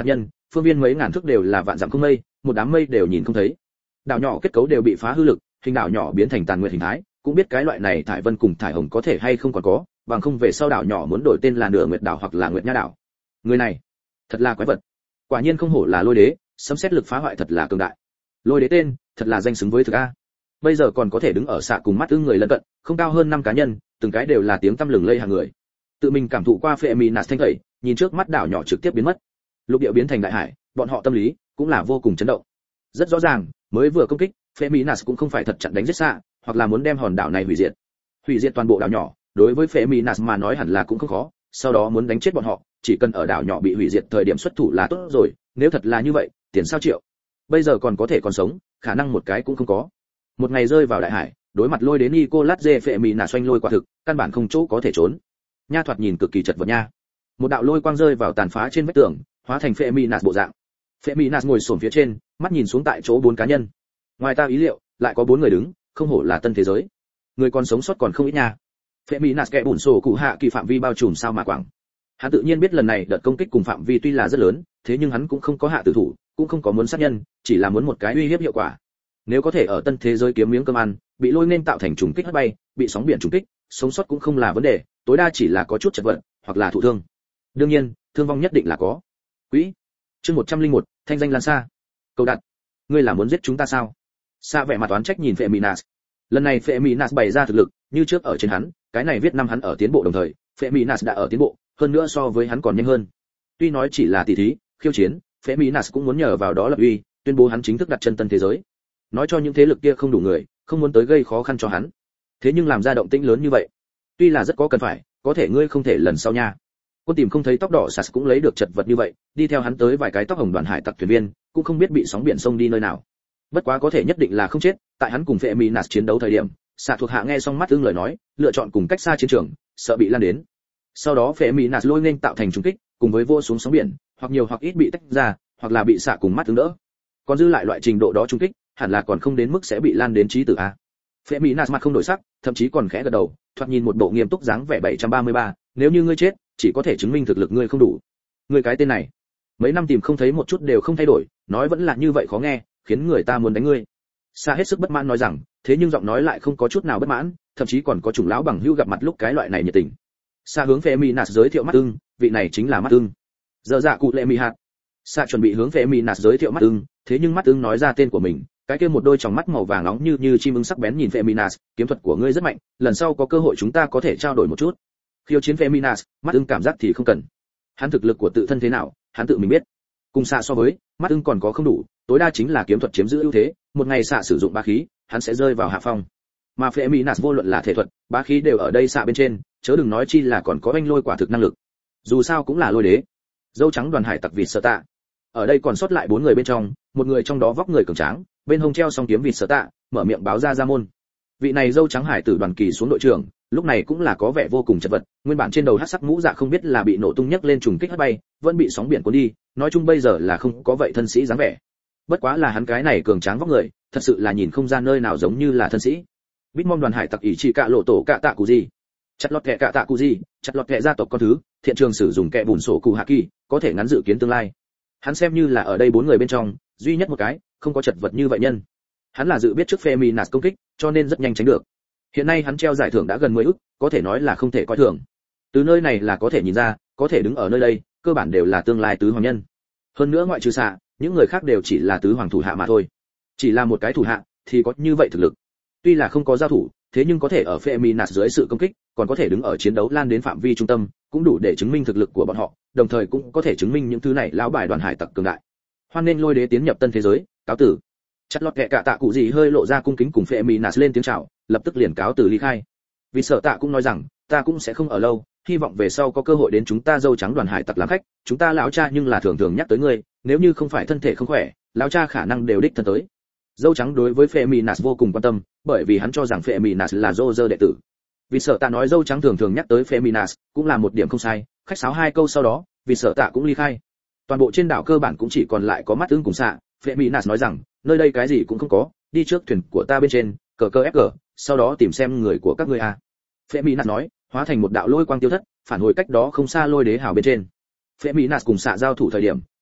phương viên mấy ngàn thước đều là vạn dặm không mây, một đám mây đều nhìn không thấy. Đảo nhỏ kết cấu đều bị phá hư lực, hình đảo nhỏ biến thành tàn nguyệt hình thái, cũng biết cái loại này thải vân cùng thải hồng có thể hay không còn có, bằng không về sau đảo nhỏ muốn đổi tên là nửa nguyệt đảo hoặc là nguyệt nha đảo. Người này, thật là quái vật. Quả nhiên không hổ là lôi đế, sấm sét lực phá hoại thật là cường đại. Lôi đế tên, thật là danh xứng với thực a. Bây giờ còn có thể đứng ở xạ cùng mắt ưng người lân cận, không cao hơn năm cá nhân, từng cái đều là tiếng tăm lừng lây hàng người. Tự mình cảm thụ qua phệ mì nạt thanh tẩy, nhìn trước mắt đảo nhỏ trực tiếp biến mất, lục địa biến thành đại hải, bọn họ tâm lý cũng là vô cùng chấn động. Rất rõ ràng, mới vừa công kích, phệ mì nạt cũng không phải thật chặn đánh giết xạ, hoặc là muốn đem hòn đảo này hủy diệt. Hủy diệt toàn bộ đảo nhỏ, đối với phệ mì nạt mà nói hẳn là cũng không khó, sau đó muốn đánh chết bọn họ, chỉ cần ở đảo nhỏ bị hủy diệt thời điểm xuất thủ là tốt rồi, nếu thật là như vậy, tiền sao triệu. Bây giờ còn có thể còn sống, khả năng một cái cũng không có. Một ngày rơi vào đại hải, đối mặt lôi đến Nicolas Dê phệ mì nạt xoanh lôi quả thực, căn bản không chỗ có thể trốn. Nha thoạt nhìn cực kỳ chật vật nha. Một đạo lôi quang rơi vào tàn phá trên vách tường, hóa thành phệ mì nạt bộ dạng. Phệ mì nạt ngồi xổm phía trên, mắt nhìn xuống tại chỗ bốn cá nhân. Ngoài ta ý liệu, lại có bốn người đứng, không hổ là tân thế giới. Người còn sống sót còn không ít nha. Phệ mì nạt kẻ bùn sổ cụ hạ kỳ phạm vi bao trùm sao mà quảng. Hắn tự nhiên biết lần này đợt công kích cùng phạm vi tuy là rất lớn, thế nhưng hắn cũng không có hạ tử thủ, cũng không có muốn sát nhân, chỉ là muốn một cái uy hiếp hiệu quả. Nếu có thể ở tân thế giới kiếm miếng cơm ăn, bị lôi nên tạo thành trùng kích hất bay, bị sóng biển trùng kích, sống sót cũng không là vấn đề, tối đa chỉ là có chút chật vật, hoặc là thụ thương. Đương nhiên, thương vong nhất định là có. Quỹ. Chương một trăm lẻ một, thanh danh lan xa. Câu đặt. Ngươi là muốn giết chúng ta sao? Sa vẻ mặt oán trách nhìn Phệ Minas. Lần này Phệ Minas bày ra thực lực, như trước ở trên hắn, cái này viết năm hắn ở tiến bộ đồng thời, Phệ Minas đã ở tiến bộ, hơn nữa so với hắn còn nhanh hơn. Tuy nói chỉ là tỷ thí, khiêu chiến, Phệ Minas cũng muốn nhờ vào đó lập uy, tuyên bố hắn chính thức đặt chân tân thế giới. Nói cho những thế lực kia không đủ người, không muốn tới gây khó khăn cho hắn. Thế nhưng làm ra động tĩnh lớn như vậy, tuy là rất có cần phải, có thể ngươi không thể lần sau nha. Quân tìm không thấy tóc đỏ sạt cũng lấy được chật vật như vậy, đi theo hắn tới vài cái tóc hồng đoàn hải tặc thuyền viên, cũng không biết bị sóng biển sông đi nơi nào. Bất quá có thể nhất định là không chết, tại hắn cùng Phệ Minas chiến đấu thời điểm, xạ thuộc hạ nghe xong mắt ưng lời nói, lựa chọn cùng cách xa chiến trường, sợ bị lan đến. Sau đó Phệ Minas lôi nên tạo thành trùng kích, cùng với vô xuống sóng biển, hoặc nhiều hoặc ít bị tách ra, hoặc là bị xạ cùng mắt ưng đỡ. Còn dư lại loại trình độ đó trùng kích, hẳn là còn không đến mức sẽ bị lan đến chí tử a. Phệ Minas mặt không đổi sắc, thậm chí còn khẽ gật đầu, thoạt nhìn một bộ nghiêm túc dáng vẻ bảy trăm ba mươi ba, nếu như ngươi chết, chỉ có thể chứng minh thực lực ngươi không đủ. Ngươi cái tên này, mấy năm tìm không thấy một chút đều không thay đổi, nói vẫn là như vậy khó nghe, khiến người ta muốn đánh ngươi. Sa hết sức bất mãn nói rằng, thế nhưng giọng nói lại không có chút nào bất mãn, thậm chí còn có chủng lão bằng hữu gặp mặt lúc cái loại này nhiệt tình. Sa hướng Phệ Minas giới thiệu mắt ưng, vị này chính là mắt ưng. Giờ dạ cụ lệ mì hạt. Sa chuẩn bị hướng Phệ Minas giới thiệu mắt ưng, thế nhưng mắt ưng nói ra tên của mình, cái kia một đôi tròng mắt màu vàng nóng như như chim ưng sắc bén nhìn Phệ Minas, kiếm thuật của ngươi rất mạnh, lần sau có cơ hội chúng ta có thể trao đổi một chút. Khiêu chiến Phệ Minas, mắt ưng cảm giác thì không cần. Hắn thực lực của tự thân thế nào, hắn tự mình biết. Cùng xạ so với, mắt ưng còn có không đủ, tối đa chính là kiếm thuật chiếm giữ ưu thế, một ngày xạ sử dụng bá khí, hắn sẽ rơi vào hạ phong. Mà Phệ Minas vô luận là thể thuật, bá khí đều ở đây xạ bên trên, chớ đừng nói chi là còn có anh lôi quả thực năng lực. Dù sao cũng là lôi đế. Dâu trắng đoàn hải tặc vịt sở tạ. Ở đây còn sót lại bốn người bên trong, một người trong đó vóc người cường tráng, bên hông treo song kiếm vịt sở tạ, mở miệng báo ra ra môn. Vị này dâu trắng hải tử đoàn kỳ xuống đội trưởng, lúc này cũng là có vẻ vô cùng chật vật, nguyên bản trên đầu hắc sắc mũ dạ không biết là bị nổ tung nhấc lên trùng kích hất bay, vẫn bị sóng biển cuốn đi, nói chung bây giờ là không có vậy thân sĩ dáng vẻ. Bất quá là hắn cái này cường tráng vóc người, thật sự là nhìn không ra nơi nào giống như là thân sĩ. Bitmom đoàn hải tặc ỷ chỉ cạ lộ tổ cạ tạ cụ gì, chặt lọt kẻ cạ tạ cụ gì, chặt lọt kẻ gia tộc con thứ, thiện trường sử dụng kẻ bùn sổ cụ hạ kỳ, có thể ngắn dự kiến tương lai. Hắn xem như là ở đây bốn người bên trong, duy nhất một cái không có chật vật như vậy nhân. Hắn là dự biết trước Phệ Minas công kích, cho nên rất nhanh tránh được. Hiện nay hắn treo giải thưởng đã gần mười ức, có thể nói là không thể coi thường. Từ nơi này là có thể nhìn ra, có thể đứng ở nơi đây, cơ bản đều là tương lai tứ hoàng nhân. Hơn nữa ngoại trừ xạ, những người khác đều chỉ là tứ hoàng thủ hạ mà thôi. Chỉ là một cái thủ hạ thì có như vậy thực lực. Tuy là không có giao thủ, thế nhưng có thể ở Phệ Minas dưới sự công kích, còn có thể đứng ở chiến đấu lan đến phạm vi trung tâm, cũng đủ để chứng minh thực lực của bọn họ, đồng thời cũng có thể chứng minh những thứ này lão bài đoàn hải tặc cường đại. Hoan nên lôi đế tiến nhập tân thế giới, cáo tử. Chặt lọt kẻ cạ tạ cụ gì hơi lộ ra cung kính cùng Phệ Minas lên tiếng chào, lập tức liền cáo từ ly khai. Vì sợ tạ cũng nói rằng, ta cũng sẽ không ở lâu, hy vọng về sau có cơ hội đến chúng ta dâu trắng đoàn hải tặc làm khách, chúng ta lão cha nhưng là thường thường nhắc tới ngươi, nếu như không phải thân thể không khỏe, lão cha khả năng đều đích thân tới. Dâu trắng đối với Phệ Minas vô cùng quan tâm, bởi vì hắn cho rằng Phệ Minas là Roger đệ tử. Vì sợ tạ nói dâu trắng thường thường nhắc tới Phệ Minas, cũng là một điểm không sai, khách sáo hai câu sau đó, vì sợ tạ cũng ly khai. Toàn bộ trên đảo cơ bản cũng chỉ còn lại có mắt ưng cùng xạ. Phệ Minas nói rằng, nơi đây cái gì cũng không có, đi trước thuyền của ta bên trên, cờ cơ ép cờ, sau đó tìm xem người của các ngươi a. Phệ Minas nói, hóa thành một đạo lôi quang tiêu thất, phản hồi cách đó không xa lôi đế hào bên trên. Phệ Minas cùng xạ giao thủ thời điểm,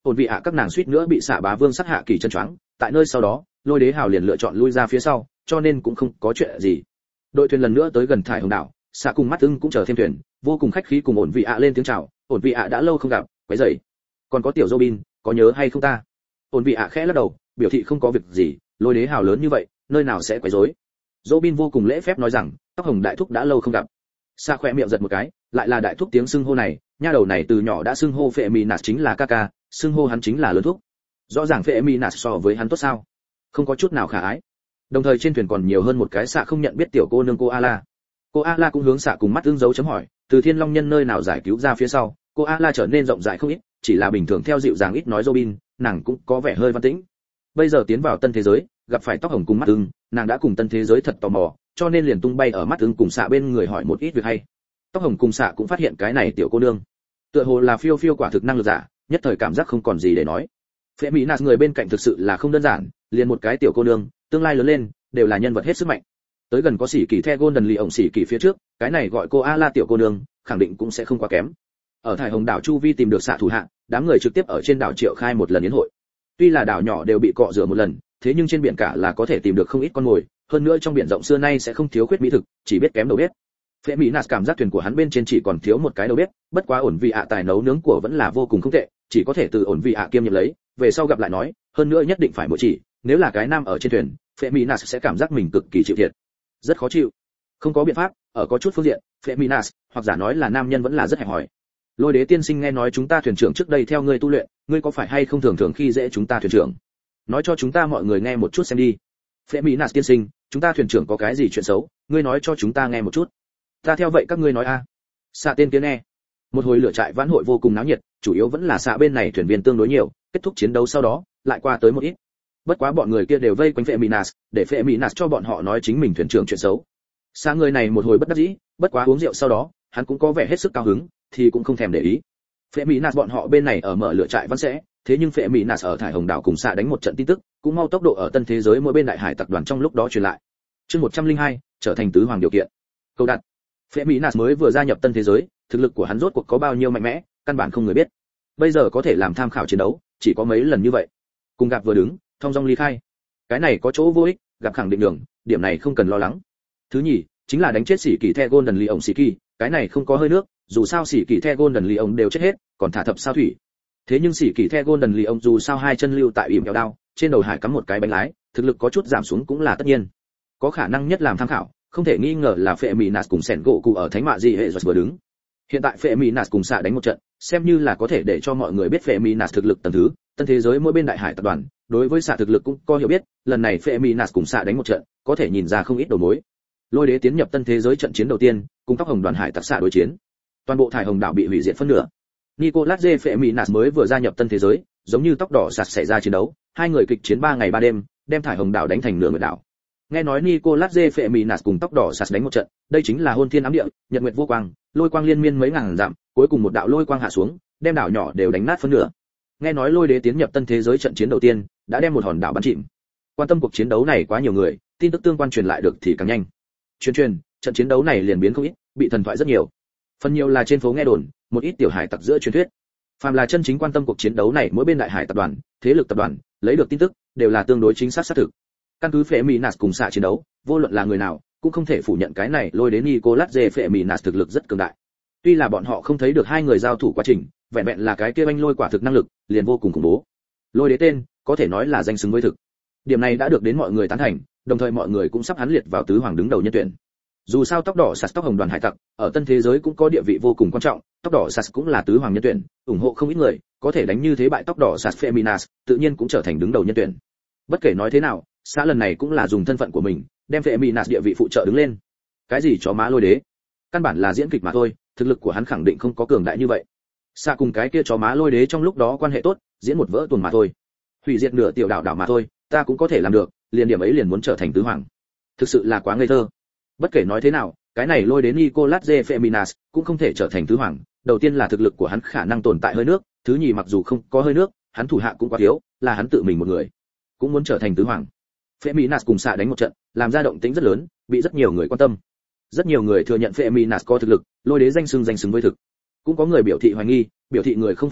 ổn vị ạ các nàng suýt nữa bị xạ bá vương sát hạ kỳ chân choáng, tại nơi sau đó lôi đế hào liền lựa chọn lui ra phía sau, cho nên cũng không có chuyện gì. Đội thuyền lần nữa tới gần thải hồng đảo, xạ cùng mắt ưng cũng chờ thêm thuyền, vô cùng khách khí cùng ổn vị ạ lên tiếng chào. Ổn vị ạ đã lâu không gặp, quấy rầy. Còn có tiểu Robin, có nhớ hay không ta? Ổn vị ạ khẽ lắc đầu, biểu thị không có việc gì, lôi đế hào lớn như vậy, nơi nào sẽ quấy rối. Robin vô cùng lễ phép nói rằng, tóc hồng đại thúc đã lâu không gặp. Xạ khỏe miệng giật một cái, lại là đại thúc tiếng xưng hô này, nha đầu này từ nhỏ đã xưng hô phệ mì nạt chính là ca ca, xưng hô hắn chính là lớn thúc. Rõ ràng phệ mì nạt so với hắn tốt sao? Không có chút nào khả ái. Đồng thời trên thuyền còn nhiều hơn một cái xạ không nhận biết tiểu cô nương cô Ala. Cô Ala cũng hướng xạ cùng mắt ưng dấu chấm hỏi, từ Thiên Long nhân nơi nào giải cứu ra phía sau, cô Ala trở nên rộng rãi không ít, chỉ là bình thường theo dịu dàng ít nói Robin, nàng cũng có vẻ hơi văn tĩnh. Bây giờ tiến vào tân thế giới, gặp phải tóc hồng cùng mắt ưng, nàng đã cùng tân thế giới thật tò mò, cho nên liền tung bay ở mắt ưng cùng xạ bên người hỏi một ít việc hay. Tóc hồng cùng xạ cũng phát hiện cái này tiểu cô nương, tựa hồ là phiêu phiêu quả thực năng lực giả, nhất thời cảm giác không còn gì để nói. Phệ Mỹ Nạt người bên cạnh thực sự là không đơn giản, liền một cái tiểu cô nương, tương lai lớn lên đều là nhân vật hết sức mạnh. Tới gần có sĩ kỳ the Golden Lee ổng sĩ kỳ phía trước, cái này gọi cô Ala tiểu cô nương, khẳng định cũng sẽ không quá kém. Ở thải hồng đảo chu vi tìm được xạ thủ hạ, đám người trực tiếp ở trên đảo triệu khai một lần yến hội. Tuy là đảo nhỏ đều bị cọ rửa một lần, thế nhưng trên biển cả là có thể tìm được không ít con mồi, hơn nữa trong biển rộng xưa nay sẽ không thiếu khuyết mỹ thực, chỉ biết kém đầu bếp. Phệ Mỹ Nạt cảm giác thuyền của hắn bên trên chỉ còn thiếu một cái đầu bếp, bất quá ổn vị ạ tài nấu nướng của vẫn là vô cùng không tệ, chỉ có thể từ ổn vị ạ kiêm nhiệm lấy, về sau gặp lại nói, hơn nữa nhất định phải một chỉ, nếu là cái nam ở trên thuyền, Phệ Mỹ Nạt sẽ cảm giác mình cực kỳ chịu thiệt, rất khó chịu. Không có biện pháp, ở có chút phương diện, Phệ Mỹ Nạt, hoặc giả nói là nam nhân vẫn là rất hẹp hòi. Lôi đế tiên sinh nghe nói chúng ta thuyền trưởng trước đây theo ngươi tu luyện, ngươi có phải hay không thường thường khi dễ chúng ta thuyền trưởng? Nói cho chúng ta mọi người nghe một chút xem đi. Phệ Mỹ Nạt tiên sinh, chúng ta thuyền trưởng có cái gì chuyện xấu, ngươi nói cho chúng ta nghe một chút. Ta theo vậy các ngươi nói a. À. Xạ tên kia nghe. Một hồi lửa trại vãn hội vô cùng náo nhiệt, chủ yếu vẫn là xạ bên này thuyền viên tương đối nhiều, kết thúc chiến đấu sau đó, lại qua tới một ít. Bất quá bọn người kia đều vây quanh Phệ Mỹ Nạt, để Phệ Mỹ Nạt cho bọn họ nói chính mình thuyền trưởng chuyện xấu. Xạ người này một hồi bất đắc dĩ, bất quá uống rượu sau đó, hắn cũng có vẻ hết sức cao hứng, thì cũng không thèm để ý. Phệ Mỹ Nạt bọn họ bên này ở mở lửa trại vẫn sẽ, thế nhưng Phệ Mỹ Nạt ở thải hồng đảo cùng xạ đánh một trận tin tức, cũng mau tốc độ ở tân thế giới mỗi bên đại hải tập đoàn trong lúc đó truyền lại. Chương một trăm lẻ hai, trở thành tứ hoàng điều kiện. Câu đặt. Phệ Mỹ Nạt mới vừa gia nhập tân thế giới, thực lực của hắn rốt cuộc có bao nhiêu mạnh mẽ, căn bản không người biết. Bây giờ có thể làm tham khảo chiến đấu, chỉ có mấy lần như vậy. Cùng gặp vừa đứng, thông dong ly khai. Cái này có chỗ vô ích, gặp khẳng định đường, điểm này không cần lo lắng. Thứ nhì, chính là đánh chết sĩ kỳ the Golden Lee ổng sĩ kỳ, cái này không có hơi nước, dù sao sĩ kỳ the Golden Lee ổng đều chết hết, còn thả thập sao thủy. Thế nhưng sĩ kỳ the Golden Lee ổng dù sao hai chân lưu tại ỉm kéo đao, trên đầu hải cắm một cái bánh lái, thực lực có chút giảm xuống cũng là tất nhiên. Có khả năng nhất làm tham khảo, không thể nghi ngờ là Phệ Mỹ Nạt cùng Sẻn gỗ cụ ở thánh mạ gì hệ rồi vừa đứng. Hiện tại Phệ Mỹ Nạt cùng xạ đánh một trận, xem như là có thể để cho mọi người biết Phệ Mỹ Nạt thực lực tầng thứ, tân thế giới mỗi bên đại hải tập đoàn, đối với xạ thực lực cũng có hiểu biết, lần này Phệ Mỹ Nạt cùng xạ đánh một trận, có thể nhìn ra không ít đầu mối. Lôi đế tiến nhập tân thế giới trận chiến đầu tiên, cùng tóc hồng đoàn hải tặc xạ đối chiến. Toàn bộ thải hồng đảo bị hủy diệt phân nửa. Nicolas J Phệ Mỹ Nạt mới vừa gia nhập tân thế giới, giống như tóc đỏ sạt xảy ra chiến đấu, hai người kịch chiến ba ngày ba đêm, đem thải hồng đảo đánh thành nửa nguyệt đảo. Nghe nói Nicolas J Phệ Mỹ Nạt cùng tóc đỏ sạt đánh một trận, đây chính là hôn thiên ám địa, nhật nguyệt vô quang, lôi quang liên miên mấy ngàn dặm, cuối cùng một đạo lôi quang hạ xuống, đem đảo nhỏ đều đánh nát phân nửa. Nghe nói lôi đế tiến nhập tân thế giới trận chiến đầu tiên, đã đem một hòn đảo bắn chìm. Quan tâm cuộc chiến đấu này quá nhiều người, tin tức tương quan truyền lại được thì càng nhanh. Truyền truyền, trận chiến đấu này liền biến không ít, bị thần thoại rất nhiều. Phần nhiều là trên phố nghe đồn, một ít tiểu hải tặc giữa truyền thuyết. Phàm là chân chính quan tâm cuộc chiến đấu này, mỗi bên đại hải tập đoàn, thế lực tập đoàn, lấy được tin tức đều là tương đối chính xác xác thực. Căn cứ Phệ Mỹ Nạt cùng xạ chiến đấu, vô luận là người nào, cũng không thể phủ nhận cái này lôi đến Nicolas J Phệ Mỹ Nạt thực lực rất cường đại. Tuy là bọn họ không thấy được hai người giao thủ quá trình, vẹn vẹn là cái kia anh lôi quả thực năng lực, liền vô cùng khủng bố. Lôi đế tên, có thể nói là danh xứng với thực. Điểm này đã được đến mọi người tán thành, đồng thời mọi người cũng sắp hắn liệt vào tứ hoàng đứng đầu nhân tuyển. Dù sao tóc đỏ sạt tóc hồng đoàn hải tặc, ở tân thế giới cũng có địa vị vô cùng quan trọng, tóc đỏ sạt cũng là tứ hoàng nhân tuyển, ủng hộ không ít người, có thể đánh như thế bại tóc đỏ sạt Phệ Mỹ Nạt, tự nhiên cũng trở thành đứng đầu nhân tuyển. Bất kể nói thế nào, xã lần này cũng là dùng thân phận của mình, đem Phệ Mỹ Nạt địa vị phụ trợ đứng lên. Cái gì chó má lôi đế, căn bản là diễn kịch mà thôi, thực lực của hắn khẳng định không có cường đại như vậy. Xã cùng cái kia chó má lôi đế trong lúc đó quan hệ tốt, diễn một vỡ tuần mà thôi. Hủy diệt nửa tiểu đảo đảo mà thôi, ta cũng có thể làm được, liền điểm ấy liền muốn trở thành tứ hoàng. Thực sự là quá ngây thơ. Bất kể nói thế nào, cái này lôi đến Nicolas J Phệ Mỹ Nạt cũng không thể trở thành tứ hoàng. Đầu tiên là thực lực của hắn khả năng tồn tại hơi nước, thứ nhì mặc dù không có hơi nước, hắn thủ hạ cũng quá thiếu, là hắn tự mình một người cũng muốn trở thành tứ hoàng. Phệ Mỹ Nạt cùng xạ đánh một trận, làm ra động tĩnh rất lớn, bị rất nhiều người quan tâm. Rất nhiều người thừa nhận Phệ Mỹ Nạt có thực lực, lôi đế danh xưng danh xứng với thực. Cũng có người biểu thị hoài nghi, biểu thị người không phục có,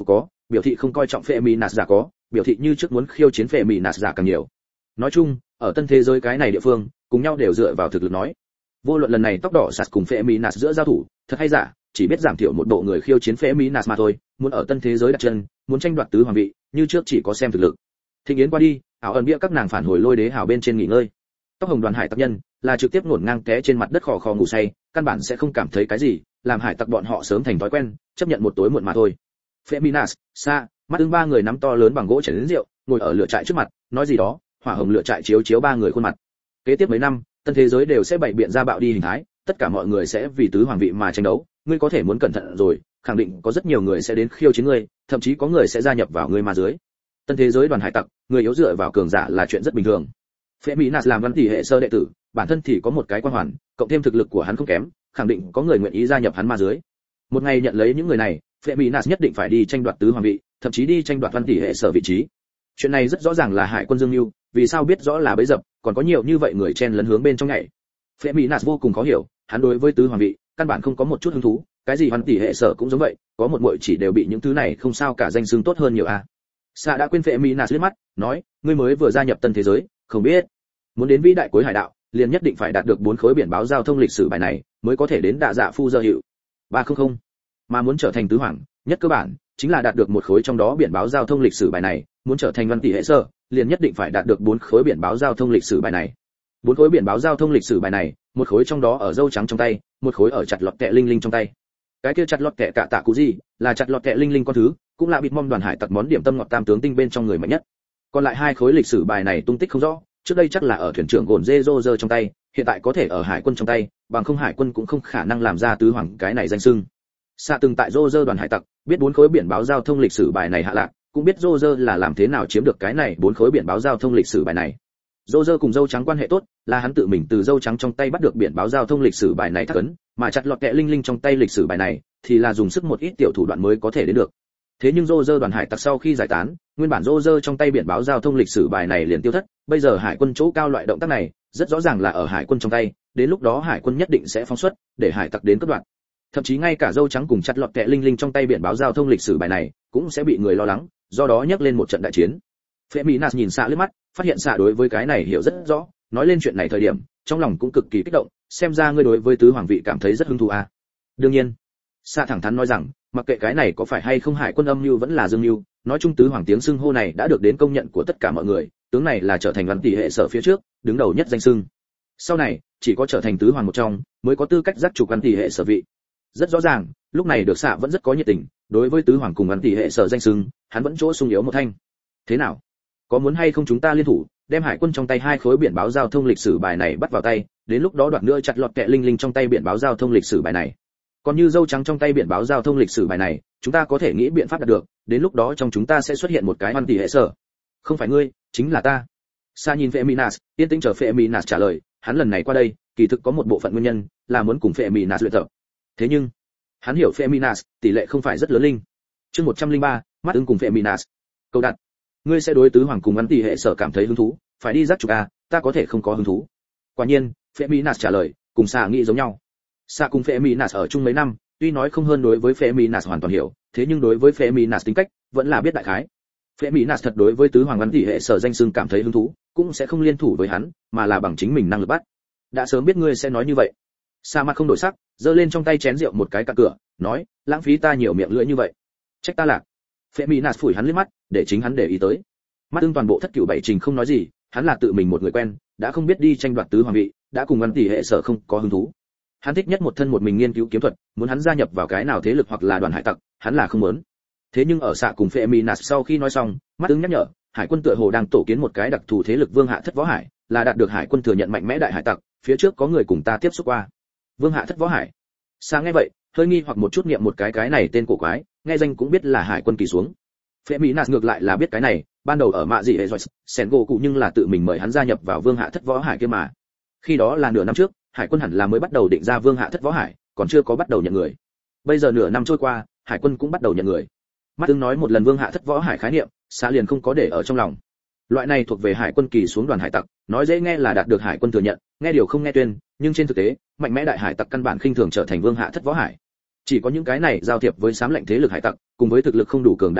biểu thị không coi trọng phệ mỹ nạt giả có, biểu thị như trước muốn khiêu chiến phệ mỹ nạt giả càng nhiều. Nói chung, ở tân thế giới cái này địa phương, cùng nhau đều dựa vào thực lực nói. Vô luận lần này tóc đỏ sạt cùng phệ mỹ nạt giữa giao thủ, thật hay giả, chỉ biết giảm thiểu một bộ người khiêu chiến phệ mỹ nạt mà thôi, muốn ở tân thế giới đặt chân, muốn tranh đoạt tứ hoàng vị, như trước chỉ có xem thực lực. Thịnh yến qua đi, ảo ẩn bia các nàng phản hồi lôi đế hào bên trên nghỉ ngơi. Tóc hồng đoàn hải tặc nhân là trực tiếp ngổn ngang té trên mặt đất khò khò ngủ say, căn bản sẽ không cảm thấy cái gì, làm hải tặc bọn họ sớm thành thói quen, chấp nhận một tối muộn mà thôi. Feminas, Sa, mắt tương ba người nắm to lớn bằng gỗ chén đến rượu, ngồi ở lửa trại trước mặt, nói gì đó, hỏa hồng lửa trại chiếu chiếu ba người khuôn mặt. Kế tiếp mấy năm, tân thế giới đều sẽ bày biện ra bạo đi hình thái, tất cả mọi người sẽ vì tứ hoàng vị mà tranh đấu, ngươi có thể muốn cẩn thận rồi, khẳng định có rất nhiều người sẽ đến khiêu chiến ngươi, thậm chí có người sẽ gia nhập vào ngươi mà dưới. Tân thế giới đoàn hải tặc, người yếu dựa vào cường giả là chuyện rất bình thường. Feminas làm văn tỷ hệ sơ đệ tử, bản thân thì có một cái quan hoàn, cộng thêm thực lực của hắn không kém, khẳng định có người nguyện ý gia nhập hắn mà dưới. Một ngày nhận lấy những người này, Feminas nhất định phải đi tranh đoạt tứ hoàng vị, thậm chí đi tranh đoạt văn tỷ hệ sở vị trí. Chuyện này rất rõ ràng là hải quân Dương Nưu, vì sao biết rõ là bấy dập, còn có nhiều như vậy người chen lấn hướng bên trong nhảy. Feminas vô cùng khó hiểu, hắn đối với tứ hoàng vị, căn bản không có một chút hứng thú, cái gì văn tỷ hệ sở cũng giống vậy, có một muội chỉ đều bị những thứ này không sao cả danh xưng tốt hơn nhiều a. À. Sa đã quên Feminas liếc mắt, nói, ngươi mới vừa gia nhập tân thế giới, không biết, muốn đến vĩ đại cuối hải đạo, liền nhất định phải đạt được bốn khối biển báo giao thông lịch sử bài này, mới có thể đến đạ dạ phu dơ hiệu. ba trăm, mà muốn trở thành tứ hoàng, nhất cơ bản chính là đạt được một khối trong đó biển báo giao thông lịch sử bài này, muốn trở thành văn tỷ hệ sơ, liền nhất định phải đạt được bốn khối biển báo giao thông lịch sử bài này. Bốn khối biển báo giao thông lịch sử bài này, một khối trong đó ở dâu trắng trong tay, một khối ở chặt lọt kẹ linh linh trong tay. Cái kia chặt lọt kẹ cả tạ cụ gì, là chặt lọt kẹ linh linh con thứ, cũng là bịt mom đoàn hải tặc món điểm tâm ngọt tam tướng tinh bên trong người mạnh nhất. Còn lại hai khối lịch sử bài này tung tích không rõ, trước đây chắc là ở thuyền trưởng gồn dê rô rơ trong tay, hiện tại có thể ở hải quân trong tay, bằng không hải quân cũng không khả năng làm ra tứ hoàng cái này danh xưng. Sa từng tại rô rơ đoàn hải tặc, biết bốn khối biển báo giao thông lịch sử bài này hạ lạc, cũng biết rô rơ là làm thế nào chiếm được cái này bốn khối biển báo giao thông lịch sử bài này. Rô rơ cùng dâu trắng quan hệ tốt, là hắn tự mình từ dâu trắng trong tay bắt được biển báo giao thông lịch sử bài này thắc ấn, mà chặt lọt kẹ linh linh trong tay lịch sử bài này, thì là dùng sức một ít tiểu thủ đoạn mới có thể đến được. Thế nhưng rô rơ đoàn hải tặc sau khi giải tán, nguyên bản rô rơ trong tay biển báo giao thông lịch sử bài này liền tiêu thất, bây giờ hải quân chỗ cao loại động tác này, rất rõ ràng là ở hải quân trong tay, đến lúc đó hải quân nhất định sẽ phóng xuất, để hải tặc đến cướp đoạt. Thậm chí ngay cả dâu trắng cùng chặt lọt kẹ linh linh trong tay biển báo giao thông lịch sử bài này, cũng sẽ bị người lo lắng, do đó nhắc lên một trận đại chiến. Feminas nhìn Sa liếc mắt, phát hiện Sa đối với cái này hiểu rất rõ, nói lên chuyện này thời điểm, trong lòng cũng cực kỳ kích động, xem ra ngươi đối với tứ hoàng vị cảm thấy rất hứng thú à? Đương nhiên. Sa thẳng thắn nói rằng, mặc kệ cái này có phải hay không hải quân âm mưu vẫn là dương mưu, nói chung tứ hoàng tiếng xưng hô này đã được đến công nhận của tất cả mọi người, tướng này là trở thành văn tỷ hệ sở phía trước, đứng đầu nhất danh xưng. Sau này, chỉ có trở thành tứ hoàng một trong, mới có tư cách giác chủ văn tỷ hệ sở vị. Rất rõ ràng, lúc này được Sa vẫn rất có nhiệt tình, đối với tứ hoàng cùng văn tỷ hệ sở danh xưng, hắn vẫn chỗ sung yếu một thanh. Thế nào? Có muốn hay không chúng ta liên thủ, đem hải quân trong tay hai khối biển báo giao thông lịch sử bài này bắt vào tay, đến lúc đó đoạt nữa chặt lọt kẹ linh linh trong tay biển báo giao thông lịch sử bài này. Còn như dâu trắng trong tay biển báo giao thông lịch sử bài này, chúng ta có thể nghĩ biện pháp đạt được, đến lúc đó trong chúng ta sẽ xuất hiện một cái văn tỷ hệ sở. Không phải ngươi, chính là ta. Sa nhìn Feminas, yên tĩnh chờ Feminas trả lời, hắn lần này qua đây, kỳ thực có một bộ phận nguyên nhân là muốn cùng Feminas luyện tập. Thế nhưng, hắn hiểu Feminas, tỷ lệ không phải rất lớn linh. Chương một trăm lẻ ba, mắt ứng cùng Feminas. Câu đặt, ngươi sẽ đối tứ hoàng cùng văn tỷ hệ sở cảm thấy hứng thú, phải đi giác trục à, ta có thể không có hứng thú. Quả nhiên, Feminas trả lời, cùng Sa nghĩ giống nhau. Sa cùng Feminas ở chung mấy năm, tuy nói không hơn đối với Feminas hoàn toàn hiểu, thế nhưng đối với Feminas tính cách, vẫn là biết đại khái. Feminas thật đối với tứ hoàng văn tỷ hệ sở danh xưng cảm thấy hứng thú, cũng sẽ không liên thủ với hắn, mà là bằng chính mình năng lực bắt. Đã sớm biết ngươi sẽ nói như vậy. Sa mặt không đổi sắc, giơ lên trong tay chén rượu một cái cạn cửa, nói, lãng phí ta nhiều miệng lưỡi như vậy. Trách ta lạc. Feminas phủi hắn liếc mắt, để chính hắn để ý tới. Mắt ưng toàn bộ thất cửu bảy trình không nói gì, hắn là tự mình một người quen, đã không biết đi tranh đoạt tứ hoàng vị, đã cùng văn tỷ hệ sở không có hứng thú. Hắn thích nhất một thân một mình nghiên cứu kiếm thuật, muốn hắn gia nhập vào cái nào thế lực hoặc là đoàn hải tặc, hắn là không muốn. Thế nhưng ở xạ cùng Feminas sau khi nói xong, mắt ứng nhắc nhở, hải quân tựa hồ đang tổ kiến một cái đặc thù thế lực Vương Hạ Thất Võ Hải, là đạt được hải quân thừa nhận mạnh mẽ đại hải tặc, phía trước có người cùng ta tiếp xúc qua. Vương Hạ Thất Võ Hải. Sa nghe vậy, hơi nghi hoặc một chút niệm một cái cái này tên cổ quái, nghe danh cũng biết là hải quân kỳ xuống. Feminas ngược lại là biết cái này, ban đầu ở mạ dị hệ rồi, Sengo cụ nhưng là tự mình mời hắn gia nhập vào Vương Hạ Thất Võ Hải kia mà. Khi đó là nửa năm trước, hải quân hẳn là mới bắt đầu định ra Vương Hạ Thất Võ Hải, còn chưa có bắt đầu nhận người. Bây giờ nửa năm trôi qua, hải quân cũng bắt đầu nhận người. Mắt tương nói một lần Vương Hạ Thất Võ Hải khái niệm, Sa liền không có để ở trong lòng. Loại này thuộc về hải quân kỳ xuống đoàn hải tặc, nói dễ nghe là đạt được hải quân thừa nhận, nghe điều không nghe tuyên, nhưng trên thực tế, mạnh mẽ đại hải tặc căn bản khinh thường trở thành Vương Hạ Thất Võ Hải. Chỉ có những cái này giao thiệp với xám lệnh thế lực hải tặc, cùng với thực lực không đủ cường đại hải tặc,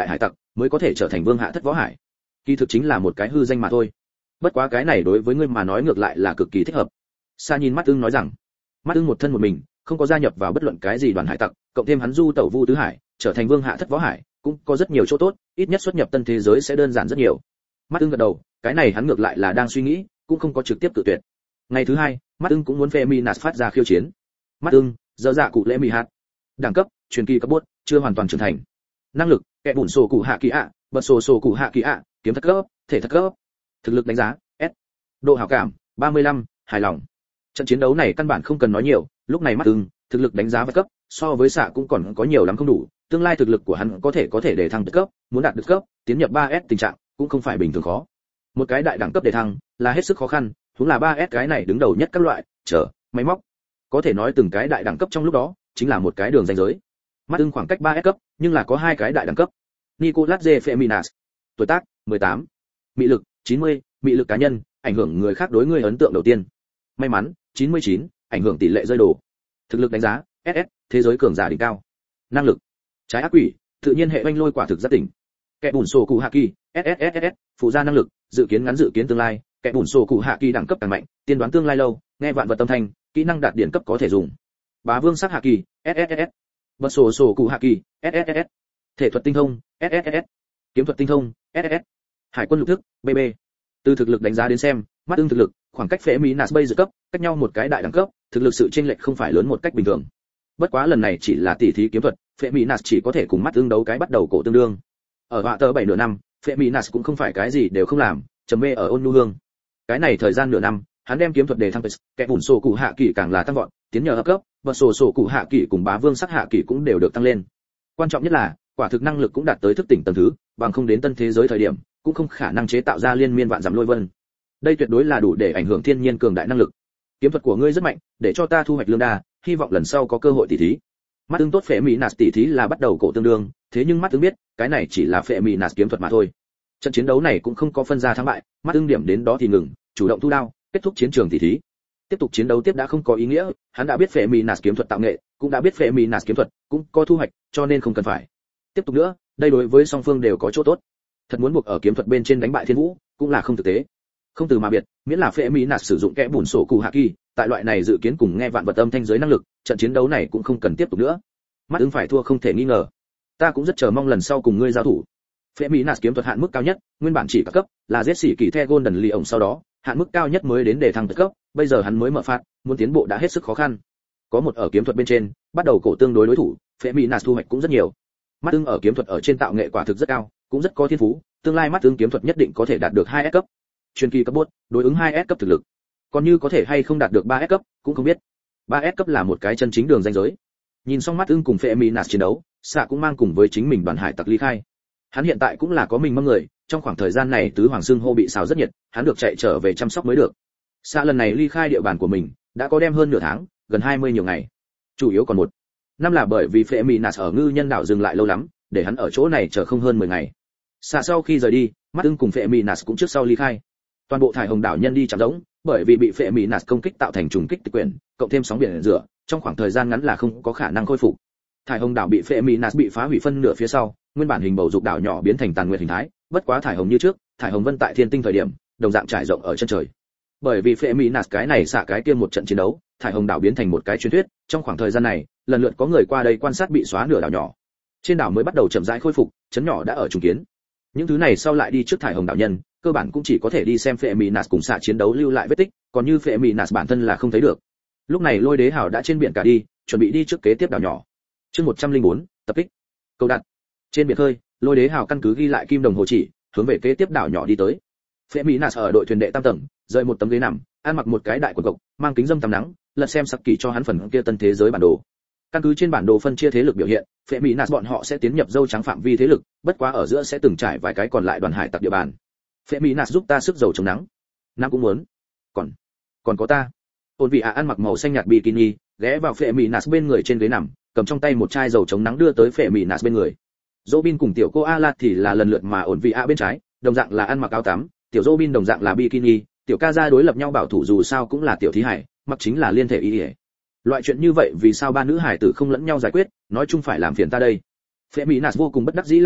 mới có thể trở thành vương hạ thất võ hải. Kỳ thực chính là một cái hư danh mà thôi. Bất quá cái này đối với ngươi mà nói ngược lại là cực kỳ thích hợp. Sa nhìn mắt ưng nói rằng, mắt ưng một thân một mình, không có gia nhập vào bất luận cái gì đoàn hải tặc, cộng thêm hắn du tẩu vu tứ hải, trở thành vương hạ thất võ hải, cũng có rất nhiều chỗ tốt, ít nhất xuất nhập tân thế giới sẽ đơn giản rất nhiều. Mắt ưng gật đầu, cái này hắn ngược lại là đang suy nghĩ, cũng không có trực tiếp tự tuyệt. Ngày thứ hai, mắt ưng cũng muốn Feminas phát ra khiêu chiến. Mắt ưng, dở dạ cụ lễ mì hạt. Đẳng cấp, truyền kỳ cấp bốt, chưa hoàn toàn trưởng thành. Năng lực, kẻ bùn sổ cụ hạ kỳ ạ, bật sổ sổ cụ hạ kỳ ạ, kiếm thất cấp, thể thất cấp. Thực lực đánh giá, S. Độ hảo cảm, ba mươi lăm, hài lòng. Trận chiến đấu này căn bản không cần nói nhiều, lúc này mắt ưng, thực lực đánh giá vật cấp, so với xạ cũng còn có nhiều lắm không đủ, tương lai thực lực của hắn có thể có thể để thăng được cấp, muốn đạt được cấp, tiến nhập ba S tình trạng, cũng không phải bình thường khó. Một cái đại đẳng cấp để thăng là hết sức khó khăn, huống là ba S cái này đứng đầu nhất các loại, chờ, máy móc. Có thể nói từng cái đại đẳng cấp trong lúc đó, chính là một cái đường ranh giới. Mắt ưng khoảng cách ba S cấp, nhưng là có hai cái đại đẳng cấp. Nicolas J. Feminas. Tuổi tác, mười tám. Mị lực, chín mươi, mị lực cá nhân, ảnh hưởng người khác đối người ấn tượng đầu tiên. May mắn, chín mươi chín, ảnh hưởng tỷ lệ rơi đồ. Thực lực đánh giá, ét ét, thế giới cường giả đỉnh cao. Năng lực, trái ác quỷ, tự nhiên hệ oanh lôi quả thực rất tỉnh. Kẻ bùn sổ cụ hạ kỳ, ét ét ét ét, phụ gia năng lực, dự kiến ngắn dự kiến tương lai, kẻ bùn sổ cụ hạ kỳ đẳng cấp càng mạnh, tiên đoán tương lai lâu, nghe vạn vật tâm thanh, kỹ năng đạt điển cấp có thể dùng. Bá vương sắc hạ kỳ, ét ét ét ét. Bật sổ sổ cụ hạ kỳ, ét ét ét ét. Thể thuật tinh thông, ét ét ét ét. Kiếm thuật tinh thông, ét ét ét. Hải quân lục thức, bê bê. Từ thực lực đánh giá đến xem, mắt ưng thực lực, khoảng cách Feminas bây giờ cấp, cách nhau một cái đại đẳng cấp, thực lực sự chênh lệch không phải lớn một cách bình thường. Bất quá lần này chỉ là tỉ thí kiếm thuật, Feminas chỉ có thể cùng mắt ưng đấu cái bắt đầu cổ tương đương. Ở họa tờ bảy nửa năm, Feminas cũng không phải cái gì đều không làm, trầm mê ở ôn nhu hương. Cái này thời gian nửa năm, hắn đem kiếm thuật đề thăng, kẻ bùn sổ cụ hạ kỳ càng là tăng vọt, tiến nhờ hợp cấp, và sổ sổ cụ hạ kỳ cùng bá vương sắc hạ kỳ cũng đều được tăng lên. Quan trọng nhất là, quả thực năng lực cũng đạt tới thức tỉnh tầng thứ, bằng không đến tân thế giới thời điểm, cũng không khả năng chế tạo ra liên miên vạn dặm lôi vân. Đây tuyệt đối là đủ để ảnh hưởng thiên nhiên cường đại năng lực. Kiếm thuật của ngươi rất mạnh, để cho ta thu hoạch lương đa, hy vọng lần sau có cơ hội tỷ thí. Mắt ưng tốt Feminas tỷ thí là bắt đầu cổ tương đương, thế nhưng mắt ưng biết, cái này chỉ là Feminas kiếm thuật mà thôi. Trận chiến đấu này cũng không có phân ra thắng bại, mắt ưng điểm đến đó thì ngừng, chủ động thu đao, kết thúc chiến trường tỷ thí. Tiếp tục chiến đấu tiếp đã không có ý nghĩa, hắn đã biết Feminas kiếm thuật tạo nghệ, cũng đã biết Feminas kiếm thuật, cũng có thu hoạch, cho nên không cần phải tiếp tục nữa, đây đối với song phương đều có chỗ tốt. Thật muốn buộc ở kiếm thuật bên trên đánh bại Thiên Vũ, cũng là không thực tế. Không từ mà biệt, miễn là Feminas sử dụng kẽ bùn sổ cụ hạ kỳ, tại loại này dự kiến cùng nghe vạn vật âm thanh giới năng lực, trận chiến đấu này cũng không cần tiếp tục nữa. Mắt ứng phải thua không thể nghi ngờ. Ta cũng rất chờ mong lần sau cùng ngươi giao thủ. Feminas kiếm thuật hạn mức cao nhất, nguyên bản chỉ cả cấp, là giết sĩ kỳ the Golden Lion sau đó, hạn mức cao nhất mới đến để thăng cấp, bây giờ hắn mới mở phạt, muốn tiến bộ đã hết sức khó khăn. Có một ở kiếm thuật bên trên, bắt đầu cổ tương đối đối thủ, Feminas thu hoạch cũng rất nhiều. Mắt ưng ở kiếm thuật ở trên tạo nghệ quả thực rất cao, cũng rất có thiên phú, tương lai mắt ưng kiếm thuật nhất định có thể đạt được hai S cấp. Truyền kỳ cấp bốt, đối ứng hai S cấp thực lực. Còn như có thể hay không đạt được ba S cấp, cũng không biết. ba S cấp là một cái chân chính đường ranh giới. Nhìn xong mắt ưng cùng Feminas chiến đấu, Sạ cũng mang cùng với chính mình đoàn hải tặc ly khai. Hắn hiện tại cũng là có mình mâm người, trong khoảng thời gian này tứ hoàng xương hô bị xào rất nhiệt, hắn được chạy trở về chăm sóc mới được. Sạ lần này ly khai địa bàn của mình, đã có đem hơn nửa tháng, gần hai mươi nhiều ngày. Chủ yếu còn một năm là bởi vì Feminas ở ngư nhân đảo dừng lại lâu lắm, để hắn ở chỗ này chờ không hơn mười ngày. Sạ sau khi rời đi, mắt ưng cùng Feminas cũng trước sau ly khai. Toàn bộ thải hồng đảo nhân đi chạm giống, bởi vì bị Feminas công kích tạo thành trùng kích tịch quyển, cộng thêm sóng biển rửa, trong khoảng thời gian ngắn là không có khả năng khôi phục. Thải hồng đảo bị Feminas bị phá hủy phân nửa phía sau, nguyên bản hình bầu dục đảo nhỏ biến thành tàn nguyệt hình thái, bất quá thải hồng như trước, thải hồng vân tại thiên tinh thời điểm, đồng dạng trải rộng ở chân trời. Bởi vì Feminas cái này xạ cái kia một trận chiến đấu, thải hồng đảo biến thành một cái truyền thuyết, trong khoảng thời gian này, lần lượt có người qua đây quan sát bị xóa nửa đảo nhỏ. Trên đảo mới bắt đầu chậm rãi khôi phục, chấn nhỏ đã ở trùng kiến. Những thứ này sau lại đi trước thải hồng đảo nhân, cơ bản cũng chỉ có thể đi xem Feminas cùng xạ chiến đấu lưu lại vết tích, còn như Feminas bản thân là không thấy được. Lúc này Lôi Đế Hào đã trên biển cả đi, chuẩn bị đi trước kế tiếp đảo nhỏ. Chương một trăm lẻ bốn, tập kích. Câu đặt. Trên biển khơi, Lôi Đế Hào căn cứ ghi lại kim đồng hồ chỉ, hướng về kế tiếp đảo nhỏ đi tới. Feminas ở đội thuyền đệ tam tầng, rơi một tấm ghế nằm, ăn mặc một cái đại quần cộc, mang kính dâm tắm nắng, lật xem sặc kỳ cho hắn phần kia tân thế giới bản đồ. Căn cứ trên bản đồ phân chia thế lực biểu hiện, Feminas bọn họ sẽ tiến nhập dâu trắng phạm vi thế lực, bất quá ở giữa sẽ từng trải vài cái còn lại đoàn hải tặc địa bàn. Feminas giúp ta sức dầu chống nắng. Nam cũng muốn. Còn, còn có ta. Ôn vị ạ ăn mặc màu xanh nhạt bikini, ghé vào Feminas bên người trên ghế nằm, cầm trong tay một chai dầu chống nắng đưa tới Feminas bên người. Robin cùng tiểu cô Ala thì là lần lượt mà ổn vị ạ bên trái, đồng dạng là ăn mặc áo tắm, tiểu Robin đồng dạng là bikini, tiểu ca gia đối lập nhau bảo thủ dù sao cũng là tiểu thí hải, mặc chính là liên thể y y. Loại chuyện như vậy vì sao ba nữ hải tử không lẫn nhau giải quyết, nói chung phải làm phiền ta đây. Feminas vô cùng bất đắc dĩ lắc đầu,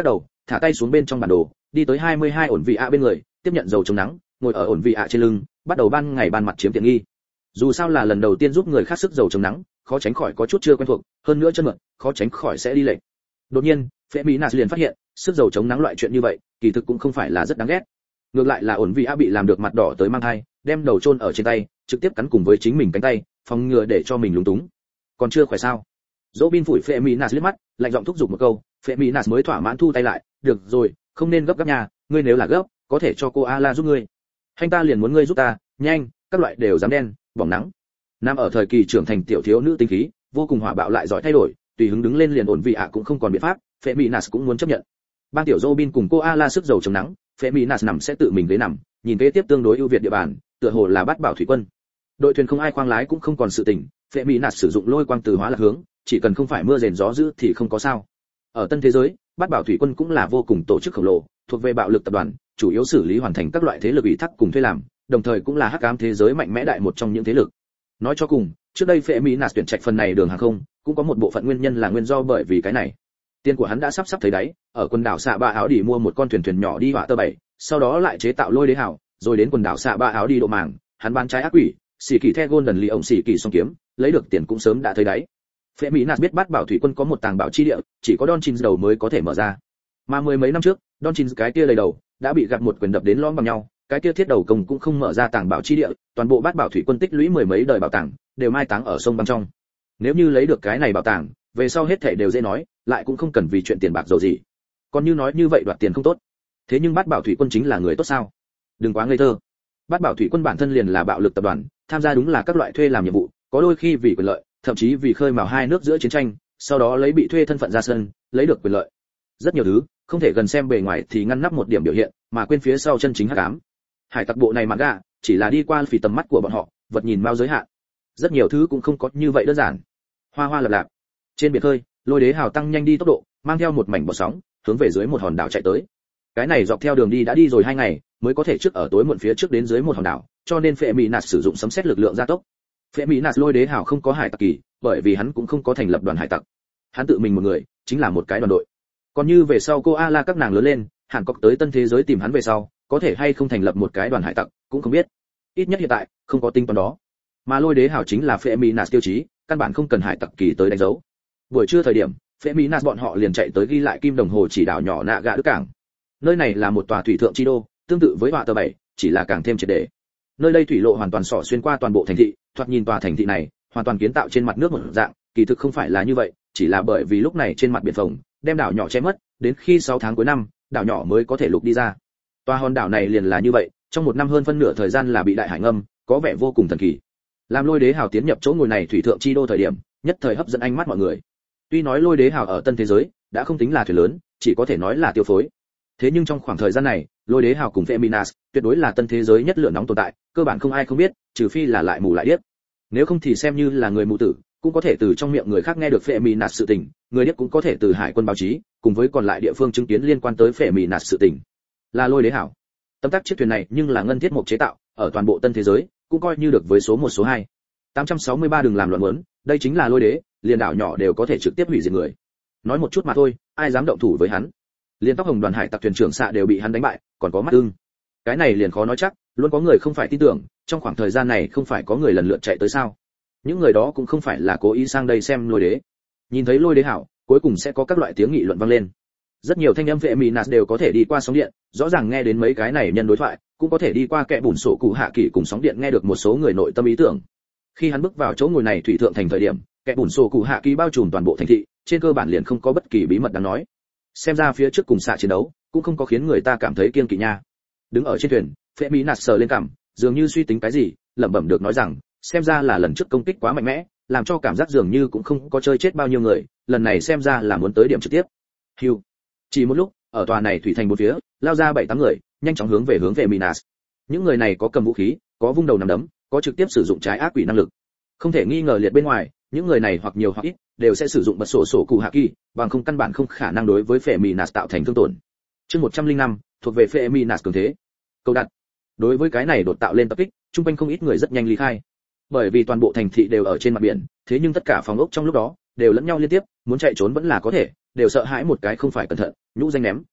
thả tay xuống bên trong bản đồ, đi tới hai mươi hai ổn vị ạ bên người, tiếp nhận dầu chống nắng, ngồi ở ổn vị ạ trên lưng, bắt đầu ban ngày ban mặt chiếm tiện nghi. Dù sao là lần đầu tiên giúp người khác sức dầu chống nắng, khó tránh khỏi có chút chưa quen thuộc, hơn nữa chân mượn, khó tránh khỏi sẽ đi lệch. Đột nhiên, Feminas liền phát hiện, sức dầu chống nắng loại chuyện như vậy, kỳ thực cũng không phải là rất đáng ghét. Ngược lại là ổn vị ạ bị làm được mặt đỏ tới mang thai, đem đầu chôn ở trên tay, trực tiếp cắn cùng với chính mình cánh tay, phòng ngừa để cho mình lúng túng. Còn chưa khỏe sao? Robin phủi Feminas liếc mắt, lạnh giọng thúc giục một câu, Feminas mới thỏa mãn thu tay lại, được rồi, không nên gấp gáp nhà, ngươi nếu là gấp, có thể cho cô Ala giúp ngươi. Hành ta liền muốn ngươi giúp ta, nhanh, các loại đều dám đen, bỏng nắng. Nam ở thời kỳ trưởng thành tiểu thiếu nữ tinh khí, vô cùng hỏa bạo lại giỏi thay đổi, tùy hứng đứng lên liền ổn vị ạ cũng không còn biện pháp, Feminas cũng muốn chấp nhận. Ban tiểu Robin cùng cô Ala sức dầu chống nắng, Feminas nằm sẽ tự mình ghế nằm, nhìn kế tiếp tương đối ưu việt địa bàn, tựa hồ là bắt bảo thủy quân. Đội thuyền không ai khoang lái cũng không còn sự tình, Feminas sử dụng lôi quang từ hóa lạc hướng, chỉ cần không phải mưa rền gió dữ thì không có sao. Ở tân thế giới, bắt bảo thủy quân cũng là vô cùng tổ chức khổng lồ, thuộc về bạo lực tập đoàn, chủ yếu xử lý hoàn thành các loại thế lực ủy thác cùng thuê làm, đồng thời cũng là hắc ám thế giới mạnh mẽ đại một trong những thế lực. Nói cho cùng, trước đây Feminas tuyển trạch phần này đường hàng không, cũng có một bộ phận nguyên nhân là nguyên do bởi vì cái này. Tiền của hắn đã sắp sắp thấy đáy, ở quần đảo xạ ba áo đi mua một con thuyền thuyền nhỏ đi hỏa tơ bảy, sau đó lại chế tạo lôi đế hào, rồi đến quần đảo xạ ba áo đi độ màng, hắn bán trái ác quỷ, xỉ kỳ the golden ly ông xỉ kỳ song kiếm, lấy được tiền cũng sớm đã thấy đáy. Feminas biết bắt bảo thủy quân có một tàng bảo chi địa, chỉ có Don Chin đầu mới có thể mở ra. Mà mười mấy năm trước, Don Chin cái kia lầy đầu đã bị gặp một quyền đập đến lõm bằng nhau, cái kia thiết đầu công cũng không mở ra tàng bảo chi địa, toàn bộ bát bảo thủy quân tích lũy mười mấy đời bảo tàng đều mai táng ở sông băng trong. Nếu như lấy được cái này bảo tàng, về sau hết thảy đều dễ nói, lại cũng không cần vì chuyện tiền bạc dầu gì. Còn như nói như vậy đoạt tiền không tốt. Thế nhưng bát bảo thủy quân chính là người tốt sao? Đừng quá ngây thơ. Bát bảo thủy quân bản thân liền là bạo lực tập đoàn, tham gia đúng là các loại thuê làm nhiệm vụ, có đôi khi vì quyền lợi, thậm chí vì khơi mào hai nước giữa chiến tranh, sau đó lấy bị thuê thân phận ra sân, lấy được quyền lợi. Rất nhiều thứ, không thể gần xem bề ngoài thì ngăn nắp một điểm biểu hiện, mà quên phía sau chân chính hắc ám. Hải tặc bộ này mà gạ, chỉ là đi qua phỉ tầm mắt của bọn họ, vật nhìn bao giới hạn. Rất nhiều thứ cũng không có như vậy đơn giản. Hoa hoa lập lạp. Trên biển khơi, lôi đế hào tăng nhanh đi tốc độ, mang theo một mảnh bọt sóng, hướng về dưới một hòn đảo chạy tới. Cái này dọc theo đường đi đã đi rồi hai ngày, mới có thể trước ở tối muộn phía trước đến dưới một hòn đảo, cho nên Feminas sử dụng sấm sét lực lượng gia tốc. Feminas lôi đế hào không có hải tặc kỳ, bởi vì hắn cũng không có thành lập đoàn hải tặc. Hắn tự mình một người, chính là một cái đoàn đội. Còn như về sau cô Ala các nàng lớn lên, Hàn Cốc tới tân thế giới tìm hắn về sau, có thể hay không thành lập một cái đoàn hải tặc, cũng không biết. Ít nhất hiện tại, không có tính toán đó. Mà lôi đế hào chính là Feminas tiêu chí, căn bản không cần hải tặc kỳ tới đánh dấu. Buổi trưa thời điểm, Feminas bọn họ liền chạy tới ghi lại kim đồng hồ chỉ đảo nhỏ nạ gạ đức cảng. Nơi này là một tòa thủy thượng chi đô, tương tự với họa tờ bảy, chỉ là càng thêm triệt để. Nơi đây thủy lộ hoàn toàn xỏ xuyên qua toàn bộ thành thị, thoạt nhìn tòa thành thị này hoàn toàn kiến tạo trên mặt nước một dạng, kỳ thực không phải là như vậy, chỉ là bởi vì lúc này trên mặt biển phồng, đem đảo nhỏ che mất, đến khi sáu tháng cuối năm, đảo nhỏ mới có thể lục đi ra. Tòa hòn đảo này liền là như vậy, trong một năm hơn phân nửa thời gian là bị đại hải ngâm, có vẻ vô cùng thần kỳ. Làm lôi đế hào tiến nhập chỗ ngồi này thủy thượng chi đô thời điểm, nhất thời hấp dẫn ánh mắt mọi người. Tuy nói lôi đế hào ở tân thế giới đã không tính là thuyền lớn, chỉ có thể nói là tiêu phối. Thế nhưng trong khoảng thời gian này, lôi đế hào cùng Feminas tuyệt đối là tân thế giới nhất lửa nóng tồn tại, cơ bản không ai không biết, trừ phi là lại mù lại điếc. Nếu không thì xem như là người mù tử, cũng có thể từ trong miệng người khác nghe được Feminas sự tình, người điếc cũng có thể từ hải quân báo chí, cùng với còn lại địa phương chứng kiến liên quan tới Feminas sự tình. Là lôi đế hào. Tấm tắc chiếc thuyền này nhưng là ngân thiết mục chế tạo, ở toàn bộ tân thế giới cũng coi như được với số một số hai. tám trăm sáu mươi ba đừng làm loạn muốn, đây chính là lôi đế, liền đảo nhỏ đều có thể trực tiếp hủy diệt người. Nói một chút mà thôi, ai dám động thủ với hắn? Liên tóc hồng đoàn hải tặc thuyền trưởng xạ đều bị hắn đánh bại, còn có mắt ưng. Cái này liền khó nói chắc, luôn có người không phải tin tưởng, trong khoảng thời gian này không phải có người lần lượt chạy tới sao? Những người đó cũng không phải là cố ý sang đây xem lôi đế. Nhìn thấy lôi đế hảo, cuối cùng sẽ có các loại tiếng nghị luận vang lên. Rất nhiều thanh âm Feminas đều có thể đi qua sóng điện, rõ ràng nghe đến mấy cái này nhân đối thoại, cũng có thể đi qua kẽ bùn sổ cụ hạ kỳ cùng sóng điện nghe được một số người nội tâm ý tưởng. Khi hắn bước vào chỗ ngồi này thủy thượng thành thời điểm, kẽ bùn sổ cụ hạ kỳ bao trùm toàn bộ thành thị, trên cơ bản liền không có bất kỳ bí mật đáng nói. Xem ra phía trước cùng xạ chiến đấu, cũng không có khiến người ta cảm thấy kiêng kỵ nha. Đứng ở trên thuyền, Feminas sờ lên cằm, dường như suy tính cái gì, lẩm bẩm được nói rằng, xem ra là lần trước công kích quá mạnh mẽ, làm cho cảm giác dường như cũng không có chơi chết bao nhiêu người, lần này xem ra là muốn tới điểm trực tiếp. Hưu. Chỉ một lúc, ở tòa này thủy thành bốn phía, lao ra bảy tám người, nhanh chóng hướng về hướng Feminas. Những người này có cầm vũ khí, có vung đầu nắm đấm, có trực tiếp sử dụng trái ác quỷ năng lực. Không thể nghi ngờ liệt bên ngoài, những người này hoặc nhiều hoặc ít đều sẽ sử dụng bật sổ sổ cụ hạ kỳ, bằng không căn bản không khả năng đối với Feminas tạo thành thương tổn. Chương một trăm lẻ năm, thuộc về Feminas cường thế. Câu đặt. Đối với cái này đột tạo lên tập kích, trung quanh không ít người rất nhanh ly khai. Bởi vì toàn bộ thành thị đều ở trên mặt biển, thế nhưng tất cả phòng ốc trong lúc đó đều lẫn nhau liên tiếp, muốn chạy trốn vẫn là có thể, đều sợ hãi một cái không phải cẩn thận, nhũ danh ném.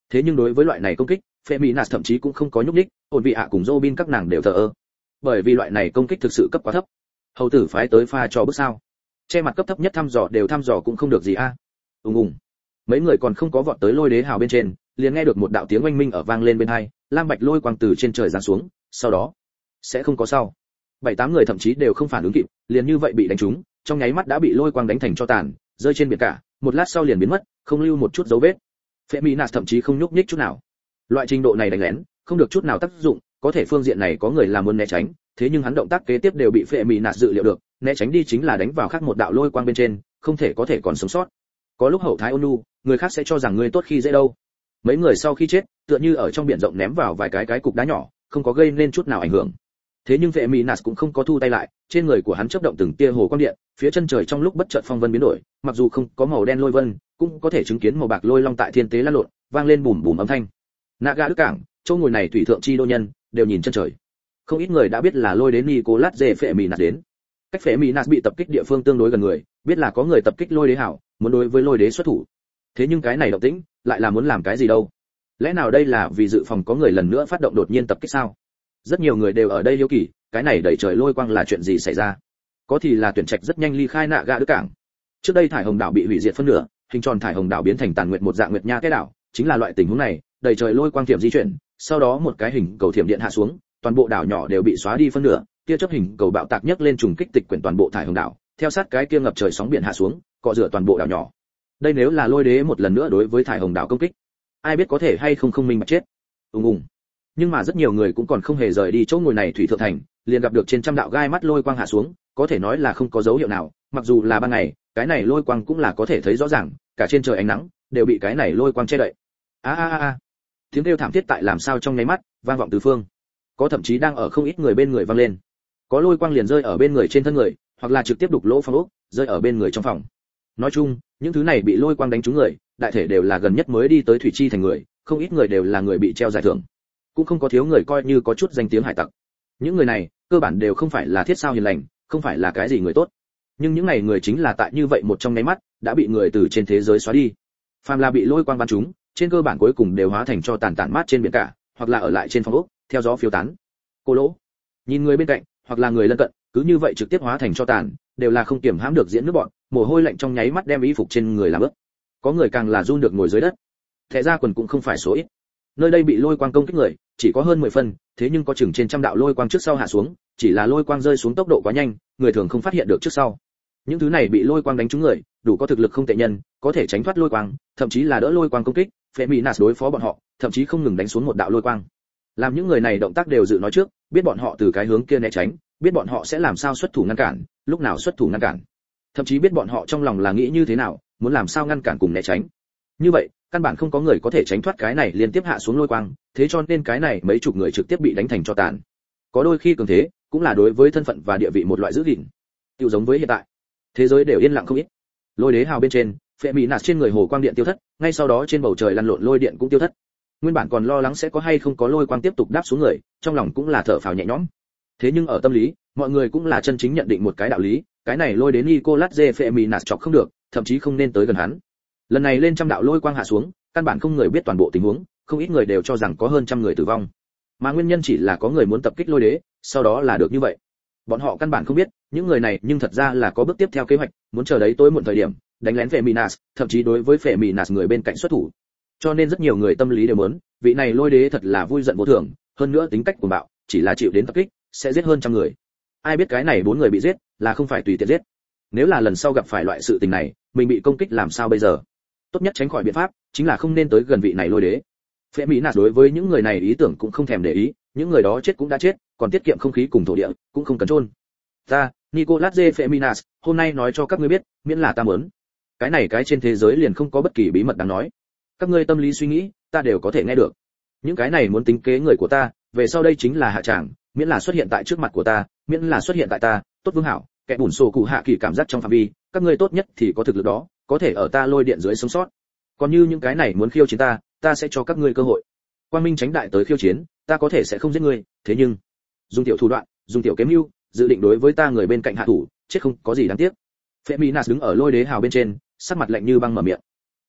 Thế nhưng đối với loại này công kích, Feminas thậm chí cũng không có nhúc nhích, ổn vị ạ cùng Robin các nàng đều thờ ơ. Bởi vì loại này công kích thực sự cấp quá thấp. Hầu tử phái tới pha cho bước sao? Che mặt cấp thấp nhất thăm dò đều thăm dò cũng không được gì a. À? Ùng ùng. Mấy người còn không có vọt tới lôi đế hào bên trên, liền nghe được một đạo tiếng oanh minh ở vang lên bên tai, lam bạch lôi quang từ trên trời giáng xuống, sau đó sẽ không có sau. Bảy tám người thậm chí đều không phản ứng kịp, liền như vậy bị đánh trúng, trong nháy mắt đã bị lôi quang đánh thành cho tàn, rơi trên biển cả, một lát sau liền biến mất, không lưu một chút dấu vết. Feminas thậm chí không nhúc nhích chút nào. Loại trình độ này đánh lén, không được chút nào tác dụng, có thể phương diện này có người làm muốn né tránh, thế nhưng hắn động tác kế tiếp đều bị Feminas dự liệu được, né tránh đi chính là đánh vào khác một đạo lôi quang bên trên, không thể có thể còn sống sót. Có lúc hậu thái ôn nhu, người khác sẽ cho rằng ngươi tốt khi dễ đâu. Mấy người sau khi chết, tựa như ở trong biển rộng ném vào vài cái cái cục đá nhỏ, không có gây nên chút nào ảnh hưởng. Thế nhưng Feminas cũng không có thu tay lại, trên người của hắn chớp động từng tia hồ quang điện, phía chân trời trong lúc bất chợt phong vân biến đổi, mặc dù không có màu đen lôi vân, cũng có thể chứng kiến màu bạc lôi long tại thiên tế lăn lộn, vang lên bùm bùm âm thanh. Naga Đức Cảng, chỗ ngồi này thủy thượng chi đô nhân, đều nhìn chân trời. Không ít người đã biết là lôi đến Nicolas de Feminas đến. Cách Feminas bị tập kích địa phương tương đối gần người, biết là có người tập kích lôi đế hảo, muốn đối với lôi đế xuất thủ. Thế nhưng cái này động tĩnh, lại là muốn làm cái gì đâu? Lẽ nào đây là vì dự phòng có người lần nữa phát động đột nhiên tập kích sao? Rất nhiều người đều ở đây hiếu kỳ, cái này đẩy trời lôi quang là chuyện gì xảy ra? Có thì là tuyển trạch rất nhanh ly khai Naga Đức Cảng. Trước đây thải hồng đảo bị hủy diệt phân nửa, hình tròn thải hồng đảo biến thành tàn nguyệt một dạng nguyệt nha cái đảo, chính là loại tình huống này, đầy trời lôi quang thiểm di chuyển, sau đó một cái hình cầu thiểm điện hạ xuống, toàn bộ đảo nhỏ đều bị xóa đi phân nửa, tia chớp hình cầu bạo tạc nhấc lên trùng kích tịch quyển toàn bộ thải hồng đảo, theo sát cái kia ngập trời sóng biển hạ xuống, cọ rửa toàn bộ đảo nhỏ. Đây nếu là lôi đế một lần nữa đối với thải hồng đảo công kích, ai biết có thể hay không không minh bạch chết. Ùng ùng. Nhưng mà rất nhiều người cũng còn không hề rời đi chỗ ngồi này thủy thượng thành, liền gặp được trên trăm đạo gai mắt lôi quang hạ xuống, có thể nói là không có dấu hiệu nào, mặc dù là ban ngày, cái này lôi quang cũng là có thể thấy rõ ràng, cả trên trời ánh nắng đều bị cái này lôi quang che đậy. A a a. Tiếng kêu thảm thiết tại làm sao trong nháy mắt vang vọng tứ phương, có thậm chí đang ở không ít người bên người vang lên. Có lôi quang liền rơi ở bên người trên thân người, hoặc là trực tiếp đục lỗ phòng ốc, rơi ở bên người trong phòng. Nói chung, những thứ này bị lôi quang đánh trúng người, đại thể đều là gần nhất mới đi tới thủy chi thành người, không ít người đều là người bị treo giải thưởng, cũng không có thiếu người coi như có chút danh tiếng hải tặc. Những người này, cơ bản đều không phải là thiết sao hiền lành, không phải là cái gì người tốt. Nhưng những này người chính là tại như vậy một trong nháy mắt, đã bị người từ trên thế giới xóa đi. Phàm là bị lôi quang bắn trúng, trên cơ bản cuối cùng đều hóa thành cho tàn tản mát trên biển cả, hoặc là ở lại trên phòng ốc, theo gió phiêu tán. Cô lỗ, nhìn người bên cạnh, hoặc là người lân cận, cứ như vậy trực tiếp hóa thành cho tàn, đều là không kiềm hãm được diễn nước bọn, mồ hôi lạnh trong nháy mắt đem y phục trên người làm ướt. Có người càng là run được ngồi dưới đất. Thẻ ra quần cũng không phải số ít. Nơi đây bị lôi quang công kích người, chỉ có hơn mười phần, thế nhưng có chừng trên trăm đạo lôi quang trước sau hạ xuống, chỉ là lôi quang rơi xuống tốc độ quá nhanh, người thường không phát hiện được trước sau. Những thứ này bị lôi quang đánh trúng người, đủ có thực lực không tệ nhân, có thể tránh thoát lôi quang, thậm chí là đỡ lôi quang công kích, Feminas đối phó bọn họ, thậm chí không ngừng đánh xuống một đạo lôi quang. Làm những người này động tác đều dự nói trước, biết bọn họ từ cái hướng kia né tránh, biết bọn họ sẽ làm sao xuất thủ ngăn cản, lúc nào xuất thủ ngăn cản. Thậm chí biết bọn họ trong lòng là nghĩ như thế nào, muốn làm sao ngăn cản cùng né tránh. Như vậy, căn bản không có người có thể tránh thoát cái này liên tiếp hạ xuống lôi quang, thế cho nên cái này mấy chục người trực tiếp bị đánh thành cho tàn. Có đôi khi cường thế, cũng là đối với thân phận và địa vị một loại giữ gìn. Tiêu giống với hiện tại, thế giới đều yên lặng không ít. Lôi đế hào bên trên, Feminas trên người hồ quang điện tiêu thất, ngay sau đó trên bầu trời lăn lộn lôi điện cũng tiêu thất. Nguyên bản còn lo lắng sẽ có hay không có lôi quang tiếp tục đáp xuống người, trong lòng cũng là thở phào nhẹ nhõm. Thế nhưng ở tâm lý, mọi người cũng là chân chính nhận định một cái đạo lý, cái này lôi đến Nicolas de Feminas chọc không được, thậm chí không nên tới gần hắn. Lần này lên trăm đạo lôi quang hạ xuống, căn bản không người biết toàn bộ tình huống, không ít người đều cho rằng có hơn trăm người tử vong. Mà nguyên nhân chỉ là có người muốn tập kích lôi đế, sau đó là được như vậy. Bọn họ căn bản không biết, những người này nhưng thật ra là có bước tiếp theo kế hoạch, muốn chờ đấy tối muộn thời điểm, đánh lén Feminas, thậm chí đối với Feminas người bên cạnh xuất thủ. Cho nên rất nhiều người tâm lý đều muốn, vị này lôi đế thật là vui giận vô thường, hơn nữa tính cách cuồng bạo, chỉ là chịu đến tập kích, sẽ giết hơn trăm người. Ai biết cái này bốn người bị giết, là không phải tùy tiện giết. Nếu là lần sau gặp phải loại sự tình này, mình bị công kích làm sao bây giờ? Tốt nhất tránh khỏi biện pháp, chính là không nên tới gần vị này lôi đế. Feminas đối với những người này ý tưởng cũng không thèm để ý, những người đó chết cũng đã chết, còn tiết kiệm không khí cùng thổ địa, cũng không cần chôn. Ta, Nicolas de Feminas, hôm nay nói cho các ngươi biết, miễn là ta muốn. Cái này cái trên thế giới liền không có bất kỳ bí mật đáng nói. Các ngươi tâm lý suy nghĩ, ta đều có thể nghe được. Những cái này muốn tính kế người của ta, về sau đây chính là hạ tràng, miễn là xuất hiện tại trước mặt của ta, miễn là xuất hiện tại ta, tốt vương hảo, kẻ bùn sổ cụ hạ kỳ cảm giác trong phạm vi, các ngươi tốt nhất thì có thực lực đó, có thể ở ta lôi điện dưới sống sót. Còn như những cái này muốn khiêu chiến ta, ta sẽ cho các ngươi cơ hội. Quang minh tránh đại tới khiêu chiến, ta có thể sẽ không giết ngươi, thế nhưng dùng tiểu thủ đoạn, dùng tiểu kiếm mưu, dự định đối với ta người bên cạnh hạ thủ, chết không có gì đáng tiếc. Feminas đứng ở lôi đế hào bên trên, sắc mặt lạnh như băng mở miệng.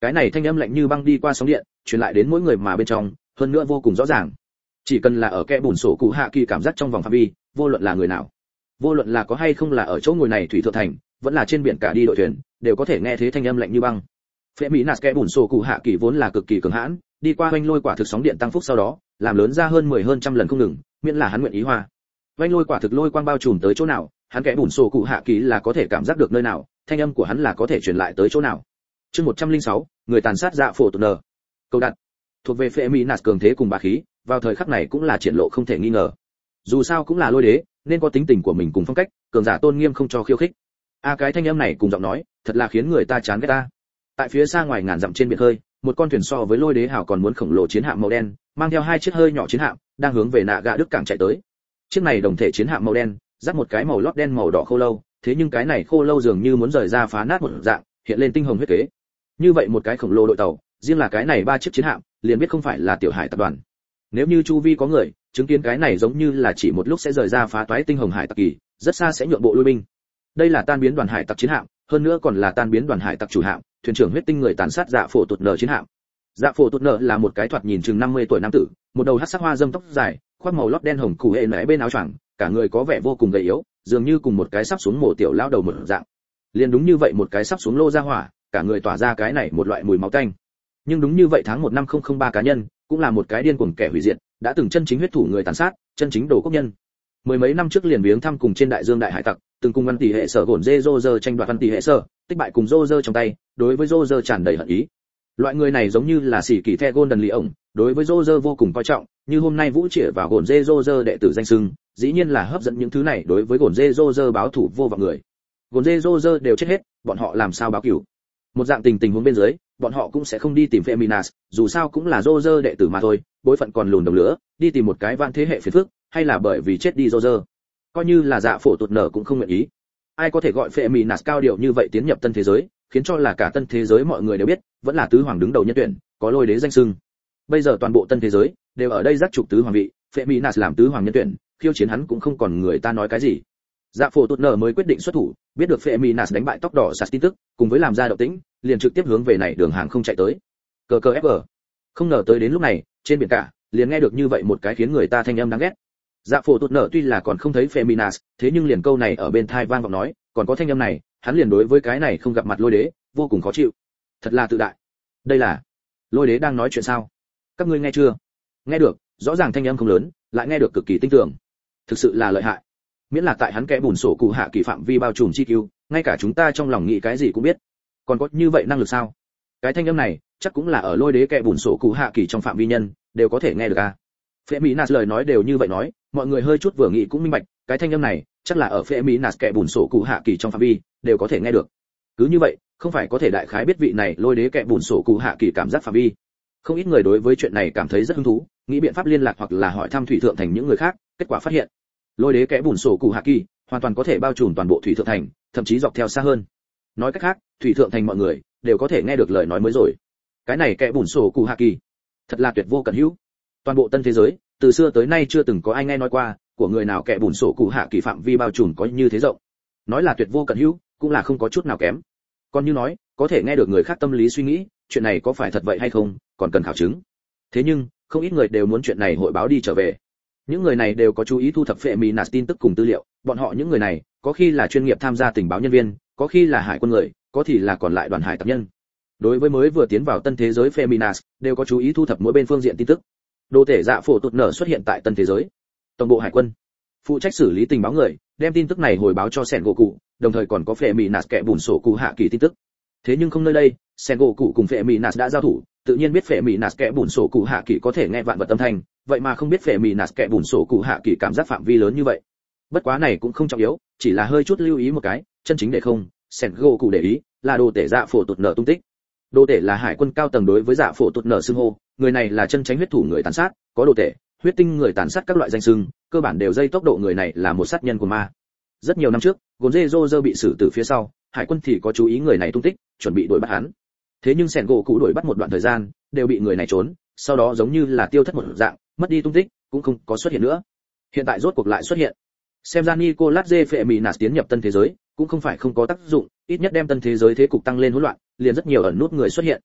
Cái này thanh âm lạnh như băng đi qua sóng điện, truyền lại đến mỗi người mà bên trong, hơn nữa vô cùng rõ ràng. Chỉ cần là ở kẽ bùn sổ cụ hạ kỳ cảm giác trong vòng phạm vi, vô luận là người nào, vô luận là có hay không là ở chỗ ngồi này thủy thượng thành, vẫn là trên biển cả đi đội thuyền, đều có thể nghe thấy thanh âm lạnh như băng. Phệ Mỹ Nạt kẽ bùn sổ cụ hạ kỳ vốn là cực kỳ cường hãn, đi qua oanh lôi quả thực sóng điện tăng phúc sau đó, làm lớn ra hơn mười hơn trăm lần không ngừng, miễn là hắn nguyện ý hoa. Oanh lôi quả thực lôi quang bao trùm tới chỗ nào, hắn kẽ bùn sổ cụ hạ kỳ là có thể cảm giác được nơi nào, thanh âm của hắn là có thể truyền lại tới chỗ nào. Chương một trăm lẻ sáu, người tàn sát dạ phổ tụt nở. Câu đặt thuộc về Phệ Mỹ Nạt cường thế cùng bá khí, vào thời khắc này cũng là triển lộ không thể nghi ngờ. Dù sao cũng là lôi đế, nên có tính tình của mình cùng phong cách, cường giả tôn nghiêm không cho khiêu khích. A à, cái thanh âm này cùng giọng nói, thật là khiến người ta chán ghét ta. Tại phía xa ngoài ngàn dặm trên biển hơi, một con thuyền so với lôi đế hào còn muốn khổng lồ chiến hạm màu đen, mang theo hai chiếc hơi nhỏ chiến hạm, đang hướng về nạ gạ đức cảng chạy tới. Chiếc này đồng thể chiến hạm màu đen, dắt một cái màu lót đen màu đỏ khô lâu, thế nhưng cái này khô lâu dường như muốn rời ra phá nát một dạng, hiện lên tinh hồng huyết kế. Như vậy một cái khổng lồ đội tàu, riêng là cái này ba chiếc chiến hạm, liền biết không phải là tiểu hải tập đoàn. Nếu như chu vi có người chứng kiến cái này giống như là chỉ một lúc sẽ rời ra phá toái tinh hồng hải tặc kỳ, rất xa sẽ nhượng bộ lui binh. Đây là tan biến đoàn hải tặc chiến hạm, hơn nữa còn là tan biến đoàn hải tặc chủ hạm, thuyền trưởng huyết tinh người tàn sát dạ phổ tụt nở chiến hạm. Dạ phổ tụt nở là một cái thoạt nhìn chừng năm mươi tuổi nam tử, một đầu hắc sắc hoa dâm tóc dài, khoác màu lót đen hồng củ hệ nãy bên áo choàng, cả người có vẻ vô cùng gầy yếu, dường như cùng một cái sắp xuống mổ tiểu lão đầu một dạng. Liên đúng như vậy một cái sắp xuống lô ra hỏa, cả người tỏa ra cái này một loại mùi máu tanh. Nhưng đúng như vậy tháng một năm không không ba cá nhân, cũng là một cái điên cuồng kẻ hủy diệt, đã từng chân chính huyết thủ người tàn sát, chân chính đồ quốc nhân. Mười mấy năm trước liền viếng thăm cùng trên đại dương đại hải tặc, từng cùng văn tỷ hệ sở gổn dê Roger tranh đoạt văn tỷ hệ sở, tích bại cùng Roger trong tay, đối với Roger tràn đầy hận ý. Loại người này giống như là sĩ kỳ the Golden Lee ổng, đối với Roger vô cùng coi trọng, như hôm nay vũ trịa vào gổn dê Roger đệ tử danh xưng, dĩ nhiên là hấp dẫn những thứ này đối với gổn dê Roger báo thủ vô vọng người. Gổn dê Roger đều chết hết, bọn họ làm sao báo cửu? Một dạng tình tình huống bên dưới, bọn họ cũng sẽ không đi tìm Feminas, dù sao cũng là Roger đệ tử mà thôi, bối phận còn lùn đồng lửa, đi tìm một cái vạn thế hệ phiền phức, hay là bởi vì chết đi Roger. Coi như là dạ phổ tụt nở cũng không nguyện ý. Ai có thể gọi Feminas cao điệu như vậy tiến nhập tân thế giới, khiến cho là cả tân thế giới mọi người đều biết, vẫn là tứ hoàng đứng đầu nhân tuyển, có lôi đế danh xưng. Bây giờ toàn bộ tân thế giới đều ở đây giác trục tứ hoàng vị, Feminas làm tứ hoàng nhân tuyển, khiêu chiến hắn cũng không còn người ta nói cái gì. Dạ phổ tụt nở mới quyết định xuất thủ, biết được Feminas đánh bại tóc đỏ sạt tin tức, cùng với làm ra động tĩnh, liền trực tiếp hướng về này đường hàng không chạy tới. Cờ cờ ép gờ. Không ngờ tới đến lúc này, trên biển cả, liền nghe được như vậy một cái khiến người ta thanh âm đáng ghét. Dạ phổ tụt nở tuy là còn không thấy Feminas, thế nhưng liền câu này ở bên tai vang vọng nói, còn có thanh âm này, hắn liền đối với cái này không gặp mặt lôi đế, vô cùng khó chịu. Thật là tự đại. Đây là lôi đế đang nói chuyện sao? Các ngươi nghe chưa? Nghe được, rõ ràng thanh âm không lớn, lại nghe được cực kỳ tinh tường. Thực sự là lợi hại. Miễn là tại hắn kẽ bùn sổ cụ hạ kỳ phạm vi bao trùm chi cứu, ngay cả chúng ta trong lòng nghĩ cái gì cũng biết. Còn có như vậy năng lực sao? Cái thanh âm này, chắc cũng là ở lôi đế kẽ bùn sổ cụ hạ kỳ trong phạm vi nhân, đều có thể nghe được à? Phệ Mỹ Nạt lời nói đều như vậy nói, mọi người hơi chút vừa nghĩ cũng minh bạch, cái thanh âm này, chắc là ở Phệ Mỹ Nạt kẽ bùn sổ cụ hạ kỳ trong phạm vi, đều có thể nghe được. Cứ như vậy, không phải có thể đại khái biết vị này lôi đế kẽ bùn sổ cụ hạ kỳ cảm giác phạm vi. Không ít người đối với chuyện này cảm thấy rất hứng thú, nghĩ biện pháp liên lạc hoặc là hỏi thăm thủy thượng thành những người khác, kết quả phát hiện lôi đế kẽ bùn sổ cụ hạ kỳ hoàn toàn có thể bao trùm toàn bộ thủy thượng thành, thậm chí dọc theo xa hơn. Nói cách khác, thủy thượng thành mọi người đều có thể nghe được lời nói mới rồi. Cái này kẽ bùn sổ cụ hạ kỳ thật là tuyệt vô cận hữu. Toàn bộ tân thế giới từ xưa tới nay chưa từng có ai nghe nói qua của người nào kẽ bùn sổ cụ hạ kỳ phạm vi bao trùm có như thế rộng. Nói là tuyệt vô cận hữu cũng là không có chút nào kém. Còn như nói có thể nghe được người khác tâm lý suy nghĩ, chuyện này có phải thật vậy hay không còn cần khảo chứng. Thế nhưng không ít người đều muốn chuyện này hội báo đi trở về. Những người này đều có chú ý thu thập Feminas tin tức cùng tư liệu, bọn họ những người này có khi là chuyên nghiệp tham gia tình báo nhân viên, có khi là hải quân người, có thì là còn lại đoàn hải tặc nhân. Đối với mới vừa tiến vào tân thế giới Feminas, đều có chú ý thu thập mỗi bên phương diện tin tức. Đồ thể dạ phổ tụt nở xuất hiện tại tân thế giới. Tổng bộ hải quân phụ trách xử lý tình báo người, đem tin tức này hồi báo cho Sen gỗ cụ, đồng thời còn có Feminas kẻ bùn sổ cụ hạ kỳ tin tức. Thế nhưng không nơi đây, Sen gỗ cụ cùng Feminas đã giao thủ, tự nhiên biết Feminas kẻ bùn sổ cụ hạ kỳ có thể nghe vạn vật âm thanh, vậy mà không biết Feminas kẻ bùn sổ cụ hạ kỳ cảm giác phạm vi lớn như vậy. Bất quá này cũng không trọng yếu, chỉ là hơi chút lưu ý một cái, chân chính để không, Sen gỗ cụ để ý là đồ tể dạ phổ tụt nở tung tích. Đồ tể là hải quân cao tầng đối với dạ phổ tụt nở xưng hô, người này là chân chính huyết thủ người tàn sát, có đồ tể, huyết tinh người tàn sát các loại danh xưng, cơ bản đều dây tốc độ người này là một sát nhân của ma. Rất nhiều năm trước, Gonze Roger bị xử tử phía sau, hải quân thì có chú ý người này tung tích, chuẩn bị đuổi bắt hắn. Thế nhưng Sen gỗ cụ đuổi bắt một đoạn thời gian, đều bị người này trốn, sau đó giống như là tiêu thất một dạng, mất đi tung tích, cũng không có xuất hiện nữa. Hiện tại rốt cuộc lại xuất hiện. Xem ra Nicolas J. Feminas tiến nhập tân thế giới, cũng không phải không có tác dụng, ít nhất đem tân thế giới thế cục tăng lên hỗn loạn, liền rất nhiều ẩn nút người xuất hiện.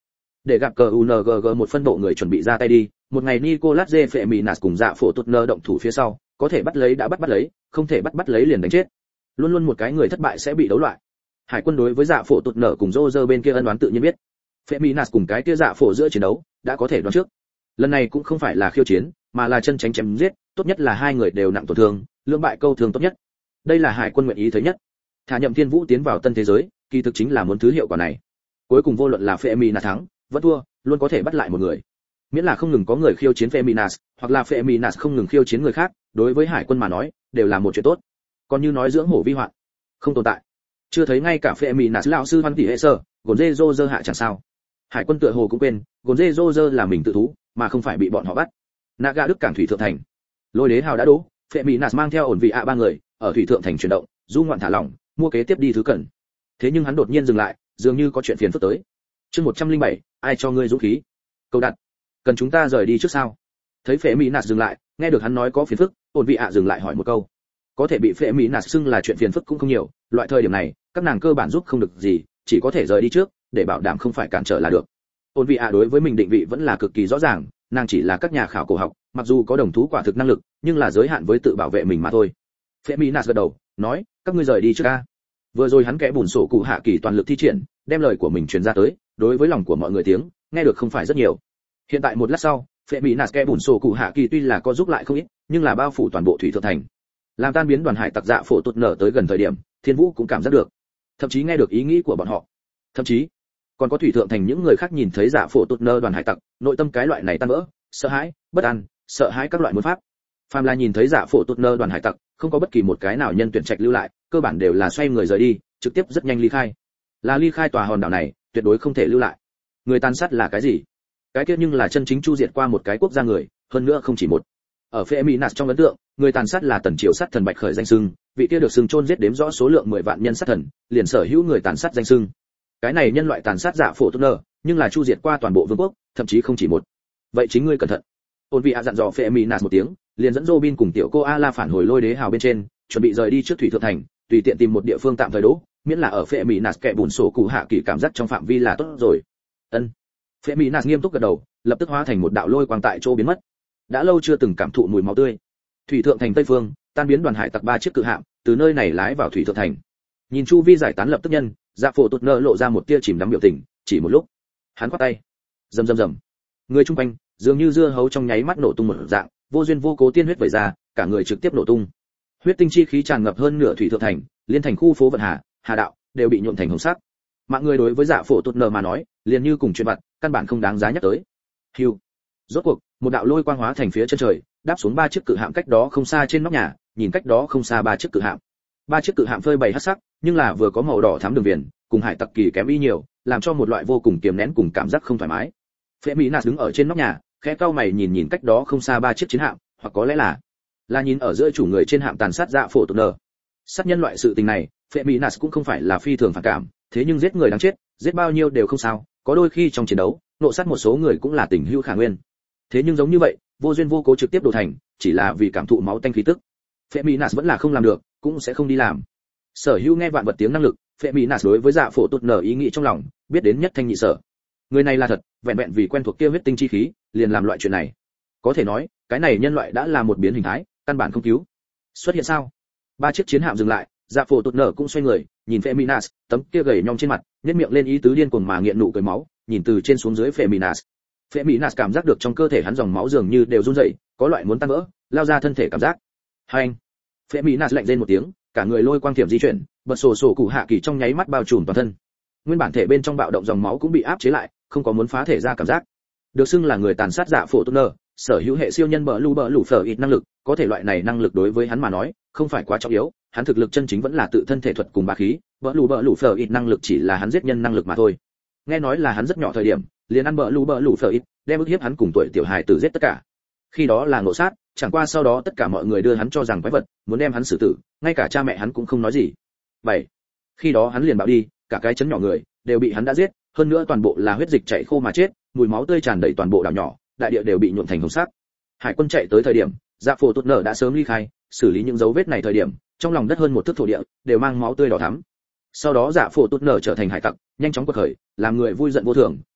để gặp cờ u en giê giê một phân bộ người chuẩn bị ra tay đi, một ngày Nicolas J Feminas cùng dạ phổ tụt nơ động thủ phía sau, có thể bắt lấy đã bắt bắt lấy, không thể bắt bắt lấy liền đánh chết. Luôn luôn một cái người thất bại sẽ bị đấu loại. Hải quân đối với dạ phổ tụt nở cùng Roger bên kia ân oán tự nhiên biết. Feminas cùng cái kia dạ phổ giữa chiến đấu, đã có thể đoán trước. Lần này cũng không phải là khiêu chiến, mà là chân tránh chém giết, tốt nhất là hai người đều nặng tổn thương, lưỡng bại câu thương tốt nhất. Đây là Hải quân nguyện ý thấy nhất. Thả Nhậm Thiên Vũ tiến vào tân thế giới, kỳ thực chính là muốn thứ hiệu quả này. Cuối cùng vô luận là Feminas thắng, vẫn thua, luôn có thể bắt lại một người. Miễn là không ngừng có người khiêu chiến Feminas, hoặc là Feminas không ngừng khiêu chiến người khác, đối với Hải quân mà nói, đều là một chuyện tốt. Còn như nói dưỡng hổ vi hoạn, không tồn tại. Chưa thấy ngay cả Feminas lão sư Văn Tỷ Hệ Sở, Gonze Roger hạ chẳng sao. Hải quân tựa hồ cũng quên, Gonze Roger là mình tự thú, mà không phải bị bọn họ bắt. Naga Đức cảng thủy thượng thành. Lôi đế hào đã đố, Feminas mang theo ổn vị ạ ba người, ở thủy thượng thành chuyển động, du ngoạn thả lỏng, mua kế tiếp đi thứ cần. Thế nhưng hắn đột nhiên dừng lại, dường như có chuyện phiền phức tới. Chương một trăm lẻ bảy, ai cho ngươi dũng khí? Câu đặt. Cần chúng ta rời đi trước sao? Thấy Feminas dừng lại, nghe được hắn nói có phiền phức, ổn vị ạ dừng lại hỏi một câu. Có thể bị Feminas xưng là chuyện phiền phức cũng không nhiều, loại thời điểm này, các nàng cơ bản giúp không được gì, chỉ có thể rời đi trước, để bảo đảm không phải cản trở là được. Ổn vị ạ đối với mình định vị vẫn là cực kỳ rõ ràng, nàng chỉ là các nhà khảo cổ học, mặc dù có đồng thú quả thực năng lực, nhưng là giới hạn với tự bảo vệ mình mà thôi. Feminas gật đầu, nói, các ngươi rời đi trước a. Vừa rồi hắn kẽ bùn sổ cụ hạ kỳ toàn lực thi triển, đem lời của mình truyền ra tới, đối với lòng của mọi người tiếng, nghe được không phải rất nhiều. Hiện tại một lát sau, Feminas kẽ bùn sổ cụ hạ kỳ tuy là có giúp lại không ít, nhưng là bao phủ toàn bộ thủy thượng thành. Làm tan biến đoàn hải tặc dạ phổ tụt nở tới gần thời điểm, Thiên Vũ cũng cảm giác được, thậm chí nghe được ý nghĩ của bọn họ. Thậm chí, còn có thủy thượng thành những người khác nhìn thấy dạ phổ tụt nở đoàn hải tặc, nội tâm cái loại này tan vỡ, sợ hãi, bất an, sợ hãi các loại muốn pháp. Phàm là nhìn thấy dạ phổ tụt nở đoàn hải tặc, không có bất kỳ một cái nào nhân tuyển trạch lưu lại, cơ bản đều là xoay người rời đi, trực tiếp rất nhanh ly khai. Là ly khai tòa hòn đảo này, tuyệt đối không thể lưu lại. Người tàn sát là cái gì? Cái kia nhưng là chân chính chu diệt qua một cái quốc gia người, hơn nữa không chỉ một. Ở Feminas trong ấn tượng, người tàn sát là tần triều sát thần bạch khởi danh xưng, vị kia được xưng chôn giết đếm rõ số lượng mười vạn nhân sát thần, liền sở hữu người tàn sát danh xưng. Cái này nhân loại tàn sát dạ phổ tụt nở, nhưng là chu diệt qua toàn bộ vương quốc, thậm chí không chỉ một. Vậy chính ngươi cẩn thận. Ôn vị ạ dặn dò Feminas một tiếng, liền dẫn Robin cùng tiểu cô Ala phản hồi lôi đế hào bên trên, chuẩn bị rời đi trước thủy thượng thành, tùy tiện tìm một địa phương tạm thời đỗ, miễn là ở Feminas kẻ bùn sổ cụ hạ kỳ cảm giác trong phạm vi là tốt rồi. Ân. Feminas nghiêm túc gật đầu, lập tức hóa thành một đạo lôi quang tại chỗ biến mất. Đã lâu chưa từng cảm thụ mùi máu tươi. Thủy thượng thành tây phương, tan biến đoàn hải tặc ba chiếc cự hạm, từ nơi này lái vào thủy thượng thành. Nhìn chu vi giải tán lập tức nhân, dạ phổ tụt nở lộ ra một tia chìm đắm biểu tình, chỉ một lúc, hắn quát tay, rầm rầm rầm. Người chung quanh, dường như dưa hấu trong nháy mắt nổ tung một dạng, vô duyên vô cố tiên huyết vẩy ra, cả người trực tiếp nổ tung. Huyết tinh chi khí tràn ngập hơn nửa thủy thượng thành, liên thành khu phố vận hà, hà đạo đều bị nhuộm thành hồng sắc. Mạng người đối với dạ phổ tụt nở mà nói, liền như cùng chuyện vặt, căn bản không đáng giá nhắc tới. Hưu. Rốt cuộc, một đạo lôi quang hóa thành phía chân trời, đáp xuống ba chiếc cự hạm cách đó không xa trên nóc nhà, nhìn cách đó không xa ba chiếc cự hạm. Ba chiếc cự hạm phơi bày hắc sắc, nhưng là vừa có màu đỏ thắm đường viền, cùng hải tặc kỳ kém y nhiều, làm cho một loại vô cùng kiềm nén cùng cảm giác không thoải mái. Feminas đứng ở trên nóc nhà, khẽ cau mày nhìn nhìn cách đó không xa ba chiếc chiến hạm, hoặc có lẽ là là nhìn ở giữa chủ người trên hạm tàn sát dạ phổ tụt nở. Sát nhân loại sự tình này, Feminas cũng không phải là phi thường phản cảm, thế nhưng giết người đáng chết, giết bao nhiêu đều không sao, có đôi khi trong chiến đấu, nộ sát một số người cũng là tình hữu khả nguyên. Thế nhưng giống như vậy, vô duyên vô cố trực tiếp đổ thành, chỉ là vì cảm thụ máu tanh khí tức. Feminas vẫn là không làm được, cũng sẽ không đi làm. Sở hữu nghe vạn vật tiếng năng lực, Feminas đối với dạ phổ tụt nở ý nghĩ trong lòng, biết đến nhất thanh nhị sở. Người này là thật, vẹn vẹn vì quen thuộc kia huyết tinh chi khí, liền làm loại chuyện này. Có thể nói, cái này nhân loại đã là một biến hình thái, căn bản không cứu. Xuất hiện sao? Ba chiếc chiến hạm dừng lại, dạ phổ tụt nở cũng xoay người, nhìn Feminas, tấm kia gầy nhom trên mặt, nhếch miệng lên ý tứ điên cuồng mà nghiện nụ cười máu, nhìn từ trên xuống dưới Feminas. Feminas cảm giác được trong cơ thể hắn dòng máu dường như đều run rẩy, có loại muốn tan vỡ, lao ra thân thể cảm giác. Hành. Feminas lạnh rên một tiếng, cả người lôi quang thiểm di chuyển, bật sổ sổ cụ hạ kỳ trong nháy mắt bao trùm toàn thân. Nguyên bản thể bên trong bạo động dòng máu cũng bị áp chế lại, không có muốn phá thể ra cảm giác. Được xưng là người tàn sát dạ phổ tụt nở, sở hữu hệ siêu nhân bờ lù bờ lù phở ít năng lực, có thể loại này năng lực đối với hắn mà nói, không phải quá trọng yếu, hắn thực lực chân chính vẫn là tự thân thể thuật cùng bá khí, bờ lù bờ lù phở ít năng lực chỉ là hắn giết nhân năng lực mà thôi. Nghe nói là hắn rất nhỏ thời điểm, liền ăn bờ lù bờ lù phở ít, đem ức hiếp hắn cùng tuổi tiểu hài tử giết tất cả. Khi đó là ngộ sát, chẳng qua sau đó tất cả mọi người đưa hắn cho rằng quái vật, muốn đem hắn xử tử, ngay cả cha mẹ hắn cũng không nói gì. bảy. Khi đó hắn liền bạo đi, cả cái chấn nhỏ người đều bị hắn đã giết, hơn nữa toàn bộ là huyết dịch chảy khô mà chết, mùi máu tươi tràn đầy toàn bộ đảo nhỏ, đại địa đều bị nhuộm thành hồng sắc. Hải quân chạy tới thời điểm, dạ phổ tụt nở đã sớm ly khai, xử lý những dấu vết này thời điểm, trong lòng đất hơn một thước thổ địa đều mang máu tươi đỏ thắm. Sau đó dạ phổ tụt nở trở thành hải tặc, nhanh chóng quật khởi, làm người vui giận vô thường,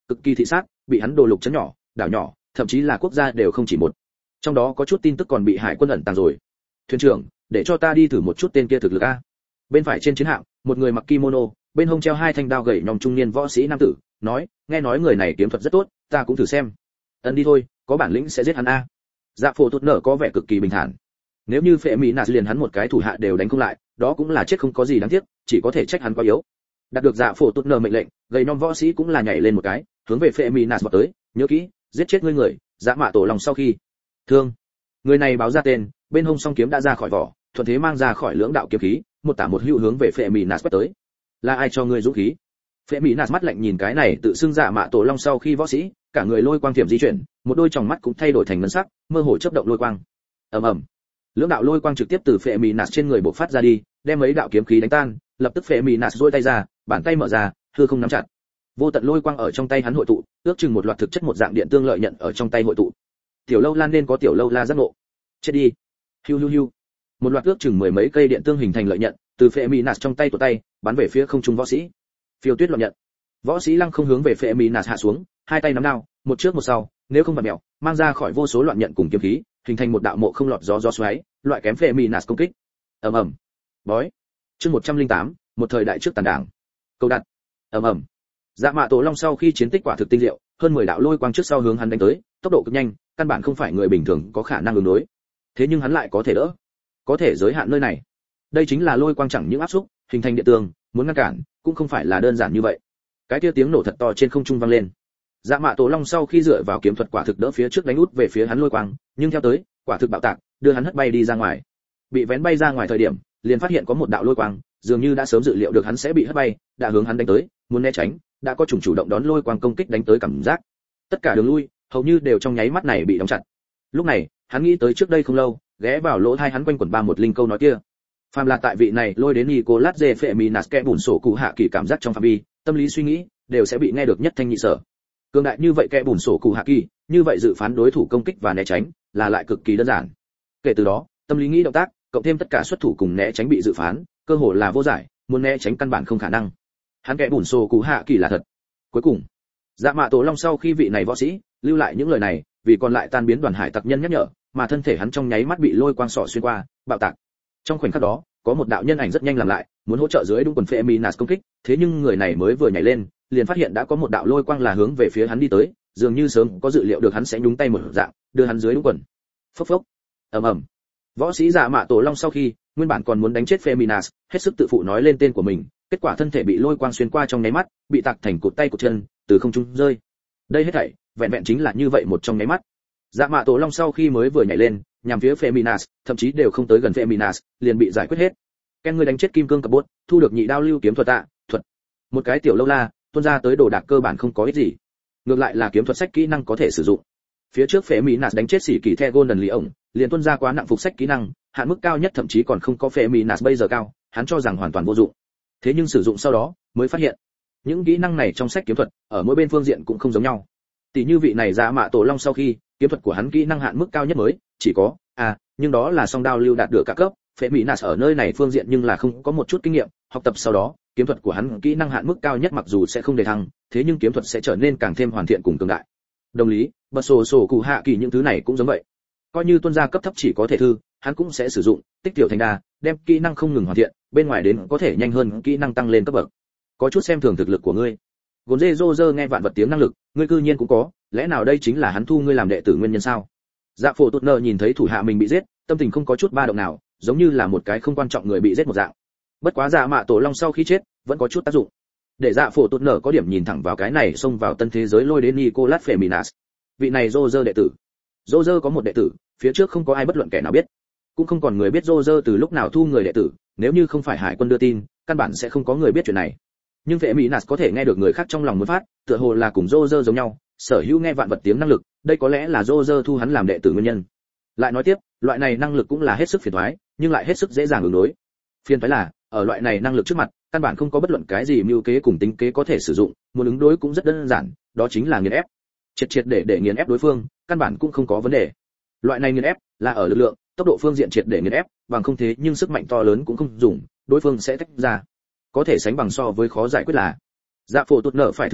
cực kỳ thị sát, bị hắn đồ lục chấn nhỏ, đảo nhỏ, thậm chí là quốc gia đều không chỉ một. Trong đó có chút tin tức còn bị hải quân ẩn tàng rồi. Thuyền trưởng, để cho ta đi thử một chút tên kia thực lực a. Bên phải trên chiến hạm, một người mặc kimono, bên hông treo hai thanh đao gậy nhọn trung niên võ sĩ nam tử, nói, nghe nói người này kiếm thuật rất tốt, ta cũng thử xem. Ân đi thôi, có bản lĩnh sẽ giết hắn a. Dạ Phổ Tụt Nở có vẻ cực kỳ bình thản. Nếu như Phệ Mỹ Nạt liền hắn một cái thủ hạ đều đánh không lại, đó cũng là chết không có gì đáng tiếc, chỉ có thể trách hắn quá yếu. Đạt được Dạ Phổ Tụt Nở mệnh lệnh, gầy nhom võ sĩ cũng là nhảy lên một cái, hướng về Phệ Mỹ Nạt vọt tới, nhớ kỹ, giết chết ngươi người, Dạ Mạ Tổ lòng sau khi. Thương. Người này báo ra tên, bên hông song kiếm đã ra khỏi vỏ, thuận thế mang ra khỏi lưỡng đạo kiếm khí, một tả một hữu hướng về Phệ Mỹ Nạt quét tới. Là ai cho ngươi dũng khí? Phệ Mỹ Nạt mắt lạnh nhìn cái này tự xưng Dạ Mạ Tổ long sau khi võ sĩ, cả người lôi quang tiềm di chuyển, một đôi tròng mắt cũng thay đổi thành ngân sắc, mơ hồ chớp động lôi quang. Ầm ầm. Lưỡng đạo lôi quang trực tiếp từ Phệ Mỹ Nạt trên người bộc phát ra đi, đem mấy đạo kiếm khí đánh tan, lập tức Phệ Mỹ Nạt duỗi tay ra, bàn tay mở ra, hư không nắm chặt. Vô tận lôi quang ở trong tay hắn hội tụ, ước chừng một loạt thực chất một dạng điện tương lợi nhận ở trong tay hội tụ. Tiểu Lâu Lan nên có tiểu Lâu La giác ngộ. Chết đi. Hiu hiu hiu. Một loạt ước chừng mười mấy cây điện tương hình thành lợi nhận, từ Phệ Mỹ Nạt trong tay của tay, bắn về phía không trung võ sĩ. Phiêu Tuyết loạn nhận. Võ sĩ lăng không hướng về Phệ Mỹ Nạt hạ xuống, hai tay nắm đao, một trước một sau, nếu không vặn mèo, mang ra khỏi vô số loạn nhận cùng kiếm khí, hình thành một đạo mộ không lọt gió gió xoáy, loại kém Phệ Mỹ Nạt công kích. Ầm ầm. Bói. Chương một trăm lẻ tám, một thời đại trước tàn đảng. Câu đặt. Ầm ầm. Dạ Mạ Tổ long sau khi chiến tích quả thực tinh diệu, hơn mười đạo lôi quang trước sau hướng hắn đánh tới, tốc độ cực nhanh, căn bản không phải người bình thường có khả năng ứng đối. Thế nhưng hắn lại có thể đỡ, có thể giới hạn nơi này. Đây chính là lôi quang chẳng những áp xúc, hình thành điện tường, muốn ngăn cản, cũng không phải là đơn giản như vậy. Cái kia tiếng nổ thật to trên không trung vang lên. Dạ Mạ Tổ long sau khi dựa vào kiếm thuật quả thực đỡ phía trước đánh út về phía hắn lôi quang, nhưng theo tới, quả thực bạo tạc, đưa hắn hất bay đi ra ngoài. Bị vén bay ra ngoài thời điểm, liền phát hiện có một đạo lôi quang, dường như đã sớm dự liệu được hắn sẽ bị hất bay, đã hướng hắn đánh tới, muốn né tránh, đã có chủng chủ động đón lôi quang công kích đánh tới cảm giác. Tất cả đường lui, hầu như đều trong nháy mắt này bị đóng chặt. Lúc này, hắn nghĩ tới trước đây không lâu, ghé vào lỗ tai hắn quanh quẩn ba một linh câu nói kia. Phàm là tại vị này lôi đến Nicolas de Phệ Mỹ Nạt kẻ bùn sổ cụ hạ kỳ cảm giác trong phạm vi, tâm lý suy nghĩ đều sẽ bị nghe được nhất thanh nhị sở. Cường đại như vậy kẻ bùn sổ cụ hạ kỳ, như vậy dự phán đối thủ công kích và né tránh là lại cực kỳ đơn giản. Kể từ đó, tâm lý nghĩ động tác, cộng thêm tất cả xuất thủ cùng né tránh bị dự phán, cơ hội là vô giải, muốn né tránh căn bản không khả năng. Hắn kẻ bùn sổ cụ hạ kỳ là thật. Cuối cùng, Dạ Mạ Tổ long sau khi vị này võ sĩ lưu lại những lời này, vì còn lại tan biến đoàn hải tặc nhân nhắc nhở, mà thân thể hắn trong nháy mắt bị lôi quang sọ xuyên qua, bạo tạc. Trong khoảnh khắc đó, có một đạo nhân ảnh rất nhanh làm lại, muốn hỗ trợ dưới đúng quần Phệ Mỹ Nạt công kích, thế nhưng người này mới vừa nhảy lên, liền phát hiện đã có một đạo lôi quang là hướng về phía hắn đi tới, dường như sớm có dự liệu được hắn sẽ nhúng tay một dạng, đưa hắn dưới đúng quần. Phốc phốc. Ầm ầm. Võ sĩ Dạ Mạ Tổ long sau khi, nguyên bản còn muốn đánh chết Phệ Mỹ Nạt, hết sức tự phụ nói lên tên của mình, kết quả thân thể bị lôi quang xuyên qua trong nháy mắt, bị tạc thành cụt tay cụt chân, từ không trung rơi. Đây hết thảy, vẹn vẹn chính là như vậy một trong nháy mắt. Dạ Mạ Tổ long sau khi mới vừa nhảy lên, nhằm phía Phệ Mỹ Nạt, thậm chí đều không tới gần Phệ Mỹ Nạt, liền bị giải quyết hết. Ken người đánh chết kim cương cập bốt, thu được nhị đao lưu kiếm thuật tạ, thuật. Một cái tiểu Lâu La, tuôn ra tới đồ đạc cơ bản không có ích gì. Ngược lại là kiếm thuật sách kỹ năng có thể sử dụng. Phía trước Phệ Mỹ Nạt đánh chết sĩ kỳ The Golden Lý ổng, liền tuôn ra quá nặng phục sách kỹ năng, hạn mức cao nhất thậm chí còn không có Phệ Mỹ Nạt bây giờ cao, hắn cho rằng hoàn toàn vô dụng. Thế nhưng sử dụng sau đó, mới phát hiện, những kỹ năng này trong sách kiếm thuật, ở mỗi bên phương diện cũng không giống nhau. Tỷ như vị này Dạ Mạ Tổ long sau khi, kiếm thuật của hắn kỹ năng hạn mức cao nhất mới chỉ có à, nhưng đó là song đao lưu đạt được cả cấp, Phệ Mỹ Nạt ở nơi này phương diện nhưng là không có một chút kinh nghiệm, học tập sau đó, kiếm thuật của hắn kỹ năng hạn mức cao nhất mặc dù sẽ không đề thăng, thế nhưng kiếm thuật sẽ trở nên càng thêm hoàn thiện cùng cường đại. Đồng lý, bật sổ sổ cụ hạ kỳ những thứ này cũng giống vậy. Coi như tuân gia cấp thấp chỉ có thể thư, hắn cũng sẽ sử dụng tích tiểu thành đa, đem kỹ năng không ngừng hoàn thiện, bên ngoài đến có thể nhanh hơn kỹ năng tăng lên cấp bậc. Có chút xem thường thực lực của ngươi. Gonze Roger nghe vạn vật tiếng năng lực, ngươi cư nhiên cũng có, lẽ nào đây chính là hắn thu ngươi làm đệ tử nguyên nhân sao? Dạ Phổ Tụt Nở nhìn thấy thủ hạ mình bị giết, tâm tình không có chút ba động nào, giống như là một cái không quan trọng người bị giết một dạng. Bất quá Dạ Mạ Tổ long sau khi chết, vẫn có chút tác dụng. Để Dạ Phổ Tụt Nở có điểm nhìn thẳng vào cái này xông vào tân thế giới lôi đến Nicolas Phệ Mỹ Nạt. Vị này Roger đệ tử. Roger có một đệ tử, phía trước không có ai bất luận kẻ nào biết, cũng không còn người biết Roger từ lúc nào thu người đệ tử, nếu như không phải hải quân đưa tin, căn bản sẽ không có người biết chuyện này. Nhưng Phệ Mỹ Nạt có thể nghe được người khác trong lòng muốn phát, tựa hồ là cùng Roger giống nhau, sở hữu nghe vạn vật tiếng năng lực, đây có lẽ là Roger thu hắn làm đệ tử nguyên nhân. Lại nói tiếp, loại này năng lực cũng là hết sức phiền toái, nhưng lại hết sức dễ dàng ứng đối. Phiền toái là, ở loại này năng lực trước mặt, căn bản không có bất luận cái gì mưu kế cùng tính kế có thể sử dụng, muốn ứng đối cũng rất đơn giản, đó chính là nghiền ép. Triệt triệt để để nghiền ép đối phương, căn bản cũng không có vấn đề. Loại này nghiền ép là ở lực lượng, tốc độ phương diện triệt để nghiền ép, bằng không thế nhưng sức mạnh to lớn cũng không dùng, đối phương sẽ tách ra. Có thể sánh bằng so với khó giải quyết là. Dạ Phổ Tụt Nở phải thừa nhận,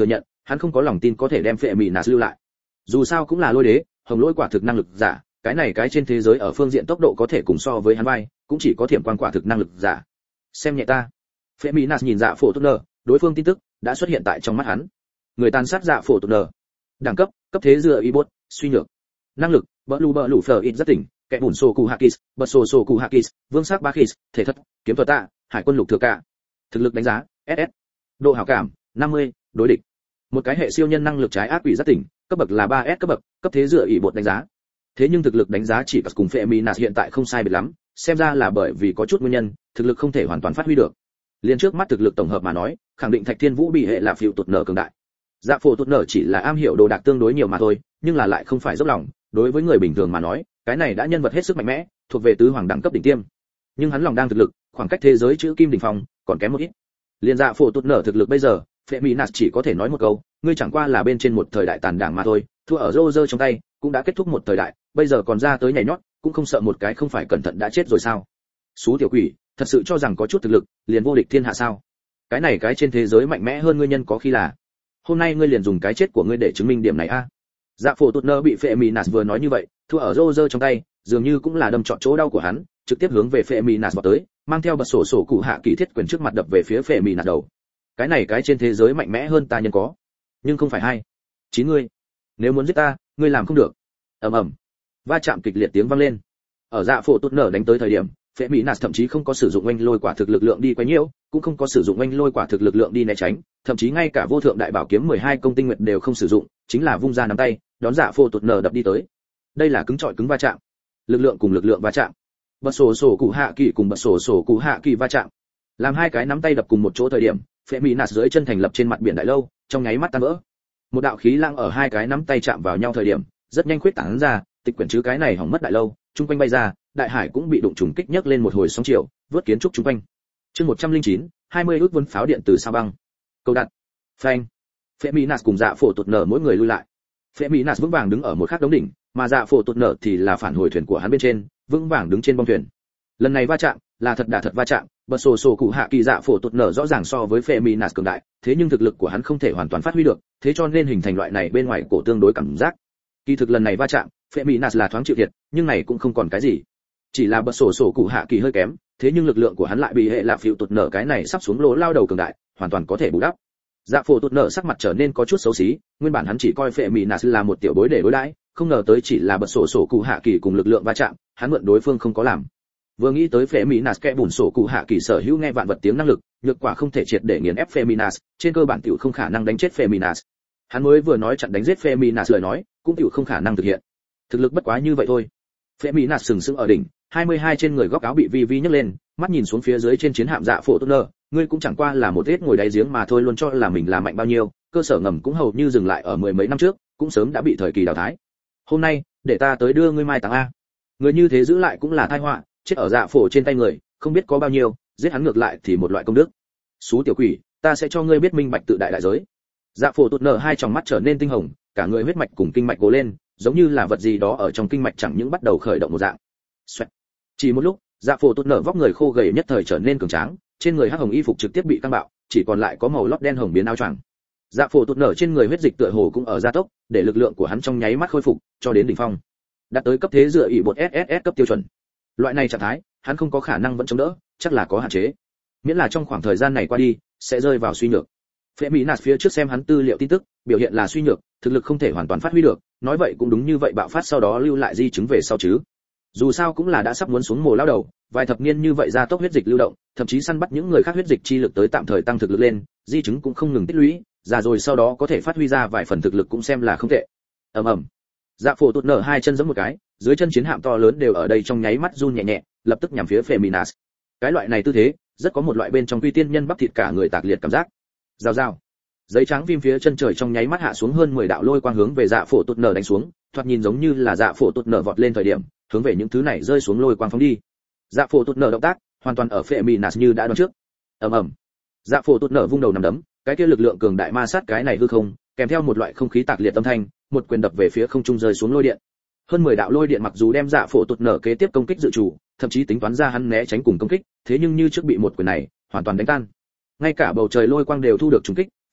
hắn không có lòng tin có thể đem phệ mỹ nạt lưu lại. Dù sao cũng là lôi đế, hồng lôi quả thực năng lực giả, cái này cái trên thế giới ở phương diện tốc độ có thể cùng so với hắn vai, cũng chỉ có thiểm quan quả thực năng lực giả. Xem nhẹ ta. Phệ mỹ nạt nhìn Dạ Phổ Tốt Nở, đối phương tin tức đã xuất hiện tại trong mắt hắn. Người tàn sát Dạ Phổ Tốt Nở. Đẳng cấp, cấp thế dựa y bot, suy nhược. Năng lực, bỡ lù bỡ lù phở ít rất tỉnh, kẻ bùn sổ cụ hakis, bật sổ sổ cụ hakis, vương sắc bakis, thể thất, kiếm thuật tạ, hải quân lục thừa cả. Thực lực đánh giá, ét ét. Độ hảo cảm, năm mươi, đối địch. Một cái hệ siêu nhân năng lực trái ác quỷ rất tỉnh, cấp bậc là ba S cấp bậc, cấp thế dựa y bot đánh giá. Thế nhưng thực lực đánh giá chỉ cùng phệ mỹ nạt hiện tại không sai biệt lắm, xem ra là bởi vì có chút nguyên nhân, thực lực không thể hoàn toàn phát huy được. Liên trước mắt thực lực tổng hợp mà nói, khẳng định Thạch Thiên Vũ bị hệ là phiêu tụt nở cường đại. Dạ Phổ Tụt Nở chỉ là am hiểu đồ đạc tương đối nhiều mà thôi, nhưng là lại không phải dốc lòng, đối với người bình thường mà nói, cái này đã nhân vật hết sức mạnh mẽ, thuộc về tứ hoàng đẳng cấp đỉnh tiêm. Nhưng hắn lòng đang thực lực, khoảng cách thế giới chữ kim đỉnh phong, còn kém một ít. Liên Dạ Phổ Tụt Nở thực lực bây giờ, Phệ Mỹ Nạt chỉ có thể nói một câu, ngươi chẳng qua là bên trên một thời đại tàn đảng mà thôi, thua ở Roger trong tay, cũng đã kết thúc một thời đại, bây giờ còn ra tới nhảy nhót, cũng không sợ một cái không phải cẩn thận đã chết rồi sao? Sú tiểu quỷ, thật sự cho rằng có chút thực lực, liền vô địch thiên hạ sao? Cái này cái trên thế giới mạnh mẽ hơn ngươi nhân có khi là. Hôm nay ngươi liền dùng cái chết của ngươi để chứng minh điểm này a. À? Dạ Phổ Tụt Nở bị Phệ Mỹ Nạt vừa nói như vậy, thua ở Roger trong tay, dường như cũng là đâm trọn chỗ đau của hắn, trực tiếp hướng về Phệ Mỹ Nạt vọt tới, mang theo bật sổ sổ cụ hạ kỳ thiết quyền trước mặt đập về phía Phệ Mỹ Nạt đầu. Cái này cái trên thế giới mạnh mẽ hơn ta nhân có, nhưng không phải hai, chín ngươi. Nếu muốn giết ta, ngươi làm không được. Ầm ầm. Va chạm kịch liệt tiếng vang lên. Ở Dạ Phổ Tụt Nở đánh tới thời điểm, Phệ Mỹ Nạt thậm chí không có sử dụng oanh lôi quả thực lực lượng đi quấy nhiễu, cũng không có sử dụng oanh lôi quả thực lực lượng đi né tránh, thậm chí ngay cả vô thượng đại bảo kiếm mười hai công tinh nguyệt đều không sử dụng, chính là vung ra nắm tay, đón Dạ Phổ Tụt Nở đập đi tới. Đây là cứng trọi cứng va chạm, lực lượng cùng lực lượng va chạm. Bật sổ sổ cụ hạ kỳ cùng bật sổ sổ cụ hạ kỳ va chạm, làm hai cái nắm tay đập cùng một chỗ thời điểm, Phệ Mỹ Nạt dưới chân thành lập trên mặt biển đại lâu, trong nháy mắt tan vỡ. Một đạo khí lãng ở hai cái nắm tay chạm vào nhau thời điểm, rất nhanh khuyết tán ra, tịch quyển chứ cái này hỏng mất đại lâu, trung quanh bay ra, đại hải cũng bị đụng trùng kích nhấc lên một hồi sóng chiều, vớt kiến trúc trung quanh. Chương một trăm lẻ chín, hai mươi ước vốn pháo điện từ sao băng. Cầu đặt. Phanh. Phệ Mỹ Nạt cùng Dạ Phổ Tụt Nở mỗi người lui lại. Phệ Mỹ Nạt vững vàng đứng ở một khắc đống đỉnh, mà Dạ Phổ Tụt Nở thì là phản hồi thuyền của hắn bên trên, vững vàng đứng trên bong thuyền. Lần này va chạm, là thật đả thật va chạm, bật sổ sổ cụ hạ kỳ Dạ Phổ Tụt Nở rõ ràng so với Phệ Mỹ Nạt cường đại, thế nhưng thực lực của hắn không thể hoàn toàn phát huy được, thế cho nên hình thành loại này bên ngoài cổ tương đối cảm giác. Kỳ thực lần này va chạm, Phệ Mỹ Nạt là thoáng chịu thiệt, nhưng này cũng không còn cái gì. Chỉ là bật sổ sổ cụ hạ kỳ hơi kém, thế nhưng lực lượng của hắn lại bị hệ là phiêu tụt nở cái này sắp xuống lỗ lao đầu cường đại, hoàn toàn có thể bù đắp. Dạ Phổ tụt nở sắc mặt trở nên có chút xấu xí, nguyên bản hắn chỉ coi Phệ Mỹ Nạt là một tiểu bối để đối đãi, không ngờ tới chỉ là bật sổ sổ cụ hạ kỳ cùng lực lượng va chạm, hắn mượn đối phương không có làm. Vừa nghĩ tới Phệ Mỹ Nạt kẽ bùn sổ cụ hạ kỳ sở hữu nghe vạn vật tiếng năng lực, nhược quả không thể triệt để nghiền ép Phệ Mỹ Nạt, trên cơ bản tiểu không khả năng đánh chết Phệ Mỹ Nạt. Hắn mới vừa nói chặn đánh giết Phệ Mỹ Nạt lời nói, cũng tiểu không khả năng thực hiện. Thực lực bất quá như vậy thôi. Phệ Mỹ Nạt sừng sững ở đỉnh, hai mươi hai trên người góc áo bị vi vi nhấc lên, mắt nhìn xuống phía dưới trên chiến hạm Dạ Phổ tụt nở, ngươi cũng chẳng qua là một ít ngồi đáy giếng mà thôi, luôn cho là mình là mạnh bao nhiêu, cơ sở ngầm cũng hầu như dừng lại ở mười mấy năm trước, cũng sớm đã bị thời kỳ đào thái. Hôm nay, để ta tới đưa ngươi mai táng a. Người như thế giữ lại cũng là tai họa, chết ở Dạ Phổ trên tay người, không biết có bao nhiêu, giết hắn ngược lại thì một loại công đức. Sú tiểu quỷ, ta sẽ cho ngươi biết minh bạch tự đại đại giới. Dạ Phổ tụt nở hai tròng mắt trở nên tinh hồng, cả người huyết mạch cùng kinh mạch cố lên, giống như là vật gì đó ở trong kinh mạch chẳng những bắt đầu khởi động một dạng. Xoẹt. Chỉ một lúc, Dạ Phổ tụt nở vóc người khô gầy nhất thời trở nên cường tráng, trên người hắc hồng y phục trực tiếp bị căng bạo, chỉ còn lại có màu lót đen hồng biến áo choàng. Dạ Phổ tụt nở trên người huyết dịch tựa hồ cũng ở gia tốc, để lực lượng của hắn trong nháy mắt khôi phục cho đến đỉnh phong, đạt tới cấp thế dựa ỷ bột ét ét ét cấp tiêu chuẩn. Loại này trạng thái, hắn không có khả năng vẫn chống đỡ, chắc là có hạn chế. Miễn là trong khoảng thời gian này qua đi, sẽ rơi vào suy nhược. Phệ Mỹ Nạt phía trước xem hắn tư liệu tin tức, biểu hiện là suy nhược, thực lực không thể hoàn toàn phát huy được, nói vậy cũng đúng như vậy bạo phát sau đó lưu lại di chứng về sau chứ. Dù sao cũng là đã sắp muốn xuống mồ lao đầu, vài thập niên như vậy gia tốc huyết dịch lưu động, thậm chí săn bắt những người khác huyết dịch chi lực tới tạm thời tăng thực lực lên, di chứng cũng không ngừng tích lũy, già rồi sau đó có thể phát huy ra vài phần thực lực cũng xem là không tệ. Ầm ầm. Dạ Phổ tụt nở hai chân giẫm một cái, dưới chân chiến hạm to lớn đều ở đây trong nháy mắt run nhẹ nhẹ, lập tức nhằm phía Phệ Mỹ Nạt. Cái loại này tư thế, rất có một loại bên trong quy tiên nhân bắp thịt cả người tạc liệt cảm giác. Rào rào. Giấy trắng phim phía chân trời trong nháy mắt hạ xuống hơn mười đạo lôi quang hướng về Dạ Phổ tụt nở đánh xuống, thoạt nhìn giống như là Dạ Phổ tụt nở vọt lên thời điểm, hướng về những thứ này rơi xuống lôi quang phóng đi. Dạ Phổ tụt nở động tác, hoàn toàn ở Phệ Mỹ Nạt như đã đoán trước. Ầm ầm. Dạ Phổ tụt nở vung đầu nằm đấm, cái kia lực lượng cường đại ma sát cái này hư không, kèm theo một loại không khí tạc liệt âm thanh, một quyền đập về phía không trung rơi xuống lôi điện. Hơn mười đạo lôi điện mặc dù đem Dạ Phổ tụt nở kế tiếp công kích dự trù, thậm chí tính toán ra hắn né tránh cùng công kích, thế nhưng như trước bị một quyền này hoàn toàn đánh tan. Ngay cả bầu trời lôi quang đều thu được trùng kích,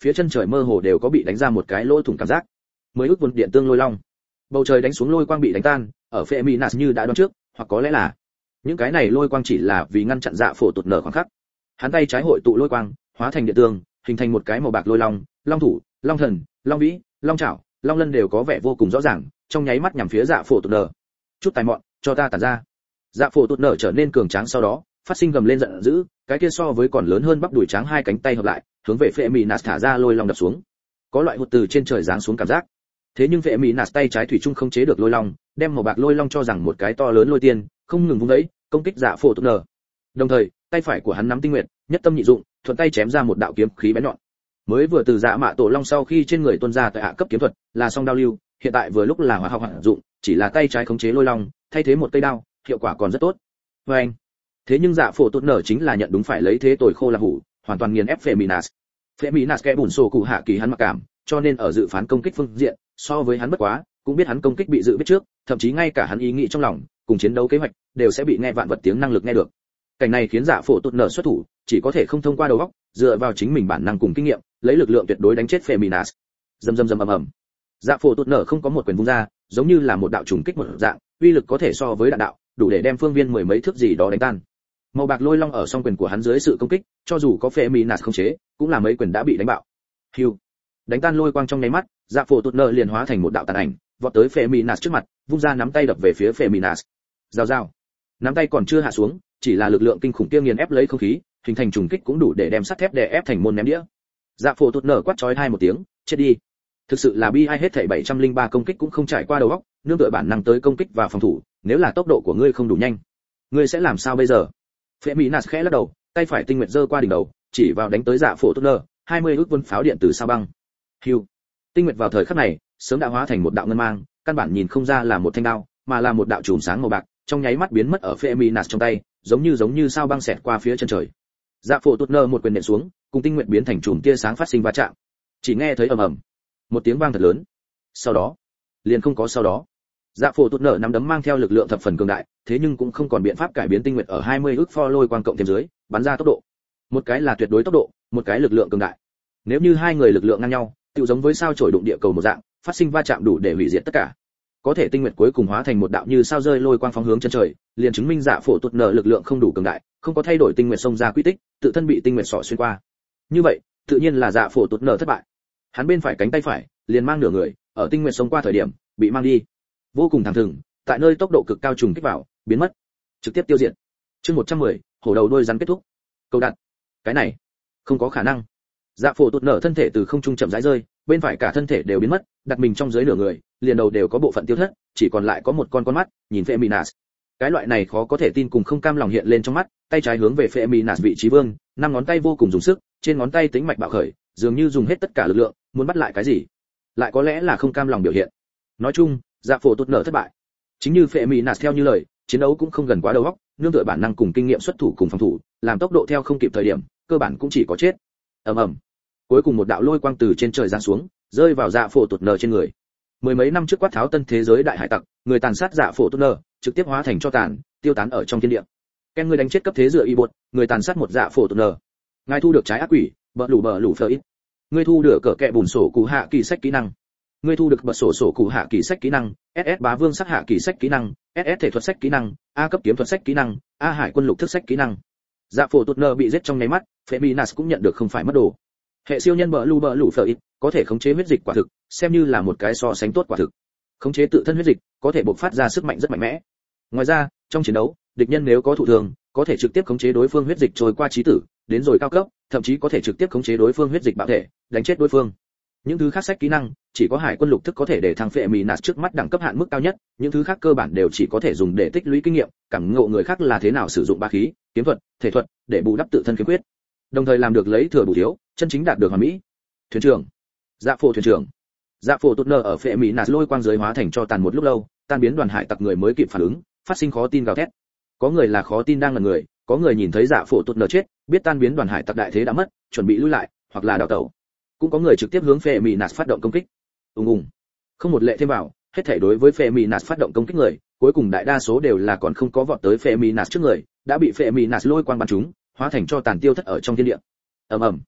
phía chân trời mơ hồ đều có bị đánh ra một cái lỗ thủng cảm giác. Mới ước vốn điện tương lôi long. Bầu trời đánh xuống lôi quang bị đánh tan, ở Feminas như đã đoán trước, hoặc có lẽ là những cái này lôi quang chỉ là vì ngăn chặn Dạ Phổ tụt nở khoảng khắc. Hắn tay trái hội tụ lôi quang, hóa thành điện tương, hình thành một cái màu bạc lôi long, long thủ, long thần, long vĩ, long chảo, long lân đều có vẻ vô cùng rõ ràng, trong nháy mắt nhằm phía Dạ Phổ tụt nở. Chút tài mọn, cho ta tản ra. Dạ Phổ tụt nở trở nên cường tráng sau đó, phát sinh gầm lên giận dữ, cái kia so với còn lớn hơn bắp đùi trắng hai cánh tay hợp lại, hướng về Feminas thả ra lôi long đập xuống. Có loại hụt từ trên trời giáng xuống cảm giác. Thế nhưng Feminas tay trái thủy chung không chế được lôi long, đem màu bạc lôi long cho rằng một cái to lớn lôi tiên, không ngừng vung vẫy, công kích Dạ Phổ tụt nở. Đồng thời, tay phải của hắn nắm tinh nguyệt, nhất tâm nhị dụng, thuận tay chém ra một đạo kiếm khí bén nhọn. Mới vừa từ Dạ Mạ Tổ Long sau khi trên người tuôn ra tại hạ cấp kiếm thuật, là song đao lưu, hiện tại vừa lúc là hỏa học hoạt dụng, chỉ là tay trái khống chế lôi long, thay thế một cây đao, hiệu quả còn rất tốt. Và anh, thế nhưng Dạ Phổ tụt nở chính là nhận đúng phải lấy thế tồi khô là hủ, hoàn toàn nghiền ép Feminas. Feminas kẽ bùn sổ cụ hạ kỳ hắn mặc cảm, cho nên ở dự phán công kích phương diện, so với hắn bất quá, cũng biết hắn công kích bị dự biết trước, thậm chí ngay cả hắn ý nghĩ trong lòng, cùng chiến đấu kế hoạch, đều sẽ bị nghe vạn vật tiếng năng lực nghe được. Cảnh này khiến Dạ Phổ tụt nở xuất thủ, chỉ có thể không thông qua đầu óc, dựa vào chính mình bản năng cùng kinh nghiệm, lấy lực lượng tuyệt đối đánh chết Feminas. Rầm rầm rầm ầm ầm. Dạ Phổ tụt nở không có một quyền vung ra, giống như là một đạo trùng kích một dạng, uy lực có thể so với đạn đạo, đủ để đem phương viên mười mấy thước gì đó đánh tan. Màu bạc lôi long ở song quyền của hắn dưới sự công kích, cho dù có Feminas không chế, cũng là mấy quyền đã bị đánh bạo. Hưu. Đánh tan lôi quang trong nháy mắt, Dạ Phổ tụt nở liền hóa thành một đạo tàn ảnh, vọt tới Feminas trước mặt, vung ra nắm tay đập về phía Feminas. Rào rào. Nắm tay còn chưa hạ xuống, chỉ là lực lượng kinh khủng kia nghiền ép lấy không khí, hình thành trùng kích cũng đủ để đem sắt thép đè ép thành môn ném đĩa. Dạ Phổ tụt nở quát chói tai một tiếng, chết đi. Thực sự là bi ai hết thảy bảy trăm lẻ ba công kích cũng không trải qua đầu óc, nương tựa bản năng tới công kích và phòng thủ, nếu là tốc độ của ngươi không đủ nhanh, ngươi sẽ làm sao bây giờ? Feminas khẽ lắc đầu, tay phải tinh nguyệt giơ qua đỉnh đầu, chỉ vào đánh tới Dạ Phổ tụt nở, hai mươi ước vân pháo điện từ sao băng. Hưu. Tinh nguyệt vào thời khắc này, sớm đã hóa thành một đạo ngân mang, căn bản nhìn không ra là một thanh đao, mà là một đạo chùm sáng màu bạc, trong nháy mắt biến mất ở Feminas trong tay, giống như giống như sao băng xẹt qua phía chân trời. Dạ Phổ tụt nở một quyền nện xuống, cùng tinh nguyệt biến thành chùm tia sáng phát sinh va chạm. Chỉ nghe thấy ầm ầm, một tiếng vang thật lớn. Sau đó, liền không có sau đó. Dạ Phổ tụt nở nắm đấm mang theo lực lượng thập phần cường đại, thế nhưng cũng không còn biện pháp cải biến tinh nguyệt ở hai mươi ước pho lôi quang cộng thêm dưới, bắn ra tốc độ. Một cái là tuyệt đối tốc độ, một cái lực lượng cường đại. Nếu như hai người lực lượng ngang nhau, tựu giống với sao chổi đụng địa cầu một dạng, phát sinh va chạm đủ để hủy diệt tất cả. Có thể tinh nguyệt cuối cùng hóa thành một đạo như sao rơi lôi quang phóng hướng chân trời, liền chứng minh Dạ Phổ tụt nở lực lượng không đủ cường đại, không có thay đổi tinh nguyệt xông ra quy tích, tự thân bị tinh nguyệt xỏ xuyên qua. Như vậy, tự nhiên là Dạ Phổ tụt nở thất bại. Hắn bên phải cánh tay phải, liền mang nửa người, ở tinh nguyệt xông qua thời điểm, bị mang đi. Vô cùng thẳng thừng, tại nơi tốc độ cực cao trùng kích vào, biến mất, trực tiếp tiêu diệt. Chương một trăm mười, hổ đầu đuôi rắn kết thúc. Câu đặt. Cái này, không có khả năng. Dạ Phổ tụt nở thân thể từ không trung chậm rãi rơi, bên phải cả thân thể đều biến mất, đặt mình trong dưới nửa người, liền đầu đều có bộ phận tiêu thất, chỉ còn lại có một con con mắt, nhìn Feminas. Cái loại này khó có thể tin cùng không cam lòng hiện lên trong mắt, tay trái hướng về Feminas vị trí vương, năm ngón tay vô cùng dùng sức, trên ngón tay tính mạch bạo khởi, dường như dùng hết tất cả lực lượng, muốn bắt lại cái gì. Lại có lẽ là không cam lòng biểu hiện. Nói chung, Dạ Phổ tụt nở thất bại. Chính như Feminas theo như lời, chiến đấu cũng không gần quá đầu óc, nương tựa bản năng cùng kinh nghiệm xuất thủ cùng phòng thủ, làm tốc độ theo không kịp thời điểm, cơ bản cũng chỉ có chết. Ầm ầm. Cuối cùng một đạo lôi quang từ trên trời giáng xuống, rơi vào Dạ Phổ tụt nở trên người. Mười mấy năm trước quát tháo tân thế giới đại hải tặc, người tàn sát Dạ Phổ tụt nở, trực tiếp hóa thành tro tàn, tiêu tán ở trong thiên địa. Ken người đánh chết cấp thế dựa y bột, người tàn sát một Dạ Phổ tụt nở. Ngài thu được trái ác quỷ, bờ lù bờ lù phơ ít. Ngươi thu được cỡ kẹ bùn sổ cụ hạ kỳ sách kỹ năng. Ngươi thu được bật sổ sổ cụ hạ kỳ sách kỹ năng, ét ét bá vương sắc hạ kỳ sách kỹ năng, ét ét thể thuật sách kỹ năng, A cấp kiếm thuật sách kỹ năng, A hải quân lục thức sách kỹ năng. Dạ Phổ tụt nở bị giết trong nháy mắt, Feminas cũng nhận được không phải mất đồ. Hệ siêu nhân bờ lù bờ lù phở ít, có thể khống chế huyết dịch quả thực, xem như là một cái so sánh tốt quả thực. Khống chế tự thân huyết dịch, có thể bộc phát ra sức mạnh rất mạnh mẽ. Ngoài ra, trong chiến đấu, địch nhân nếu có thụ thường, có thể trực tiếp khống chế đối phương huyết dịch trôi qua chí tử, đến rồi cao cấp, thậm chí có thể trực tiếp khống chế đối phương huyết dịch bạo thể, đánh chết đối phương. Những thứ khác sách kỹ năng, chỉ có hải quân lục thức có thể để thăng Feminas trước mắt đẳng cấp hạn mức cao nhất, những thứ khác cơ bản đều chỉ có thể dùng để tích lũy kinh nghiệm, cảm ngộ người khác là thế nào sử dụng bá khí, kiếm thuật, thể thuật để bù đắp tự thân khiếm khuyết. Đồng thời làm được lấy thừa bù thiếu, chân chính đạt được hoàn mỹ. Thuyền trưởng, Dạ Phổ thuyền trưởng. Dạ Phổ tụt nở ở Feminas lôi quang giới hóa thành cho tàn một lúc lâu, tan biến đoàn hải tặc người mới kịp phản ứng, phát sinh khó tin gào thét. Có người là khó tin đang ngẩn người, có người nhìn thấy Dạ Phổ tụt nở chết, biết tan biến đoàn hải tặc đại thế đã mất, chuẩn bị lui lại, hoặc là đào tẩu. Cũng có người trực tiếp hướng Feminas phát động công kích. Ùng ùng. Không một lệ thêm vào, hết thảy đối với Feminas phát động công kích người, cuối cùng đại đa số đều là còn không có vọt tới Feminas trước người, đã bị Feminas lôi quang bắn trúng, hóa thành cho tàn tiêu thất ở trong thiên địa. Ầm ầm.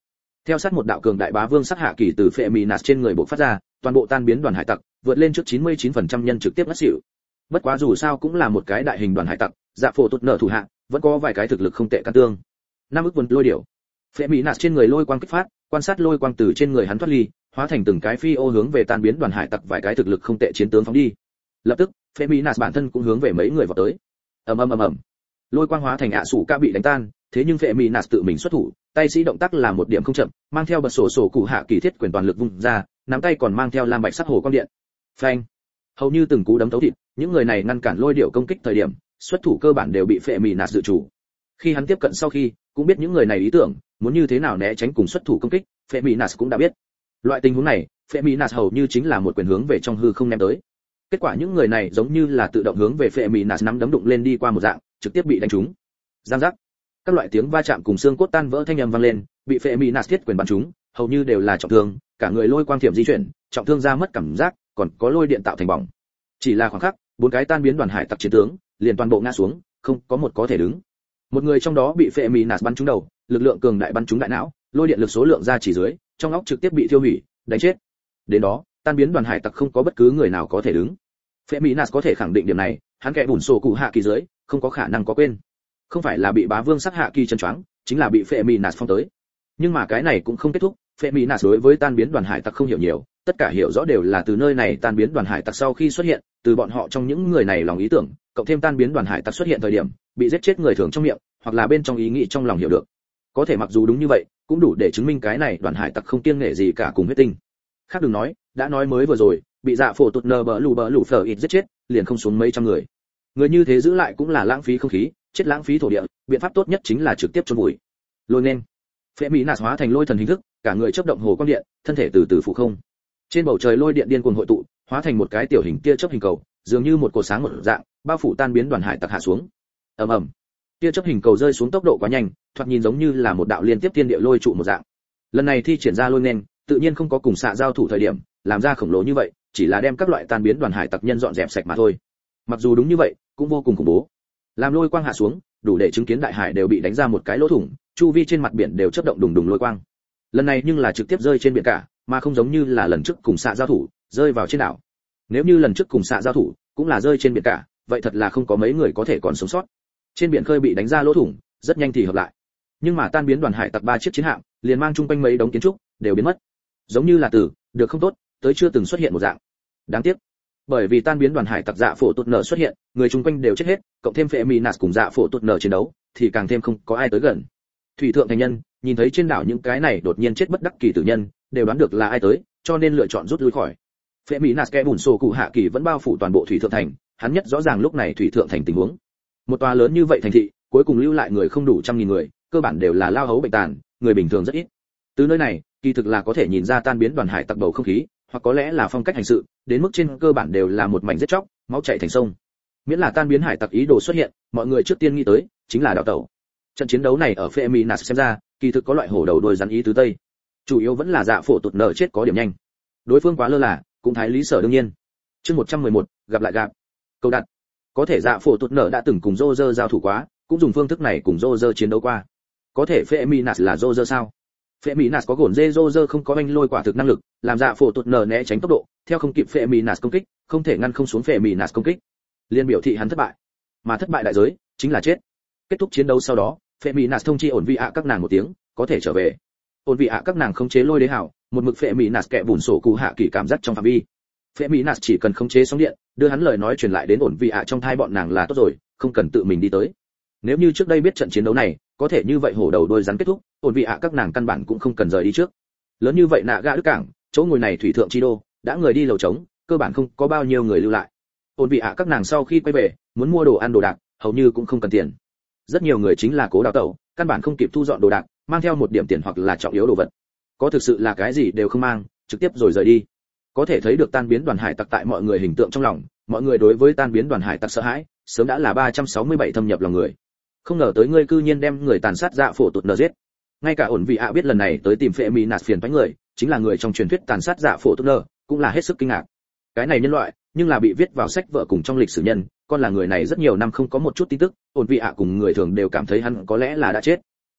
Theo sát một đạo cường đại bá vương sắc hạ kỳ từ phệ mỹ nạt trên người bộc phát ra, toàn bộ tan biến đoàn hải tặc vượt lên trước chín mươi chín phần trăm nhân trực tiếp ngất xỉu. Bất quá dù sao cũng là một cái đại hình đoàn hải tặc, dạ phổ tụt nở thủ hạ vẫn có vài cái thực lực không tệ căn tương. Năm ức vườn lôi điểu, phệ mỹ nạt trên người lôi quang kích phát, quan sát lôi quang từ trên người hắn thoát ly, hóa thành từng cái phi ô hướng về tan biến đoàn hải tặc vài cái thực lực không tệ chiến tướng phóng đi. Lập tức, phệ mỹ nạt bản thân cũng hướng về mấy người vào tới. ầm ầm ầm ầm, lôi quang hóa thành ạ sủ ca bị đánh tan, thế nhưng phệ mỹ nạt tự mình xuất thủ, tay sĩ động tác là một điểm không chậm, mang theo bật sổ sổ cụ hạ kỳ thiết quyền toàn lực vung ra, nắm tay còn mang theo lam bạch sắc hồ quang điện. Phanh, hầu như từng cú đấm thấu thịt, những người này ngăn cản lôi điểu công kích thời điểm, xuất thủ cơ bản đều bị phệ mỹ nạt dự chủ. Khi hắn tiếp cận sau khi, cũng biết những người này ý tưởng, muốn như thế nào né tránh cùng xuất thủ công kích, phệ mỹ nạt cũng đã biết. Loại tình huống này, phệ mỹ nạt hầu như chính là một quyền hướng về trong hư không ném tới. Kết quả những người này giống như là tự động hướng về phệ mỹ nạt nắm đấm đụng lên đi qua một dạng, trực tiếp bị đánh trúng. Giang giác, các loại tiếng va chạm cùng xương cốt tan vỡ thanh âm vang lên, bị phệ mỹ nạt thiết quyền bắn trúng, hầu như đều là trọng thương, cả người lôi quang thiểm di chuyển, trọng thương ra mất cảm giác, còn có lôi điện tạo thành bỏng. Chỉ là khoảng khắc, bốn cái tan biến đoàn hải tặc chiến tướng liền toàn bộ ngã xuống, không có một có thể đứng. Một người trong đó bị phệ mỹ nạt bắn trúng đầu, lực lượng cường đại bắn trúng đại não, lôi điện lực số lượng ra chỉ dưới, trong óc trực tiếp bị tiêu hủy, đánh chết. Đến đó, tan biến đoàn hải tặc không có bất cứ người nào có thể đứng. Phệ mỹ nạt có thể khẳng định điểm này, hắn kẻ bùn sổ cụ hạ kỳ dưới, không có khả năng có quên. Không phải là bị bá vương sắc hạ kỳ chân choáng, chính là bị phệ mỹ nạt phong tới. Nhưng mà cái này cũng không kết thúc, phệ mỹ nạt đối với tan biến đoàn hải tặc không hiểu nhiều, tất cả hiểu rõ đều là từ nơi này tan biến đoàn hải tặc sau khi xuất hiện, từ bọn họ trong những người này lòng ý tưởng, cộng thêm tan biến đoàn hải tặc xuất hiện thời điểm, bị giết chết người thường trong miệng, hoặc là bên trong ý nghĩ trong lòng hiểu được. Có thể mặc dù đúng như vậy, cũng đủ để chứng minh cái này đoàn hải tặc không kiêng nể gì cả cùng huyết tinh. Khác đừng nói, đã nói mới vừa rồi, bị dạ phổ tụt nơ bờ lù bờ lù phở ít giết chết, liền không xuống mấy trăm người. Người như thế giữ lại cũng là lãng phí không khí, chết lãng phí thổ địa, biện pháp tốt nhất chính là trực tiếp chôn vùi. Lôi nên, phệ mỹ nạt hóa thành lôi thần hình thức, cả người chớp động hồ quang điện, thân thể từ từ phủ không. Trên bầu trời lôi điện điên cuồng hội tụ, hóa thành một cái tiểu hình tia chớp hình cầu, dường như một cột sáng một dạng, bao phủ tan biến đoàn hải tặc hạ xuống. Ầm ầm, tia chớp hình cầu rơi xuống tốc độ quá nhanh, thoạt nhìn giống như là một đạo liên tiếp thiên địa lôi trụ một dạng. Lần này thi triển ra lôi nên, tự nhiên không có cùng xạ giao thủ thời điểm, làm ra khổng lồ như vậy, chỉ là đem các loại tan biến đoàn hải tặc nhân dọn dẹp sạch mà thôi. Mặc dù đúng như vậy, cũng vô cùng khủng bố. Làm lôi quang hạ xuống, đủ để chứng kiến đại hải đều bị đánh ra một cái lỗ thủng, chu vi trên mặt biển đều chớp động đùng đùng lôi quang. Lần này nhưng là trực tiếp rơi trên biển cả, mà không giống như là lần trước cùng xạ giao thủ, rơi vào trên đảo. Nếu như lần trước cùng xạ giao thủ, cũng là rơi trên biển cả, vậy thật là không có mấy người có thể còn sống sót. Trên biển khơi bị đánh ra lỗ thủng, rất nhanh thì hợp lại. Nhưng mà tan biến đoàn hải tặc ba chiếc chiến hạm, liền mang chung quanh mấy đống kiến trúc, đều biến mất. Giống như là từ được không tốt, tới chưa từng xuất hiện một dạng. Đáng tiếc, bởi vì tan biến đoàn hải tặc dạ phổ tụt nở xuất hiện, người chung quanh đều chết hết, cộng thêm phệ mỹ nạt cùng dạ phổ tụt nở chiến đấu, thì càng thêm không có ai tới gần. Thủy thượng thành nhân nhìn thấy trên đảo những cái này đột nhiên chết bất đắc kỳ tử nhân, đều đoán được là ai tới, cho nên lựa chọn rút lui khỏi. Phệ mỹ nạt kẻ bùn sổ cụ hạ kỳ vẫn bao phủ toàn bộ thủy thượng thành, hắn nhất rõ ràng lúc này thủy thượng thành tình huống. Một tòa lớn như vậy thành thị, cuối cùng lưu lại người không đủ trăm nghìn người, cơ bản đều là lao hấu bệnh tàn, người bình thường rất ít. Từ nơi này, kỳ thực là có thể nhìn ra tan biến đoàn hải tặc bầu không khí, hoặc có lẽ là phong cách hành sự, đến mức trên cơ bản đều là một mảnh giết chóc, máu chảy thành sông. Miễn là tan biến hải tặc ý đồ xuất hiện, mọi người trước tiên nghĩ tới chính là đào tẩu. Trận chiến đấu này ở phệ mỹ nạt xem ra, kỳ thực có loại hổ đầu đuôi rắn ý tứ tây. Chủ yếu vẫn là dạ phổ tụt nở chết có điểm nhanh. Đối phương quá lơ là, cũng thái lý sở đương nhiên. Chương một trăm mười một, gặp lại gặp. Câu đặt. Có thể dạ phổ tụt nở đã từng cùng Roger giao thủ quá, cũng dùng phương thức này cùng Roger chiến đấu qua. Có thể phệ mỹ nạt là Roger sao? Phệ mỹ nạt có gồn dê Roger không có anh lôi quả thực năng lực, làm dạ phổ tụt nở né tránh tốc độ, theo không kịp phệ mỹ nạt công kích, không thể ngăn không xuống phệ mỹ nạt công kích. Liên biểu thị hắn thất bại. Mà thất bại đại giới chính là chết. Kết thúc chiến đấu sau đó, phệ mỹ nạt thông chi ổn vị ạ các nàng một tiếng, có thể trở về. Ổn vị ạ các nàng khống chế lôi đế hảo, một mực phệ mỹ nạt kẻ bùn sổ cụ hạ kỳ cảm giác trong phạm vi. Phệ mỹ nạt chỉ cần khống chế sóng điện, đưa hắn lời nói truyền lại đến ổn vị ạ trong thai bọn nàng là tốt rồi, không cần tự mình đi tới. Nếu như trước đây biết trận chiến đấu này, có thể như vậy hổ đầu đôi rắn kết thúc, ổn vị ạ các nàng căn bản cũng không cần rời đi trước. Lớn như vậy nạ gã đức cảng, chỗ ngồi này thủy thượng chi đô, đã người đi lầu trống, cơ bản không có bao nhiêu người lưu lại. Ổn vị ạ các nàng sau khi quay về, muốn mua đồ ăn đồ đạc, hầu như cũng không cần tiền. Rất nhiều người chính là cố đào tẩu, căn bản không kịp thu dọn đồ đạc, mang theo một điểm tiền hoặc là trọng yếu đồ vật. Có thực sự là cái gì đều không mang, trực tiếp rồi rời đi. Có thể thấy được tan biến đoàn hải tặc tại mọi người hình tượng trong lòng, mọi người đối với tan biến đoàn hải tặc sợ hãi, sớm đã là ba trăm sáu mươi bảy thâm nhập lòng người. Không ngờ tới ngươi cư nhiên đem người tàn sát dạ phổ tụt nở giết. Ngay cả ổn vị ạ biết lần này tới tìm phệ mỹ nạt phiền toái người, chính là người trong truyền thuyết tàn sát dạ phổ tụt nở, cũng là hết sức kinh ngạc. Cái này nhân loại, nhưng là bị viết vào sách vợ cùng trong lịch sử nhân, còn là người này rất nhiều năm không có một chút tin tức, ổn vị ạ cùng người thường đều cảm thấy hắn có lẽ là đã chết.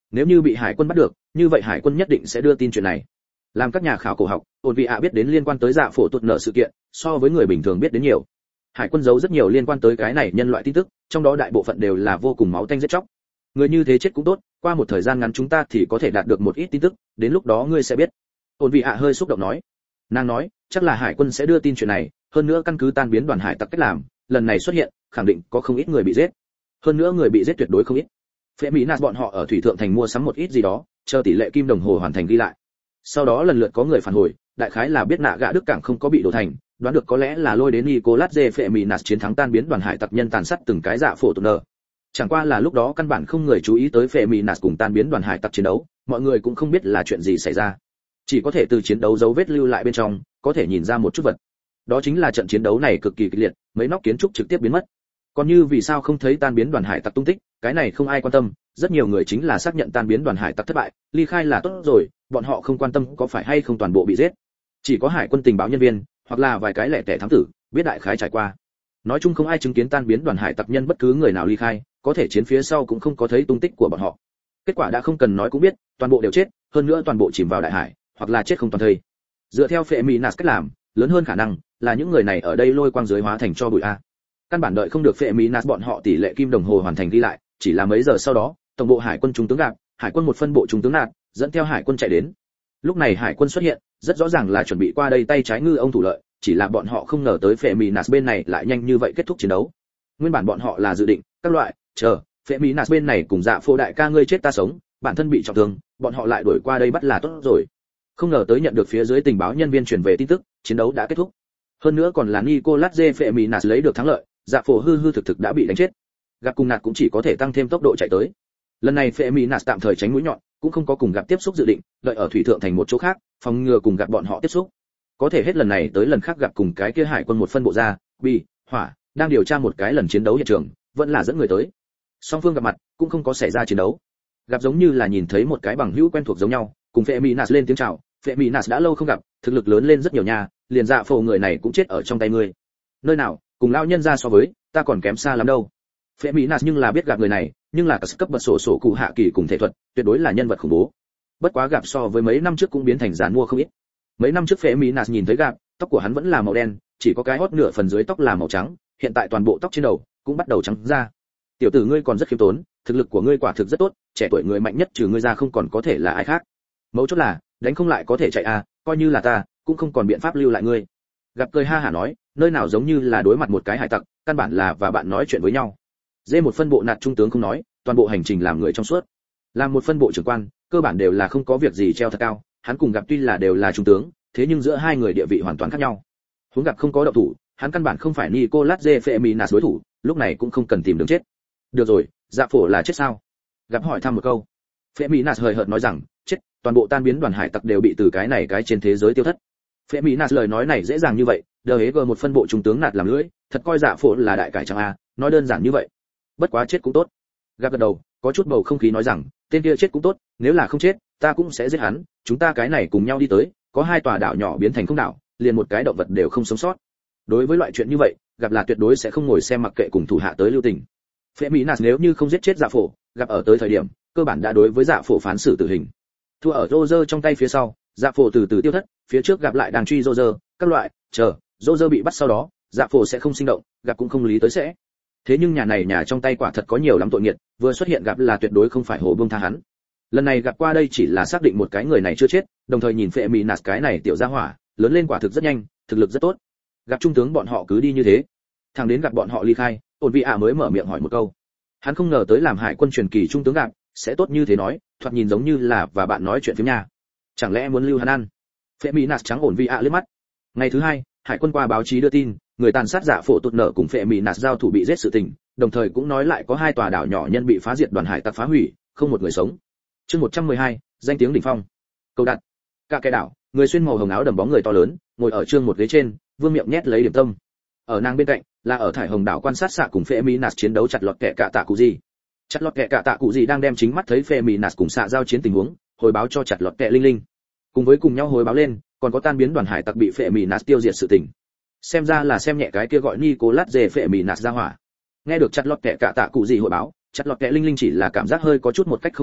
Nếu như bị hải quân bắt được, như vậy hải quân nhất định sẽ đưa tin chuyện này. Làm các nhà khảo cổ học, ổn vị ạ biết đến liên quan tới dạ phổ tụt nợ sự kiện, so với người bình thường biết đến nhiều. Hải quân giấu rất nhiều liên quan tới cái này nhân loại tin tức, trong đó đại bộ phận đều là vô cùng máu tanh giết chóc. Người như thế chết cũng tốt, qua một thời gian ngắn chúng ta thì có thể đạt được một ít tin tức, đến lúc đó ngươi sẽ biết. Ổn vị ạ hơi xúc động nói. Nàng nói, chắc là hải quân sẽ đưa tin chuyện này, hơn nữa căn cứ tan biến đoàn hải tặc cách làm, lần này xuất hiện, khẳng định có không ít người bị giết. Hơn nữa người bị giết tuyệt đối không ít. Phệ Mỹ Nạt bọn họ ở thủy thượng thành mua sắm một ít gì đó, chờ tỷ lệ kim đồng hồ hoàn thành ghi lại. Sau đó lần lượt có người phản hồi, đại khái là biết nạ gã Đức cảng không có bị đổ thành, đoán được có lẽ là lôi đến Nicolas J Phệ Mỹ Nạt chiến thắng tan biến đoàn hải tặc nhân tàn sát từng cái dạ phổ tụt nợ. Chẳng qua là lúc đó căn bản không người chú ý tới Phệ Mỹ Nạt cùng tan biến đoàn hải tặc chiến đấu, mọi người cũng không biết là chuyện gì xảy ra. Chỉ có thể từ chiến đấu dấu vết lưu lại bên trong, có thể nhìn ra một chút vật. Đó chính là trận chiến đấu này cực kỳ kịch liệt, mấy nóc kiến trúc trực tiếp biến mất. Còn như vì sao không thấy tan biến đoàn hải tặc tung tích, cái này không ai quan tâm, rất nhiều người chính là xác nhận tan biến đoàn hải tặc thất bại, ly khai là tốt rồi, bọn họ không quan tâm có phải hay không toàn bộ bị giết. Chỉ có hải quân tình báo nhân viên, hoặc là vài cái lẻ tẻ thám tử, biết đại khái trải qua. Nói chung không ai chứng kiến tan biến đoàn hải tặc nhân bất cứ người nào ly khai, có thể chiến phía sau cũng không có thấy tung tích của bọn họ. Kết quả đã không cần nói cũng biết, toàn bộ đều chết, hơn nữa toàn bộ chìm vào đại hải, hoặc là chết không toàn thây. Dựa theo Phệ Mỹ Nạt cách làm, lớn hơn khả năng là những người này ở đây lôi quang dưới hóa thành cho bụi a. Căn bản đợi không được Phệ Mỹ Nạt bọn họ tỷ lệ kim đồng hồ hoàn thành ghi lại, chỉ là mấy giờ sau đó, tổng bộ hải quân trung tướng Gạp, hải quân một phân bộ trung tướng Nạt, dẫn theo hải quân chạy đến. Lúc này hải quân xuất hiện, rất rõ ràng là chuẩn bị qua đây tay trái ngư ông thủ lợi, chỉ là bọn họ không ngờ tới Phệ Mỹ Nạt bên này lại nhanh như vậy kết thúc chiến đấu. Nguyên bản bọn họ là dự định, các loại, chờ, Phệ Mỹ Nạt bên này cùng dạ phô đại ca ngươi chết ta sống, bản thân bị trọng thương, bọn họ lại đuổi qua đây bắt là tốt rồi. Không ngờ tới nhận được phía dưới tình báo nhân viên truyền về tin tức, chiến đấu đã kết thúc. Hơn nữa còn là Nicolas J Phệ Mỹ Nạt lấy được thắng lợi, dạ phổ hư hư thực thực đã bị đánh chết. Gặp cùng Nạt cũng chỉ có thể tăng thêm tốc độ chạy tới. Lần này Phệ Mỹ Nạt tạm thời tránh mũi nhọn, cũng không có cùng gặp tiếp xúc dự định, đợi ở thủy thượng thành một chỗ khác, phòng ngừa cùng gặp bọn họ tiếp xúc. Có thể hết lần này tới lần khác gặp cùng cái kia hải quân một phân bộ ra, bi, hỏa, đang điều tra một cái lần chiến đấu hiện trường, vẫn là dẫn người tới. Song phương gặp mặt, cũng không có xảy ra chiến đấu. Gặp giống như là nhìn thấy một cái bằng hữu quen thuộc giống nhau, cùng Phệ Mỹ Nạt lên tiếng chào, Phệ Mỹ Nạt đã lâu không gặp, thực lực lớn lên rất nhiều nha, liền dạ phổ người này cũng chết ở trong tay ngươi. Nơi nào, cùng lão nhân ra so với, ta còn kém xa lắm đâu. Phệ Mỹ Nạt nhưng là biết gặp người này, nhưng là cấp bậc sổ sổ cụ hạ kỳ cùng thể thuật, tuyệt đối là nhân vật khủng bố. Bất quá gặp so với mấy năm trước cũng biến thành giàn mua không ít. Mấy năm trước Phệ Mỹ Nạt nhìn thấy gặp, tóc của hắn vẫn là màu đen, chỉ có cái hót nửa phần dưới tóc là màu trắng, hiện tại toàn bộ tóc trên đầu cũng bắt đầu trắng ra. Tiểu tử ngươi còn rất khiêm tốn, thực lực của ngươi quả thực rất tốt, trẻ tuổi người mạnh nhất trừ ngươi ra không còn có thể là ai khác. Mấu chốt là, đánh không lại có thể chạy à, coi như là ta, cũng không còn biện pháp lưu lại ngươi. Gặp cười ha hả nói, nơi nào giống như là đối mặt một cái hải tặc, căn bản là và bạn nói chuyện với nhau. Dê một phân bộ Nạt trung tướng không nói, toàn bộ hành trình làm người trong suốt. Làm một phân bộ trưởng quan, cơ bản đều là không có việc gì treo thật cao, hắn cùng Gặp tuy là đều là trung tướng, thế nhưng giữa hai người địa vị hoàn toàn khác nhau. Huống Gặp không có động thủ, hắn căn bản không phải Nicolas J Phệ Mỹ Nạt đối thủ, lúc này cũng không cần tìm đường chết. Được rồi, dạ phổ là chết sao? Gặp hỏi thăm một câu. Phệ Mỹ Nạt hời hợt nói rằng, chết, toàn bộ tan biến đoàn hải tặc đều bị từ cái này cái trên thế giới tiêu thất. Phệ Mỹ Nạt lời nói này dễ dàng như vậy, đờ hế gờ một phân bộ trung tướng Nạt làm lưỡi, thật coi dạ phổ là đại cải chẳng a, nói đơn giản như vậy. Bất quá chết cũng tốt. Gặp gật đầu, có chút bầu không khí nói rằng, tên kia chết cũng tốt, nếu là không chết, ta cũng sẽ giết hắn, chúng ta cái này cùng nhau đi tới, có hai tòa đảo nhỏ biến thành không đảo, liền một cái động vật đều không sống sót. Đối với loại chuyện như vậy, Gặp là tuyệt đối sẽ không ngồi xem mặc kệ cùng thủ hạ tới lưu tình. Phệ Mỹ Nạt nếu như không giết chết dạ phổ, Gặp ở tới thời điểm, cơ bản đã đối với dạ phổ phán xử tử hình. Thua ở Roger trong tay phía sau, dạ phổ từ từ tiêu thất, phía trước Gặp lại đang truy Roger, các loại, chờ, Roger bị bắt sau đó, dạ phổ sẽ không sinh động, Gặp cũng không lý tới sẽ. Thế nhưng nhà này nhà trong tay quả thật có nhiều lắm tội nghiệt, vừa xuất hiện Gặp là tuyệt đối không phải hồ buông tha hắn. Lần này Gặp qua đây chỉ là xác định một cái người này chưa chết, đồng thời nhìn Phệ Mỹ Nạt cái này tiểu gia hỏa, lớn lên quả thực rất nhanh, thực lực rất tốt. Gặp trung tướng bọn họ cứ đi như thế, thằng đến Gặp bọn họ ly khai, ổn vị ạ mới mở miệng hỏi một câu. Hắn không ngờ tới làm hải quân truyền kỳ trung tướng Gặp sẽ tốt như thế nói, thoạt nhìn giống như là và bạn nói chuyện phiếm nha. Chẳng lẽ muốn lưu hắn ăn? Phệ Mỹ Nạt trắng ổn vị ạ liếc mắt. Ngày thứ hai, hải quân qua báo chí đưa tin, người tàn sát dạ phổ tụt nợ cùng Phệ Mỹ Nạt giao thủ bị giết sự tình, đồng thời cũng nói lại có hai tòa đảo nhỏ nhân bị phá diệt đoàn hải tặc phá hủy, không một người sống. Chương một trăm mười hai, danh tiếng đỉnh phong. Câu đặt. Cả cái đảo, người xuyên màu hồng áo đầm bóng người to lớn, ngồi ở chương một ghế trên, vương miệng nhét lấy điểm tâm. Ở nàng bên cạnh, là ở thải hồng đảo quan sát xạ cùng Phệ Mỹ Nạt chiến đấu chặt lọt kẻ cả tạ cụ gì. Chặt lọt kẻ cả tạ cụ gì đang đem chính mắt thấy Phệ Mỹ Nạt cùng xạ giao chiến tình huống, hồi báo cho chặt lọt kẻ linh linh. Cùng với cùng nhau hồi báo lên, còn có tan biến đoàn hải tặc bị Phệ Mỹ Nạt tiêu diệt sự tình. Xem ra là xem nhẹ cái kia gọi Nicolas J Phệ Mỹ Nạt ra hỏa. Nghe được chặt lọt kẻ cả tạ cụ gì hồi báo, chặt lọt kẻ linh linh chỉ là cảm giác hơi có chút một cách không ngờ,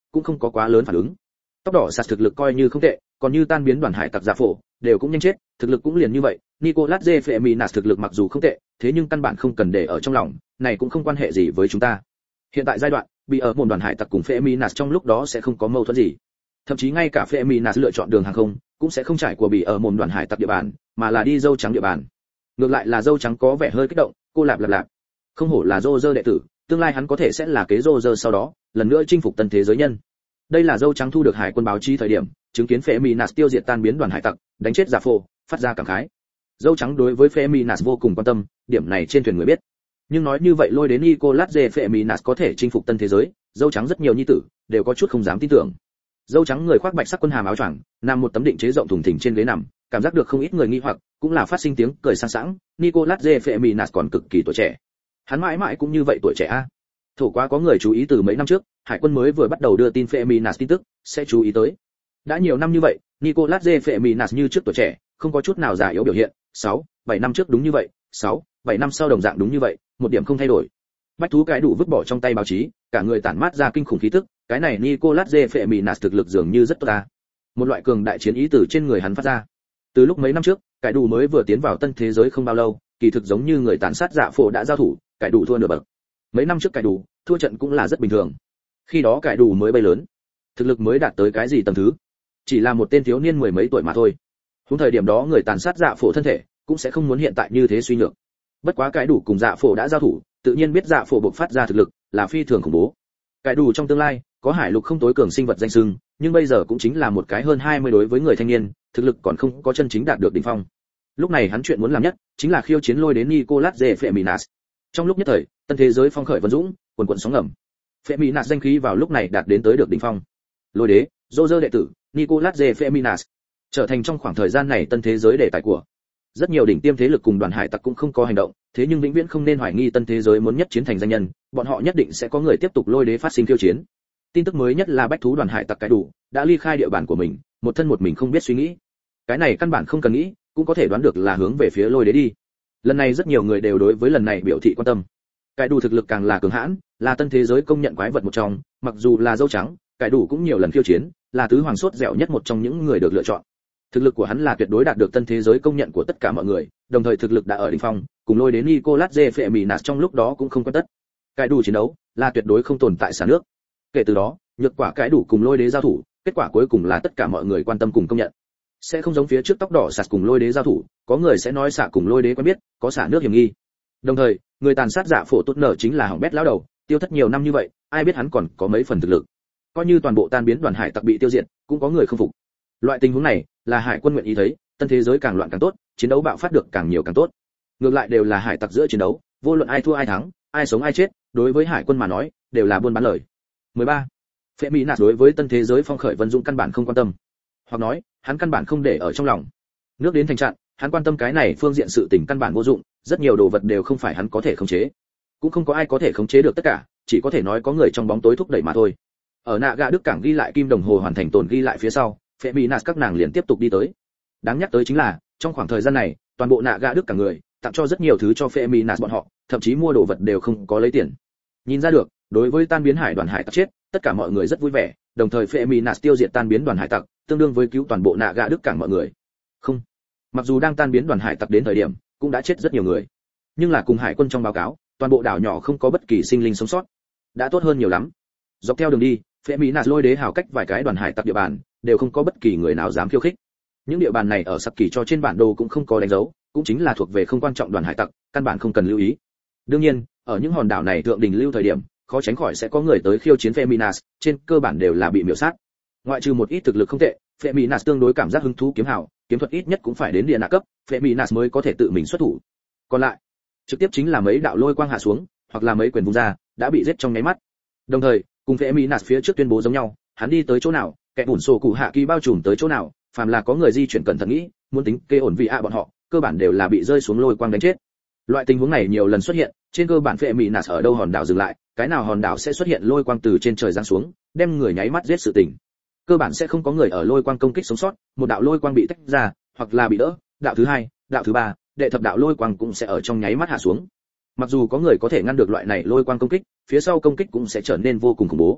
cũng không có quá lớn phản ứng. Tóc đỏ sạt thực lực coi như không tệ, còn như tan biến đoàn hải tặc giả phổ đều cũng nhanh chết, thực lực cũng liền như vậy. Nicolas J. Feminas thực lực mặc dù không tệ, thế nhưng căn bản không cần để ở trong lòng, này cũng không quan hệ gì với chúng ta. Hiện tại giai đoạn, bị ở một đoàn hải tặc cùng Feminas trong lúc đó sẽ không có mâu thuẫn gì. Thậm chí ngay cả Feminas lựa chọn đường hàng không, cũng sẽ không trải qua bị ở một đoàn hải tặc địa bàn, mà là đi dâu trắng địa bàn. Ngược lại là dâu trắng có vẻ hơi kích động, cô lạp lạp lạp. Không hổ là Roger đệ tử, tương lai hắn có thể sẽ là kế Roger sau đó, lần nữa chinh phục tân thế giới nhân. Đây là dâu trắng thu được hải quân báo chí thời điểm, chứng kiến Feminas tiêu diệt tan biến đoàn hải tặc, đánh chết giả phổ, phát ra cảm khái. Dâu trắng đối với Feminas vô cùng quan tâm, điểm này trên thuyền người biết. Nhưng nói như vậy lôi đến Nicolas J. Feminas có thể chinh phục tân thế giới, dâu trắng rất nhiều nhi tử đều có chút không dám tin tưởng. Dâu trắng người khoác bạch sắc quân hàm áo choàng, nằm một tấm định chế rộng thùng thình trên ghế nằm, cảm giác được không ít người nghi hoặc, cũng là phát sinh tiếng cười sang sảng. Nicolas J. Feminas còn cực kỳ tuổi trẻ. Hắn mãi mãi cũng như vậy tuổi trẻ a. Thổ quá có người chú ý từ mấy năm trước, hải quân mới vừa bắt đầu đưa tin Feminas tin tức, sẽ chú ý tới. Đã nhiều năm như vậy, Nicolas J. Feminas như trước tuổi trẻ, không có chút nào già yếu biểu hiện. sáu, bảy năm trước đúng như vậy, sáu, bảy năm sau đồng dạng đúng như vậy, một điểm không thay đổi. Bách thú cái đủ vứt bỏ trong tay báo chí, cả người tản mát ra kinh khủng khí tức, cái này Nicolas J. Feminas thực lực dường như rất tốt ta. Một loại cường đại chiến ý từ trên người hắn phát ra. Từ lúc mấy năm trước, cái đủ mới vừa tiến vào tân thế giới không bao lâu, kỳ thực giống như người tàn sát dạ phổ đã giao thủ, cái đủ thua nửa bậc. Mấy năm trước cái đủ, thua trận cũng là rất bình thường. Khi đó cái đủ mới bay lớn, thực lực mới đạt tới cái gì tầng thứ, chỉ là một tên thiếu niên mười mấy tuổi mà thôi. Huống thời điểm đó người tàn sát dạ phổ thân thể, cũng sẽ không muốn hiện tại như thế suy nhược. Bất quá cái đủ cùng dạ phổ đã giao thủ, tự nhiên biết dạ phổ bộc phát ra thực lực là phi thường khủng bố. Cái đủ trong tương lai có hải lục không tối cường sinh vật danh xưng, nhưng bây giờ cũng chính là một cái hơn hai mươi đối với người thanh niên, thực lực còn không có chân chính đạt được đỉnh phong. Lúc này hắn chuyện muốn làm nhất chính là khiêu chiến lôi đến Nicolas J. Feminas. Trong lúc nhất thời, tân thế giới phong khởi vân dũng, quần quần sóng ngầm. Feminas danh khí vào lúc này đạt đến tới được đỉnh phong. Lôi đế, Roger đệ tử, Nicolas J. Feminas trở thành trong khoảng thời gian này tân thế giới đề tài của. Rất nhiều đỉnh tiêm thế lực cùng đoàn hải tặc cũng không có hành động, thế nhưng vĩnh viễn không nên hoài nghi tân thế giới muốn nhất chiến thành danh nhân, bọn họ nhất định sẽ có người tiếp tục lôi đế phát sinh khiêu chiến. Tin tức mới nhất là bách thú đoàn hải tặc cái đủ đã ly khai địa bàn của mình, một thân một mình không biết suy nghĩ. Cái này căn bản không cần nghĩ, cũng có thể đoán được là hướng về phía lôi đế đi. Lần này rất nhiều người đều đối với lần này biểu thị quan tâm. Cái đủ thực lực càng là cường hãn, là tân thế giới công nhận quái vật một trong, mặc dù là dâu trắng, cái đủ cũng nhiều lần khiêu chiến, là tứ hoàng sốt dẻo nhất một trong những người được lựa chọn. Thực lực của hắn là tuyệt đối đạt được tân thế giới công nhận của tất cả mọi người, đồng thời thực lực đã ở đỉnh phong, cùng lôi đến Nicolas J. Feminas trong lúc đó cũng không quan tất. Cái đủ chiến đấu là tuyệt đối không tồn tại xả nước. Kể từ đó, nhược quả cái đủ cùng lôi đế giao thủ, kết quả cuối cùng là tất cả mọi người quan tâm cùng công nhận. Sẽ không giống phía trước tóc đỏ sạt cùng lôi đế giao thủ, có người sẽ nói xả cùng lôi đế quen biết, có xả nước hiểm nghi. Đồng thời, người tàn sát giả phổ tốt nở chính là hỏng bét lão đầu, tiêu thất nhiều năm như vậy, ai biết hắn còn có mấy phần thực lực. Coi như toàn bộ tan biến đoàn hải tặc bị tiêu diệt, cũng có người không phục. Loại tình huống này là hải quân nguyện ý thấy, tân thế giới càng loạn càng tốt, chiến đấu bạo phát được càng nhiều càng tốt. Ngược lại đều là hải tặc giữa chiến đấu, vô luận ai thua ai thắng, ai sống ai chết, đối với hải quân mà nói, đều là buôn bán lời. mười ba. Feminas đối với tân thế giới phong khởi vân dũng căn bản không quan tâm, hoặc nói, hắn căn bản không để ở trong lòng. Nước đến thành trạng, hắn quan tâm cái này phương diện sự tình căn bản vô dụng, rất nhiều đồ vật đều không phải hắn có thể khống chế, cũng không có ai có thể khống chế được tất cả, chỉ có thể nói có người trong bóng tối thúc đẩy mà thôi. Ở nạ gạ đức cảng ghi lại kim đồng hồ hoàn thành tồn ghi lại phía sau, Feminas các nàng liền tiếp tục đi tới. Đáng nhắc tới chính là, trong khoảng thời gian này, toàn bộ nạ gạ đức cả người tặng cho rất nhiều thứ cho Feminas bọn họ, thậm chí mua đồ vật đều không có lấy tiền. Nhìn ra được, đối với tan biến hải đoàn hải tặc chết, tất cả mọi người rất vui vẻ, đồng thời Feminas tiêu diệt tan biến đoàn hải tặc, tương đương với cứu toàn bộ nạ gạ đức cảng mọi người. Không, mặc dù đang tan biến đoàn hải tặc đến thời điểm, cũng đã chết rất nhiều người, nhưng là cùng hải quân trong báo cáo, toàn bộ đảo nhỏ không có bất kỳ sinh linh sống sót, đã tốt hơn nhiều lắm. Dọc theo đường đi, Feminas lôi đế hào cách vài cái đoàn hải tặc địa bàn, đều không có bất kỳ người nào dám khiêu khích. Những địa bàn này ở sặc kỳ cho trên bản đồ cũng không có đánh dấu, cũng chính là thuộc về không quan trọng đoàn hải tặc, căn bản không cần lưu ý. Đương nhiên, ở những hòn đảo này thượng đỉnh lưu thời điểm, khó tránh khỏi sẽ có người tới khiêu chiến Feminas, trên cơ bản đều là bị miểu sát. Ngoại trừ một ít thực lực không tệ, Feminas tương đối cảm giác hứng thú kiếm hảo, kiếm thuật ít nhất cũng phải đến địa nạ cấp, Feminas mới có thể tự mình xuất thủ. Còn lại, trực tiếp chính là mấy đạo lôi quang hạ xuống, hoặc là mấy quyền vung ra, đã bị giết trong nháy mắt. Đồng thời, cùng Feminas phía trước tuyên bố giống nhau, hắn đi tới chỗ nào, kẻ bùn sổ cụ hạ kỳ bao trùm tới chỗ nào, phàm là có người di chuyển cẩn thận nghĩ, muốn tính kê ổn vị ạ bọn họ, cơ bản đều là bị rơi xuống lôi quang đánh chết. Loại tình huống này nhiều lần xuất hiện, trên cơ bản Feminas ở đâu hòn đảo dừng lại, cái nào hòn đảo sẽ xuất hiện lôi quang từ trên trời giáng xuống, đem người nháy mắt giết sự tình. Cơ bản sẽ không có người ở lôi quang công kích sống sót, một đạo lôi quang bị tách ra, hoặc là bị đỡ, đạo thứ hai, đạo thứ ba, đệ thập đạo lôi quang cũng sẽ ở trong nháy mắt hạ xuống. Mặc dù có người có thể ngăn được loại này lôi quang công kích, phía sau công kích cũng sẽ trở nên vô cùng khủng bố.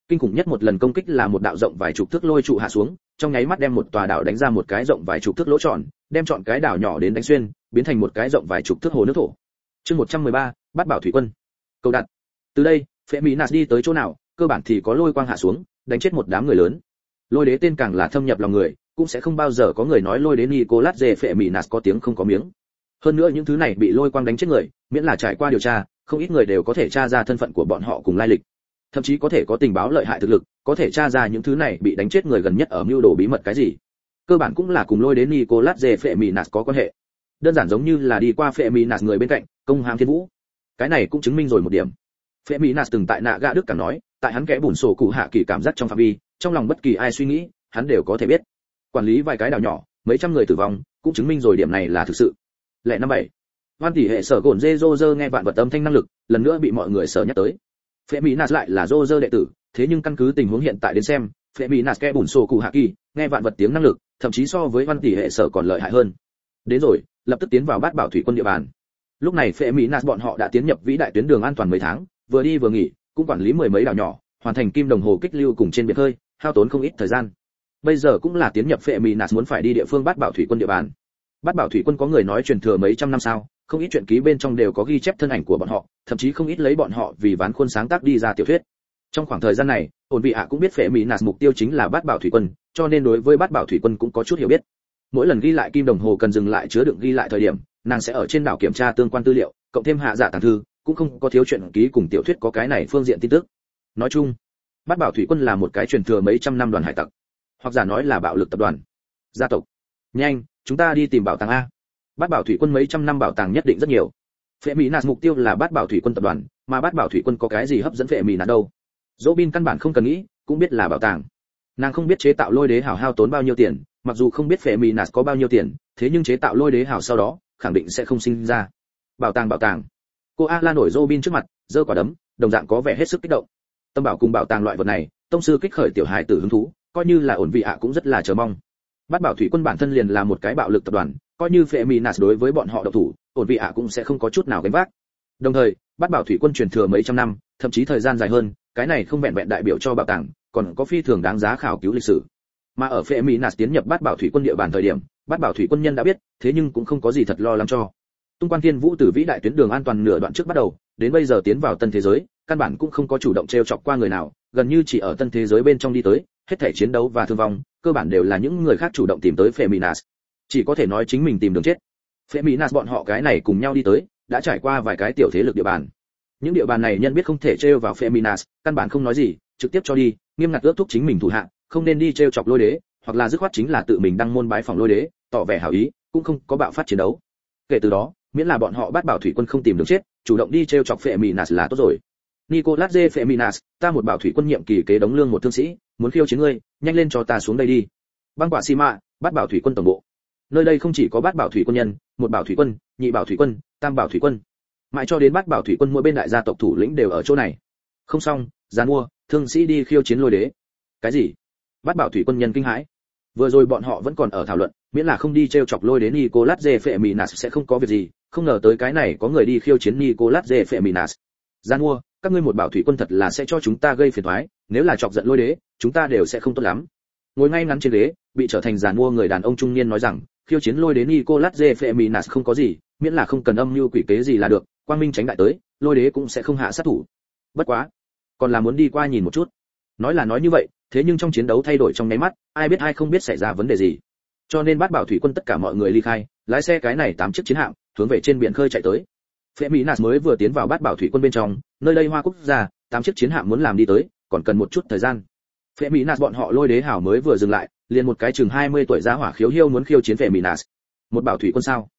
Kinh khủng nhất một lần công kích là một đạo rộng vài chục thước lôi trụ hạ xuống, trong nháy mắt đem một tòa đảo đánh ra một cái rộng vài chục thước lỗ tròn, đem trọn cái đảo nhỏ đến đánh xuyên, biến thành một cái rộng vài chục thước hồ nước thổ. Chương một trăm mười ba, Bát Bảo Thủy Quân. Cầu đặt. Từ đây, Phệ Mỹ Nạt đi tới chỗ nào, cơ bản thì có lôi quang hạ xuống, đánh chết một đám người lớn. Lôi đế tên càng là thâm nhập lòng người, cũng sẽ không bao giờ có người nói lôi đế Nicolas J Phệ Mỹ Nạt có tiếng không có miếng. Hơn nữa những thứ này bị lôi quang đánh chết người, miễn là trải qua điều tra, không ít người đều có thể tra ra thân phận của bọn họ cùng lai lịch. Thậm chí có thể có tình báo lợi hại thực lực, có thể tra ra những thứ này bị đánh chết người gần nhất ở mưu đồ bí mật cái gì. Cơ bản cũng là cùng lôi đến Nicolas J Phệ Mỹ Nạt có quan hệ. Đơn giản giống như là đi qua Phệ Mỹ Nạt người bên cạnh, công hàm thiên vũ. Cái này cũng chứng minh rồi một điểm. Phệ Mỹ Nạt từng tại nạ gạ Đức cả nói, tại hắn kẽ bùn sổ cụ hạ kỳ cảm giác trong phạm vi, trong lòng bất kỳ ai suy nghĩ, hắn đều có thể biết. Quản lý vài cái đảo nhỏ, mấy trăm người tử vong, cũng chứng minh rồi điểm này là thực sự. Lệ năm bảy. Văn tỷ hệ sở gồn Roger nghe vạn vật âm thanh năng lực, lần nữa bị mọi người sở nhắc tới. Phệ Mỹ Nạt lại là Roger đệ tử, thế nhưng căn cứ tình huống hiện tại đến xem, Phệ Mỹ Nạt kẽ bùn sổ cụ hạ kỳ, nghe vạn vật tiếng năng lực, thậm chí so với văn tỷ hệ sở còn lợi hại hơn. Đến rồi, lập tức tiến vào Bát Bảo Thủy Quân địa bàn. Lúc này Phệ Mỹ Nạt bọn họ đã tiến nhập vĩ đại tuyến đường an toàn mấy tháng, vừa đi vừa nghỉ, cũng quản lý mười mấy đảo nhỏ, hoàn thành kim đồng hồ kích lưu cùng trên biển hơi, hao tốn không ít thời gian. Bây giờ cũng là tiến nhập Phệ Mỹ Nạt muốn phải đi địa phương Bát Bảo Thủy Quân địa bàn. Bát Bảo Thủy Quân có người nói truyền thừa mấy trăm năm sao, không ít truyện ký bên trong đều có ghi chép thân ảnh của bọn họ, thậm chí không ít lấy bọn họ vì ván khuôn sáng tác đi ra tiểu thuyết. Trong khoảng thời gian này, ổn vị ạ cũng biết Phệ Mỹ Nạt mục tiêu chính là Bát Bảo Thủy Quân, cho nên đối với Bát Bảo Thủy Quân cũng có chút hiểu biết. Mỗi lần ghi lại kim đồng hồ cần dừng lại chứa đựng ghi lại thời điểm, nàng sẽ ở trên đảo kiểm tra tương quan tư liệu, cộng thêm hạ dạ tàng thư, cũng không có thiếu truyện ký cùng tiểu thuyết có cái này phương diện tin tức. Nói chung, Bát Bảo Thủy Quân là một cái truyền thừa mấy trăm năm đoàn hải tặc, hoặc giả nói là bạo lực tập đoàn, gia tộc. Nhanh, chúng ta đi tìm bảo tàng a. Bát Bảo Thủy Quân mấy trăm năm bảo tàng nhất định rất nhiều. Phệ Mỹ Nạt mục tiêu là Bát Bảo Thủy Quân tập đoàn, mà Bát Bảo Thủy Quân có cái gì hấp dẫn Phệ Mỹ Nạt đâu? Robin căn bản không cần nghĩ, cũng biết là bảo tàng. Nàng không biết chế tạo lôi đế hào hao tốn bao nhiêu tiền, mặc dù không biết Phệ Mỹ Nạt có bao nhiêu tiền, thế nhưng chế tạo lôi đế hào sau đó, khẳng định sẽ không sinh ra. Bảo tàng bảo tàng. Cô A La nổi Robin trước mặt, giơ quả đấm, đồng dạng có vẻ hết sức kích động. Tâm bảo cùng bảo tàng loại vật này, tông sư kích khởi tiểu hài tử hứng thú, coi như là ổn vị ạ cũng rất là chờ mong. Bát Bảo Thủy Quân bản thân liền là một cái bạo lực tập đoàn, coi như Phệ Mỹ Nạt đối với bọn họ độc thủ, ổn vị ạ cũng sẽ không có chút nào gánh vác. Đồng thời, Bát Bảo Thủy Quân truyền thừa mấy trăm năm, thậm chí thời gian dài hơn, cái này không vẹn vẹn đại biểu cho bảo tàng, còn có phi thường đáng giá khảo cứu lịch sử. Mà ở Phệ Mỹ Nạt tiến nhập Bát Bảo Thủy Quân địa bàn thời điểm, Bát Bảo Thủy Quân nhân đã biết, thế nhưng cũng không có gì thật lo lắng cho. Tung Quan Thiên Vũ từ vĩ đại tuyến đường an toàn nửa đoạn trước bắt đầu, đến bây giờ tiến vào tân thế giới, căn bản cũng không có chủ động trêu chọc qua người nào, gần như chỉ ở tân thế giới bên trong đi tới, hết thảy chiến đấu và thương vong, cơ bản đều là những người khác chủ động tìm tới Phệ Mỹ Nạt. Chỉ có thể nói chính mình tìm đường chết. Phệ Mỹ Nạt bọn họ cái này cùng nhau đi tới, đã trải qua vài cái tiểu thế lực địa bàn. Những địa bàn này nhân biết không thể trêu vào Phệ Mỹ Nạt, căn bản không nói gì, trực tiếp cho đi, nghiêm ngặt ước thúc chính mình thủ hạ, không nên đi trêu chọc lôi đế, hoặc là dứt khoát chính là tự mình đăng môn bái phòng lôi đế, tỏ vẻ hảo ý, cũng không có bạo phát chiến đấu. Kể từ đó, miễn là bọn họ Bát Bảo Thủy Quân không tìm đường chết, chủ động đi trêu chọc Phệ Mỹ Nạt là tốt rồi. Nicolas J Phệ Mỹ Nạt, ta một Bảo Thủy Quân nhiệm kỳ kế đóng lương một thương sĩ, muốn khiêu chiến ngươi, nhanh lên cho ta xuống đây đi. Băng quả xi mạ, Bát Bảo Thủy Quân tổng bộ. Nơi đây không chỉ có Bát Bảo Thủy Quân nhân, một Bảo Thủy Quân, nhị Bảo Thủy Quân, tam Bảo Thủy Quân, mãi cho đến Bát Bảo Thủy Quân mỗi bên đại gia tộc thủ lĩnh đều ở chỗ này. Không xong, giàn mua, thương sĩ đi khiêu chiến lôi đế. Cái gì? Bát Bảo Thủy Quân nhân kinh hãi. Vừa rồi bọn họ vẫn còn ở thảo luận, miễn là không đi trêu chọc lôi đến Nicolas J Phệ Mỹ Nạt sẽ không có việc gì, không ngờ tới cái này có người đi khiêu chiến Nicolas J Phệ Mỹ Nạt. Giàn mua, các ngươi một Bảo Thủy Quân thật là sẽ cho chúng ta gây phiền toái, nếu là chọc giận lôi đế, chúng ta đều sẽ không tốt lắm. Ngồi ngay ngắn trên ghế, bị trở thành giàn mua người đàn ông trung niên nói rằng, khiêu chiến lôi đến Nicolas J Phệ Mỹ Nạt không có gì, miễn là không cần âm mưu quỷ kế gì là được, quang minh tránh đại tới, lôi đế cũng sẽ không hạ sát thủ. Bất quá, còn là muốn đi qua nhìn một chút. Nói là nói như vậy, thế nhưng trong chiến đấu thay đổi trong nháy mắt, ai biết ai không biết xảy ra vấn đề gì. Cho nên Bát Bảo Thủy Quân tất cả mọi người ly khai, lái xe cái này tám chiếc chiến hạm, hướng về trên biển khơi chạy tới. Phệ Mỹ Nạt mới vừa tiến vào Bát Bảo Thủy Quân bên trong, nơi đây Hoa Quốc gia, tám chiếc chiến hạm muốn làm đi tới, còn cần một chút thời gian. Phệ Mỹ Nạt bọn họ lôi đế hảo mới vừa dừng lại, liền một cái chừng hai mươi tuổi giá hỏa khiếu hiêu muốn khiêu chiến Phệ Mỹ Nạt. Một Bảo Thủy Quân sao?